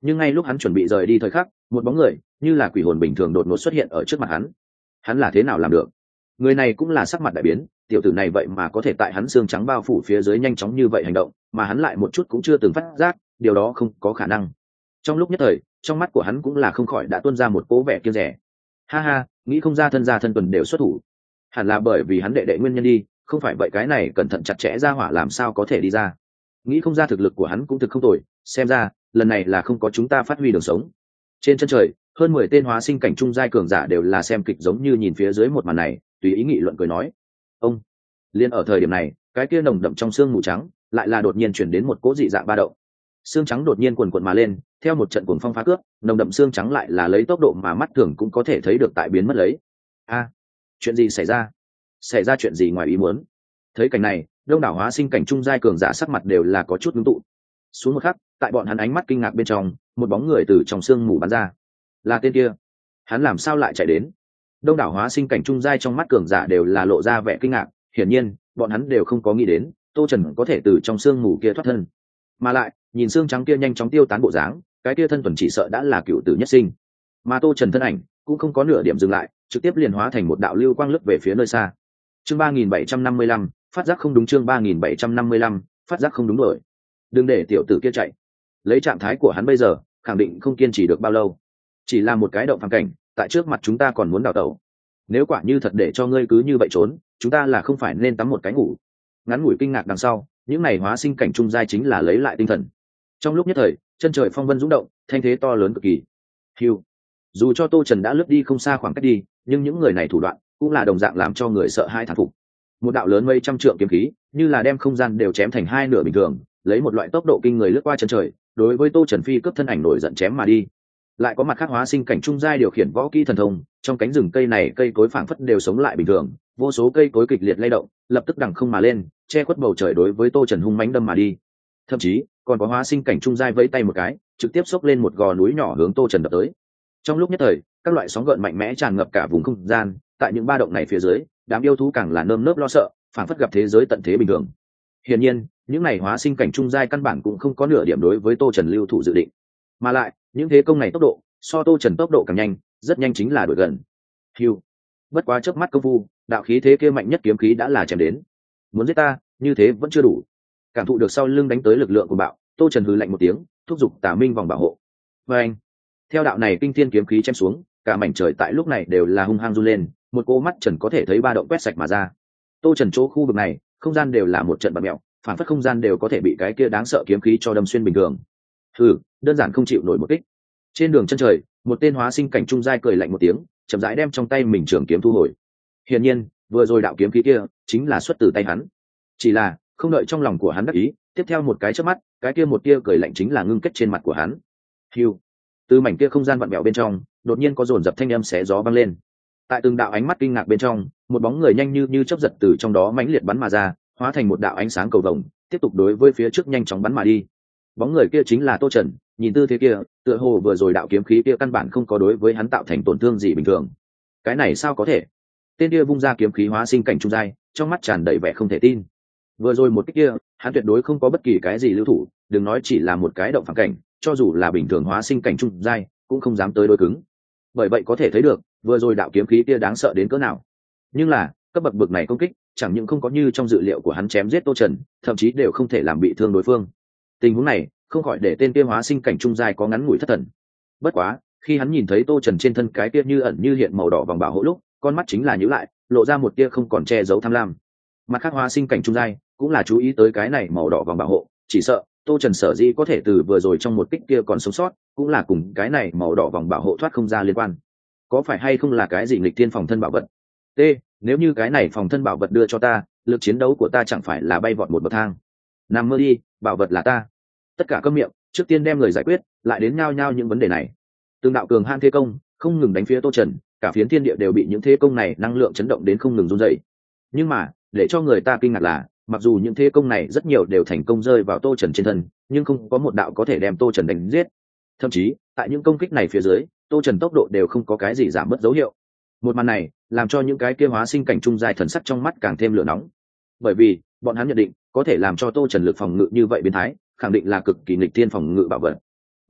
nhưng ngay lúc hắn chuẩn bị rời đi thời khắc, một bóng người như là quỷ hồn bình thường đột ngột xuất hiện ở trước mặt hắn. Hắn là thế nào làm được? Người này cũng là sắc mặt đại biến, tiểu tử này vậy mà có thể tại hắn xương trắng bao phủ phía dưới nhanh chóng như vậy hành động, mà hắn lại một chút cũng chưa từng phát giác, điều đó không có khả năng. Trong lúc nhất thời, trong mắt của hắn cũng là không khỏi đã tuôn ra một cố vẻ kiêng rẻ. Ha ha, nghĩ không ra thân gia thân tuần đều xuất thủ, hẳn là bởi vì hắn đệ đệ nguyên nhân đi, không phải vậy cái này cẩn thận chặt chẽ ra hỏa làm sao có thể đi ra. Nghĩ không ra thực lực của hắn cũng thực không tồi, xem ra lần này là không có chúng ta phát huy đường sống. Trên chân trời, hơn mười tên hóa sinh cảnh trung giai cường giả đều là xem kịch giống như nhìn phía dưới một màn này, tùy ý nghị luận cười nói. Ông liên ở thời điểm này, cái kia nồng đậm trong xương mù trắng lại là đột nhiên chuyển đến một cỗ dị dạng ba động. Xương trắng đột nhiên quần quần mà lên, theo một trận cuồng phong phá cướp, nồng đậm xương trắng lại là lấy tốc độ mà mắt thường cũng có thể thấy được tại biến mất lấy. A, chuyện gì xảy ra? Xảy ra chuyện gì ngoài ý muốn? Thấy cảnh này, đông đảo hóa sinh cảnh trung giai cường giả sắc mặt đều là có chút ngưng tụ. Xuống một khắc, tại bọn hắn ánh mắt kinh ngạc bên trong, một bóng người từ trong xương mù bắn ra. Là tên kia. Hắn làm sao lại chạy đến? Đông đảo hóa sinh cảnh trung giai trong mắt cường giả đều là lộ ra vẻ kinh ngạc, hiển nhiên, bọn hắn đều không có nghĩ đến, Tô Trần có thể từ trong xương mù kia thoát thân. Mà lại, nhìn xương trắng kia nhanh chóng tiêu tán bộ dáng, cái kia thân tuần chỉ sợ đã là cựu tử nhất sinh. Mà Tô Trần thân ảnh cũng không có nửa điểm dừng lại, trực tiếp liền hóa thành một đạo lưu quang lướt về phía nơi xa. Chương ba nghìn bảy trăm năm mươi lăm, phát giác không đúng. Chương ba nghìn bảy trăm năm mươi lăm, phát giác không đúng rồi. Đừng để tiểu tử kia chạy. Lấy trạng thái của hắn bây giờ, khẳng định không kiên trì được bao lâu. Chỉ là một cái động phàm cảnh, tại trước mặt chúng ta còn muốn đào tẩu. Nếu quả như thật để cho ngươi cứ như vậy trốn, chúng ta là không phải nên tắm một cái ngủ. Ngắn ngủi kinh ngạc đằng sau, những này hóa sinh cảnh trung giai chính là lấy lại tinh thần. Trong lúc nhất thời, chân trời phong vân rung động, thanh thế to lớn cực kỳ. Hưu. Dù cho Tô Trần đã lướt đi không xa khoảng cách đi, nhưng những người này thủ đoạn cũng là đồng dạng làm cho người sợ hãi thán phục. Một đạo lớn mấy trăm trượng kiếm khí, như là đem không gian đều chém thành hai nửa bình thường, lấy một loại tốc độ kinh người lướt qua chân trời, đối với Tô Trần phi cướp thân ảnh nổi giận chém mà đi. Lại có mặt khác hóa sinh cảnh trung giai điều khiển võ kỹ thần thông, trong cánh rừng cây này cây cối phảng phất đều sống lại bình thường, vô số cây cối kịch liệt lay động, lập tức đằng không mà lên, che khuất bầu trời đối với Tô Trần hung mãnh đâm mà đi. Thậm chí, còn có hóa sinh cảnh trung giai vẫy tay một cái, trực tiếp xốc lên một gò núi nhỏ hướng Tô Trần đập tới. Trong lúc nhất thời, các loại sóng gợn mạnh mẽ tràn ngập cả vùng không gian, tại những ba động này phía dưới, đám yêu thú càng là nơm nớp lo sợ, phảng phất gặp thế giới tận thế bình thường. Hiển nhiên, những này hóa sinh cảnh trung giai căn bản cũng không có nửa điểm đối với Tô Trần lưu thủ dự định, mà lại, những thế công này tốc độ, so Tô Trần tốc độ càng nhanh, rất nhanh chính là đuổi gần. Hưu. Bất quá chớp mắt công phu, đạo khí thế kia mạnh nhất kiếm khí đã là chém đến. Muốn giết ta, như thế vẫn chưa đủ. Cảm thụ được sau lưng đánh tới lực lượng của bạo, Tô Trần hừ lạnh một tiếng, thúc giục Tà Minh vòng bảo hộ. Và anh, theo đạo này kinh thiên kiếm khí chém xuống, cả mảnh trời tại lúc này đều là hung hăng run lên, một cô mắt Trần có thể thấy ba động quét sạch mà ra. Tô Trần chỗ khu vực này, không gian đều là một trận bạt mèo, phản phất không gian đều có thể bị cái kia đáng sợ kiếm khí cho đâm xuyên bình thường. Hừ, đơn giản không chịu nổi một kích. Trên đường chân trời, một tên hóa sinh cảnh trung giai cười lạnh một tiếng, chậm rãi đem trong tay mình trường kiếm thu hồi. Hiển nhiên, vừa rồi đạo kiếm khí kia chính là xuất từ tay hắn. Chỉ là, không đợi trong lòng của hắn đắc ý, tiếp theo một cái chớp mắt, cái kia một tia cười lạnh chính là ngưng kết trên mặt của hắn. Hưu. Từ mảnh kia không gian vặn vẹo bên trong, đột nhiên có dồn dập thanh âm xé gió vang lên. Tại từng đạo ánh mắt kinh ngạc bên trong, một bóng người nhanh như như chớp giật từ trong đó mãnh liệt bắn mà ra, hóa thành một đạo ánh sáng cầu vồng, tiếp tục đối với phía trước nhanh chóng bắn mà đi. Bóng người kia chính là Tô Trần, nhìn tư thế kia, tựa hồ vừa rồi đạo kiếm khí kia căn bản không có đối với hắn tạo thành tổn thương gì bình thường. Cái này sao có thể? Tên kia vung ra kiếm khí hóa sinh cảnh trung giai, trong mắt tràn đầy vẻ không thể tin. Vừa rồi một cái kia, hắn tuyệt đối không có bất kỳ cái gì lưu thủ, đừng nói chỉ là một cái động phản cảnh, cho dù là bình thường hóa sinh cảnh trung giai, cũng không dám tới đối cứng. Bởi vậy có thể thấy được, vừa rồi đạo kiếm khí kia đáng sợ đến cỡ nào. Nhưng là, cấp bậc bậc này công kích, chẳng những không có như trong dự liệu của hắn chém giết Tô Trần, thậm chí đều không thể làm bị thương đối phương. Tình huống này, không khỏi để tên kia hóa sinh cảnh trung giai có ngắn ngủi thất thần. Bất quá, khi hắn nhìn thấy Tô Trần trên thân cái kia như ẩn như hiện màu đỏ vòng bảo hộ lúc, con mắt chính là nhíu lại, lộ ra một tia không còn che giấu tham lam. Mặt khác hóa sinh cảnh trung giai cũng là chú ý tới cái này màu đỏ vòng bảo hộ, chỉ sợ Tô Trần sở dĩ có thể từ vừa rồi trong một kích kia còn sống sót, cũng là cùng cái này màu đỏ vòng bảo hộ thoát không ra liên quan. Có phải hay không là cái gì nghịch thiên phòng thân bảo vật? T, nếu như cái này phòng thân bảo vật đưa cho ta, lực chiến đấu của ta chẳng phải là bay vọt một bậc thang. Nằm mơ đi, bảo vật là ta. Tất cả câm miệng, trước tiên đem người giải quyết, lại đến nhao nhao những vấn đề này. Từng đạo cường han thế công không ngừng đánh phía Tô Trần, cả phiến thiên địa đều bị những thế công này năng lượng chấn động đến không ngừng run rẩy. Nhưng mà, để cho người ta kinh ngạc là, mặc dù những thế công này rất nhiều đều thành công rơi vào Tô Trần trên thân, nhưng không có một đạo có thể đem Tô Trần đánh giết. Thậm chí, tại những công kích này phía dưới, Tô Trần tốc độ đều không có cái gì giảm mất dấu hiệu. Một màn này, làm cho những cái kia hóa sinh cảnh trung giai thần sắc trong mắt càng thêm lửa nóng. Bởi vì, bọn hắn nhận định, có thể làm cho Tô Trần lực phòng ngự như vậy biến thái, khẳng định là cực kỳ nghịch thiên phòng ngự bảo vật.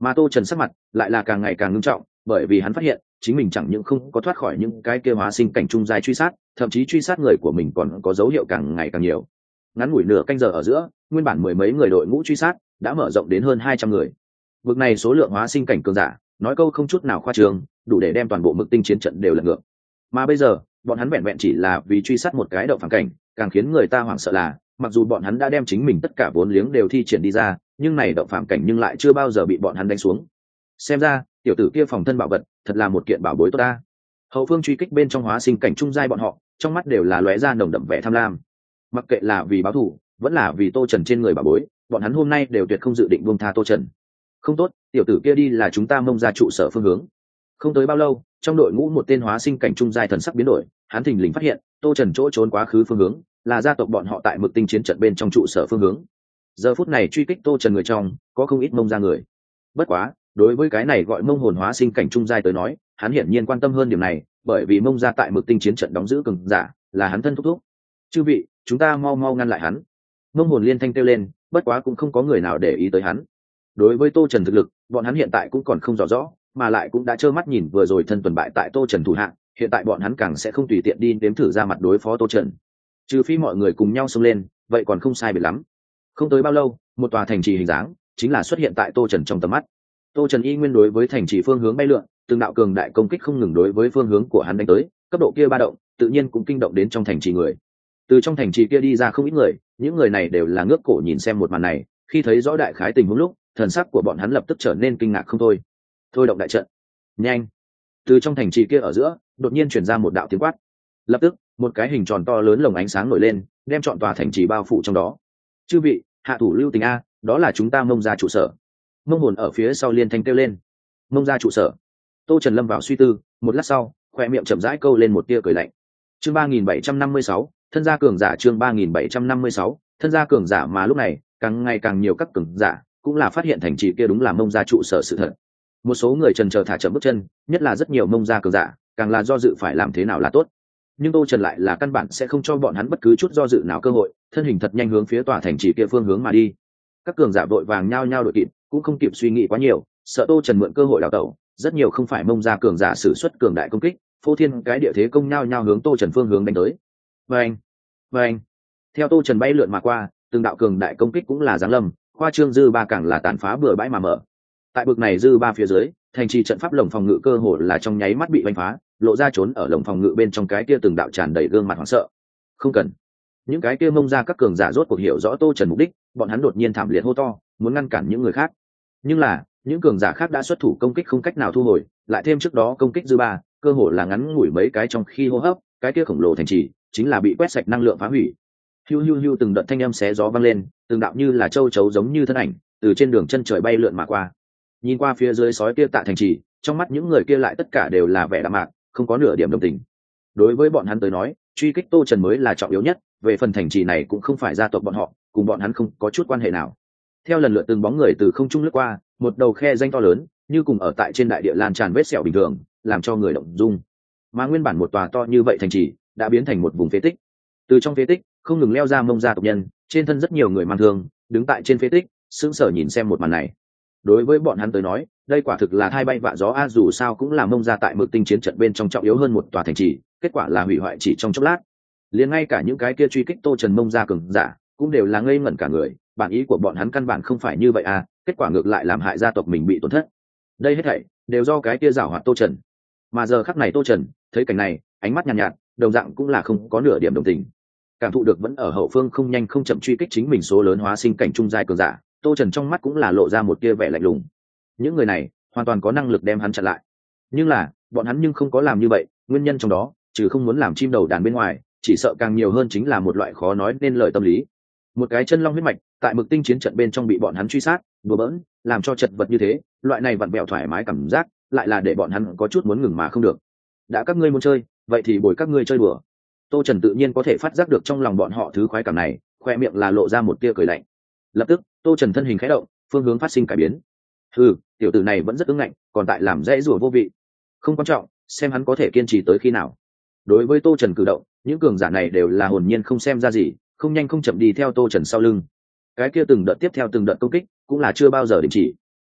Mà Tô Trần sắc mặt lại là càng ngày càng ngưng trọng, bởi vì hắn phát hiện chính mình chẳng những không có thoát khỏi những cái kia hóa sinh cảnh trung giai truy sát, thậm chí truy sát người của mình còn có dấu hiệu càng ngày càng nhiều. Ngắn ngủi nửa canh giờ ở giữa, nguyên bản mười mấy người đội ngũ truy sát đã mở rộng đến hơn hai trăm người. Vực này số lượng hóa sinh cảnh cường giả, nói câu không chút nào khoa trương, đủ để đem toàn bộ Mực Tinh chiến trận đều lật ngược. Mà bây giờ, bọn hắn vẹn vẹn chỉ là vì truy sát một cái động phản cảnh, càng khiến người ta hoảng sợ là, mặc dù bọn hắn đã đem chính mình tất cả vốn liếng đều thi triển đi ra, nhưng này động phản cảnh nhưng lại chưa bao giờ bị bọn hắn đánh xuống. Xem ra, tiểu tử kia phòng thân bảo vật, thật là một kiện bảo bối tốt ta. Hậu phương truy kích bên trong hóa sinh cảnh trung giai bọn họ, trong mắt đều là lóe ra nồng đậm vẻ tham lam. Mặc kệ là vì báo thù, vẫn là vì Tô Trần trên người bảo bối, bọn hắn hôm nay đều tuyệt không dự định buông tha Tô Trần. Không tốt, tiểu tử kia đi là chúng ta Mông ra trụ sở phương hướng. Không tới bao lâu, trong đội ngũ một tên hóa sinh cảnh trung giai thần sắc biến đổi, hắn thình lình phát hiện, Tô Trần chỗ trốn quá khứ phương hướng, là gia tộc bọn họ tại Mực Tinh chiến trận bên trong trụ sở phương hướng. Giờ phút này truy kích Tô Trần người trong, có không ít Mông ra người. Bất quá, đối với cái này gọi Mông hồn hóa sinh cảnh trung giai tới nói, hắn hiển nhiên quan tâm hơn điểm này, bởi vì Mông ra tại Mực Tinh chiến trận đóng giữ cường giả, là hắn thân thúc thúc. Chư vị, chúng ta mau mau ngăn lại hắn. Mông hồn liên thanh kêu lên, bất quá cũng không có người nào để ý tới hắn. Đối với Tô Trần thực lực, bọn hắn hiện tại cũng còn không rõ rõ, mà lại cũng đã trơ mắt nhìn vừa rồi thân tuần bại tại Tô Trần thủ hạng, hiện tại bọn hắn càng sẽ không tùy tiện đi nếm thử ra mặt đối phó Tô Trần. Trừ phi mọi người cùng nhau xông lên, vậy còn không sai biệt lắm. Không tới bao lâu, một tòa thành trì hình dáng chính là xuất hiện tại Tô Trần trong tầm mắt. Tô Trần y nguyên đối với thành trì phương hướng bay lượn, từng đạo cường đại công kích không ngừng đối với phương hướng của hắn đánh tới, cấp độ kia ba động, tự nhiên cũng kinh động đến trong thành trì người. Từ trong thành trì kia đi ra không ít người, những người này đều là ngước cổ nhìn xem một màn này, khi thấy rõ đại khái tình huống lúc, thần sắc của bọn hắn lập tức trở nên kinh ngạc không thôi. Thôi động đại trận, nhanh! Từ trong thành trì kia ở giữa, đột nhiên truyền ra một đạo tiếng quát. Lập tức, một cái hình tròn to lớn lồng ánh sáng nổi lên, đem trọn tòa thành trì bao phủ trong đó. Chư vị, hạ thủ lưu tình a, đó là chúng ta Mông ra trụ sở. Mông hồn ở phía sau liên thanh kêu lên. Mông ra trụ sở. Tô Trần lâm vào suy tư, một lát sau, khoe miệng chậm rãi câu lên một tia cười lạnh. Chương ba nghìn bảy trăm năm mươi sáu, thân gia cường giả. Chương ba nghìn bảy trăm năm mươi sáu, thân gia cường giả. Mà lúc này, càng ngày càng nhiều các cường giả cũng là phát hiện thành trì kia đúng là Mông gia trụ sở sự thật. Một số người chần chờ thả chậm bước chân, nhất là rất nhiều Mông gia cường giả, càng là do dự phải làm thế nào là tốt. Nhưng Tô Trần lại là căn bản sẽ không cho bọn hắn bất cứ chút do dự nào cơ hội, thân hình thật nhanh hướng phía tòa thành trì kia phương hướng mà đi. Các cường giả vội vàng nhao nhao đội kịp, cũng không kịp suy nghĩ quá nhiều, sợ Tô Trần mượn cơ hội đào tẩu. Rất nhiều không phải Mông gia cường giả sử xuất cường đại công kích, phô thiên cái địa thế công nhao nhao hướng Tô Trần phương hướng đánh tới. Vâng, vâng. Theo Tô Trần bay lượn mà qua, từng đạo cường đại công kích cũng là giáng lâm, khoa trương dư ba càng là tàn phá bừa bãi mà mở. Tại bực này dư ba phía dưới, thành trì trận pháp lồng phòng ngự cơ hồ là trong nháy mắt bị đánh phá, lộ ra trốn ở lồng phòng ngự bên trong cái kia từng đạo tràn đầy gương mặt hoảng sợ. Không cần. Những cái kia Mông ra các cường giả rốt cuộc hiểu rõ Tô Trần mục đích, bọn hắn đột nhiên thảm liệt hô to, muốn ngăn cản những người khác. Nhưng là, những cường giả khác đã xuất thủ công kích không cách nào thu hồi, lại thêm trước đó công kích dư ba, cơ hồ là ngắn ngủi mấy cái trong khi hô hấp, cái kia khổng lồ thành trì chính là bị quét sạch năng lượng phá hủy. Hiu hiu hiu, từng đợt thanh âm xé gió vang lên, từng đạo như là châu chấu giống như thân ảnh, từ trên đường chân trời bay lượn mà qua. Nhìn qua phía dưới sói kia tạ thành trì, trong mắt những người kia lại tất cả đều là vẻ đạm mạc, không có nửa điểm đồng tình. Đối với bọn hắn tới nói, truy kích Tô Trần mới là trọng yếu nhất, về phần thành trì này cũng không phải gia tộc bọn họ, cùng bọn hắn không có chút quan hệ nào. Theo lần lượt từng bóng người từ không trung lướt qua, một đầu khe danh to lớn, như cùng ở tại trên đại địa lan tràn vết sẹo bình thường, làm cho người động dung. Mà nguyên bản một tòa to như vậy thành trì, đã biến thành một vùng phế tích. Từ trong phế tích, không ngừng leo ra Mông gia tộc nhân, trên thân rất nhiều người mang thương, đứng tại trên phế tích, sững sờ nhìn xem một màn này. Đối với bọn hắn tới nói, đây quả thực là thai bay vạ gió a, dù sao cũng là Mông gia tại Mực Tinh chiến trận bên trong trọng yếu hơn một tòa thành trì, kết quả là hủy hoại chỉ trong chốc lát. Liền ngay cả những cái kia truy kích Tô Trần Mông gia cường giả, cũng đều là ngây ngẩn cả người, bản ý của bọn hắn căn bản không phải như vậy à, kết quả ngược lại làm hại gia tộc mình bị tổn thất. Đây hết thảy đều do cái kia giảo hoạt Tô Trần. Mà giờ khắc này Tô Trần thấy cảnh này, ánh mắt nhàn nhạt, nhạt, đồng dạng cũng là không có nửa điểm đồng tình. Cảm thụ được vẫn ở hậu phương không nhanh không chậm truy kích chính mình số lớn hóa sinh cảnh trung giai cường giả, Tô Trần trong mắt cũng là lộ ra một tia vẻ lạnh lùng. Những người này hoàn toàn có năng lực đem hắn chặn lại, nhưng là bọn hắn nhưng không có làm như vậy, nguyên nhân trong đó trừ không muốn làm chim đầu đàn bên ngoài, chỉ sợ càng nhiều hơn chính là một loại khó nói nên lời tâm lý. Một cái chân long huyết mạch tại Mực Tinh chiến trận bên trong bị bọn hắn truy sát, đùa bỡn, làm cho chật vật như thế, loại này vặn vẹo thoải mái cảm giác, lại là để bọn hắn có chút muốn ngừng mà không được. Đã các ngươi muốn chơi, vậy thì bồi các ngươi chơi đùa. Tô Trần tự nhiên có thể phát giác được trong lòng bọn họ thứ khoái cảm này, khoe miệng là lộ ra một tia cười lạnh. Lập tức, Tô Trần thân hình khẽ động, phương hướng phát sinh cải biến. Hừ, tiểu tử này vẫn rất ứng ngạnh, còn tại làm dễ rủa vô vị. Không quan trọng, xem hắn có thể kiên trì tới khi nào. Đối với Tô Trần cử động, những cường giả này đều là hồn nhiên không xem ra gì, không nhanh không chậm đi theo Tô Trần sau lưng. Cái kia từng đợt tiếp theo từng đợt công kích, cũng là chưa bao giờ đình chỉ.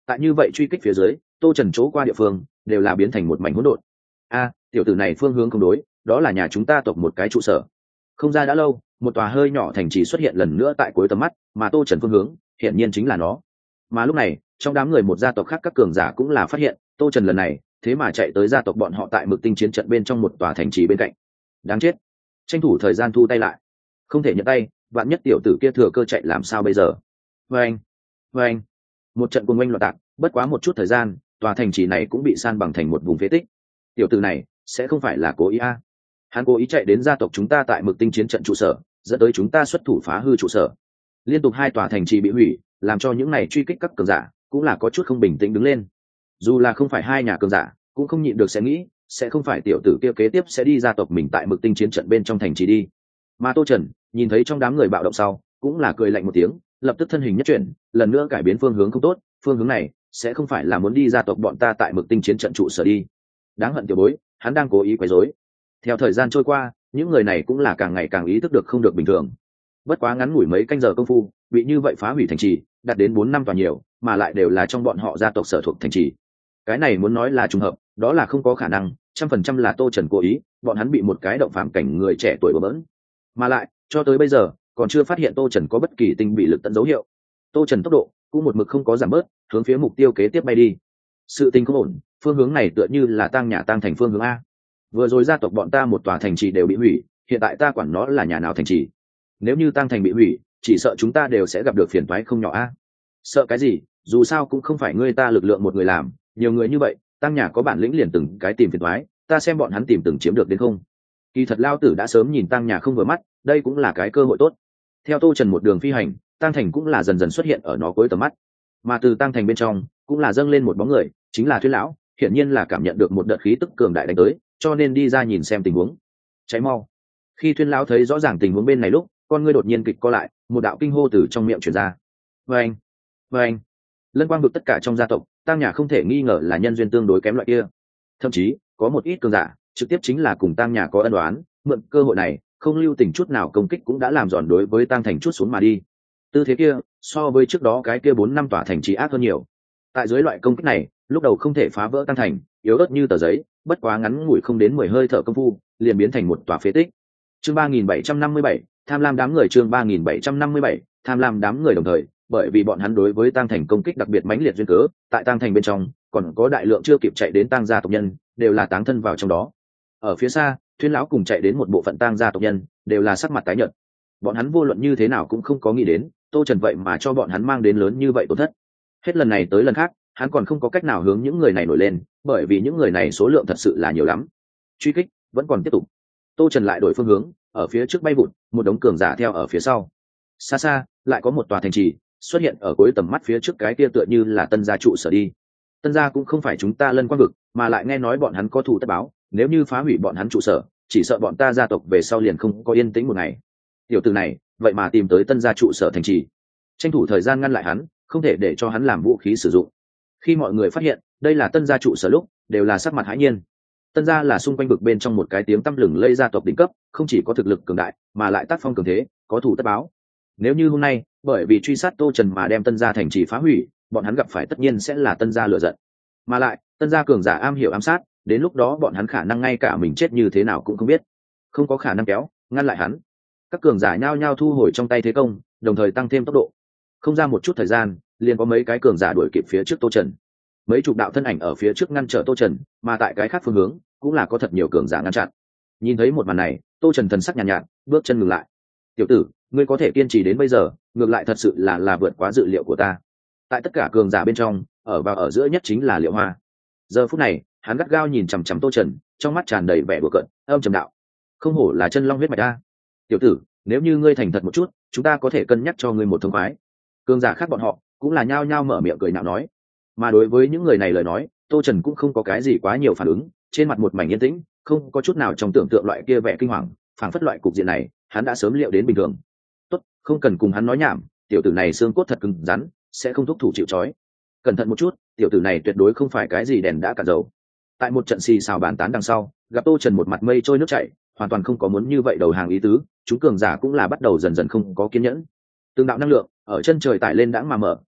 tại như vậy truy kích phía dưới, tô trần chỗ qua địa phương đều là biến thành một mảnh hỗn độn. A, tiểu tử này phương hướng không đối, đó là nhà chúng ta tộc một cái trụ sở. Không ra đã lâu, một tòa hơi nhỏ thành trì xuất hiện lần nữa tại cuối tầm mắt, mà tô trần phương hướng hiển nhiên chính là nó. Mà lúc này trong đám người một gia tộc khác các cường giả cũng là phát hiện tô trần lần này thế mà chạy tới gia tộc bọn họ tại Mực Tinh chiến trận bên trong một tòa thành trì bên cạnh. Đáng chết, tranh thủ thời gian thu tay lại, không thể nhận tay, vạn nhất tiểu tử kia thừa cơ chạy làm sao bây giờ. Vê anh, vê anh, một trận cuồng oanh loạn tạc, bất quá một chút thời gian tòa thành trì này cũng bị san bằng thành một vùng phế tích. Tiểu tử này sẽ không phải là cố ý a à. Hắn cố ý chạy đến gia tộc chúng ta tại Mực Tinh chiến trận trụ sở, dẫn tới chúng ta xuất thủ phá hư trụ sở. Liên tục hai tòa thành trì bị hủy, làm cho những này truy kích các cường giả cũng là có chút không bình tĩnh đứng lên. Dù là không phải hai nhà cường giả cũng không nhịn được sẽ nghĩ sẽ không phải tiểu tử kia kế tiếp sẽ đi gia tộc mình tại Mực Tinh chiến trận bên trong thành trì đi. Mà tô trần nhìn thấy trong đám người bạo động sau cũng là cười lạnh một tiếng, lập tức thân hình nhất chuyển, lần nữa cải biến phương hướng không tốt, phương hướng này sẽ không phải là muốn đi gia tộc bọn ta tại Mực Tinh chiến trận trụ sở đi. Đáng hận tiểu bối, hắn đang cố ý quấy rối. Theo thời gian trôi qua, những người này cũng là càng ngày càng ý thức được không được bình thường. Bất quá ngắn ngủi mấy canh giờ công phu, bị như vậy phá hủy thành trì đạt đến bốn năm tòa nhiều, mà lại đều là trong bọn họ gia tộc sở thuộc thành trì. Cái này muốn nói là trùng hợp, đó là không có khả năng, trăm phần trăm là tô trần cố ý, bọn hắn bị một cái động phạm cảnh người trẻ tuổi bỡ bỡn. Mà lại cho tới bây giờ còn chưa phát hiện tô trần có bất kỳ tinh bị lực tận dấu hiệu. Tô trần tốc độ cũng một mực không có giảm bớt, hướng phía mục tiêu kế tiếp bay đi. Sự tình không ổn, phương hướng này tựa như là tang nhà tang thành phương hướng a. Vừa rồi gia tộc bọn ta một tòa thành trì đều bị hủy, hiện tại ta quản nó là nhà nào thành trì. Nếu như tang thành bị hủy, chỉ sợ chúng ta đều sẽ gặp được phiền toái không nhỏ a. Sợ cái gì, dù sao cũng không phải ngươi ta lực lượng một người làm, nhiều người như vậy, tang nhà có bản lĩnh liền từng cái tìm phiền toái, ta xem bọn hắn tìm từng chiếm được đến không. Kỳ thật lao tử đã sớm nhìn tang nhà không vừa mắt, đây cũng là cái cơ hội tốt. Theo tô trần một đường phi hành, tang thành cũng là dần dần xuất hiện ở nó cuối tầm mắt. Mà từ tang thành bên trong cũng là dâng lên một bóng người, chính là Thuyết lão, hiển nhiên là cảm nhận được một đợt khí tức cường đại đánh tới, cho nên đi ra nhìn xem tình huống. Cháy mau. Khi Thuyên lão thấy rõ ràng tình huống bên này lúc, con ngươi đột nhiên kịch co lại, một đạo kinh hô từ trong miệng truyền ra. Vâng, vâng. Lân quang vực tất cả trong gia tộc, tang nhà không thể nghi ngờ là nhân duyên tương đối kém loại kia. Thậm chí có một ít cường giả trực tiếp chính là cùng tang nhà có ân oán, mượn cơ hội này không lưu tình chút nào công kích cũng đã làm giòn đối với tang thành chút xuống mà đi. Tư thế kia so với trước đó cái kia bốn năm tòa thành trì ác hơn nhiều. Tại dưới loại công kích này, lúc đầu không thể phá vỡ tang thành, yếu ớt như tờ giấy, bất quá ngắn ngủi không đến mười hơi thở công phu, liền biến thành một tòa phế tích. Chương ba nghìn bảy trăm năm mươi bảy, tham lam đám người. Chương ba nghìn bảy trăm năm mươi bảy, tham lam đám người. Đồng thời, bởi vì bọn hắn đối với tang thành công kích đặc biệt mãnh liệt duyên cớ, tại tang thành bên trong còn có đại lượng chưa kịp chạy đến tang gia tộc nhân, đều là táng thân vào trong đó. Ở phía xa, Thuyên lão cùng chạy đến một bộ phận tang gia tộc nhân, đều là sắc mặt tái nhợt. Bọn hắn vô luận như thế nào cũng không có nghĩ đến, tô trần vậy mà cho bọn hắn mang đến lớn như vậy tổn thất. Hết lần này tới lần khác, hắn còn không có cách nào hướng những người này nổi lên, bởi vì những người này số lượng thật sự là nhiều lắm. Truy kích vẫn còn tiếp tục. Tô trần lại đổi phương hướng, ở phía trước bay vụt, một đống cường giả theo ở phía sau. Xa xa lại có một tòa thành trì xuất hiện ở cuối tầm mắt, phía trước cái kia tựa như là tân gia trụ sở đi. Tân gia cũng không phải chúng ta Lân Quang vực, mà lại nghe nói bọn hắn có thù tất báo, nếu như phá hủy bọn hắn trụ sở, chỉ sợ bọn ta gia tộc về sau liền không có yên tĩnh một ngày. Tiểu tử này vậy mà tìm tới tân gia trụ sở thành trì, tranh thủ thời gian ngăn lại hắn, không thể để cho hắn làm vũ khí sử dụng. Khi mọi người phát hiện đây là tân gia trụ sở lúc, đều là sắc mặt hãi nhiên. Tân gia là xung quanh vực bên trong một cái tiếng tăm lừng lây gia tộc đỉnh cấp, không chỉ có thực lực cường đại, mà lại tác phong cường thế, có thù tất báo. Nếu như hôm nay bởi vì truy sát tô trần mà đem tân gia thành trì phá hủy, bọn hắn gặp phải tất nhiên sẽ là tân gia lựa giận. Mà lại tân gia cường giả am hiểu ám sát, đến lúc đó bọn hắn khả năng ngay cả mình chết như thế nào cũng không biết, không có khả năng kéo ngăn lại hắn. Các cường giả nhao nhao thu hồi trong tay thế công, đồng thời tăng thêm tốc độ. Không ra một chút thời gian, liền có mấy cái cường giả đuổi kịp phía trước tô trần. Mấy chục đạo thân ảnh ở phía trước ngăn trở tô trần, mà tại cái khác phương hướng cũng là có thật nhiều cường giả ngăn chặn. Nhìn thấy một màn này, tô trần thần sắc nhàn nhạt, nhạt bước chân ngừng lại. Tiểu tử, ngươi có thể kiên trì đến bây giờ, ngược lại thật sự là là vượt quá dự liệu của ta. Tại tất cả cường giả bên trong, ở vào ở giữa nhất chính là Liệu Hoa. Giờ phút này hắn gắt gao nhìn chằm chằm tô trần, trong mắt tràn đầy vẻ đùa cợt, âm trầm đạo: không hổ là chân long huyết mạch a. Tiểu tử, nếu như ngươi thành thật một chút, chúng ta có thể cân nhắc cho ngươi một thông khoái. Cường giả khác bọn họ cũng là nhao nhao mở miệng cười nhạo nói. Mà đối với những người này lời nói, tô trần cũng không có cái gì quá nhiều phản ứng, trên mặt một mảnh yên tĩnh, không có chút nào trong tưởng tượng loại kia vẻ kinh hoàng, phảng phất loại cục diện này hắn đã sớm liệu đến bình thường. Tốt, không cần cùng hắn nói nhảm, tiểu tử này xương cốt thật cứng rắn, sẽ không thúc thủ chịu trói. Cẩn thận một chút, tiểu tử này tuyệt đối không phải cái gì đèn đã cạn dầu. Tại một trận xì xào bàn tán đằng sau, gặp tô trần một mặt mây trôi nước chảy, hoàn toàn không có muốn như vậy đầu hàng ý tứ, chúng cường giả cũng là bắt đầu dần dần không có kiên nhẫn. Từng đạo năng lượng ở chân trời tải lên đãng mà mở,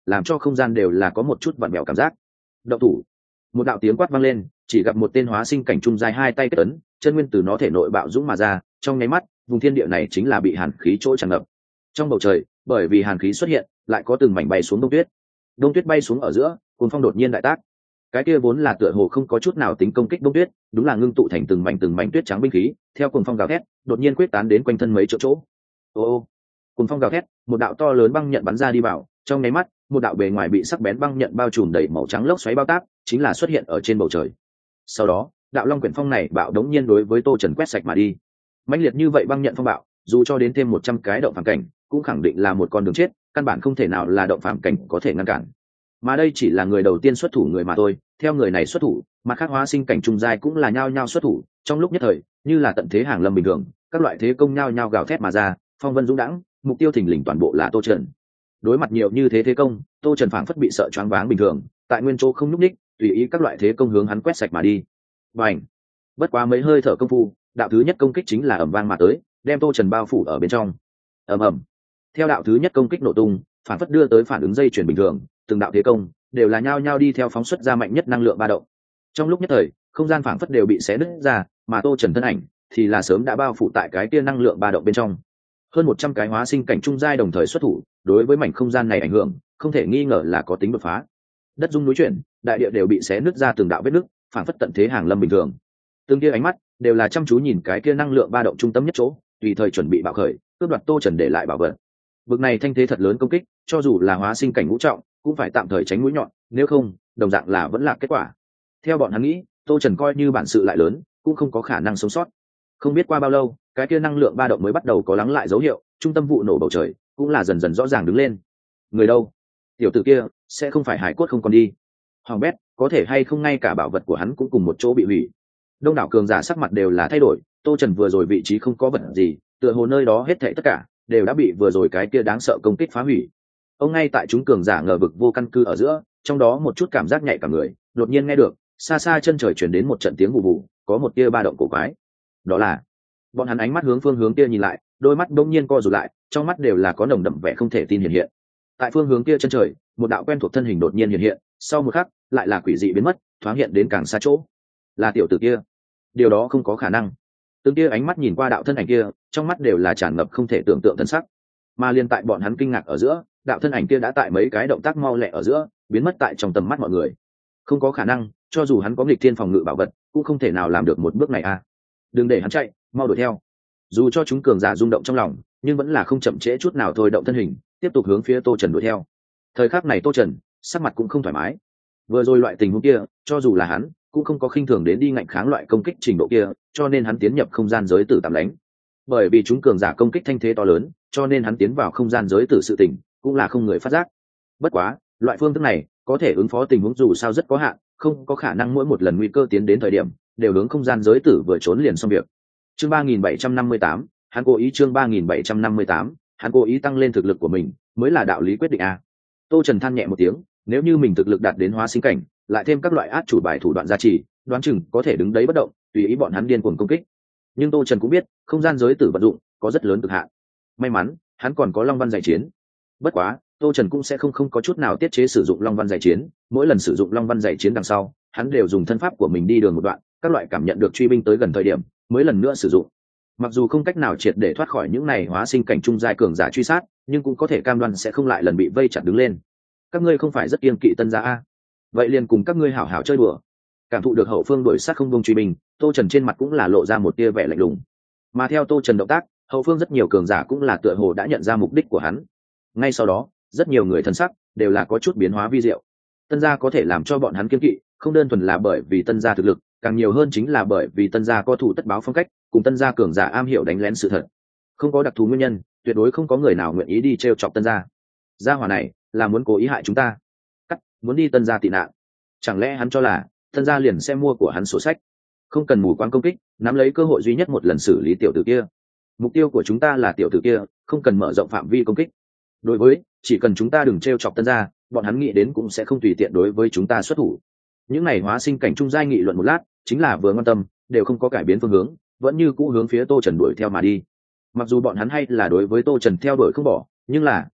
làm cho không gian đều là có một chút vặn vẹo cảm giác. Động thủ. Một đạo tiếng quát vang lên, chỉ gặp một tên hóa sinh cảnh trung giai hai tay kết ấn, chân nguyên từ nó thể nội bạo dũng mà ra, trong nháy mắt vùng thiên địa này chính là bị hàn khí chỗ tràn ngập. Trong bầu trời bởi vì hàn khí xuất hiện, lại có từng mảnh bay xuống đông tuyết. Đông tuyết bay xuống ở giữa, cuồng phong đột nhiên đại tác. Cái kia vốn là tựa hồ không có chút nào tính công kích đông tuyết, đúng là ngưng tụ thành từng mảnh từng mảnh tuyết trắng binh khí, theo cuồng phong gào thét, đột nhiên quyết tán đến quanh thân mấy chỗ chỗ. Ô ô. Cuồng phong gào thét, một đạo to lớn băng nhận bắn ra đi vào, trong nháy mắt, một đạo bề ngoài bị sắc bén băng nhận bao trùm đầy màu trắng lốc xoáy bao tác, chính là xuất hiện ở trên bầu trời. Sau đó, đạo long quyển phong này bạo đống nhiên đối với Tô Trần quét sạch mà đi. Mãnh liệt như vậy băng nhận phong bạo, dù cho đến thêm một trăm cái động phàm cảnh, cũng khẳng định là một con đường chết, căn bản không thể nào là động phàm cảnh có thể ngăn cản. Mà đây chỉ là người đầu tiên xuất thủ người mà thôi, theo người này xuất thủ, mà khác hóa sinh cảnh trung giai cũng là nhao nhao xuất thủ, trong lúc nhất thời, như là tận thế hàng lâm bình thường, các loại thế công nhao nhao gào thét mà ra, phong vân dũng đãng, mục tiêu thình lình toàn bộ là Tô Trần. Đối mặt nhiều như thế thế công, Tô Trần phảng phất bị sợ choáng váng bình thường, tại nguyên chỗ không nhúc nhích, tùy ý các loại thế công hướng hắn quét sạch mà đi. Bành! Bất quá mấy hơi thở công phu, đạo thứ nhất công kích chính là ầm vang mà tới, đem Tô Trần bao phủ ở bên trong. Ầm ầm. Theo đạo thứ nhất công kích nổ tung, phản phất đưa tới phản ứng dây chuyển bình thường, từng đạo thế công đều là nhao nhao đi theo phóng xuất ra mạnh nhất năng lượng ba động. Trong lúc nhất thời, không gian phản phất đều bị xé nứt ra, mà Tô Trần thân ảnh thì là sớm đã bao phủ tại cái tia năng lượng ba động bên trong. Hơn một trăm cái hóa sinh cảnh trung giai đồng thời xuất thủ, đối với mảnh không gian này ảnh hưởng, không thể nghi ngờ là có tính đột phá. Đất rung núi chuyển, đại địa đều bị xé nứt ra từng đạo vết nứt, phản phất tận thế hàng lâm bình thường. Từng kia ánh mắt đều là chăm chú nhìn cái kia năng lượng ba động trung tâm nhất chỗ, tùy thời chuẩn bị bạo khởi, cướp đoạt Tô Trần để lại bảo vật. Vực này thanh thế thật lớn công kích, cho dù là hóa sinh cảnh ngũ trọng, cũng phải tạm thời tránh mũi nhọn, nếu không, đồng dạng là vẫn là kết quả. Theo bọn hắn nghĩ, Tô Trần coi như bản sự lại lớn, cũng không có khả năng sống sót. Không biết qua bao lâu, cái kia năng lượng ba động mới bắt đầu có lắng lại dấu hiệu, trung tâm vụ nổ bầu trời cũng là dần dần rõ ràng đứng lên. Người đâu? Tiểu tử kia sẽ không phải hải cốt không còn đi. Hoàng bét, có thể hay không ngay cả bảo vật của hắn cũng cùng một chỗ bị hủy. Đông đảo cường giả sắc mặt đều là thay đổi, Tô Trần vừa rồi vị trí không có vật gì, tựa hồ nơi đó hết thảy tất cả đều đã bị vừa rồi cái kia đáng sợ công kích phá hủy. Ông ngay tại chúng cường giả ngờ vực vô căn cứ ở giữa, trong đó một chút cảm giác nhạy cả người, đột nhiên nghe được, xa xa chân trời truyền đến một trận tiếng vụ vụ, có một tia ba động cổ quái. Đó là, bọn hắn ánh mắt hướng phương hướng kia nhìn lại, đôi mắt đông nhiên co rụt lại, trong mắt đều là có nồng đậm vẻ không thể tin hiện hiện. Tại phương hướng kia chân trời, một đạo quen thuộc thân hình đột nhiên hiện hiện, sau một khắc, lại là quỷ dị biến mất, thoáng hiện đến càng xa chỗ. Là tiểu tử kia. Điều đó không có khả năng. Từng kia ánh mắt nhìn qua đạo thân ảnh kia, trong mắt đều là tràn ngập không thể tưởng tượng thân sắc. Mà liên tại bọn hắn kinh ngạc ở giữa, đạo thân ảnh kia đã tại mấy cái động tác mau lẹ ở giữa, biến mất tại trong tầm mắt mọi người. Không có khả năng, cho dù hắn có nghịch thiên phòng ngự bảo vật, cũng không thể nào làm được một bước này à. Đừng để hắn chạy, mau đuổi theo. Dù cho chúng cường giả rung động trong lòng, nhưng vẫn là không chậm trễ chút nào thôi động thân hình, tiếp tục hướng phía Tô Trần đuổi theo. Thời khắc này Tô Trần, sắc mặt cũng không thoải mái. Vừa rồi loại tình huống kia, cho dù là hắn, cũng không có khinh thường đến đi ngạnh kháng loại công kích trình độ kia, cho nên hắn tiến nhập không gian giới tử tạm lánh. Bởi vì chúng cường giả công kích thanh thế to lớn, cho nên hắn tiến vào không gian giới tử sự tình, cũng là không người phát giác. Bất quá, loại phương thức này có thể ứng phó tình huống dù sao rất có hạn, không có khả năng mỗi một lần nguy cơ tiến đến thời điểm đều hướng không gian giới tử vừa trốn liền xong việc. Chương ba nghìn bảy trăm năm mươi tám, hắn cố ý chương ba nghìn bảy trăm năm mươi tám, hắn cố ý tăng lên thực lực của mình, mới là đạo lý quyết định a. Tô Trần than nhẹ một tiếng, nếu như mình thực lực đạt đến hóa sinh cảnh, lại thêm các loại át chủ bài thủ đoạn gia trì, đoán chừng có thể đứng đấy bất động, tùy ý bọn hắn điên cuồng công kích. Nhưng Tô Trần cũng biết, không gian giới tử vận dụng có rất lớn cực hạn. May mắn, hắn còn có Long Văn giải chiến. Bất quá, Tô Trần cũng sẽ không không có chút nào tiết chế sử dụng Long Văn giải chiến, mỗi lần sử dụng Long Văn giải chiến đằng sau, hắn đều dùng thân pháp của mình đi đường một đoạn, các loại cảm nhận được truy binh tới gần thời điểm, mới lần nữa sử dụng. Mặc dù không cách nào triệt để thoát khỏi những này hóa sinh cảnh trung giai cường giả truy sát, nhưng cũng có thể cam đoan sẽ không lại lần bị vây chặt đứng lên. Các ngươi không phải rất kiêng kỵ Tân gia a? Vậy liền cùng các ngươi hảo hảo chơi đùa. Cảm thụ được hậu phương đuổi sát không bông truy binh, Tô Trần trên mặt cũng là lộ ra một tia vẻ lạnh lùng. Mà theo Tô Trần động tác, hậu phương rất nhiều cường giả cũng là tựa hồ đã nhận ra mục đích của hắn. Ngay sau đó, rất nhiều người thân sắc đều là có chút biến hóa vi diệu. Tân gia có thể làm cho bọn hắn kiêng kỵ, không đơn thuần là bởi vì Tân gia thực lực, càng nhiều hơn chính là bởi vì Tân gia có thủ tất báo phong cách, cùng Tân gia cường giả am hiểu đánh lén sự thật. Không có đặc thù nguyên nhân, tuyệt đối không có người nào nguyện ý đi trêu chọc Tân gia. Gia hỏa này là muốn cố ý hại chúng ta, cắt muốn đi Tân gia tị nạn. Chẳng lẽ hắn cho là Tân gia liền sẽ mua của hắn sổ sách, không cần mù quáng công kích, nắm lấy cơ hội duy nhất một lần xử lý tiểu tử kia. Mục tiêu của chúng ta là tiểu tử kia, không cần mở rộng phạm vi công kích. Đối với, chỉ cần chúng ta đừng trêu chọc Tân gia, bọn hắn nghĩ đến cũng sẽ không tùy tiện đối với chúng ta xuất thủ. Những này hóa sinh cảnh trung giai nghị luận một lát, chính là vừa quan tâm, đều không có cải biến phương hướng, vẫn như cũ hướng phía Tô Trần đuổi theo mà đi. Mặc dù bọn hắn hay là đối với Tô Trần theo đuổi không bỏ, nhưng là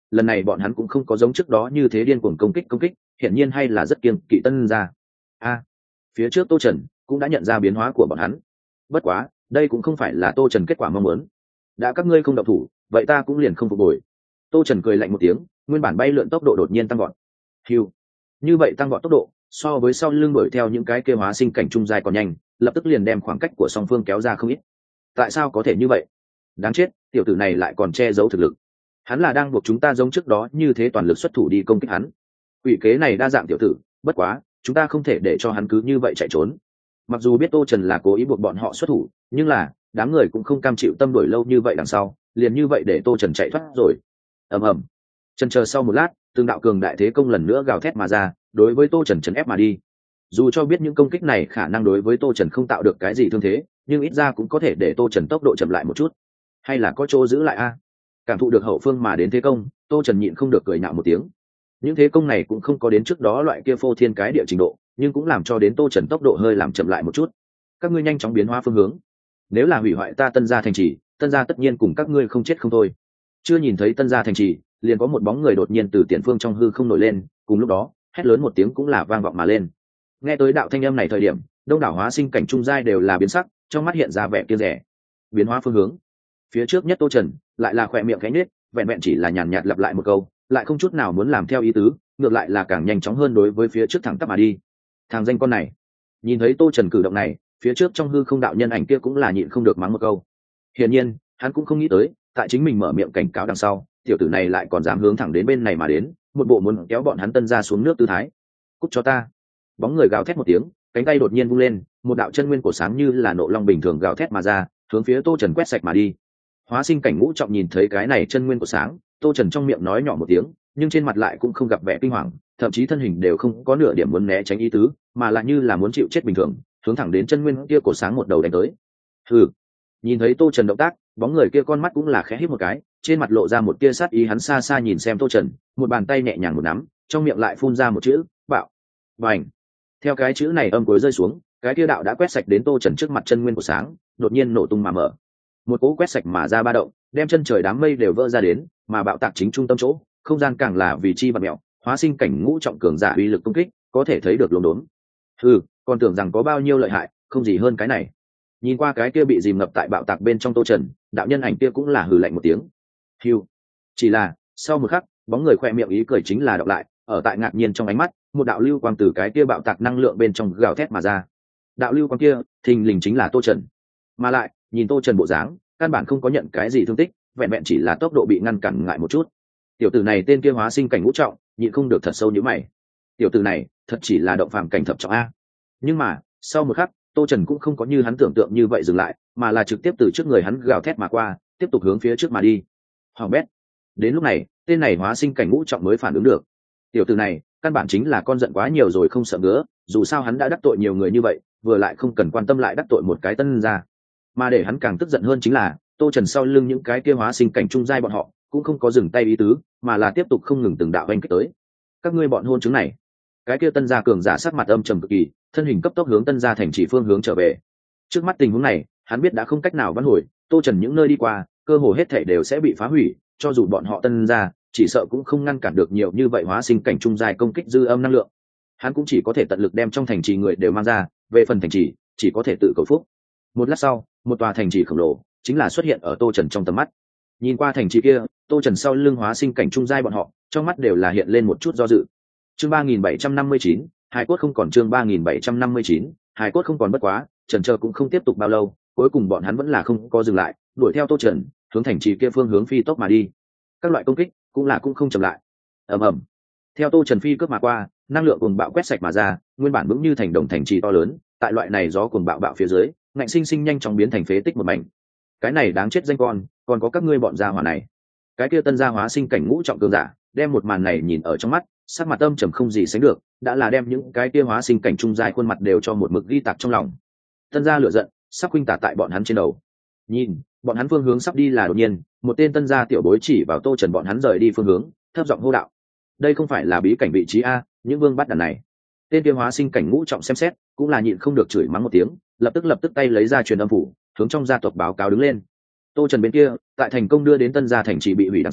lần này bọn hắn cũng không có giống trước đó như thế điên cuồng công kích công kích hiển nhiên hay là rất kiêng kỵ tân gia. A, phía trước Tô Trần cũng đã nhận ra biến hóa của bọn hắn. Bất quá đây cũng không phải là Tô Trần kết quả mong muốn. Đã các ngươi không động thủ vậy ta cũng liền không phục hồi. Tô Trần cười lạnh một tiếng, nguyên bản bay lượn tốc độ đột nhiên tăng gọn. Hiu, như vậy tăng gọn tốc độ so với sau lưng đuổi theo những cái kêu hóa sinh cảnh trung dài còn nhanh, lập tức liền đem khoảng cách của song phương kéo ra không ít. Tại sao có thể như vậy? Đáng chết, tiểu tử này lại còn che giấu thực lực. Hắn là đang buộc chúng ta giống trước đó như thế toàn lực xuất thủ đi công kích hắn. Quỷ kế này đa dạng tiểu tử, bất quá chúng ta không thể để cho hắn cứ như vậy chạy trốn. Mặc dù biết Tô Trần là cố ý buộc bọn họ xuất thủ, nhưng là đám người cũng không cam chịu tâm đổi lâu như vậy đằng sau, liền như vậy để Tô Trần chạy thoát rồi. Ầm ầm. Chần chờ sau một lát, từng đạo cường đại thế công lần nữa gào thét mà ra, đối với Tô Trần chấn ép mà đi. Dù cho biết những công kích này khả năng đối với Tô Trần không tạo được cái gì thương thế, nhưng ít ra cũng có thể để Tô Trần tốc độ chậm lại một chút. Hay là có chỗ giữ lại a? Cảm thụ được hậu phương mà đến thế công, Tô Trần nhịn không được cười nhạo một tiếng. Những thế công này cũng không có đến trước đó loại kia phô thiên cái địa trình độ, nhưng cũng làm cho đến Tô Trần tốc độ hơi làm chậm lại một chút. Các ngươi nhanh chóng biến hóa phương hướng. Nếu là hủy hoại ta Tân gia thành trì, Tân gia tất nhiên cùng các ngươi không chết không thôi. Chưa nhìn thấy Tân gia thành trì, liền có một bóng người đột nhiên từ tiền phương trong hư không nổi lên, cùng lúc đó, hét lớn một tiếng cũng là vang vọng mà lên. Nghe tới đạo thanh âm này thời điểm, đông đảo hóa sinh cảnh trung giai đều là biến sắc, trong mắt hiện ra vẻ kiêng rẻ. Biến hóa phương hướng. Phía trước nhất Tô Trần lại là khỏe miệng khẽ nhếch, vẹn vẹn chỉ là nhàn nhạt lặp lại một câu, lại không chút nào muốn làm theo ý tứ, ngược lại là càng nhanh chóng hơn đối với phía trước thẳng tắp mà đi. Thằng danh con này. Nhìn thấy Tô Trần cử động này, phía trước trong hư không đạo nhân ảnh kia cũng là nhịn không được mắng một câu. Hiển nhiên, hắn cũng không nghĩ tới, tại chính mình mở miệng cảnh cáo đằng sau, tiểu tử này lại còn dám hướng thẳng đến bên này mà đến, một bộ muốn kéo bọn hắn Tân gia xuống nước tư thái. Cút cho ta. Bóng người gào thét một tiếng, cánh tay đột nhiên vung lên, một đạo chân nguyên cổ sáng như là nộ long bình thường gào thét mà ra, hướng phía Tô Trần quét sạch mà đi. Hóa sinh cảnh ngũ trọng nhìn thấy cái này chân nguyên cổ sáng, Tô Trần trong miệng nói nhỏ một tiếng, nhưng trên mặt lại cũng không gặp vẻ kinh hoàng, thậm chí thân hình đều không có nửa điểm muốn né tránh ý tứ, mà lại như là muốn chịu chết bình thường, hướng thẳng đến chân nguyên kia cổ sáng một đầu đánh tới. Hừ. Nhìn thấy Tô Trần động tác, bóng người kia con mắt cũng là khẽ híp một cái, trên mặt lộ ra một tia sát ý, hắn xa xa nhìn xem Tô Trần, một bàn tay nhẹ nhàng một nắm, trong miệng lại phun ra một chữ, bạo. Bành. Theo cái chữ này âm cuối rơi xuống, cái kia đạo đã quét sạch đến Tô Trần trước mặt chân nguyên của sáng, đột nhiên nổ tung mà mở. Một cỗ quét sạch mà ra ba động, đem chân trời đám mây đều vỡ ra đến, mà bạo tạc chính trung tâm chỗ, không gian càng là vì chi bạt mèo, hóa sinh cảnh ngũ trọng cường giả uy lực công kích, có thể thấy được luống đốn. Hừ, còn tưởng rằng có bao nhiêu lợi hại, không gì hơn cái này. Nhìn qua cái kia bị dìm ngập tại bạo tạc bên trong Tô Trần, đạo nhân ảnh kia cũng là hừ lạnh một tiếng. Hưu. Chỉ là, sau một khắc, bóng người khoe miệng ý cười chính là đọc lại, ở tại ngạc nhiên trong ánh mắt, một đạo lưu quang từ cái kia bạo tạc năng lượng bên trong gào thét mà ra. Đạo lưu quang kia, thình lình chính là Tô Trần. Mà lại, nhìn Tô Trần bộ dáng, căn bản không có nhận cái gì thương tích, vẹn vẹn chỉ là tốc độ bị ngăn cản ngại một chút. Tiểu tử này tên kia hóa sinh cảnh ngũ trọng, nhịn không được thật sâu như mày. Tiểu tử này, thật chỉ là động phàm cảnh thập trọng a. Nhưng mà, sau một khắc, Tô Trần cũng không có như hắn tưởng tượng như vậy dừng lại, mà là trực tiếp từ trước người hắn gào thét mà qua, tiếp tục hướng phía trước mà đi. Hoàng bét. Đến lúc này, tên này hóa sinh cảnh ngũ trọng mới phản ứng được. Tiểu tử này, căn bản chính là con giận quá nhiều rồi không sợ ngứa, dù sao hắn đã đắc tội nhiều người như vậy, vừa lại không cần quan tâm lại đắc tội một cái Tân gia. Mà để hắn càng tức giận hơn chính là, Tô Trần sau lưng những cái kia hóa sinh cảnh trung giai bọn họ, cũng không có dừng tay ý tứ, mà là tiếp tục không ngừng từng đạo oanh kích tới. Các ngươi bọn hôn chứng này. Cái kia Tân gia cường giả sắc mặt âm trầm cực kỳ, thân hình cấp tốc hướng Tân gia thành chỉ phương hướng trở về. Trước mắt tình huống này, hắn biết đã không cách nào vãn hồi, Tô Trần những nơi đi qua, cơ hồ hết thảy đều sẽ bị phá hủy, cho dù bọn họ Tân gia, chỉ sợ cũng không ngăn cản được nhiều như vậy hóa sinh cảnh trung giai công kích dư âm năng lượng. Hắn cũng chỉ có thể tận lực đem trong thành trì người đều mang ra, về phần thành trì, chỉ có thể tự cầu phúc. Một lát sau, một tòa thành trì khổng lồ chính là xuất hiện ở Tô Trần trong tầm mắt. Nhìn qua thành trì kia, Tô Trần sau lưng hóa sinh cảnh trung giai bọn họ, trong mắt đều là hiện lên một chút do dự. Chương ba nghìn bảy trăm năm mươi chín, Hải cốt không còn chương ba nghìn bảy trăm năm mươi chín, Hải cốt không còn bất quá, Trần chờ cũng không tiếp tục bao lâu, cuối cùng bọn hắn vẫn là không có dừng lại, đuổi theo Tô Trần, hướng thành trì kia phương hướng phi tốc mà đi. Các loại công kích cũng là cũng không chậm lại. Ầm ầm. Theo Tô Trần phi cướp mà qua, năng lượng cuồng bạo quét sạch mà ra, nguyên bản vững như thành đồng thành trì to lớn, tại loại này gió cuồng bạo bạo phía dưới, ngạnh sinh sinh nhanh chóng biến thành phế tích một mảnh. Cái này đáng chết danh con, còn có các ngươi bọn gia hỏa này. Cái kia Tân gia hóa sinh cảnh ngũ trọng cường giả, đem một màn này nhìn ở trong mắt, sắc mặt âm trầm không gì sánh được, đã là đem những cái kia hóa sinh cảnh trung giai khuôn mặt đều cho một mực ghi tạc trong lòng. Tân gia lửa giận, sắp khuynh tả tại bọn hắn trên đầu. Nhìn, bọn hắn phương hướng sắp đi là đột nhiên, một tên Tân gia tiểu bối chỉ vào Tô Trần bọn hắn rời đi phương hướng, thấp giọng hô đạo: "Đây không phải là bí cảnh vị trí a, những vương bắt đàn này." Tên kia hóa sinh cảnh ngũ trọng xem xét, cũng là nhịn không được chửi mắng một tiếng, lập tức lập tức tay lấy ra truyền âm phủ, hướng trong gia tộc báo cáo đứng lên. Tô Trần bên kia, tại thành công đưa đến Tân gia thành trì bị hủy đằng sau,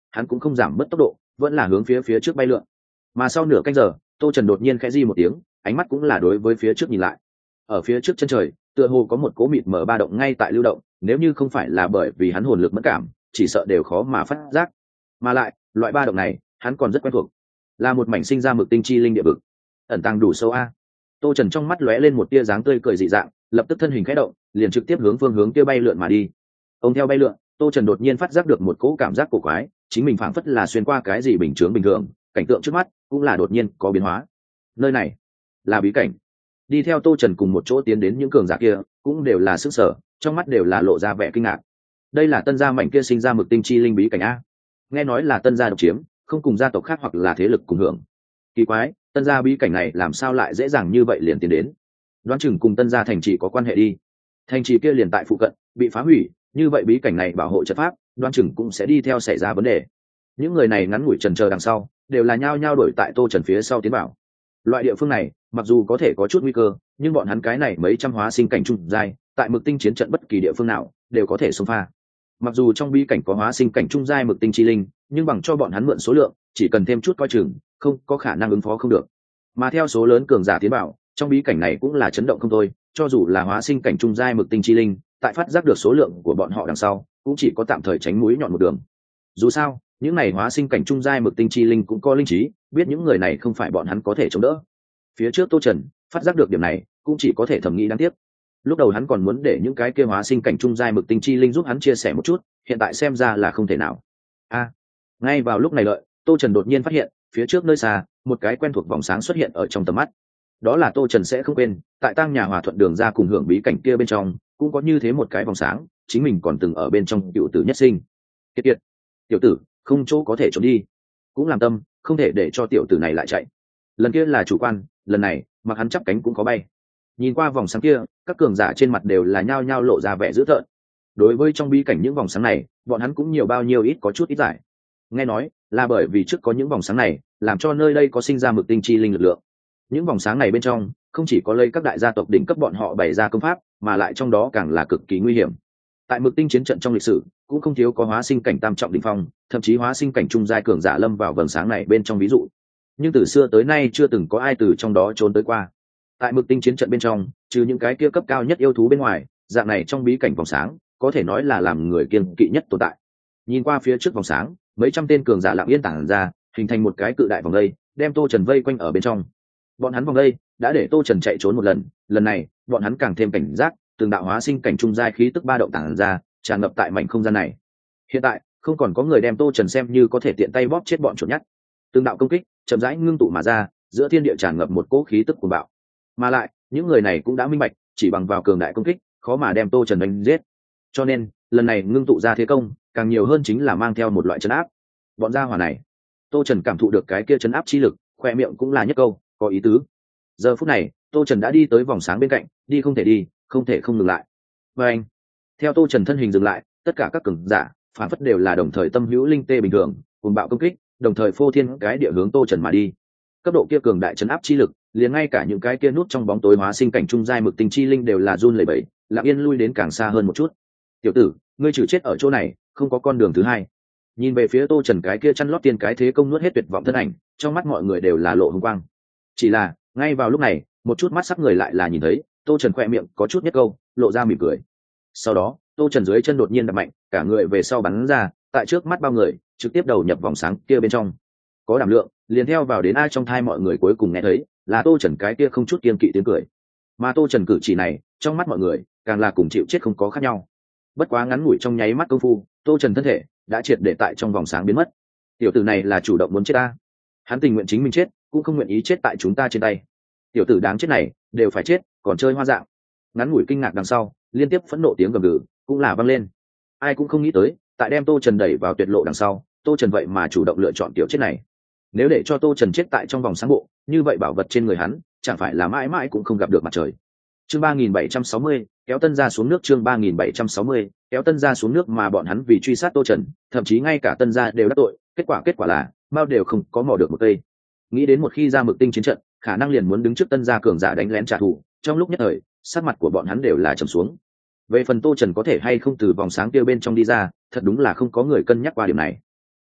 hắn cũng không giảm mất tốc độ, vẫn là hướng phía phía trước bay lượn. Mà sau nửa canh giờ, tô trần đột nhiên khẽ di một tiếng, ánh mắt cũng là đối với phía trước nhìn lại. Ở phía trước chân trời tựa hồ có một cỗ mịt mở ba động ngay tại lưu động, nếu như không phải là bởi vì hắn hồn lực mẫn cảm, chỉ sợ đều khó mà phát giác. Mà lại loại ba động này hắn còn rất quen thuộc, là một mảnh sinh ra mực tinh chi linh địa vực, ẩn tàng đủ sâu a. Tô trần trong mắt lóe lên một tia dáng tươi cười dị dạng, lập tức thân hình khẽ động, liền trực tiếp hướng phương hướng kia bay lượn mà đi. Ông theo bay lượn, tô trần đột nhiên phát giác được một cỗ cảm giác cổ quái, chính mình phảng phất là xuyên qua cái gì bình thường bình thường, cảnh tượng trước mắt cũng là đột nhiên có biến hóa. Nơi này là bí cảnh. Đi theo tô trần cùng một chỗ tiến đến những cường giả kia cũng đều là sức sở, trong mắt đều là lộ ra vẻ kinh ngạc. Đây là tân gia mảnh kia sinh ra mực tinh chi linh bí cảnh a. Nghe nói là tân gia độc chiếm, không cùng gia tộc khác hoặc là thế lực cùng hưởng. Kỳ quái, tân gia bí cảnh này làm sao lại dễ dàng như vậy liền tiến đến? Đoán chừng cùng tân gia thành trì có quan hệ đi. Thành trì kia liền tại phụ cận, bị phá hủy, như vậy bí cảnh này bảo hộ trận pháp, đoán chừng cũng sẽ đi theo xảy ra vấn đề. Những người này ngắn ngủi chần chờ đằng sau, đều là nhao nhao đuổi tại tô trần phía sau tiến bảo. Loại địa phương này mặc dù có thể có chút nguy cơ, nhưng bọn hắn cái này mấy trăm hóa sinh cảnh trung giai, tại mực tinh chiến trận bất kỳ địa phương nào đều có thể xông pha. Mặc dù trong bí cảnh có hóa sinh cảnh trung giai mực tinh chi linh, nhưng bằng cho bọn hắn mượn số lượng, chỉ cần thêm chút coi chừng, không có khả năng ứng phó không được. Mà theo số lớn cường giả tiến bảo, trong bí cảnh này cũng là chấn động không thôi, cho dù là hóa sinh cảnh trung giai mực tinh chi linh, tại phát giác được số lượng của bọn họ đằng sau, cũng chỉ có tạm thời tránh mũi nhọn một đường. Dù sao, những này hóa sinh cảnh trung giai mực tinh chi linh cũng có linh trí, biết những người này không phải bọn hắn có thể chống đỡ. Phía trước tô trần phát giác được điểm này, cũng chỉ có thể thầm nghĩ đáng tiếc. Lúc đầu hắn còn muốn để những cái kia hóa sinh cảnh trung giai mực tinh chi linh giúp hắn chia sẻ một chút, hiện tại xem ra là không thể nào. A, à, ngay vào lúc này lợi, tô trần đột nhiên phát hiện phía trước nơi xa một cái quen thuộc vòng sáng xuất hiện ở trong tầm mắt. Đó là tô trần sẽ không quên, tại tang nhà hòa thuận đường ra cùng hưởng bí cảnh kia bên trong cũng có như thế một cái vòng sáng, chính mình còn từng ở bên trong cựu tử nhất sinh. Kiệt kiệt, tiểu tử không chỗ có thể trốn đi, cũng làm tâm không thể để cho tiểu tử này lại chạy. Lần kia là chủ quan, lần này mặc hắn chắp cánh cũng có bay. Nhìn qua vòng sáng kia, các cường giả trên mặt đều là nhao nhao lộ ra vẻ dữ tợn. Đối với trong bí cảnh những vòng sáng này, bọn hắn cũng nhiều bao nhiêu ít có chút ít giải. Nghe nói là bởi vì trước có những vòng sáng này, làm cho nơi đây có sinh ra mực tinh chi linh lực lượng. Những vòng sáng này bên trong không chỉ có lấy các đại gia tộc đỉnh cấp bọn họ bày ra công pháp, mà lại trong đó càng là cực kỳ nguy hiểm. Tại mực tinh chiến trận trong lịch sử cũng không thiếu có hóa sinh cảnh tam trọng đỉnh phong, thậm chí hóa sinh cảnh trung giai cường giả lâm vào vầng sáng này bên trong ví dụ. Nhưng từ xưa tới nay chưa từng có ai từ trong đó trốn tới qua. Tại mực tinh chiến trận bên trong, trừ những cái kia cấp cao nhất yêu thú bên ngoài, dạng này trong bí cảnh vòng sáng có thể nói là làm người kiêng kỵ nhất tồn tại. Nhìn qua phía trước vòng sáng, mấy trăm tên cường giả lặng yên tản ra, hình thành một cái cự đại vòng dây, đem tô trần vây quanh ở bên trong. Bọn hắn vòng dây đã để tô trần chạy trốn một lần, lần này bọn hắn càng thêm cảnh giác, từng đạo hóa sinh cảnh trung giai khí tức ba động tản ra, tràn ngập tại mảnh không gian này. Hiện tại không còn có người đem tô trần xem như có thể tiện tay bóp chết bọn chuột nhắt. Từng đạo công kích chậm rãi ngưng tụ mà ra, giữa thiên địa tràn ngập một cỗ khí tức cuồng bạo. Mà lại những người này cũng đã minh bạch, chỉ bằng vào cường đại công kích khó mà đem tô trần đánh giết, cho nên lần này ngưng tụ ra thế công càng nhiều hơn chính là mang theo một loại trấn áp. Bọn gia hỏa này, tô trần cảm thụ được cái kia trấn áp chi lực, khoe miệng cũng là nhất câu có ý tứ. Giờ phút này tô trần đã đi tới vòng sáng bên cạnh, đi không thể đi, không thể không ngừng lại. Và anh, theo tô trần thân hình dừng lại, tất cả các cường giả phản phất đều là đồng thời tâm hữu linh tê bình thường, cùng bạo công kích, đồng thời phô thiên cái địa hướng tô trần mà đi. Cấp độ kia cường đại trấn áp chi lực, liền ngay cả những cái kia nút trong bóng tối hóa sinh cảnh trung giai mực tinh chi linh đều là run lẩy bẩy, lặng yên lui đến càng xa hơn một chút. Tiểu tử, ngươi trừ chết ở chỗ này, không có con đường thứ hai. Nhìn về phía tô trần cái kia chăn lót tiên cái thế công nuốt hết tuyệt vọng thân ảnh, trong mắt mọi người đều là lộ hồng quang. Chỉ là ngay vào lúc này, một chút mắt sắc người lại là nhìn thấy tô trần khoe miệng có chút nhất câu, lộ ra mỉm cười. Sau đó tô trần dưới chân đột nhiên đập mạnh, cả người về sau bắn ra, tại trước mắt bao người trực tiếp đầu nhập vòng sáng kia bên trong. Có đảm lượng liền theo vào đến ai trong thai mọi người cuối cùng nghe thấy là tô trần cái kia không chút kiên kỵ tiếng cười. Mà tô trần cử chỉ này trong mắt mọi người càng là cùng chịu chết không có khác nhau. Bất quá ngắn ngủi trong nháy mắt công phu, tô trần thân thể đã triệt để tại trong vòng sáng biến mất. Tiểu tử này là chủ động muốn chết ta, hắn tình nguyện chính mình chết cũng không nguyện ý chết tại chúng ta trên tay. Tiểu tử đáng chết này đều phải chết còn chơi hoa dạng. Ngắn ngủi kinh ngạc đằng sau, liên tiếp phẫn nộ tiếng gầm gừ cũng là vang lên. Ai cũng không nghĩ tới, tại đem tô trần đẩy vào tuyệt lộ đằng sau, tô trần vậy mà chủ động lựa chọn tiểu chết này. Nếu để cho tô trần chết tại trong vòng sáng bộ, như vậy bảo vật trên người hắn chẳng phải là mãi mãi cũng không gặp được mặt trời. Chương ba nghìn bảy trăm sáu mươi, kéo tân gia xuống nước. Chương ba nghìn bảy trăm sáu mươi, kéo tân gia xuống nước. Mà bọn hắn vì truy sát tô trần, thậm chí ngay cả tân gia đều đắc tội, kết quả kết quả là mao đều không có mò được một cây. Nghĩ đến một khi ra mực tinh chiến trận, khả năng liền muốn đứng trước tân gia cường giả đánh lén trả thù, trong lúc nhất thời sắc mặt của bọn hắn đều là trầm xuống. Về phần tô trần có thể hay không từ vòng sáng tiêu bên trong đi ra, thật đúng là không có người cân nhắc qua điểm này.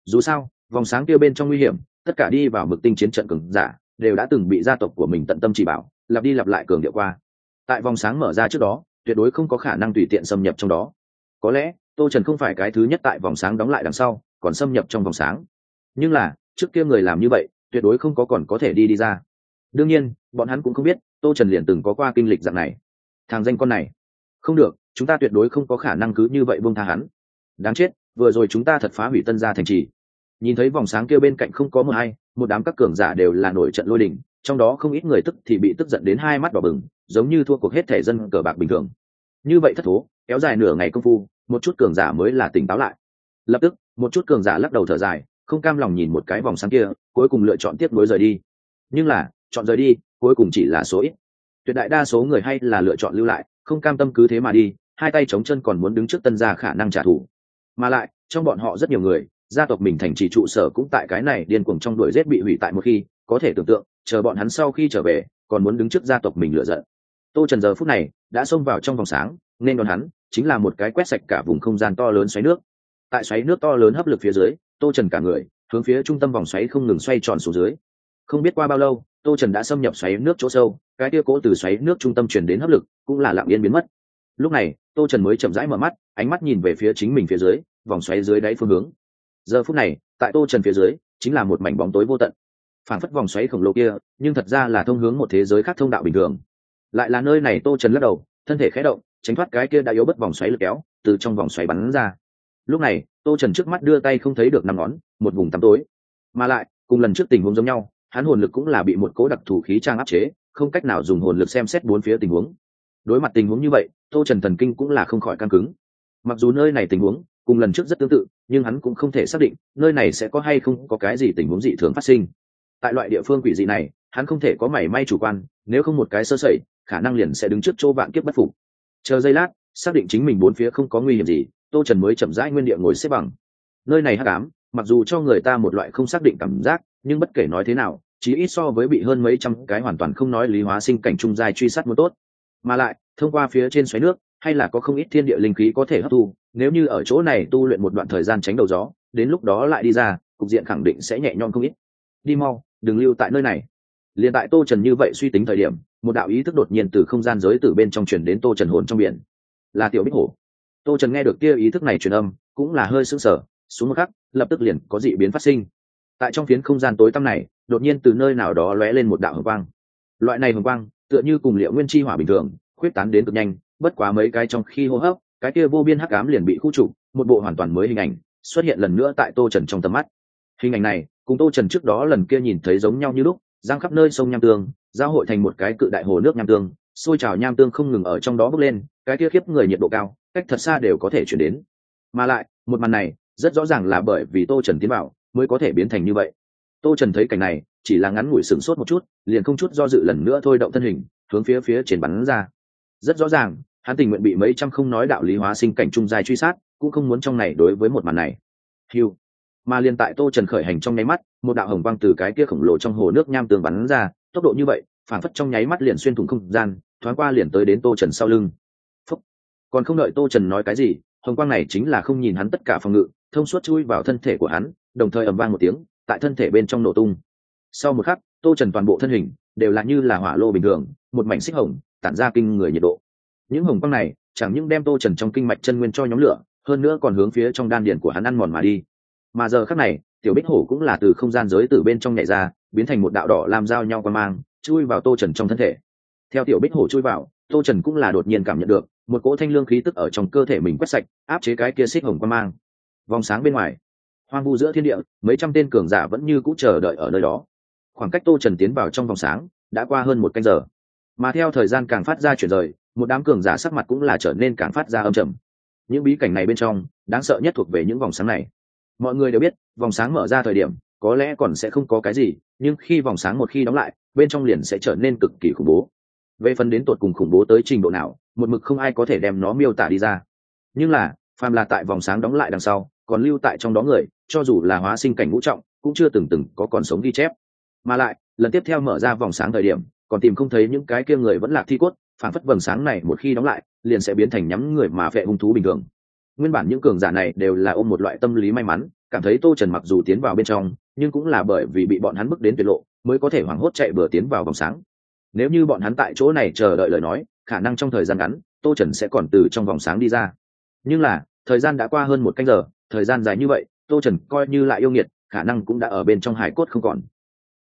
Dù sao vòng sáng kia bên trong nguy hiểm, tất cả đi vào mực tinh chiến trận cường giả đều đã từng bị gia tộc của mình tận tâm chỉ bảo, lặp đi lặp lại cường điệu qua. Tại vòng sáng mở ra trước đó tuyệt đối không có khả năng tùy tiện xâm nhập trong đó. Có lẽ tô trần không phải cái thứ nhất tại vòng sáng đóng lại đằng sau còn xâm nhập trong vòng sáng, nhưng là trước kia người làm như vậy tuyệt đối không có còn có thể đi đi ra. Đương nhiên bọn hắn cũng không biết tô trần liền từng có qua kinh lịch dạng này. Thằng danh con này không được, chúng ta tuyệt đối không có khả năng cứ như vậy buông tha hắn. Đáng chết, vừa rồi chúng ta thật phá hủy Tân Gia thành trì. Nhìn thấy vòng sáng kia bên cạnh không có một ai, một đám các cường giả đều là nổi trận lôi đình, trong đó không ít người tức thì bị tức giận đến hai mắt đỏ bừng, giống như thua cuộc hết thể dân cờ bạc bình thường. Như vậy thất thố kéo dài nửa ngày công phu, một chút cường giả mới là tỉnh táo lại. Lập tức một chút cường giả lắc đầu thở dài, không cam lòng nhìn một cái vòng sáng kia, cuối cùng lựa chọn tiếp nối rời đi. Nhưng là chọn rời đi cuối cùng chỉ là số ít, tuyệt đại đa số người hay là lựa chọn lưu lại, không cam tâm cứ thế mà đi, hai tay chống chân còn muốn đứng trước Tân Gia khả năng trả thù. Mà lại trong bọn họ rất nhiều người gia tộc mình thành trì trụ sở cũng tại cái này điên cuồng trong đuổi giết bị hủy tại một khi, có thể tưởng tượng chờ bọn hắn sau khi trở về còn muốn đứng trước gia tộc mình lựa giận. Tô Trần giờ phút này đã xông vào trong vòng sáng, nên đón hắn chính là một cái quét sạch cả vùng không gian to lớn xoáy nước. Tại xoáy nước to lớn hấp lực phía dưới, Tô Trần cả người hướng phía trung tâm vòng xoáy không ngừng xoay tròn xuống dưới. Không biết qua bao lâu, Tô Trần đã xâm nhập xoáy nước chỗ sâu, cái kia cố từ xoáy nước trung tâm truyền đến hấp lực cũng là lặng yên biến mất. Lúc này Tô Trần mới chậm rãi mở mắt, ánh mắt nhìn về phía chính mình phía dưới vòng xoáy dưới đáy phương hướng. Giờ phút này tại Tô Trần phía dưới chính là một mảnh bóng tối vô tận, phản phất vòng xoáy khổng lồ kia nhưng thật ra là thông hướng một thế giới khác thông đạo bình thường. Lại là nơi này. Tô Trần lắc đầu, thân thể khẽ động, tránh thoát cái kia đã yếu bất vòng xoáy lực kéo, từ trong vòng xoáy bắn ra. Lúc này Tô Trần trước mắt đưa tay không thấy được năm ngón, một vùng tăm tối. Mà lại cùng lần trước tình huống giống nhau, hắn hồn lực cũng là bị một cố đặc thù khí trang áp chế, không cách nào dùng hồn lực xem xét bốn phía tình huống. Đối mặt tình huống như vậy, Tô Trần thần kinh cũng là không khỏi căng cứng. Mặc dù nơi này tình huống cùng lần trước rất tương tự, nhưng hắn cũng không thể xác định nơi này sẽ có hay không có cái gì tình huống dị thường phát sinh. Tại loại địa phương quỷ dị này, hắn không thể có mảy may chủ quan, nếu không một cái sơ sẩy, khả năng liền sẽ đứng trước chỗ vạn kiếp bất phục. Chờ giây lát, xác định chính mình bốn phía không có nguy hiểm gì, Tô Trần mới chậm rãi nguyên địa ngồi xếp bằng. Nơi này hắc ám, mặc dù cho người ta một loại không xác định cảm giác, nhưng bất kể nói thế nào, chỉ ít so với bị hơn mấy trăm cái hoàn toàn không nói lý hóa sinh cảnh trung giai truy sát muốn tốt. Mà lại thông qua phía trên xoáy nước hay là có không ít thiên địa linh khí có thể hấp thu, nếu như ở chỗ này tu luyện một đoạn thời gian tránh đầu gió, đến lúc đó lại đi ra, cục diện khẳng định sẽ nhẹ nhõm không ít. Đi mau, đừng lưu tại nơi này. Liên tại Tô Trần như vậy suy tính thời điểm, một đạo ý thức đột nhiên từ không gian giới từ bên trong truyền đến Tô Trần hồn trong biển. Là Tiểu Bích Hổ. Tô Trần nghe được kia ý thức này truyền âm, cũng là hơi sững sờ, xuống một khắc, lập tức liền có dị biến phát sinh. Tại trong phiến không gian tối tăm này, đột nhiên từ nơi nào đó lóe lên một đạo hồng quang. Loại này hồng quang, tựa như cùng liệu nguyên chi hỏa bình thường, khuyết tán đến cực nhanh, bất quá mấy cái trong khi hô hấp, cái kia vô biên hắc ám liền bị khu trục, một bộ hoàn toàn mới hình ảnh xuất hiện lần nữa tại Tô Trần trong tầm mắt. Hình ảnh này cùng Tô Trần trước đó lần kia nhìn thấy giống nhau như lúc, giang khắp nơi sông nham tương, giao hội thành một cái cự đại hồ nước nham tương, sôi trào nham tương không ngừng ở trong đó bốc lên, cái kia khiếp người nhiệt độ cao, cách thật xa đều có thể chuyển đến. Mà lại, một màn này rất rõ ràng là bởi vì Tô Trần tiến vào mới có thể biến thành như vậy. Tô Trần thấy cảnh này, chỉ là ngắn ngủi sửng sốt một chút, liền không chút do dự lần nữa thôi động thân hình, hướng phía phía trên bắn ra. Rất rõ ràng, hắn tình nguyện bị mấy trăm không nói đạo lý hóa sinh cảnh trung giai truy sát, cũng không muốn trong này đối với một màn này. Hưu. Mà liền tại Tô Trần khởi hành trong nháy mắt, một đạo hồng quang từ cái kia khổng lồ trong hồ nước nham tương bắn ra, tốc độ như vậy, phản phất trong nháy mắt liền xuyên thủng không gian, thoáng qua liền tới đến Tô Trần sau lưng. Phúc. Còn không đợi Tô Trần nói cái gì, hồng quang này chính là không nhìn hắn tất cả phòng ngự, thông suốt chui vào thân thể của hắn, đồng thời ầm vang một tiếng, tại thân thể bên trong nổ tung. Sau một khắc, Tô Trần toàn bộ thân hình đều là như là hỏa lô bình thường, một mảnh xích hồng, tản ra kinh người nhiệt độ. Những hồng quang này chẳng những đem Tô Trần trong kinh mạch chân nguyên cho nhóm lửa, hơn nữa còn hướng phía trong đan điền của hắn ăn mòn mà đi. Mà giờ khắc này, Tiểu Bích Hổ cũng là từ không gian giới từ bên trong nhảy ra, biến thành một đạo đỏ làm giao nhau quang mang, chui vào Tô Trần trong thân thể. Theo Tiểu Bích Hổ chui vào, Tô Trần cũng là đột nhiên cảm nhận được một cỗ thanh lương khí tức ở trong cơ thể mình quét sạch, áp chế cái kia xích hồng quang mang. Vòng sáng bên ngoài, hoang vu giữa thiên địa, mấy trăm tên cường giả vẫn như cũ chờ đợi ở nơi đó. Khoảng cách Tô Trần tiến vào trong vòng sáng đã qua hơn một canh giờ, mà theo thời gian càng phát ra chuyển rời, một đám cường giả sắc mặt cũng là trở nên càng phát ra âm trầm. Những bí cảnh này bên trong, đáng sợ nhất thuộc về những vòng sáng này. Mọi người đều biết, vòng sáng mở ra thời điểm có lẽ còn sẽ không có cái gì, nhưng khi vòng sáng một khi đóng lại, bên trong liền sẽ trở nên cực kỳ khủng bố. Về phần đến tột cùng khủng bố tới trình độ nào, một mực không ai có thể đem nó miêu tả đi ra. Nhưng là, phàm là tại vòng sáng đóng lại đằng sau, còn lưu tại trong đó người, cho dù là hóa sinh cảnh ngũ trọng, cũng chưa từng từng có còn sống ghi chép. Mà lại, lần tiếp theo mở ra vòng sáng thời điểm, còn tìm không thấy những cái kia người vẫn lạc thi cốt, phản phất vầng sáng này một khi đóng lại, liền sẽ biến thành nhắm người mà vệ hung thú bình thường. Nguyên bản những cường giả này đều là ôm một loại tâm lý may mắn, cảm thấy tô trần mặc dù tiến vào bên trong nhưng cũng là bởi vì bị bọn hắn bước đến tuyệt lộ mới có thể hoảng hốt chạy bừa tiến vào vòng sáng. Nếu như bọn hắn tại chỗ này chờ đợi lời nói, khả năng trong thời gian ngắn tô trần sẽ còn từ trong vòng sáng đi ra. Nhưng là thời gian đã qua hơn một canh giờ, thời gian dài như vậy tô trần coi như lại yêu nghiệt khả năng cũng đã ở bên trong hải cốt không còn.